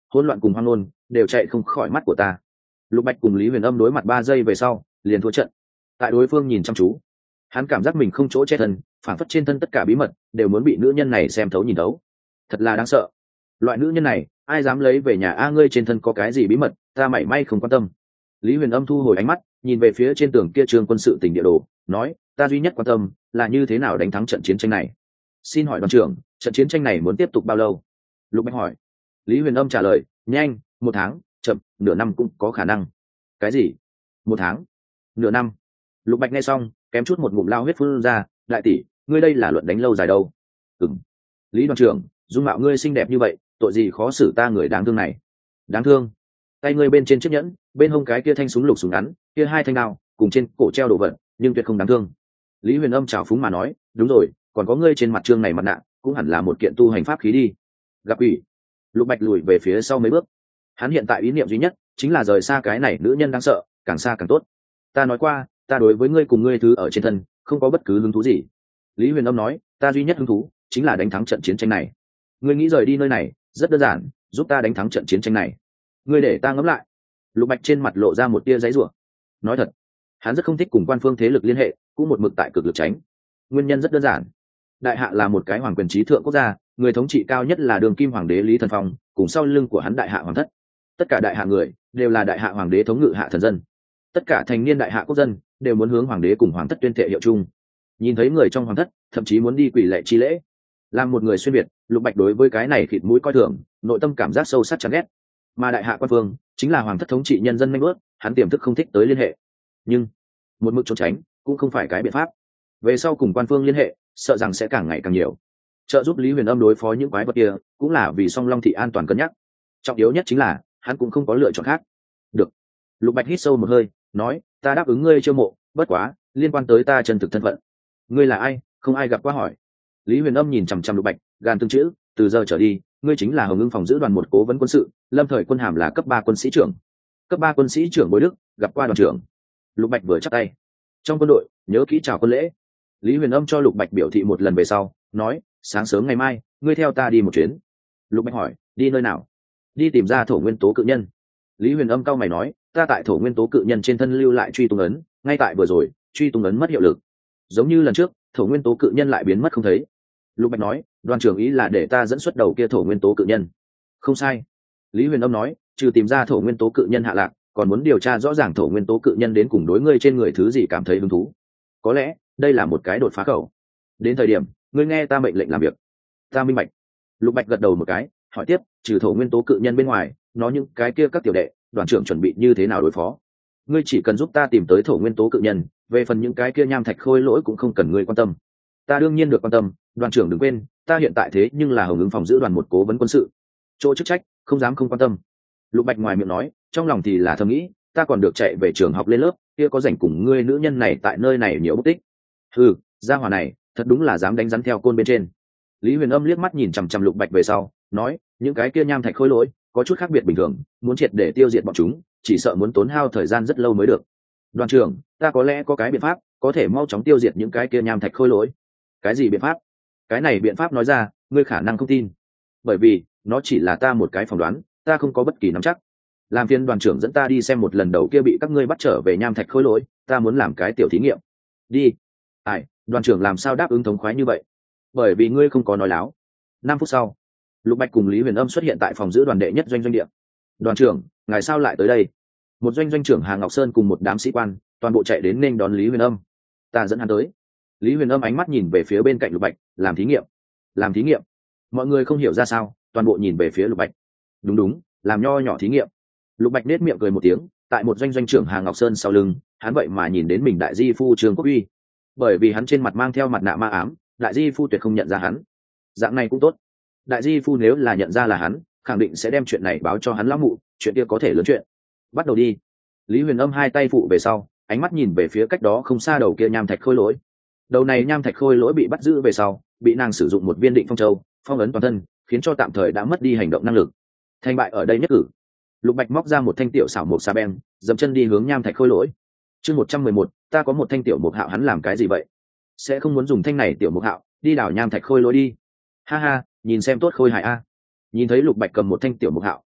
[SPEAKER 1] hỗn loạn cùng hoang ngôn đều chạy không khỏi mắt của ta. Lục Bạch cùng Lý Huyền Âm đối mặt ba giây về sau liền thua trận. Tại đối phương nhìn chăm chú, hắn cảm giác mình không chỗ che thân, phản phất trên thân tất cả bí mật đều muốn bị nữ nhân này xem thấu nhìn thấu. Thật là đáng sợ. Loại nữ nhân này ai dám lấy về nhà? A ngươi trên thân có cái gì bí mật, ta mảy may không quan tâm. Lý Huyền Âm thu hồi ánh mắt, nhìn về phía trên tường kia trường quân sự tỉnh địa đồ, nói, ta duy nhất quan tâm là như thế nào đánh thắng trận chiến tranh này. Xin hỏi đoàn trưởng, trận chiến tranh này muốn tiếp tục bao lâu? Lục Bạch hỏi. Lý Huyền Âm trả lời, nhanh, một tháng, chậm, nửa năm cũng có khả năng. Cái gì? Một tháng? Nửa năm? Lục Bạch nghe xong kém chút một ngụm lao huyết phun ra. Đại tỷ, ngươi đây là luận đánh lâu dài đâu? Ừm. Lý đoàn trưởng, dung mạo ngươi xinh đẹp như vậy, tội gì khó xử ta người đáng thương này? Đáng thương? Tay ngươi bên trên chiếc nhẫn, bên hông cái kia thanh súng lục súng ngắn, kia hai thanh đao, cùng trên cổ treo đồ vật, nhưng tuyệt không đáng thương. Lý Huyền Âm trào phúng mà nói, đúng rồi, còn có ngươi trên mặt trương này mặt nạ, cũng hẳn là một kiện tu hành pháp khí đi. Gặp quỷ. Lục Bạch lùi về phía sau mấy bước. Hắn hiện tại ý niệm duy nhất chính là rời xa cái này nữ nhân đáng sợ, càng xa càng tốt. Ta nói qua, ta đối với ngươi cùng ngươi thứ ở trên thân không có bất cứ hứng thú gì. Lý Huyền Âm nói, ta duy nhất hứng thú chính là đánh thắng trận chiến tranh này. Ngươi nghĩ rời đi nơi này, rất đơn giản, giúp ta đánh thắng trận chiến tranh này. Ngươi để ta ngẫm lại. Lục Bạch trên mặt lộ ra một tia giãy giụa. Nói thật, hắn rất không thích cùng quan phương thế lực liên hệ, cũng một mực tại cực lực tránh. Nguyên nhân rất đơn giản. Đại hạ là một cái hoàng quyền trí thượng quốc gia, người thống trị cao nhất là đường kim hoàng đế Lý Thần Phong, cùng sau lưng của hắn đại hạ hoàng thất. Tất cả đại hạ người đều là đại hạ hoàng đế thống ngự hạ thần dân. Tất cả thành niên đại hạ quốc dân đều muốn hướng hoàng đế cùng hoàng thất tuyên thệ hiệu chung. Nhìn thấy người trong hoàng thất, thậm chí muốn đi quỳ lệ chi lễ. Làm một người xuyên việt, Lục Bạch đối với cái này khịt mũi coi thường, nội tâm cảm giác sâu sắc chán ghét. Mà đại hạ quan vương chính là hoàng thất thống trị nhân dân nhanh bước, hắn tiềm thức không thích tới liên hệ. Nhưng một mực trốn tránh cũng không phải cái biện pháp. Về sau cùng quan phương liên hệ, sợ rằng sẽ càng ngày càng nhiều. Trợ giúp Lý Huyền Âm đối phó những quái vật kia, cũng là vì Song Long thị an toàn cân nhắc. Trọng yếu nhất chính là hắn cũng không có lựa chọn khác. Được. Lục Bạch hít sâu một hơi, nói, ta đáp ứng ngươi chiêu mộ, bất quá liên quan tới ta chân thực thân phận. Ngươi là ai? Không ai gặp qua hỏi. Lý Huyền Âm nhìn chằm chằm Lục Bạch, gàn từng chữ, từ giờ trở đi, ngươi chính là Hồng Ưng phòng giữ đoàn một cố vấn quân sự, lâm thời quân hàm là cấp ba quân sĩ trưởng. Cấp ba quân sĩ trưởng Bối Đức, gặp qua đoàn trưởng. Lục Bạch vừa chắp tay. Trong quân đội, nhớ kỹ chào quân lễ. Lý Huyền Âm cho Lục Bạch biểu thị một lần về sau, nói, sáng sớm ngày mai, ngươi theo ta đi một chuyến. Lục Bạch hỏi, đi nơi nào? Đi tìm ra thổ nguyên tố cự nhân. Lý Huyền Âm cau mày nói, ta tại thổ nguyên tố cự nhân trên thân lưu lại truy tung ấn, ngay tại vừa rồi, truy tung ấn mất hiệu lực. Giống như lần trước, thổ nguyên tố cự nhân lại biến mất không thấy. Lục Bạch nói, đoàn trưởng ý là để ta dẫn xuất đầu kia thổ nguyên tố cự nhân. Không sai. Lý Huyền Âm nói, trừ tìm ra thổ nguyên tố cự nhân hạ lạc, còn muốn điều tra rõ ràng thổ nguyên tố cự nhân đến cùng đối ngươi trên người thứ gì cảm thấy hứng thú. Có lẽ đây là một cái đột phá khẩu. Đến thời điểm ngươi nghe ta mệnh lệnh làm việc. Ta minh bạch. Lục Bạch gật đầu một cái, hỏi tiếp, trừ thổ nguyên tố cự nhân bên ngoài, nó những cái kia các tiểu đệ, đoàn trưởng chuẩn bị như thế nào đối phó? Ngươi chỉ cần giúp ta tìm tới thổ nguyên tố cự nhân, về phần những cái kia nham thạch khôi lỗi cũng không cần ngươi quan tâm. Ta đương nhiên được quan tâm, đoàn trưởng đừng quên, ta hiện tại thế nhưng là Hồng Ưng phòng giữ đoàn một cố vấn quân sự, chỗ chức trách không dám không quan tâm. Lục Bạch ngoài miệng nói, trong lòng thì là thầm nghĩ, ta còn được chạy về trường học lên lớp, kia có rảnh cùng ngươi nữ nhân này tại nơi này nhiều bất tích. Ừ, gia hỏa này thật đúng là dám đánh rắn theo côn bên trên. Lý Huyền Âm liếc mắt nhìn chằm chằm Lục Bạch về sau, nói, những cái kia nham thạch khôi lỗi có chút khác biệt bình thường, muốn triệt để tiêu diệt bọn chúng, chỉ sợ muốn tốn hao thời gian rất lâu mới được. Đoàn trưởng, ta có lẽ có cái biện pháp, có thể mau chóng tiêu diệt những cái kia nham thạch khôi lỗi. Cái gì biện pháp? Cái này biện pháp nói ra, ngươi khả năng không tin, bởi vì nó chỉ là ta một cái phỏng đoán, ta không có bất kỳ nắm chắc. Làm phiền đoàn trưởng dẫn ta đi xem một lần đầu kia bị các ngươi bắt trở về nham thạch khôi lỗi, ta muốn làm cái tiểu thí nghiệm. Đi. Ai, đoàn trưởng làm sao đáp ứng thống khoái như vậy? Bởi vì ngươi không có nói láo. Năm phút sau, Lục Bạch cùng Lý Huyền Âm xuất hiện tại phòng giữ đoàn đệ nhất doanh doanh địa. Đoàn trưởng, ngài sao lại tới đây? Một doanh doanh trưởng Hà Ngọc Sơn cùng một đám sĩ quan, toàn bộ chạy đến nên đón Lý Huyền Âm. Ta dẫn hắn tới. Lý Huyền Âm ánh mắt nhìn về phía bên cạnh Lục Bạch, làm thí nghiệm. Làm thí nghiệm? Mọi người không hiểu ra sao, toàn bộ nhìn về phía Lục Bạch. Đúng đúng, làm nho nhỏ thí nghiệm. Lục Bạch nết miệng cười một tiếng, tại một doanh doanh trưởng Hà Ngọc Sơn sau lưng, hắn vậy mà nhìn đến mình đại di phu Trương Quốc Uy. Bởi vì hắn trên mặt mang theo mặt nạ ma ám, đại di phu tuyệt không nhận ra hắn. Dạng này cũng tốt. Đại di phu nếu là nhận ra là hắn, khẳng định sẽ đem chuyện này báo cho hắn lão mụ, chuyện kia có thể lớn chuyện. Bắt đầu đi. Lý Huyền Âm hai tay phụ về sau, ánh mắt nhìn về phía cách đó không xa đầu kia nham thạch khôi lỗi. Đầu này nham thạch khôi lỗi bị bắt giữ về sau, bị nàng sử dụng một viên định phong châu, phong ấn toàn thân, khiến cho tạm thời đã mất đi hành động năng lực. Thành bại ở đây nhất cử. Lục Bạch móc ra một thanh tiểu xảo mộc sa beng, dậm chân đi hướng nham thạch khôi lỗi. Chương một trăm mười một, ta có một thanh tiểu mộc hạo, hắn làm cái gì vậy? Sẽ không muốn dùng thanh này tiểu mộc hạo đi đảo nham thạch khôi lỗi đi. Ha ha, nhìn xem tốt khôi hài a. Nhìn thấy Lục Bạch cầm một thanh tiểu mộc hạo,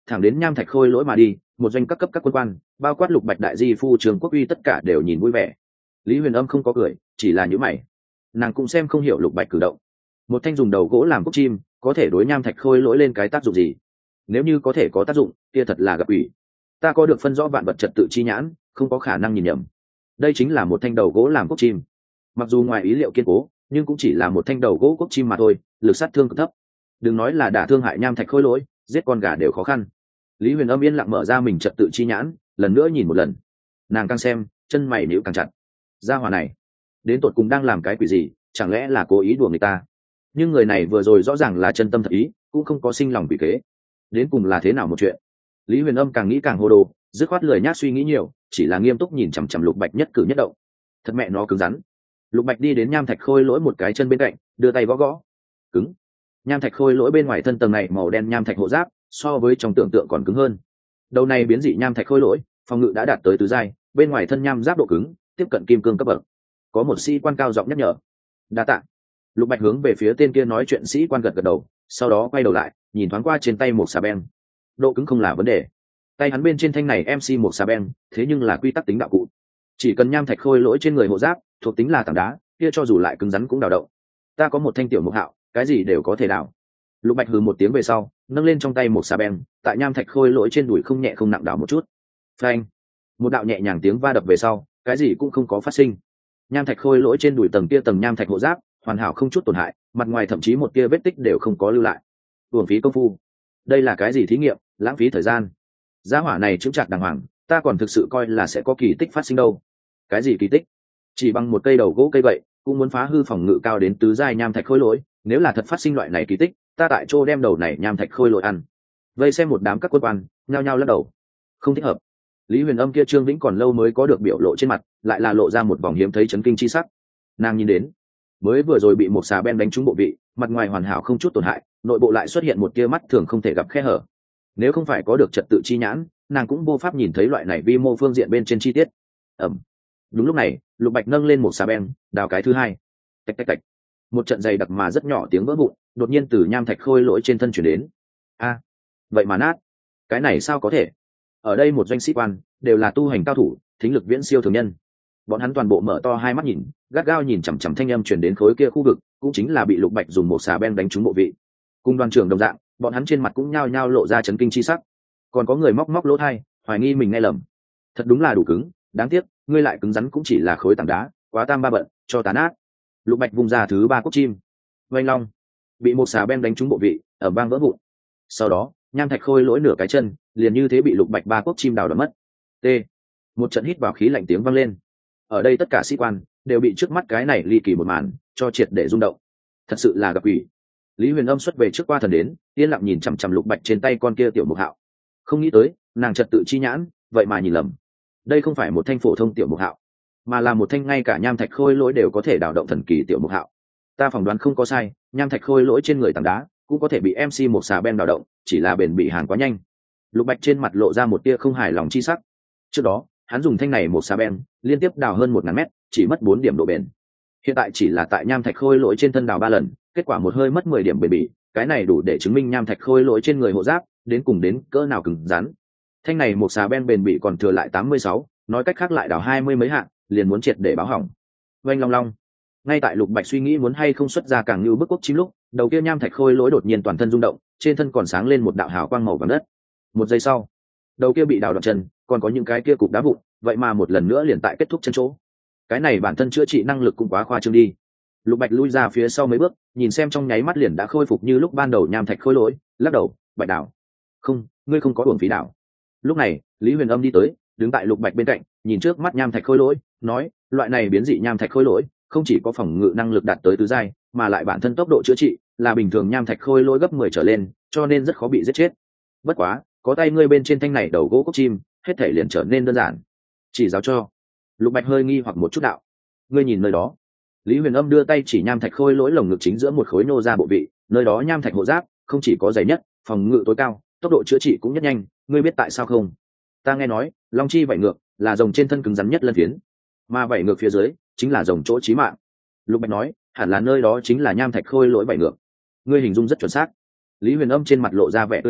[SPEAKER 1] thẳng đến nham thạch khôi lỗi mà đi. Một doanh các cấp các quân quan, bao quát Lục Bạch đại di phu Trường Quốc Uy tất cả đều nhìn vui vẻ. Lý Huyền Âm không có cười, chỉ là nhíu mày. Nàng cũng xem không hiểu Lục Bạch cử động. Một thanh dùng đầu gỗ làm cúc chim, có thể đối nham thạch khôi lỗi lên cái tác dụng gì? Nếu như có thể có tác dụng, kia thật là gặp ủy. Ta có được phân rõ vạn vật trật tự chi nhãn, không có khả năng nhìn nhầm. Đây chính là một thanh đầu gỗ làm cúc chim. Mặc dù ngoài ý liệu kiên cố, nhưng cũng chỉ là một thanh đầu gỗ cúc chim mà thôi, lực sát thương cực thấp. Đừng nói là đả thương hại nham thạch khôi lỗi, giết con gà đều khó khăn. Lý Huyền Âm yên lặng mở ra mình trật tự chi nhãn, lần nữa nhìn một lần. Nàng càng xem, chân mày nhíu càng chặt. Gia hỏa này, đến tột cùng đang làm cái quỷ gì? Chẳng lẽ là cố ý đùa người ta? Nhưng người này vừa rồi rõ ràng là chân tâm thật ý, cũng không có sinh lòng quỷ kế. Đến cùng là thế nào một chuyện? Lý Huyền Âm càng nghĩ càng hồ đồ, dứt khoát lười nhác suy nghĩ nhiều, chỉ là nghiêm túc nhìn chằm chằm Lục Bạch nhất cử nhất động. Thật mẹ nó cứng rắn. Lục Bạch đi đến nham thạch khôi lỗi một cái chân bên cạnh, đưa tay gõ gõ. Cứng. Nham thạch khôi lỗi bên ngoài thân tầng này màu đen nham thạch hộ giáp, so với trong tưởng tượng còn cứng hơn. Đầu này biến dị nham thạch khôi lỗi, phòng ngự đã đạt tới tứ giai, bên ngoài thân nham giáp độ cứng, tiếp cận kim cương cấp bậc. Có một sĩ quan cao giọng nhắc nhở. Đa tạ. Lục Bạch hướng về phía tên kia nói chuyện sĩ quan gật gật đầu, sau đó quay đầu lại, nhìn thoáng qua trên tay một xà beng. Độ cứng không là vấn đề. Tay hắn bên trên thanh này em xê một xà beng, thế nhưng là quy tắc tính đạo cụ. Chỉ cần nham thạch khôi lỗi trên người hộ giáp, thuộc tính là tảng đá, kia cho dù lại cứng rắn cũng đào động. Ta có một thanh tiểu mục hạo, cái gì đều có thể đào. Lục Bạch hừ một tiếng về sau, nâng lên trong tay một xà beng, tại nham thạch khôi lỗi trên đùi không nhẹ không nặng đào một chút. Phanh! Một đạo nhẹ nhàng tiếng va đập về sau, cái gì cũng không có phát sinh. Nham thạch khôi lỗi trên đùi tầng kia tầng nham thạch hộ giáp, hoàn hảo không chút tổn hại, mặt ngoài thậm chí một tia vết tích đều không có lưu lại. Uổng phí công phu. Đây là cái gì thí nghiệm, lãng phí thời gian. Giá hỏa này chững chạc đàng hoàng, ta còn thực sự coi là sẽ có kỳ tích phát sinh đâu. Cái gì kỳ tích? Chỉ bằng một cây đầu gỗ cây vậy, cũng muốn phá hư phòng ngự cao đến tứ giai nham thạch khôi lỗi, nếu là thật phát sinh loại này kỳ tích, ta tại chỗ đem đầu này nham thạch khôi lỗi ăn. Vây xem một đám các quân quan, nhao nhao lắc đầu. Không thích hợp. Lý Huyền Âm kia Trương Vĩnh còn lâu mới có được biểu lộ trên mặt, lại là lộ ra một vòng hiếm thấy chấn kinh chi sắc. Nàng nhìn đến, mới vừa rồi bị một xà ben đánh trúng bộ vị, mặt ngoài hoàn hảo không chút tổn hại, nội bộ lại xuất hiện một tia mắt thường không thể gặp khe hở. Nếu không phải có được trật tự chi nhãn, nàng cũng vô pháp nhìn thấy loại này vi mô phương diện bên trên chi tiết. Ẩm. Đúng lúc này, Lục Bạch nâng lên một xà ben, đào cái thứ hai. Tạch tạch tạch. Một trận dày đặc mà rất nhỏ tiếng vỡ vụn, đột nhiên từ nham thạch khôi lỗi trên thân chuyển đến. A, vậy mà nát. Cái này sao có thể? Ở đây một doanh sĩ quan đều là tu hành cao thủ, thính lực viễn siêu thường nhân. Bọn hắn toàn bộ mở to hai mắt nhìn, gắt gao nhìn chằm chằm thanh âm truyền đến khối kia khu vực, cũng chính là bị Lục Bạch dùng một xà ben đánh trúng bộ vị. Cùng đoàn trưởng đồng dạng, bọn hắn trên mặt cũng nhao nhao lộ ra chấn kinh chi sắc. Còn có người móc móc lỗ tai, hoài nghi mình nghe lầm. Thật đúng là đủ cứng, đáng tiếc, ngươi lại cứng rắn cũng chỉ là khối tảng đá, quá tam ba bận, cho tán nát. Lục Bạch vung ra thứ ba cúc chim. Vành long, bị một xà ben đánh trúng bộ vị, ở bang vỡ vụn. Sau đó, nham thạch khôi lỗi nửa cái chân, liền như thế bị Lục Bạch ba cúc chim đào đập mất. T. Một trận hít vào khí lạnh tiếng vang lên. Ở đây tất cả sĩ quan đều bị trước mắt cái này ly kỳ một màn cho triệt để rung động. Thật sự là gặp quỷ. Lý Huyền Âm xuất về trước qua thần đến, yên lặng nhìn chằm chằm Lục Bạch trên tay con kia tiểu mục hạo. Không nghĩ tới, nàng trật tự chi nhãn, vậy mà nhìn lầm. Đây không phải một thanh phổ thông tiểu mục hạo, mà là một thanh ngay cả nham thạch khôi lỗi đều có thể đào động thần kỳ tiểu mục hạo. Ta phỏng đoán không có sai, nham thạch khôi lỗi trên người tảng đá cũng có thể bị em xê một xà ben đào động, chỉ là bền bị hàng quá nhanh. Lục Bạch trên mặt lộ ra một tia không hài lòng chi sắc. Trước đó, hắn dùng thanh này một xà ben liên tiếp đào hơn một ngàn mét, chỉ mất bốn điểm độ bền. Hiện tại chỉ là tại nham thạch khôi lỗi trên thân đào ba lần, kết quả một hơi mất mười điểm bền bỉ, cái này đủ để chứng minh nham thạch khôi lỗi trên người hộ giáp đến cùng đến cỡ nào cứng rắn. Thanh này một xà ben bền bỉ còn thừa lại tám mươi sáu, nói cách khác lại đào hai mươi mấy hạng, liền muốn triệt để báo hỏng. Oanh long long. Ngay tại Lục Bạch suy nghĩ muốn hay không xuất ra càng như bức quốc chim lúc, đầu kia nham thạch khôi lỗi đột nhiên toàn thân rung động, trên thân còn sáng lên một đạo hào quang màu vàng đất. Một giây sau, đầu kia bị đào đoạn chân, còn có những cái kia cục đá vụn, vậy mà một lần nữa liền tại kết thúc chân chỗ. Cái này bản thân chữa trị năng lực cũng quá khoa trương đi. Lục Bạch lui ra phía sau mấy bước, nhìn xem trong nháy mắt liền đã khôi phục như lúc ban đầu nham thạch khôi lỗi, lắc đầu, Bạch đảo. Không, ngươi không có uổng phí đảo. Lúc này, Lý Huyền Âm đi tới, đứng tại Lục Bạch bên cạnh, nhìn trước mắt nham thạch khôi lỗi, nói, loại này biến dị nham thạch khôi lỗi, không chỉ có phòng ngự năng lực đạt tới tứ giai, mà lại bản thân tốc độ chữa trị là bình thường nham thạch khôi lỗi gấp mười trở lên, cho nên rất khó bị giết chết. Bất quá, có tay ngươi bên trên thanh này đầu gỗ cốc chim, hết thể liền trở nên đơn giản. Chỉ giáo cho. Lục Bạch hơi nghi hoặc một chút đạo. Ngươi nhìn nơi đó. Lý Huyền Âm đưa tay chỉ nham thạch khôi lỗi lồng ngực chính giữa một khối nô ra bộ vị, nơi đó nham thạch hộ giáp không chỉ có dày nhất, phòng ngự tối cao, tốc độ chữa trị cũng nhất nhanh, ngươi biết tại sao không? Ta nghe nói, long chi vảy ngược là rồng trên thân cứng rắn nhất lân phiến, mà vảy ngược phía dưới chính là rồng chỗ chí mạng. Lục Bạch nói, hẳn là nơi đó chính là nham thạch khôi lỗi vảy ngược. Ngươi hình dung rất chuẩn xác. Lý Huyền Âm trên mặt lộ ra vẻ tươi cười,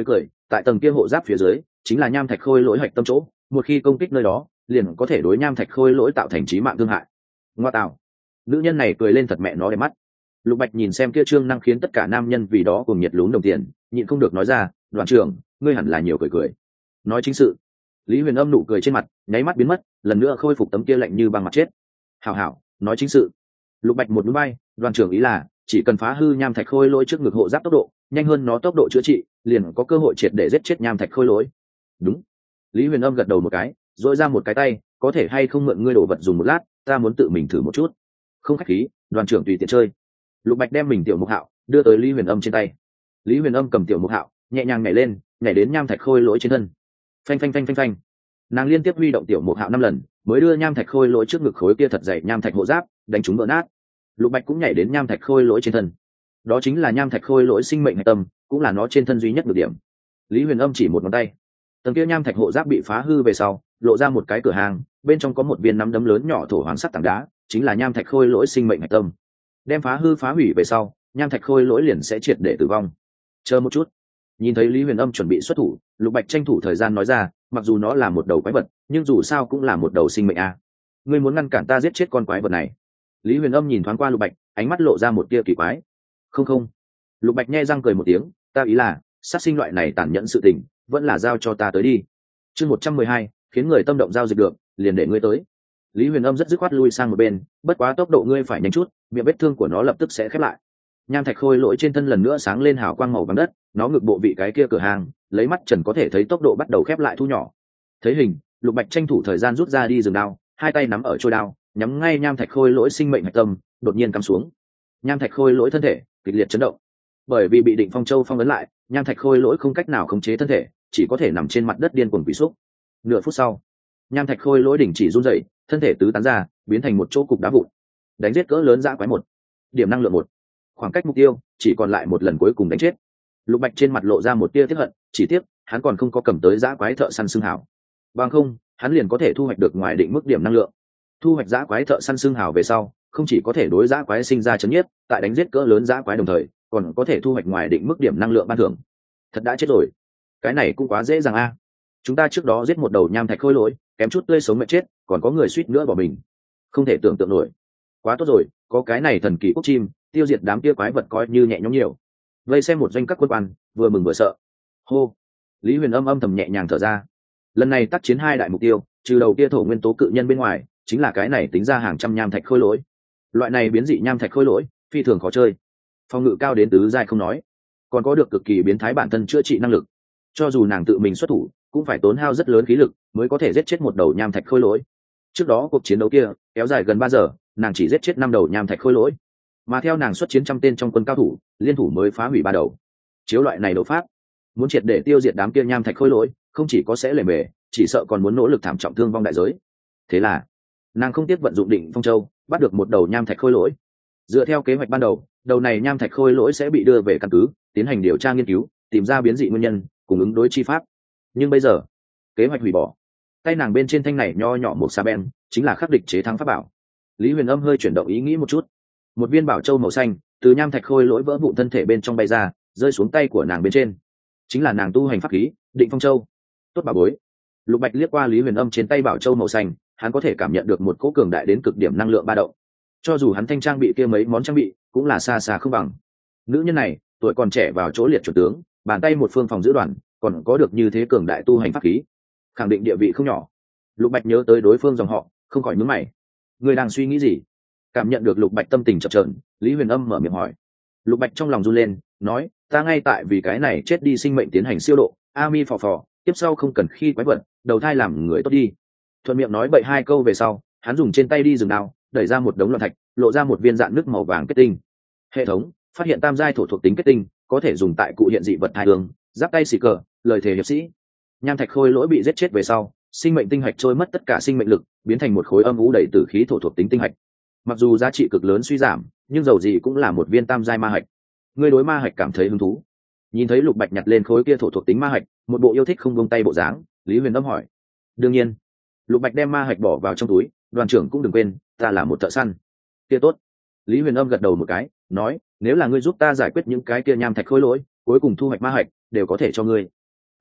[SPEAKER 1] tại tầng kia hộ giáp phía dưới chính là nham thạch khôi lỗi hạch tâm chỗ, một khi công kích nơi đó liền có thể đối nham thạch khôi lỗi tạo thành chí mạng thương hại. Ngoa tạo, nữ nhân này cười lên thật mẹ nó đẹp mắt. Lục Bạch nhìn xem kia trương năng khiến tất cả nam nhân vì đó cùng nhiệt lún đồng tiền, nhịn không được nói ra, đoàn trưởng, ngươi hẳn là nhiều cười cười. Nói chính sự. Lý Huyền Âm nụ cười trên mặt nháy mắt biến mất, lần nữa khôi phục tấm kia lạnh như băng mặt chết. Hảo hảo, nói chính sự. Lục Bạch một núi bay, đoàn trưởng ý là chỉ cần phá hư nham thạch khôi lỗi trước ngực hộ giáp tốc độ nhanh hơn nó tốc độ chữa trị, liền có cơ hội triệt để giết chết nham thạch khôi lỗi. Đúng. Lý Huyền Âm gật đầu một cái, dội ra một cái tay, có thể hay không mượn ngươi đồ vật dùng một lát, ta muốn tự mình thử một chút. Không khách khí, đoàn trưởng tùy tiện chơi. Lục Bạch đem mình tiểu mục hạo đưa tới Lý Huyền Âm trên tay. Lý Huyền Âm cầm tiểu mục hạo nhẹ nhàng nhảy lên, nhảy đến nham thạch khôi lỗi trên thân. Phanh phanh phanh phanh phanh. Nàng liên tiếp huy động tiểu mục hạo năm lần, mới đưa nham thạch khôi lỗi trước ngực khối kia thật dày nham thạch hộ giáp đánh trúng vỡ nát. Lục Bạch cũng nhảy đến nham thạch khôi lỗi trên thân. Đó chính là nham thạch khôi lỗi sinh mệnh hạch tâm, cũng là nó trên thân duy nhất được điểm. Lý Huyền Âm chỉ một ngón tay, tầng kia nham thạch hộ giáp bị phá hư về sau, lộ ra một cái cửa hàng, bên trong có một viên nắm đấm lớn nhỏ thổ hoàng sắc tảng đá, chính là nham thạch khôi lỗi sinh mệnh hạch tâm. Đem phá hư phá hủy về sau, nham thạch khôi lỗi liền sẽ triệt để tử vong. Chờ một chút. Nhìn thấy Lý Huyền Âm chuẩn bị xuất thủ, Lục Bạch tranh thủ thời gian nói ra, mặc dù nó là một đầu quái vật, nhưng dù sao cũng là một đầu sinh mệnh a. Ngươi muốn ngăn cản ta giết chết con quái vật này? Lý Huyền Âm nhìn thoáng qua Lục Bạch, ánh mắt lộ ra một tia kỳ quái. Không không. Lục Bạch nhe răng cười một tiếng, ta ý là, sát sinh loại này tàn nhẫn sự tình, vẫn là giao cho ta tới đi. Chương một trăm mười hai, khiến người tâm động giao dịch được, liền để ngươi tới. Lý Huyền Âm rất dứt khoát lui sang một bên, bất quá tốc độ ngươi phải nhanh chút, miệng vết thương của nó lập tức sẽ khép lại. Nham thạch khôi lỗi trên thân lần nữa sáng lên hào quang màu vàng đất, nó ngực bộ vị cái kia cửa hàng, lấy mắt trần có thể thấy tốc độ bắt đầu khép lại thu nhỏ. Thấy hình, Lục Bạch tranh thủ thời gian rút ra đi dừng đao, hai tay nắm ở trôi đao, nhắm ngay nham thạch khôi lỗi sinh mệnh hạch tâm, đột nhiên cắm xuống. Nham thạch khôi lỗi thân thể kịch liệt chấn động, bởi vì bị Định Phong Châu phong ấn lại, nham thạch khôi lỗi không cách nào khống chế thân thể, chỉ có thể nằm trên mặt đất điên cuồng quỷ xúc. Nửa phút sau, nham thạch khôi lỗi đỉnh chỉ run rẩy, thân thể tứ tán ra, biến thành một chỗ cục đá vụn. Đánh giết cỡ lớn dã quái một, điểm năng lượng một, khoảng cách mục tiêu chỉ còn lại một lần cuối cùng đánh chết. Lục Bạch trên mặt lộ ra một tia tiếc hận, chỉ tiếc hắn còn không có cầm tới dã quái thợ săn xương hào, bằng không hắn liền có thể thu hoạch được ngoài định mức điểm năng lượng. Thu hoạch dã quái thợ săn xương hào về sau, không chỉ có thể đối dã quái sinh ra chấn nhiếp, tại đánh giết cỡ lớn dã quái đồng thời còn có thể thu hoạch ngoài định mức điểm năng lượng ban thưởng. Thật đã chết rồi, cái này cũng quá dễ dàng a. Chúng ta trước đó giết một đầu nham thạch khôi lỗi, kém chút tươi sống mệt chết, còn có người suýt nữa bỏ mình, không thể tưởng tượng nổi. Quá tốt rồi, có cái này thần kỳ quốc chim, tiêu diệt đám kia quái vật coi như nhẹ nhõm nhiều. Vây xem một doanh các quân quan, vừa mừng vừa sợ. Hô. Lý Huyền Âm âm thầm nhẹ nhàng thở ra. Lần này tác chiến hai đại mục tiêu, trừ đầu kia thổ nguyên tố cự nhân bên ngoài, chính là cái này tính ra hàng trăm nham thạch khôi lỗi. Loại này biến dị nham thạch khôi lỗi, phi thường khó chơi. Phòng ngự cao đến tứ giai không nói, còn có được cực kỳ biến thái bản thân chữa trị năng lực. Cho dù nàng tự mình xuất thủ, cũng phải tốn hao rất lớn khí lực mới có thể giết chết một đầu nham thạch khôi lỗi. Trước đó cuộc chiến đấu kia kéo dài gần ba giờ, nàng chỉ giết chết năm đầu nham thạch khôi lỗi, mà theo nàng xuất chiến trăm tên trong quân cao thủ, liên thủ mới phá hủy ba đầu. Chiếu loại này đấu pháp, muốn triệt để tiêu diệt đám kia nham thạch khôi lỗi, không chỉ có sẽ lề mề, chỉ sợ còn muốn nỗ lực thảm trọng thương vong đại giới. Thế là nàng không tiếc vận dụng Định Phong Châu, bắt được một đầu nham thạch khôi lỗi. Dựa theo kế hoạch ban đầu, đầu này nham thạch khôi lỗi sẽ bị đưa về căn cứ, tiến hành điều tra nghiên cứu, tìm ra biến dị nguyên nhân, cùng ứng đối chi pháp. Nhưng bây giờ, kế hoạch hủy bỏ. Tay nàng bên trên thanh này nho nhỏ một sa ben, chính là khắc địch chế thắng pháp bảo. Lý Huyền Âm hơi chuyển động ý nghĩ một chút, một viên bảo châu màu xanh từ nham thạch khôi lỗi vỡ vụn thân thể bên trong bay ra, rơi xuống tay của nàng bên trên. Chính là nàng tu hành pháp khí Định Phong Châu. Tốt bà bối. Lục Bạch liếc qua Lý Huyền Âm trên tay bảo châu màu xanh, hắn có thể cảm nhận được một cỗ cường đại đến cực điểm năng lượng ba động. Cho dù hắn thanh trang bị kia mấy món trang bị, cũng là xa xa không bằng. Nữ nhân này tuổi còn trẻ vào chỗ liệt chuẩn tướng, bàn tay một phương phòng giữ đoàn, còn có được như thế cường đại tu hành pháp khí, khẳng định địa vị không nhỏ. Lục Bạch nhớ tới đối phương dòng họ, không khỏi nhướng mày. Người đang suy nghĩ gì? Cảm nhận được Lục Bạch tâm tình chập chờn, Lý Huyền Âm mở miệng hỏi. Lục Bạch trong lòng run lên, nói, ta ngay tại vì cái này chết đi sinh mệnh tiến hành siêu độ, a mi phò phò, tiếp sau không cần khi quái vật, đầu thai làm người tốt đi. Thuận miệng nói bậy hai câu về sau, hắn dùng trên tay đi dừng đao, đẩy ra một đống loạn thạch, lộ ra một viên dạng nước màu vàng kết tinh. Hệ thống phát hiện tam giai thổ thuộc tính kết tinh, có thể dùng tại cụ hiện dị vật thai đường, giáp tay xì cờ, lời thề hiệp sĩ. Nham thạch khôi lỗi bị giết chết về sau, sinh mệnh tinh hạch trôi mất tất cả sinh mệnh lực, biến thành một khối âm u đầy tử khí thổ thuộc tính tinh hạch. Mặc dù giá trị cực lớn suy giảm, nhưng dầu gì cũng là một viên tam giai ma hạch. Người đối ma hạch cảm thấy hứng thú? Nhìn thấy Lục Bạch nhặt lên khối kia thổ thuộc tính ma hạch, một bộ yêu thích không buông tay bộ dáng, Lý Huyền Âm hỏi. Đương nhiên. Lục Bạch đem ma hạch bỏ vào trong túi, đoàn trưởng cũng đừng quên, ta là một thợ săn. Kia tốt. Lý Huyền Âm gật đầu một cái, nói, nếu là ngươi giúp ta giải quyết những cái kia nham thạch khôi lỗi, cuối cùng thu hoạch ma hạch đều có thể cho ngươi.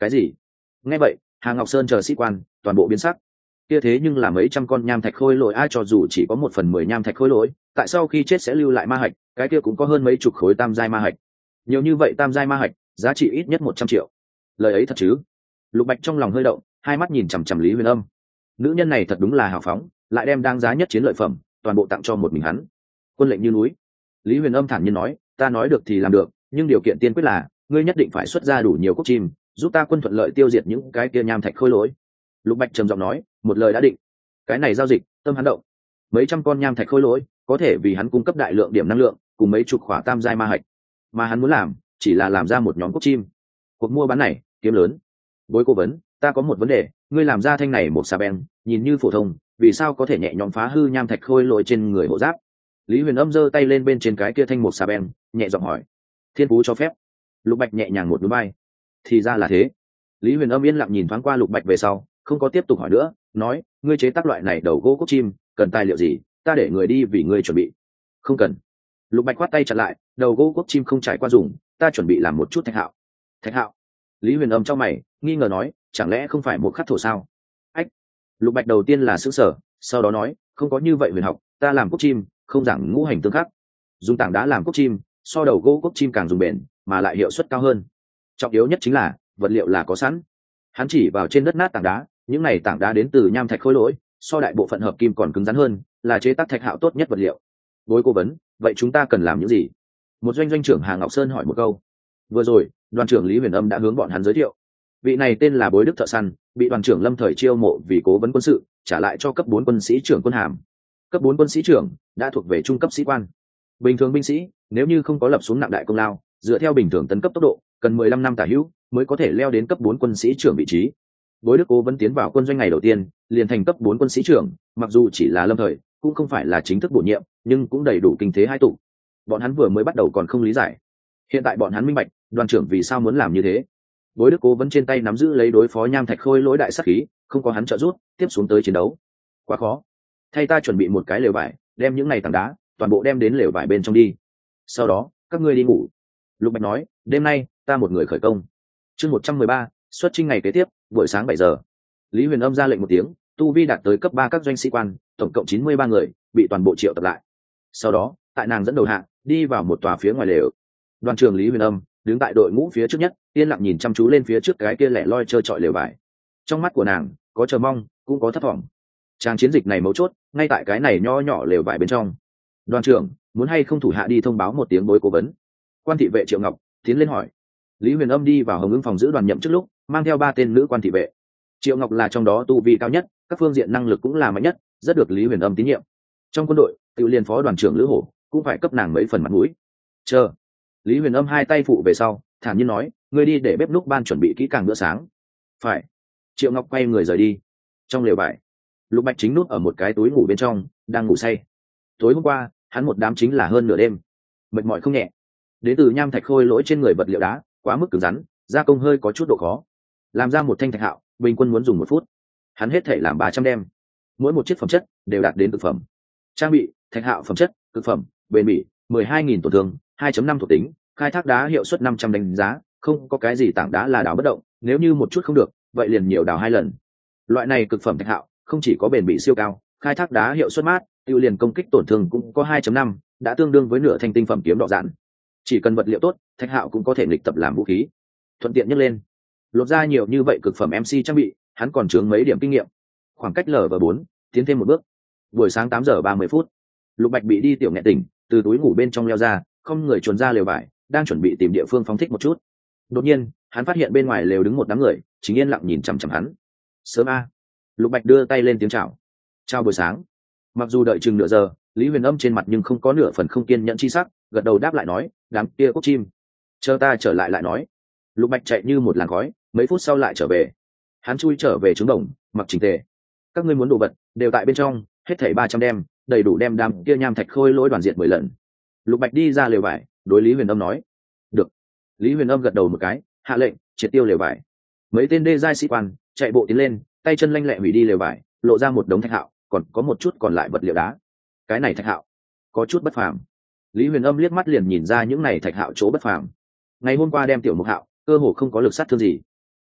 [SPEAKER 1] Cái gì? Nghe vậy, Hà Ngọc Sơn chờ sĩ quan toàn bộ biến sắc. Kia thế nhưng là mấy trăm con nham thạch khôi lỗi, ai cho dù chỉ có một phần mười nham thạch khôi lỗi, tại sao khi chết sẽ lưu lại ma hạch, cái kia cũng có hơn mấy chục khối tam giai ma hạch. Nhiều như vậy tam giai ma hạch, giá trị ít nhất một trăm triệu. Lời ấy thật chứ? Lục Bạch trong lòng hơi động, hai mắt nhìn chằm chằm Lý Huyền Âm. Nữ nhân này thật đúng là hào phóng, lại đem đáng giá nhất chiến lợi phẩm toàn bộ tặng cho một mình hắn. Quân lệnh như núi. Lý Huyền Âm thản nhiên nói, ta nói được thì làm được, nhưng điều kiện tiên quyết là ngươi nhất định phải xuất ra đủ nhiều cốc chim, giúp ta quân thuận lợi tiêu diệt những cái kia nham thạch khôi lỗi. Lục Bạch trầm giọng nói, một lời đã định. Cái này giao dịch, tâm hắn động. Mấy trăm con nham thạch khôi lỗi có thể vì hắn cung cấp đại lượng điểm năng lượng cùng mấy chục khỏa tam giai ma hạch, mà hắn muốn làm chỉ là làm ra một nhóm cốc chim. Cuộc mua bán này kiếm lớn. Bối cố vấn, ta có một vấn đề, ngươi làm ra thanh này một xà beng nhìn như phổ thông, vì sao có thể nhẹ nhõm phá hư nham thạch khôi lỗi trên người hộ giáp? Lý Huyền Âm giơ tay lên bên trên cái kia thanh một xà beng, nhẹ giọng hỏi. Thiên phú cho phép. Lục Bạch nhẹ nhàng một núi bay. Thì ra là thế. Lý Huyền Âm yên lặng nhìn thoáng qua Lục Bạch về sau, không có tiếp tục hỏi nữa, nói, ngươi chế tác loại này đầu gỗ cốc chim cần tài liệu gì, ta để người đi vì ngươi chuẩn bị. Không cần. Lục Bạch khoát tay chặn lại, đầu gỗ cốc chim không trải qua dùng, ta chuẩn bị làm một chút thạch hạo. Thạch hạo? Lý Huyền Âm trong mày nghi ngờ nói, chẳng lẽ không phải một khắc thổ sao? Ách. Lục Bạch đầu tiên là sững sờ, sau đó nói, không có như vậy huyền học, ta làm cốc chim không giảng ngũ hành tương khắc, dùng tảng đá làm cốc chim so đầu gỗ cốc chim càng dùng bền mà lại hiệu suất cao hơn. Trọng yếu nhất chính là vật liệu là có sẵn. Hắn chỉ vào trên đất nát tảng đá, những này tảng đá đến từ nham thạch khối lỗi, so đại bộ phận hợp kim còn cứng rắn hơn, là chế tác thạch hạo tốt nhất vật liệu. Bối cố vấn, vậy chúng ta cần làm những gì? Một doanh doanh trưởng Hà Ngọc Sơn hỏi một câu. Vừa rồi đoàn trưởng Lý Huyền Âm đã hướng bọn hắn giới thiệu, vị này tên là Bối Đức thợ săn, bị đoàn trưởng Lâm Thời chiêu mộ vì cố vấn quân sự, trả lại cho cấp bốn quân sĩ trưởng quân hàm. Cấp bốn quân sĩ trưởng đã thuộc về trung cấp sĩ quan. Bình thường binh sĩ nếu như không có lập xuống nặng đại công lao, dựa theo bình thường tấn cấp tốc độ cần mười lăm năm tả hữu mới có thể leo đến cấp bốn quân sĩ trưởng vị trí. Bối Đức cố vấn tiến vào quân doanh ngày đầu tiên liền thành cấp bốn quân sĩ trưởng, mặc dù chỉ là lâm thời, cũng không phải là chính thức bổ nhiệm, nhưng cũng đầy đủ kinh thế hai tụ. Bọn hắn vừa mới bắt đầu còn không lý giải, hiện tại bọn hắn minh bạch đoàn trưởng vì sao muốn làm như thế. Bối Đức cố vấn trên tay nắm giữ lấy đối phó nham thạch khôi lỗi đại sát khí, không có hắn trợ giúp tiếp xuống tới chiến đấu quá khó. Thay ta chuẩn bị một cái lều vải, đem những này tảng đá toàn bộ đem đến lều vải bên trong đi, sau đó các ngươi đi ngủ. Lục Bạch nói, đêm nay ta một người khởi công. Chương một trăm mười ba, xuất chinh ngày kế tiếp, buổi sáng bảy giờ. Lý Huyền Âm ra lệnh một tiếng, tu vi đạt tới cấp ba các doanh sĩ quan, tổng cộng chín mươi ba người, bị toàn bộ triệu tập lại. Sau đó, tại nàng dẫn đầu hạ, đi vào một tòa phía ngoài lều. Đoàn trưởng Lý Huyền Âm đứng tại đội ngũ phía trước nhất, yên lặng nhìn chăm chú lên phía trước cái kia lẻ loi trơ trọi lều vải. Trong mắt của nàng có chờ mong, cũng có thất vọng. Trang chiến dịch này mấu chốt ngay tại cái này nho nhỏ lều vải bên trong. Đoàn trưởng muốn hay không thủ hạ đi thông báo một tiếng Bối cố vấn? Quan thị vệ Triệu Ngọc tiến lên hỏi. Lý Huyền Âm đi vào Hồng Ưng phòng giữ đoàn nhậm trước lúc mang theo ba tên nữ quan thị vệ. Triệu Ngọc là trong đó tu vi cao nhất, các phương diện năng lực cũng là mạnh nhất, rất được Lý Huyền Âm tín nhiệm. Trong quân đội, tự liên phó đoàn trưởng Lữ Hổ cũng phải cấp nàng mấy phần mặt mũi. Chờ. Lý Huyền Âm hai tay phụ về sau, thản nhiên nói, ngươi đi để bếp núc ban chuẩn bị kỹ càng bữa sáng. Phải. Triệu Ngọc quay người rời đi. Trong lều vải, Lục Bạch chính nút ở một cái túi ngủ bên trong, đang ngủ say. Tối hôm qua, hắn một đám chính là hơn nửa đêm, mệt mỏi không nhẹ. Đến từ nham thạch khôi lỗi trên người vật liệu đá quá mức cứng rắn, gia công hơi có chút độ khó. Làm ra một thanh thạch hạo, bình quân muốn dùng một phút. Hắn hết thể làm ba trăm đem, mỗi một chiếc phẩm chất đều đạt đến cực phẩm. Trang bị thạch hạo phẩm chất cực phẩm, bền bỉ mười hai nghìn tổn thương, hai chấm năm thuộc tính, khai thác đá hiệu suất năm trăm đánh giá, không có cái gì tảng đá là đào bất động, nếu như một chút không được, vậy liền nhiều đào hai lần. Loại này cực phẩm thạch hạo không chỉ có bền bỉ siêu cao, khai thác đá hiệu suất mát, tiêu liền công kích tổn thương cũng có hai chấm năm, đã tương đương với nửa thanh tinh phẩm kiếm đỏ dạn. Chỉ cần vật liệu tốt, thạch hạo cũng có thể nghịch tập làm vũ khí, thuận tiện nhấc lên. Lột ra nhiều như vậy cực phẩm em xê trang bị, hắn còn chướng mấy điểm kinh nghiệm. Khoảng cách lv bốn tiến thêm một bước. Buổi sáng tám giờ ba mươi phút, Lục Bạch bị đi tiểu nghẹn tỉnh, từ túi ngủ bên trong leo ra, không người chuồn ra lều vải, đang chuẩn bị tìm địa phương phóng thích một chút. Đột nhiên, hắn phát hiện bên ngoài lều đứng một đám người, chính yên lặng nhìn chằm chằm hắn. Sớm a. Lục Bạch đưa tay lên tiếng chào. Chào buổi sáng. Mặc dù đợi chừng nửa giờ, Lý Huyền Âm trên mặt nhưng không có nửa phần không kiên nhẫn chi sắc, gật đầu đáp lại nói, đám kia cốc chim, chờ ta trở lại lại nói. Lục Bạch chạy như một làn khói, mấy phút sau lại trở về. Hắn chui trở về trứng đồng, mặc chỉnh tề. Các ngươi muốn đồ vật đều tại bên trong, hết thảy ba trăm đem, đầy đủ đem đám kia nham thạch khôi lỗi đoàn diệt mười lần. Lục Bạch đi ra lều vải, đối Lý Huyền Âm nói. Được. Lý Huyền Âm gật đầu một cái, hạ lệnh triệt tiêu lều vải. Mấy tên đê giai sĩ quan chạy bộ tiến lên, tay chân lanh lẹ hủy đi lều vải, lộ ra một đống thạch hạo, còn có một chút còn lại vật liệu đá. Cái này thạch hạo có chút bất phàm. Lý Huyền Âm liếc mắt liền nhìn ra những này thạch hạo chỗ bất phàm. Ngày hôm qua đem tiểu mục hạo, cơ hồ không có lực sát thương gì,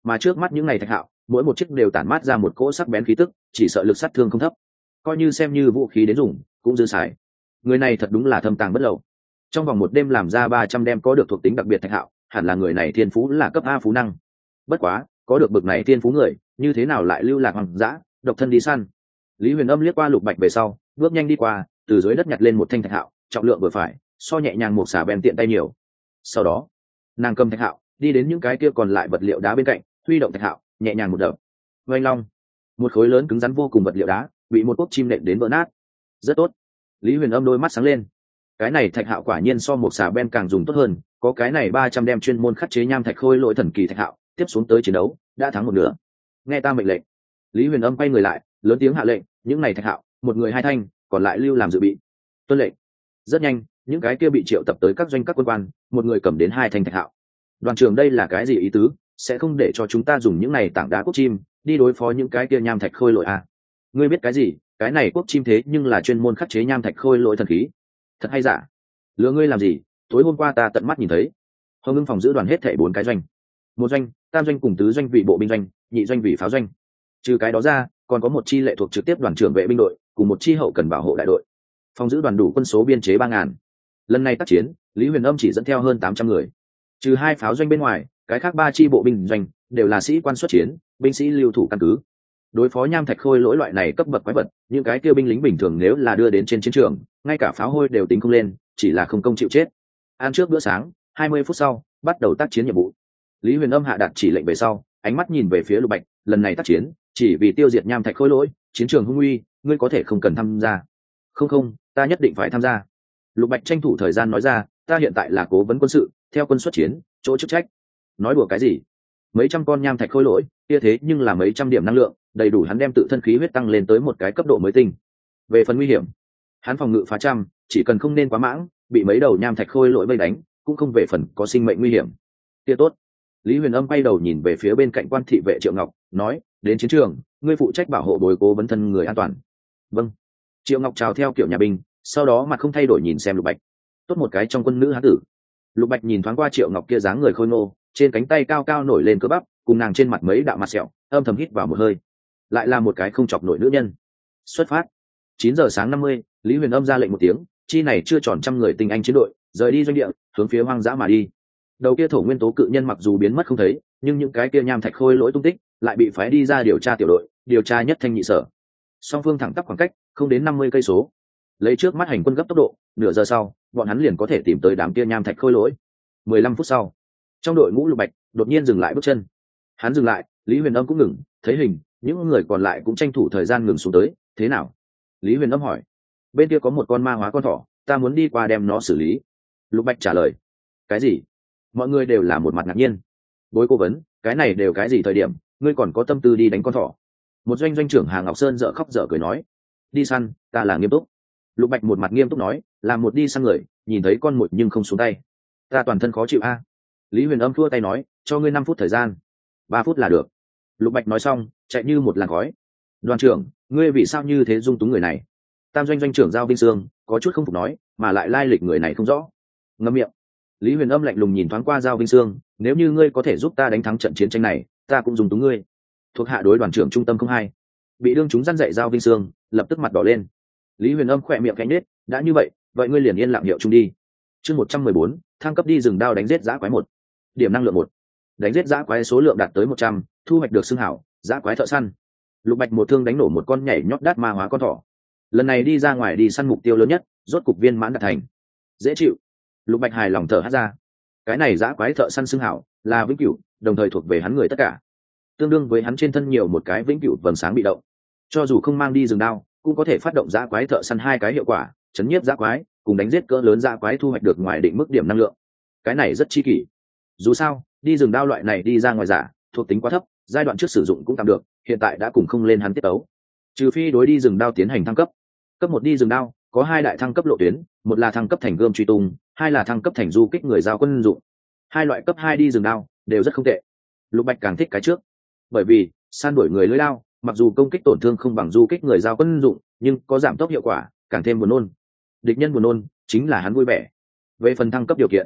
[SPEAKER 1] mà trước mắt những ngày thạch hạo mỗi một chiếc đều tản mát ra một cỗ sắc bén khí tức, chỉ sợ lực sát thương không thấp, coi như xem như vũ khí đến dùng cũng dư xài. Người này thật đúng là thâm tàng bất lậu, trong vòng một đêm làm ra ba trăm đem có được thuộc tính đặc biệt thạch hạo, hẳn là người này thiên phú là cấp A phú năng. Bất quá có được bực này thiên phú người như thế nào lại lưu lạc hoang dã độc thân đi săn. Lý Huyền Âm liếc qua Lục Bạch về sau, bước nhanh đi qua, từ dưới đất nhặt lên một thanh thạch hạo, trọng lượng vừa phải, so nhẹ nhàng một xà bèn tiện tay nhiều. Sau đó nàng cầm thạch hạo đi đến những cái kia còn lại vật liệu đá bên cạnh, huy động thạch hạo nhẹ nhàng một đập, oanh long, một khối lớn cứng rắn vô cùng vật liệu đá bị một quốc chim nện đến vỡ nát. Rất tốt. Lý Huyền Âm đôi mắt sáng lên, cái này thạch hạo quả nhiên so một xà ben càng dùng tốt hơn, có cái này ba trăm đem chuyên môn khắc chế nham thạch khôi lỗi thần kỳ thạch hạo, tiếp xuống tới chiến đấu đã thắng một nửa. Nghe ta mệnh lệnh. Lý Huyền Âm quay người lại, lớn tiếng hạ lệnh, những này thạch hạo một người hai thanh, còn lại lưu làm dự bị. Tuân lệnh. Rất nhanh, những cái kia bị triệu tập tới các doanh các quân quan, một người cầm đến hai thanh thạch hạo. Đoàn trưởng đây là cái gì ý tứ, sẽ không để cho chúng ta dùng những này tảng đá quốc chim đi đối phó những cái kia nham thạch khôi lỗi à? Ngươi biết cái gì, cái này quốc chim thế nhưng là chuyên môn khắc chế nham thạch khôi lỗi thần khí. Thật hay giả? Lừa ngươi làm gì? Tối hôm qua ta tận mắt nhìn thấy. Hồng Ngưng phòng giữ đoàn hết thảy bốn cái doanh, một doanh, tam doanh cùng tứ doanh vị bộ binh doanh, nhị doanh vị pháo doanh. Trừ cái đó ra, còn có một chi lệ thuộc trực tiếp đoàn trưởng vệ binh đội, cùng một chi hậu cần bảo hộ đại đội. Phòng giữ đoàn đủ quân số biên chế ba ngàn. Lần này tác chiến, Lý Huyền Âm chỉ dẫn theo hơn tám trăm người. Trừ hai pháo doanh bên ngoài, cái khác ba chi bộ binh doanh đều là sĩ quan xuất chiến, binh sĩ lưu thủ căn cứ. Đối phó nham thạch khôi lỗi loại này cấp bậc quái vật, những cái kia binh lính bình thường nếu là đưa đến trên chiến trường, ngay cả pháo hôi đều tính không lên, chỉ là không công chịu chết. Ăn trước bữa sáng, hai mươi phút sau, bắt đầu tác chiến nhiệm vụ. Lý Huyền Âm hạ đạt chỉ lệnh về sau, ánh mắt nhìn về phía Lục Bạch, lần này tác chiến, chỉ vì tiêu diệt nham thạch khôi lỗi, chiến trường hung uy, ngươi có thể không cần tham gia. Không không, ta nhất định phải tham gia. Lục Bạch tranh thủ thời gian nói ra, ta hiện tại là cố vấn quân sự, theo quân xuất chiến, chỗ chức trách. Nói đùa cái gì? Mấy trăm con nham thạch khôi lỗi, kia thế nhưng là mấy trăm điểm năng lượng, đầy đủ hắn đem tự thân khí huyết tăng lên tới một cái cấp độ mới tinh. Về phần nguy hiểm, hắn phòng ngự phá trăm, chỉ cần không nên quá mãng, bị mấy đầu nham thạch khôi lỗi vây đánh, cũng không về phần có sinh mệnh nguy hiểm. Kia tốt. Lý Huyền Âm quay đầu nhìn về phía bên cạnh quan thị vệ Triệu Ngọc, nói, đến chiến trường, ngươi phụ trách bảo hộ bồi cố vấn thân người an toàn. Vâng. Triệu Ngọc chào theo kiểu nhà binh, sau đó mặt không thay đổi nhìn xem Lục Bạch. Tốt một cái trong quân nữ hán tử. Lục Bạch nhìn thoáng qua Triệu Ngọc kia dáng người khôi ngô, trên cánh tay cao cao nổi lên cơ bắp, cùng nàng trên mặt mấy đạo mặt sẹo, âm thầm hít vào một hơi. Lại là một cái không chọc nổi nữ nhân. Xuất phát. Chín giờ sáng năm mươi, Lý Huyền Âm ra lệnh một tiếng, chi này chưa tròn trăm người tinh anh chiến đội, rời đi doanh địa, hướng phía hoang dã mà đi. Đầu kia thổ nguyên tố cự nhân mặc dù biến mất không thấy, nhưng những cái kia nham thạch khôi lỗi tung tích lại bị phái đi ra điều tra tiểu đội, điều tra nhất thanh nhị sở. Song phương thẳng tắp khoảng cách không đến năm mươi cây số. Lấy trước mắt hành quân gấp tốc độ, nửa giờ sau, bọn hắn liền có thể tìm tới đám kia nham thạch khôi lỗi. mười lăm phút sau, trong đội ngũ Lục Bạch đột nhiên dừng lại bước chân. Hắn dừng lại, Lý Huyền Âm cũng ngừng, thấy hình, những người còn lại cũng tranh thủ thời gian ngừng xuống tới. Thế nào? Lý Huyền Âm hỏi. Bên kia có một con ma hóa con thỏ, ta muốn đi qua đem nó xử lý. Lục Bạch trả lời. Cái gì? Mọi người đều là một mặt ngạc nhiên. Bối cố vấn, cái này đều cái gì thời điểm, ngươi còn có tâm tư đi đánh con thỏ? Một doanh doanh trưởng Hà Ngọc Sơn dở khóc dở cười nói. Đi săn, ta là nghiêm túc. Lục Bạch một mặt nghiêm túc nói, là một đi săn người, nhìn thấy con mồi nhưng không xuống tay. Ta toàn thân khó chịu a. Lý Huyền Âm thua tay nói, cho ngươi năm phút thời gian. Ba phút là được. Lục Bạch nói xong, chạy như một làn khói. Đoàn trưởng, ngươi vì sao như thế dung túng người này? Tam doanh doanh trưởng Giao Vinh Sương có chút không phục nói, mà lại lai lịch người này không rõ. Ngậm miệng. Lý Huyền Âm lạnh lùng nhìn thoáng qua Giao Vinh Sương, nếu như ngươi có thể giúp ta đánh thắng trận chiến tranh này, ta cũng dung túng ngươi. Thuộc hạ đối đoàn trưởng trung tâm không hai. Bị đương chúng răn dạy Giao Vinh Sương, lập tức mặt đỏ lên. Lý Huyền Âm khỏe miệng khẽ nhếch, đã như vậy, vậy ngươi liền yên lặng hiệu chung đi. Chương một trăm mười bốn, thăng cấp đi rừng đao đánh giết dã quái một. Điểm năng lượng một. Đánh giết dã quái số lượng đạt tới một trăm, thu hoạch được xưng hảo, dã quái thợ săn. Lục Bạch một thương đánh nổ một con nhảy nhót đát ma hóa con thỏ. Lần này đi ra ngoài đi săn mục tiêu lớn nhất, rốt cục viên mãn đạt thành. Dễ chịu. Lục Bạch hài lòng thở hắt ra. Cái này dã quái thợ săn xưng hảo, là vĩnh cửu, đồng thời thuộc về hắn người tất cả. Tương đương với hắn trên thân nhiều một cái vĩnh cửu vầng sáng bị động. Cho dù không mang đi rừng đao, cũng có thể phát động dã quái thợ săn hai cái hiệu quả, chấn nhiếp dã quái, cùng đánh giết cỡ lớn dã quái thu hoạch được ngoài định mức điểm năng lượng. Cái này rất chi kỷ. Dù sao, đi rừng đao loại này đi ra ngoài giả, thuộc tính quá thấp, giai đoạn trước sử dụng cũng tạm được, hiện tại đã cùng không lên hắn tiết tấu. Trừ phi đối đi rừng đao tiến hành thăng cấp. Cấp một đi rừng đao, có hai đại thăng cấp lộ tuyến, một là thăng cấp thành gươm truy tung, hai là thăng cấp thành du kích người giao quân dụng. Hai loại cấp hai đi rừng đao đều rất không tệ. Lục Bạch càng thích cái trước, bởi vì săn đuổi người lưỡi đao, mặc dù công kích tổn thương không bằng du kích người giao quân dụng, nhưng có giảm tốc hiệu quả, càng thêm buồn nôn. Địch nhân buồn nôn, chính là hắn vui vẻ. Về phần thăng cấp điều kiện,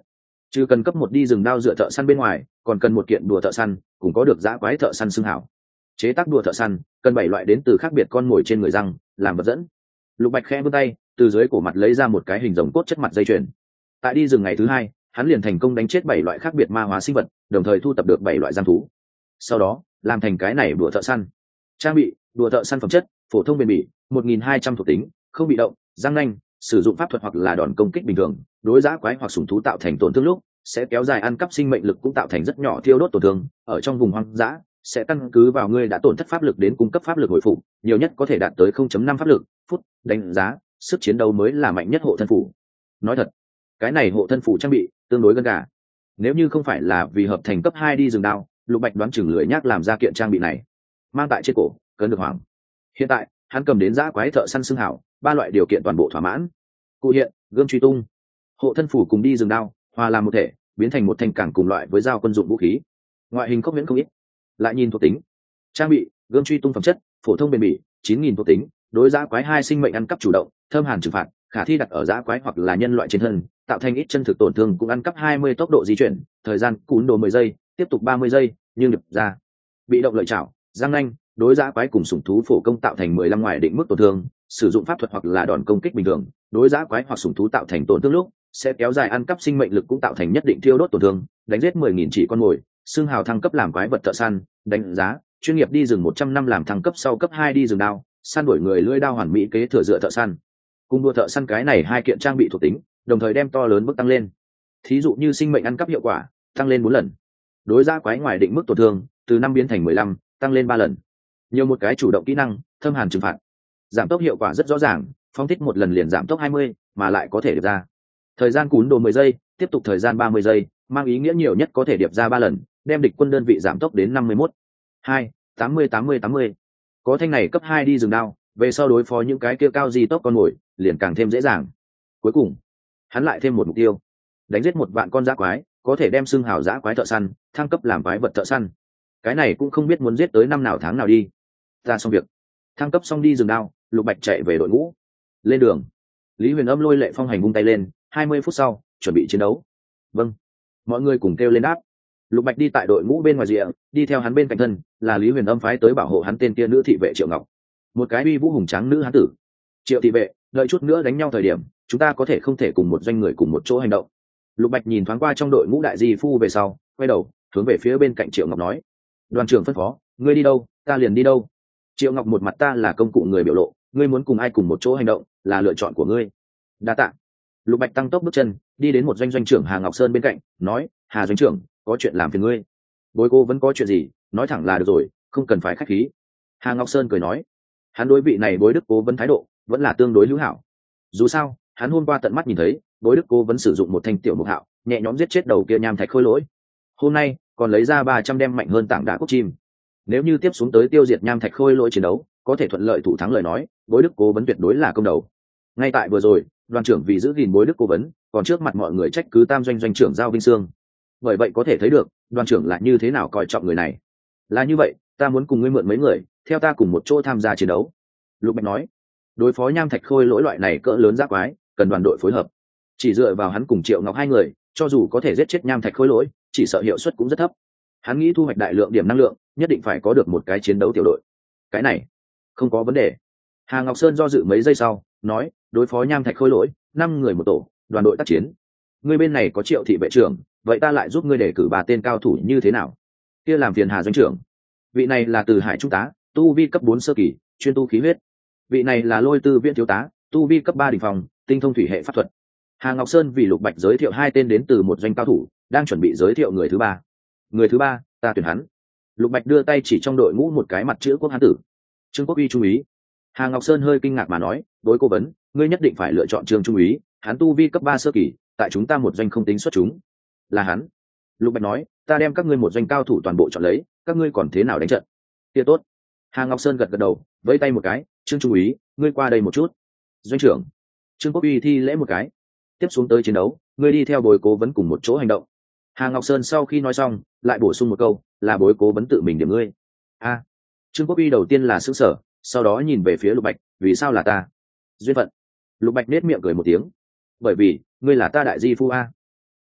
[SPEAKER 1] Trừ cần cấp một đi rừng đao dựa thợ săn bên ngoài, còn cần một kiện đùa thợ săn, cùng có được giã quái thợ săn xưng hảo. Chế tác đùa thợ săn cần bảy loại đến từ khác biệt con mồi trên người răng làm vật dẫn. Lục Bạch khẽ vươn tay, từ dưới cổ mặt lấy ra một cái hình rồng cốt chất mặt dây chuyền. Tại đi rừng ngày thứ hai, hắn liền thành công đánh chết bảy loại khác biệt ma hóa sinh vật, đồng thời thu tập được bảy loại giang thú. Sau đó làm thành cái này đùa thợ săn. Trang bị: đùa thợ săn phẩm chất phổ thông bền bỉ, một nghìn hai trăm thuộc tính, không bị động, răng nanh, sử dụng pháp thuật hoặc là đòn công kích bình thường, đối giã quái hoặc sủng thú tạo thành tổn thương lúc sẽ kéo dài ăn cắp sinh mệnh lực, cũng tạo thành rất nhỏ thiêu đốt tổn thương. Ở trong vùng hoang dã sẽ căn cứ vào ngươi đã tổn thất pháp lực đến cung cấp pháp lực hồi phục, nhiều nhất có thể đạt tới không chấm năm pháp lực phút. Đánh giá sức chiến đấu mới là mạnh nhất hộ thân phủ. Nói thật, cái này hộ thân phủ trang bị tương đối gần gà. Nếu như không phải là vì hợp thành cấp hai đi rừng đao, Lục Bạch đoán chừng lười nhác làm ra kiện trang bị này, mang tại trên cổ cấn được hoàng. Hiện tại hắn cầm đến giã quái thợ săn xưng hảo, ba loại điều kiện toàn bộ thỏa mãn. Cụ hiện gươm truy tung, hộ thân phủ cùng đi rừng đao hòa làm một thể, biến thành một thanh cảng cùng loại với dao quân dụng vũ khí. Ngoại hình khốc miễn không ít. Lại nhìn thuộc tính, trang bị: gươm truy tung phẩm chất phổ thông bền bỉ, chín nghìn thuộc tính, đối giã quái hai sinh mệnh ăn cắp chủ động, thơm hàn trừng phạt, khả thi đặt ở giã quái hoặc là nhân loại trên thân, tạo thành ít chân thực tổn thương, cũng ăn cắp hai mươi tốc độ di chuyển, thời gian cún đồ mười giây, tiếp tục ba mươi giây, nhưng đập ra. Bị động lợi chảo, răng nanh, đối giã quái cùng sủng thú phổ công tạo thành mười lăm ngoài định mức tổn thương, sử dụng pháp thuật hoặc là đòn công kích bình thường, đối giã quái hoặc sủng thú tạo thành tổn thương lúc sẽ kéo dài ăn cắp sinh mệnh lực, cũng tạo thành nhất định thiêu đốt tổn thương, đánh giết mười nghìn chỉ con mồi. Xưng hào thăng cấp làm quái vật thợ săn. Đánh giá: chuyên nghiệp đi rừng một trăm năm, làm thăng cấp sau cấp hai đi rừng đao, săn đuổi người lưỡi đao hoàn mỹ kế thừa dựa thợ săn. Cùng đua thợ săn cái này hai kiện trang bị thuộc tính, đồng thời đem to lớn mức tăng lên. Thí dụ như sinh mệnh ăn cắp hiệu quả tăng lên bốn lần, đối giã quái ngoài định mức tổn thương từ năm biến thành mười lăm, tăng lên ba lần. Nhiều một cái chủ động kỹ năng thâm hàn trừng phạt, giảm tốc hiệu quả rất rõ ràng, phóng thích một lần liền giảm tốc hai mươi, mà lại có thể điệp ra. Thời gian cún đồ mười giây, tiếp tục thời gian ba mươi giây, mang ý nghĩa nhiều nhất có thể điệp ra ba lần, đem địch quân đơn vị giảm tốc đến năm mươi mốt. hai, tám mươi tám mươi tám mươi. Có thanh này cấp hai đi rừng đao, về sau đối phó những cái kia cao di tốc con mồi liền càng thêm dễ dàng. Cuối cùng, hắn lại thêm một mục tiêu, đánh giết một vạn con dã quái, có thể đem xưng hào dã quái thợ săn thăng cấp làm quái vật thợ săn. Cái này cũng không biết muốn giết tới năm nào tháng nào đi. Ta xong việc, thăng cấp xong đi rừng đao, Lục Bạch chạy về đội ngũ. Lên đường, Lý Huyền Âm lôi Lệ Phong Hành vung tay lên, hai mươi phút sau chuẩn bị chiến đấu. Vâng. Mọi người cùng kêu lên đáp. Lục Bạch đi tại đội ngũ bên ngoài rìa, đi theo hắn bên cạnh thân là Lý Huyền Âm phái tới bảo hộ hắn tên kia nữ thị vệ Triệu Ngọc, một cái uy vũ hùng tráng nữ hán tử. Triệu thị vệ, đợi chút nữa đánh nhau thời điểm, chúng ta có thể không thể cùng một doanh người cùng một chỗ hành động. Lục Bạch nhìn thoáng qua trong đội ngũ đại di phu về sau, quay đầu hướng về phía bên cạnh Triệu Ngọc nói: đoàn trưởng phân phó, ngươi đi đâu ta liền đi đâu. Triệu Ngọc một mặt ta là công cụ người biểu lộ, ngươi muốn cùng ai cùng một chỗ hành động là lựa chọn của ngươi. Đa tạ. Lục Bạch tăng tốc bước chân đi đến một doanh doanh trưởng Hà Ngọc Sơn bên cạnh, nói: Hà doanh trưởng, có chuyện làm phiền ngươi. Bối cô vẫn có chuyện gì nói thẳng là được rồi, không cần phải khách khí. Hà Ngọc Sơn cười nói, hắn đối vị này Bối Đức Cố vấn thái độ vẫn là tương đối hữu hảo. Dù sao hắn hôm qua tận mắt nhìn thấy Bối Đức Cố vấn sử dụng một thanh tiểu mục hạo nhẹ nhõm giết chết đầu kia nham thạch khôi lỗi, hôm nay còn lấy ra ba trăm đem mạnh hơn tảng đá cốt chim. Nếu như tiếp xuống tới tiêu diệt nham thạch khôi lỗi chiến đấu có thể thuận lợi thủ thắng lời nói, Bối Đức Cố vấn tuyệt đối là công đầu. Ngay tại vừa rồi, đoàn trưởng vì giữ gìn Bối Đức Cố vấn còn trước mặt mọi người trách cứ tam doanh doanh trưởng Giao Vinh Sương. Bởi vậy có thể thấy được đoàn trưởng là như thế nào coi trọng người này. Là như vậy, ta muốn cùng ngươi mượn mấy người theo ta cùng một chỗ tham gia chiến đấu. Lục Bạch nói, đối phó nham thạch khôi lỗi loại này cỡ lớn giáp quái cần đoàn đội phối hợp, chỉ dựa vào hắn cùng Triệu Ngọc hai người cho dù có thể giết chết nham thạch khôi lỗi chỉ sợ hiệu suất cũng rất thấp. Hắn nghĩ thu hoạch đại lượng điểm năng lượng nhất định phải có được một cái chiến đấu tiểu đội. Cái này không có vấn đề. Hà Ngọc Sơn do dự mấy giây sau nói, đối phó nham thạch khôi lỗi năm người một tổ, đoàn đội tác chiến. Ngươi bên này có Triệu thị vệ trưởng, vậy ta lại giúp ngươi đề cử ba tên cao thủ như thế nào? Kia làm phiền Hà doanh trưởng. Vị này là Từ Hải trung tá, tu vi cấp bốn sơ kỳ, chuyên tu khí huyết. Vị này là Lôi Tư Viễn thiếu tá, tu vi cấp ba đỉnh phòng, tinh thông thủy hệ pháp thuật. Hà Ngọc Sơn vì Lục Bạch giới thiệu hai tên đến từ một doanh cao thủ, đang chuẩn bị giới thiệu người thứ ba. Người thứ ba, ta tuyển hắn. Lục Bạch đưa tay chỉ trong đội ngũ một cái mặt chữ quốc hán tử. Trương Quốc Uy trung úy. Hà Ngọc Sơn hơi kinh ngạc mà nói, đối cố vấn, ngươi nhất định phải lựa chọn Trương trung úy, hắn tu vi cấp ba sơ kỳ, tại chúng ta một doanh không tính xuất chúng. Là hắn. Lục Bạch nói, ta đem các ngươi một doanh cao thủ toàn bộ chọn lấy, các ngươi còn thế nào đánh trận? Kia tốt. Hà Ngọc Sơn gật gật đầu, vẫy tay một cái, Trương trung úy, ngươi qua đây một chút. Doanh trưởng. Trương Quốc Uy thi lễ một cái. Tiếp xuống tới chiến đấu, ngươi đi theo Bối cố vấn cùng một chỗ hành động. Hà Ngọc Sơn sau khi nói xong lại bổ sung một câu, là Bối cố vấn tự mình điểm ngươi. A. À. Trương Quốc Uy đầu tiên là sững sờ, sau đó nhìn về phía Lục Bạch, vì sao là ta? Duyên phận. Lục Bạch nết miệng cười một tiếng. Bởi vì ngươi là ta đại di phu a.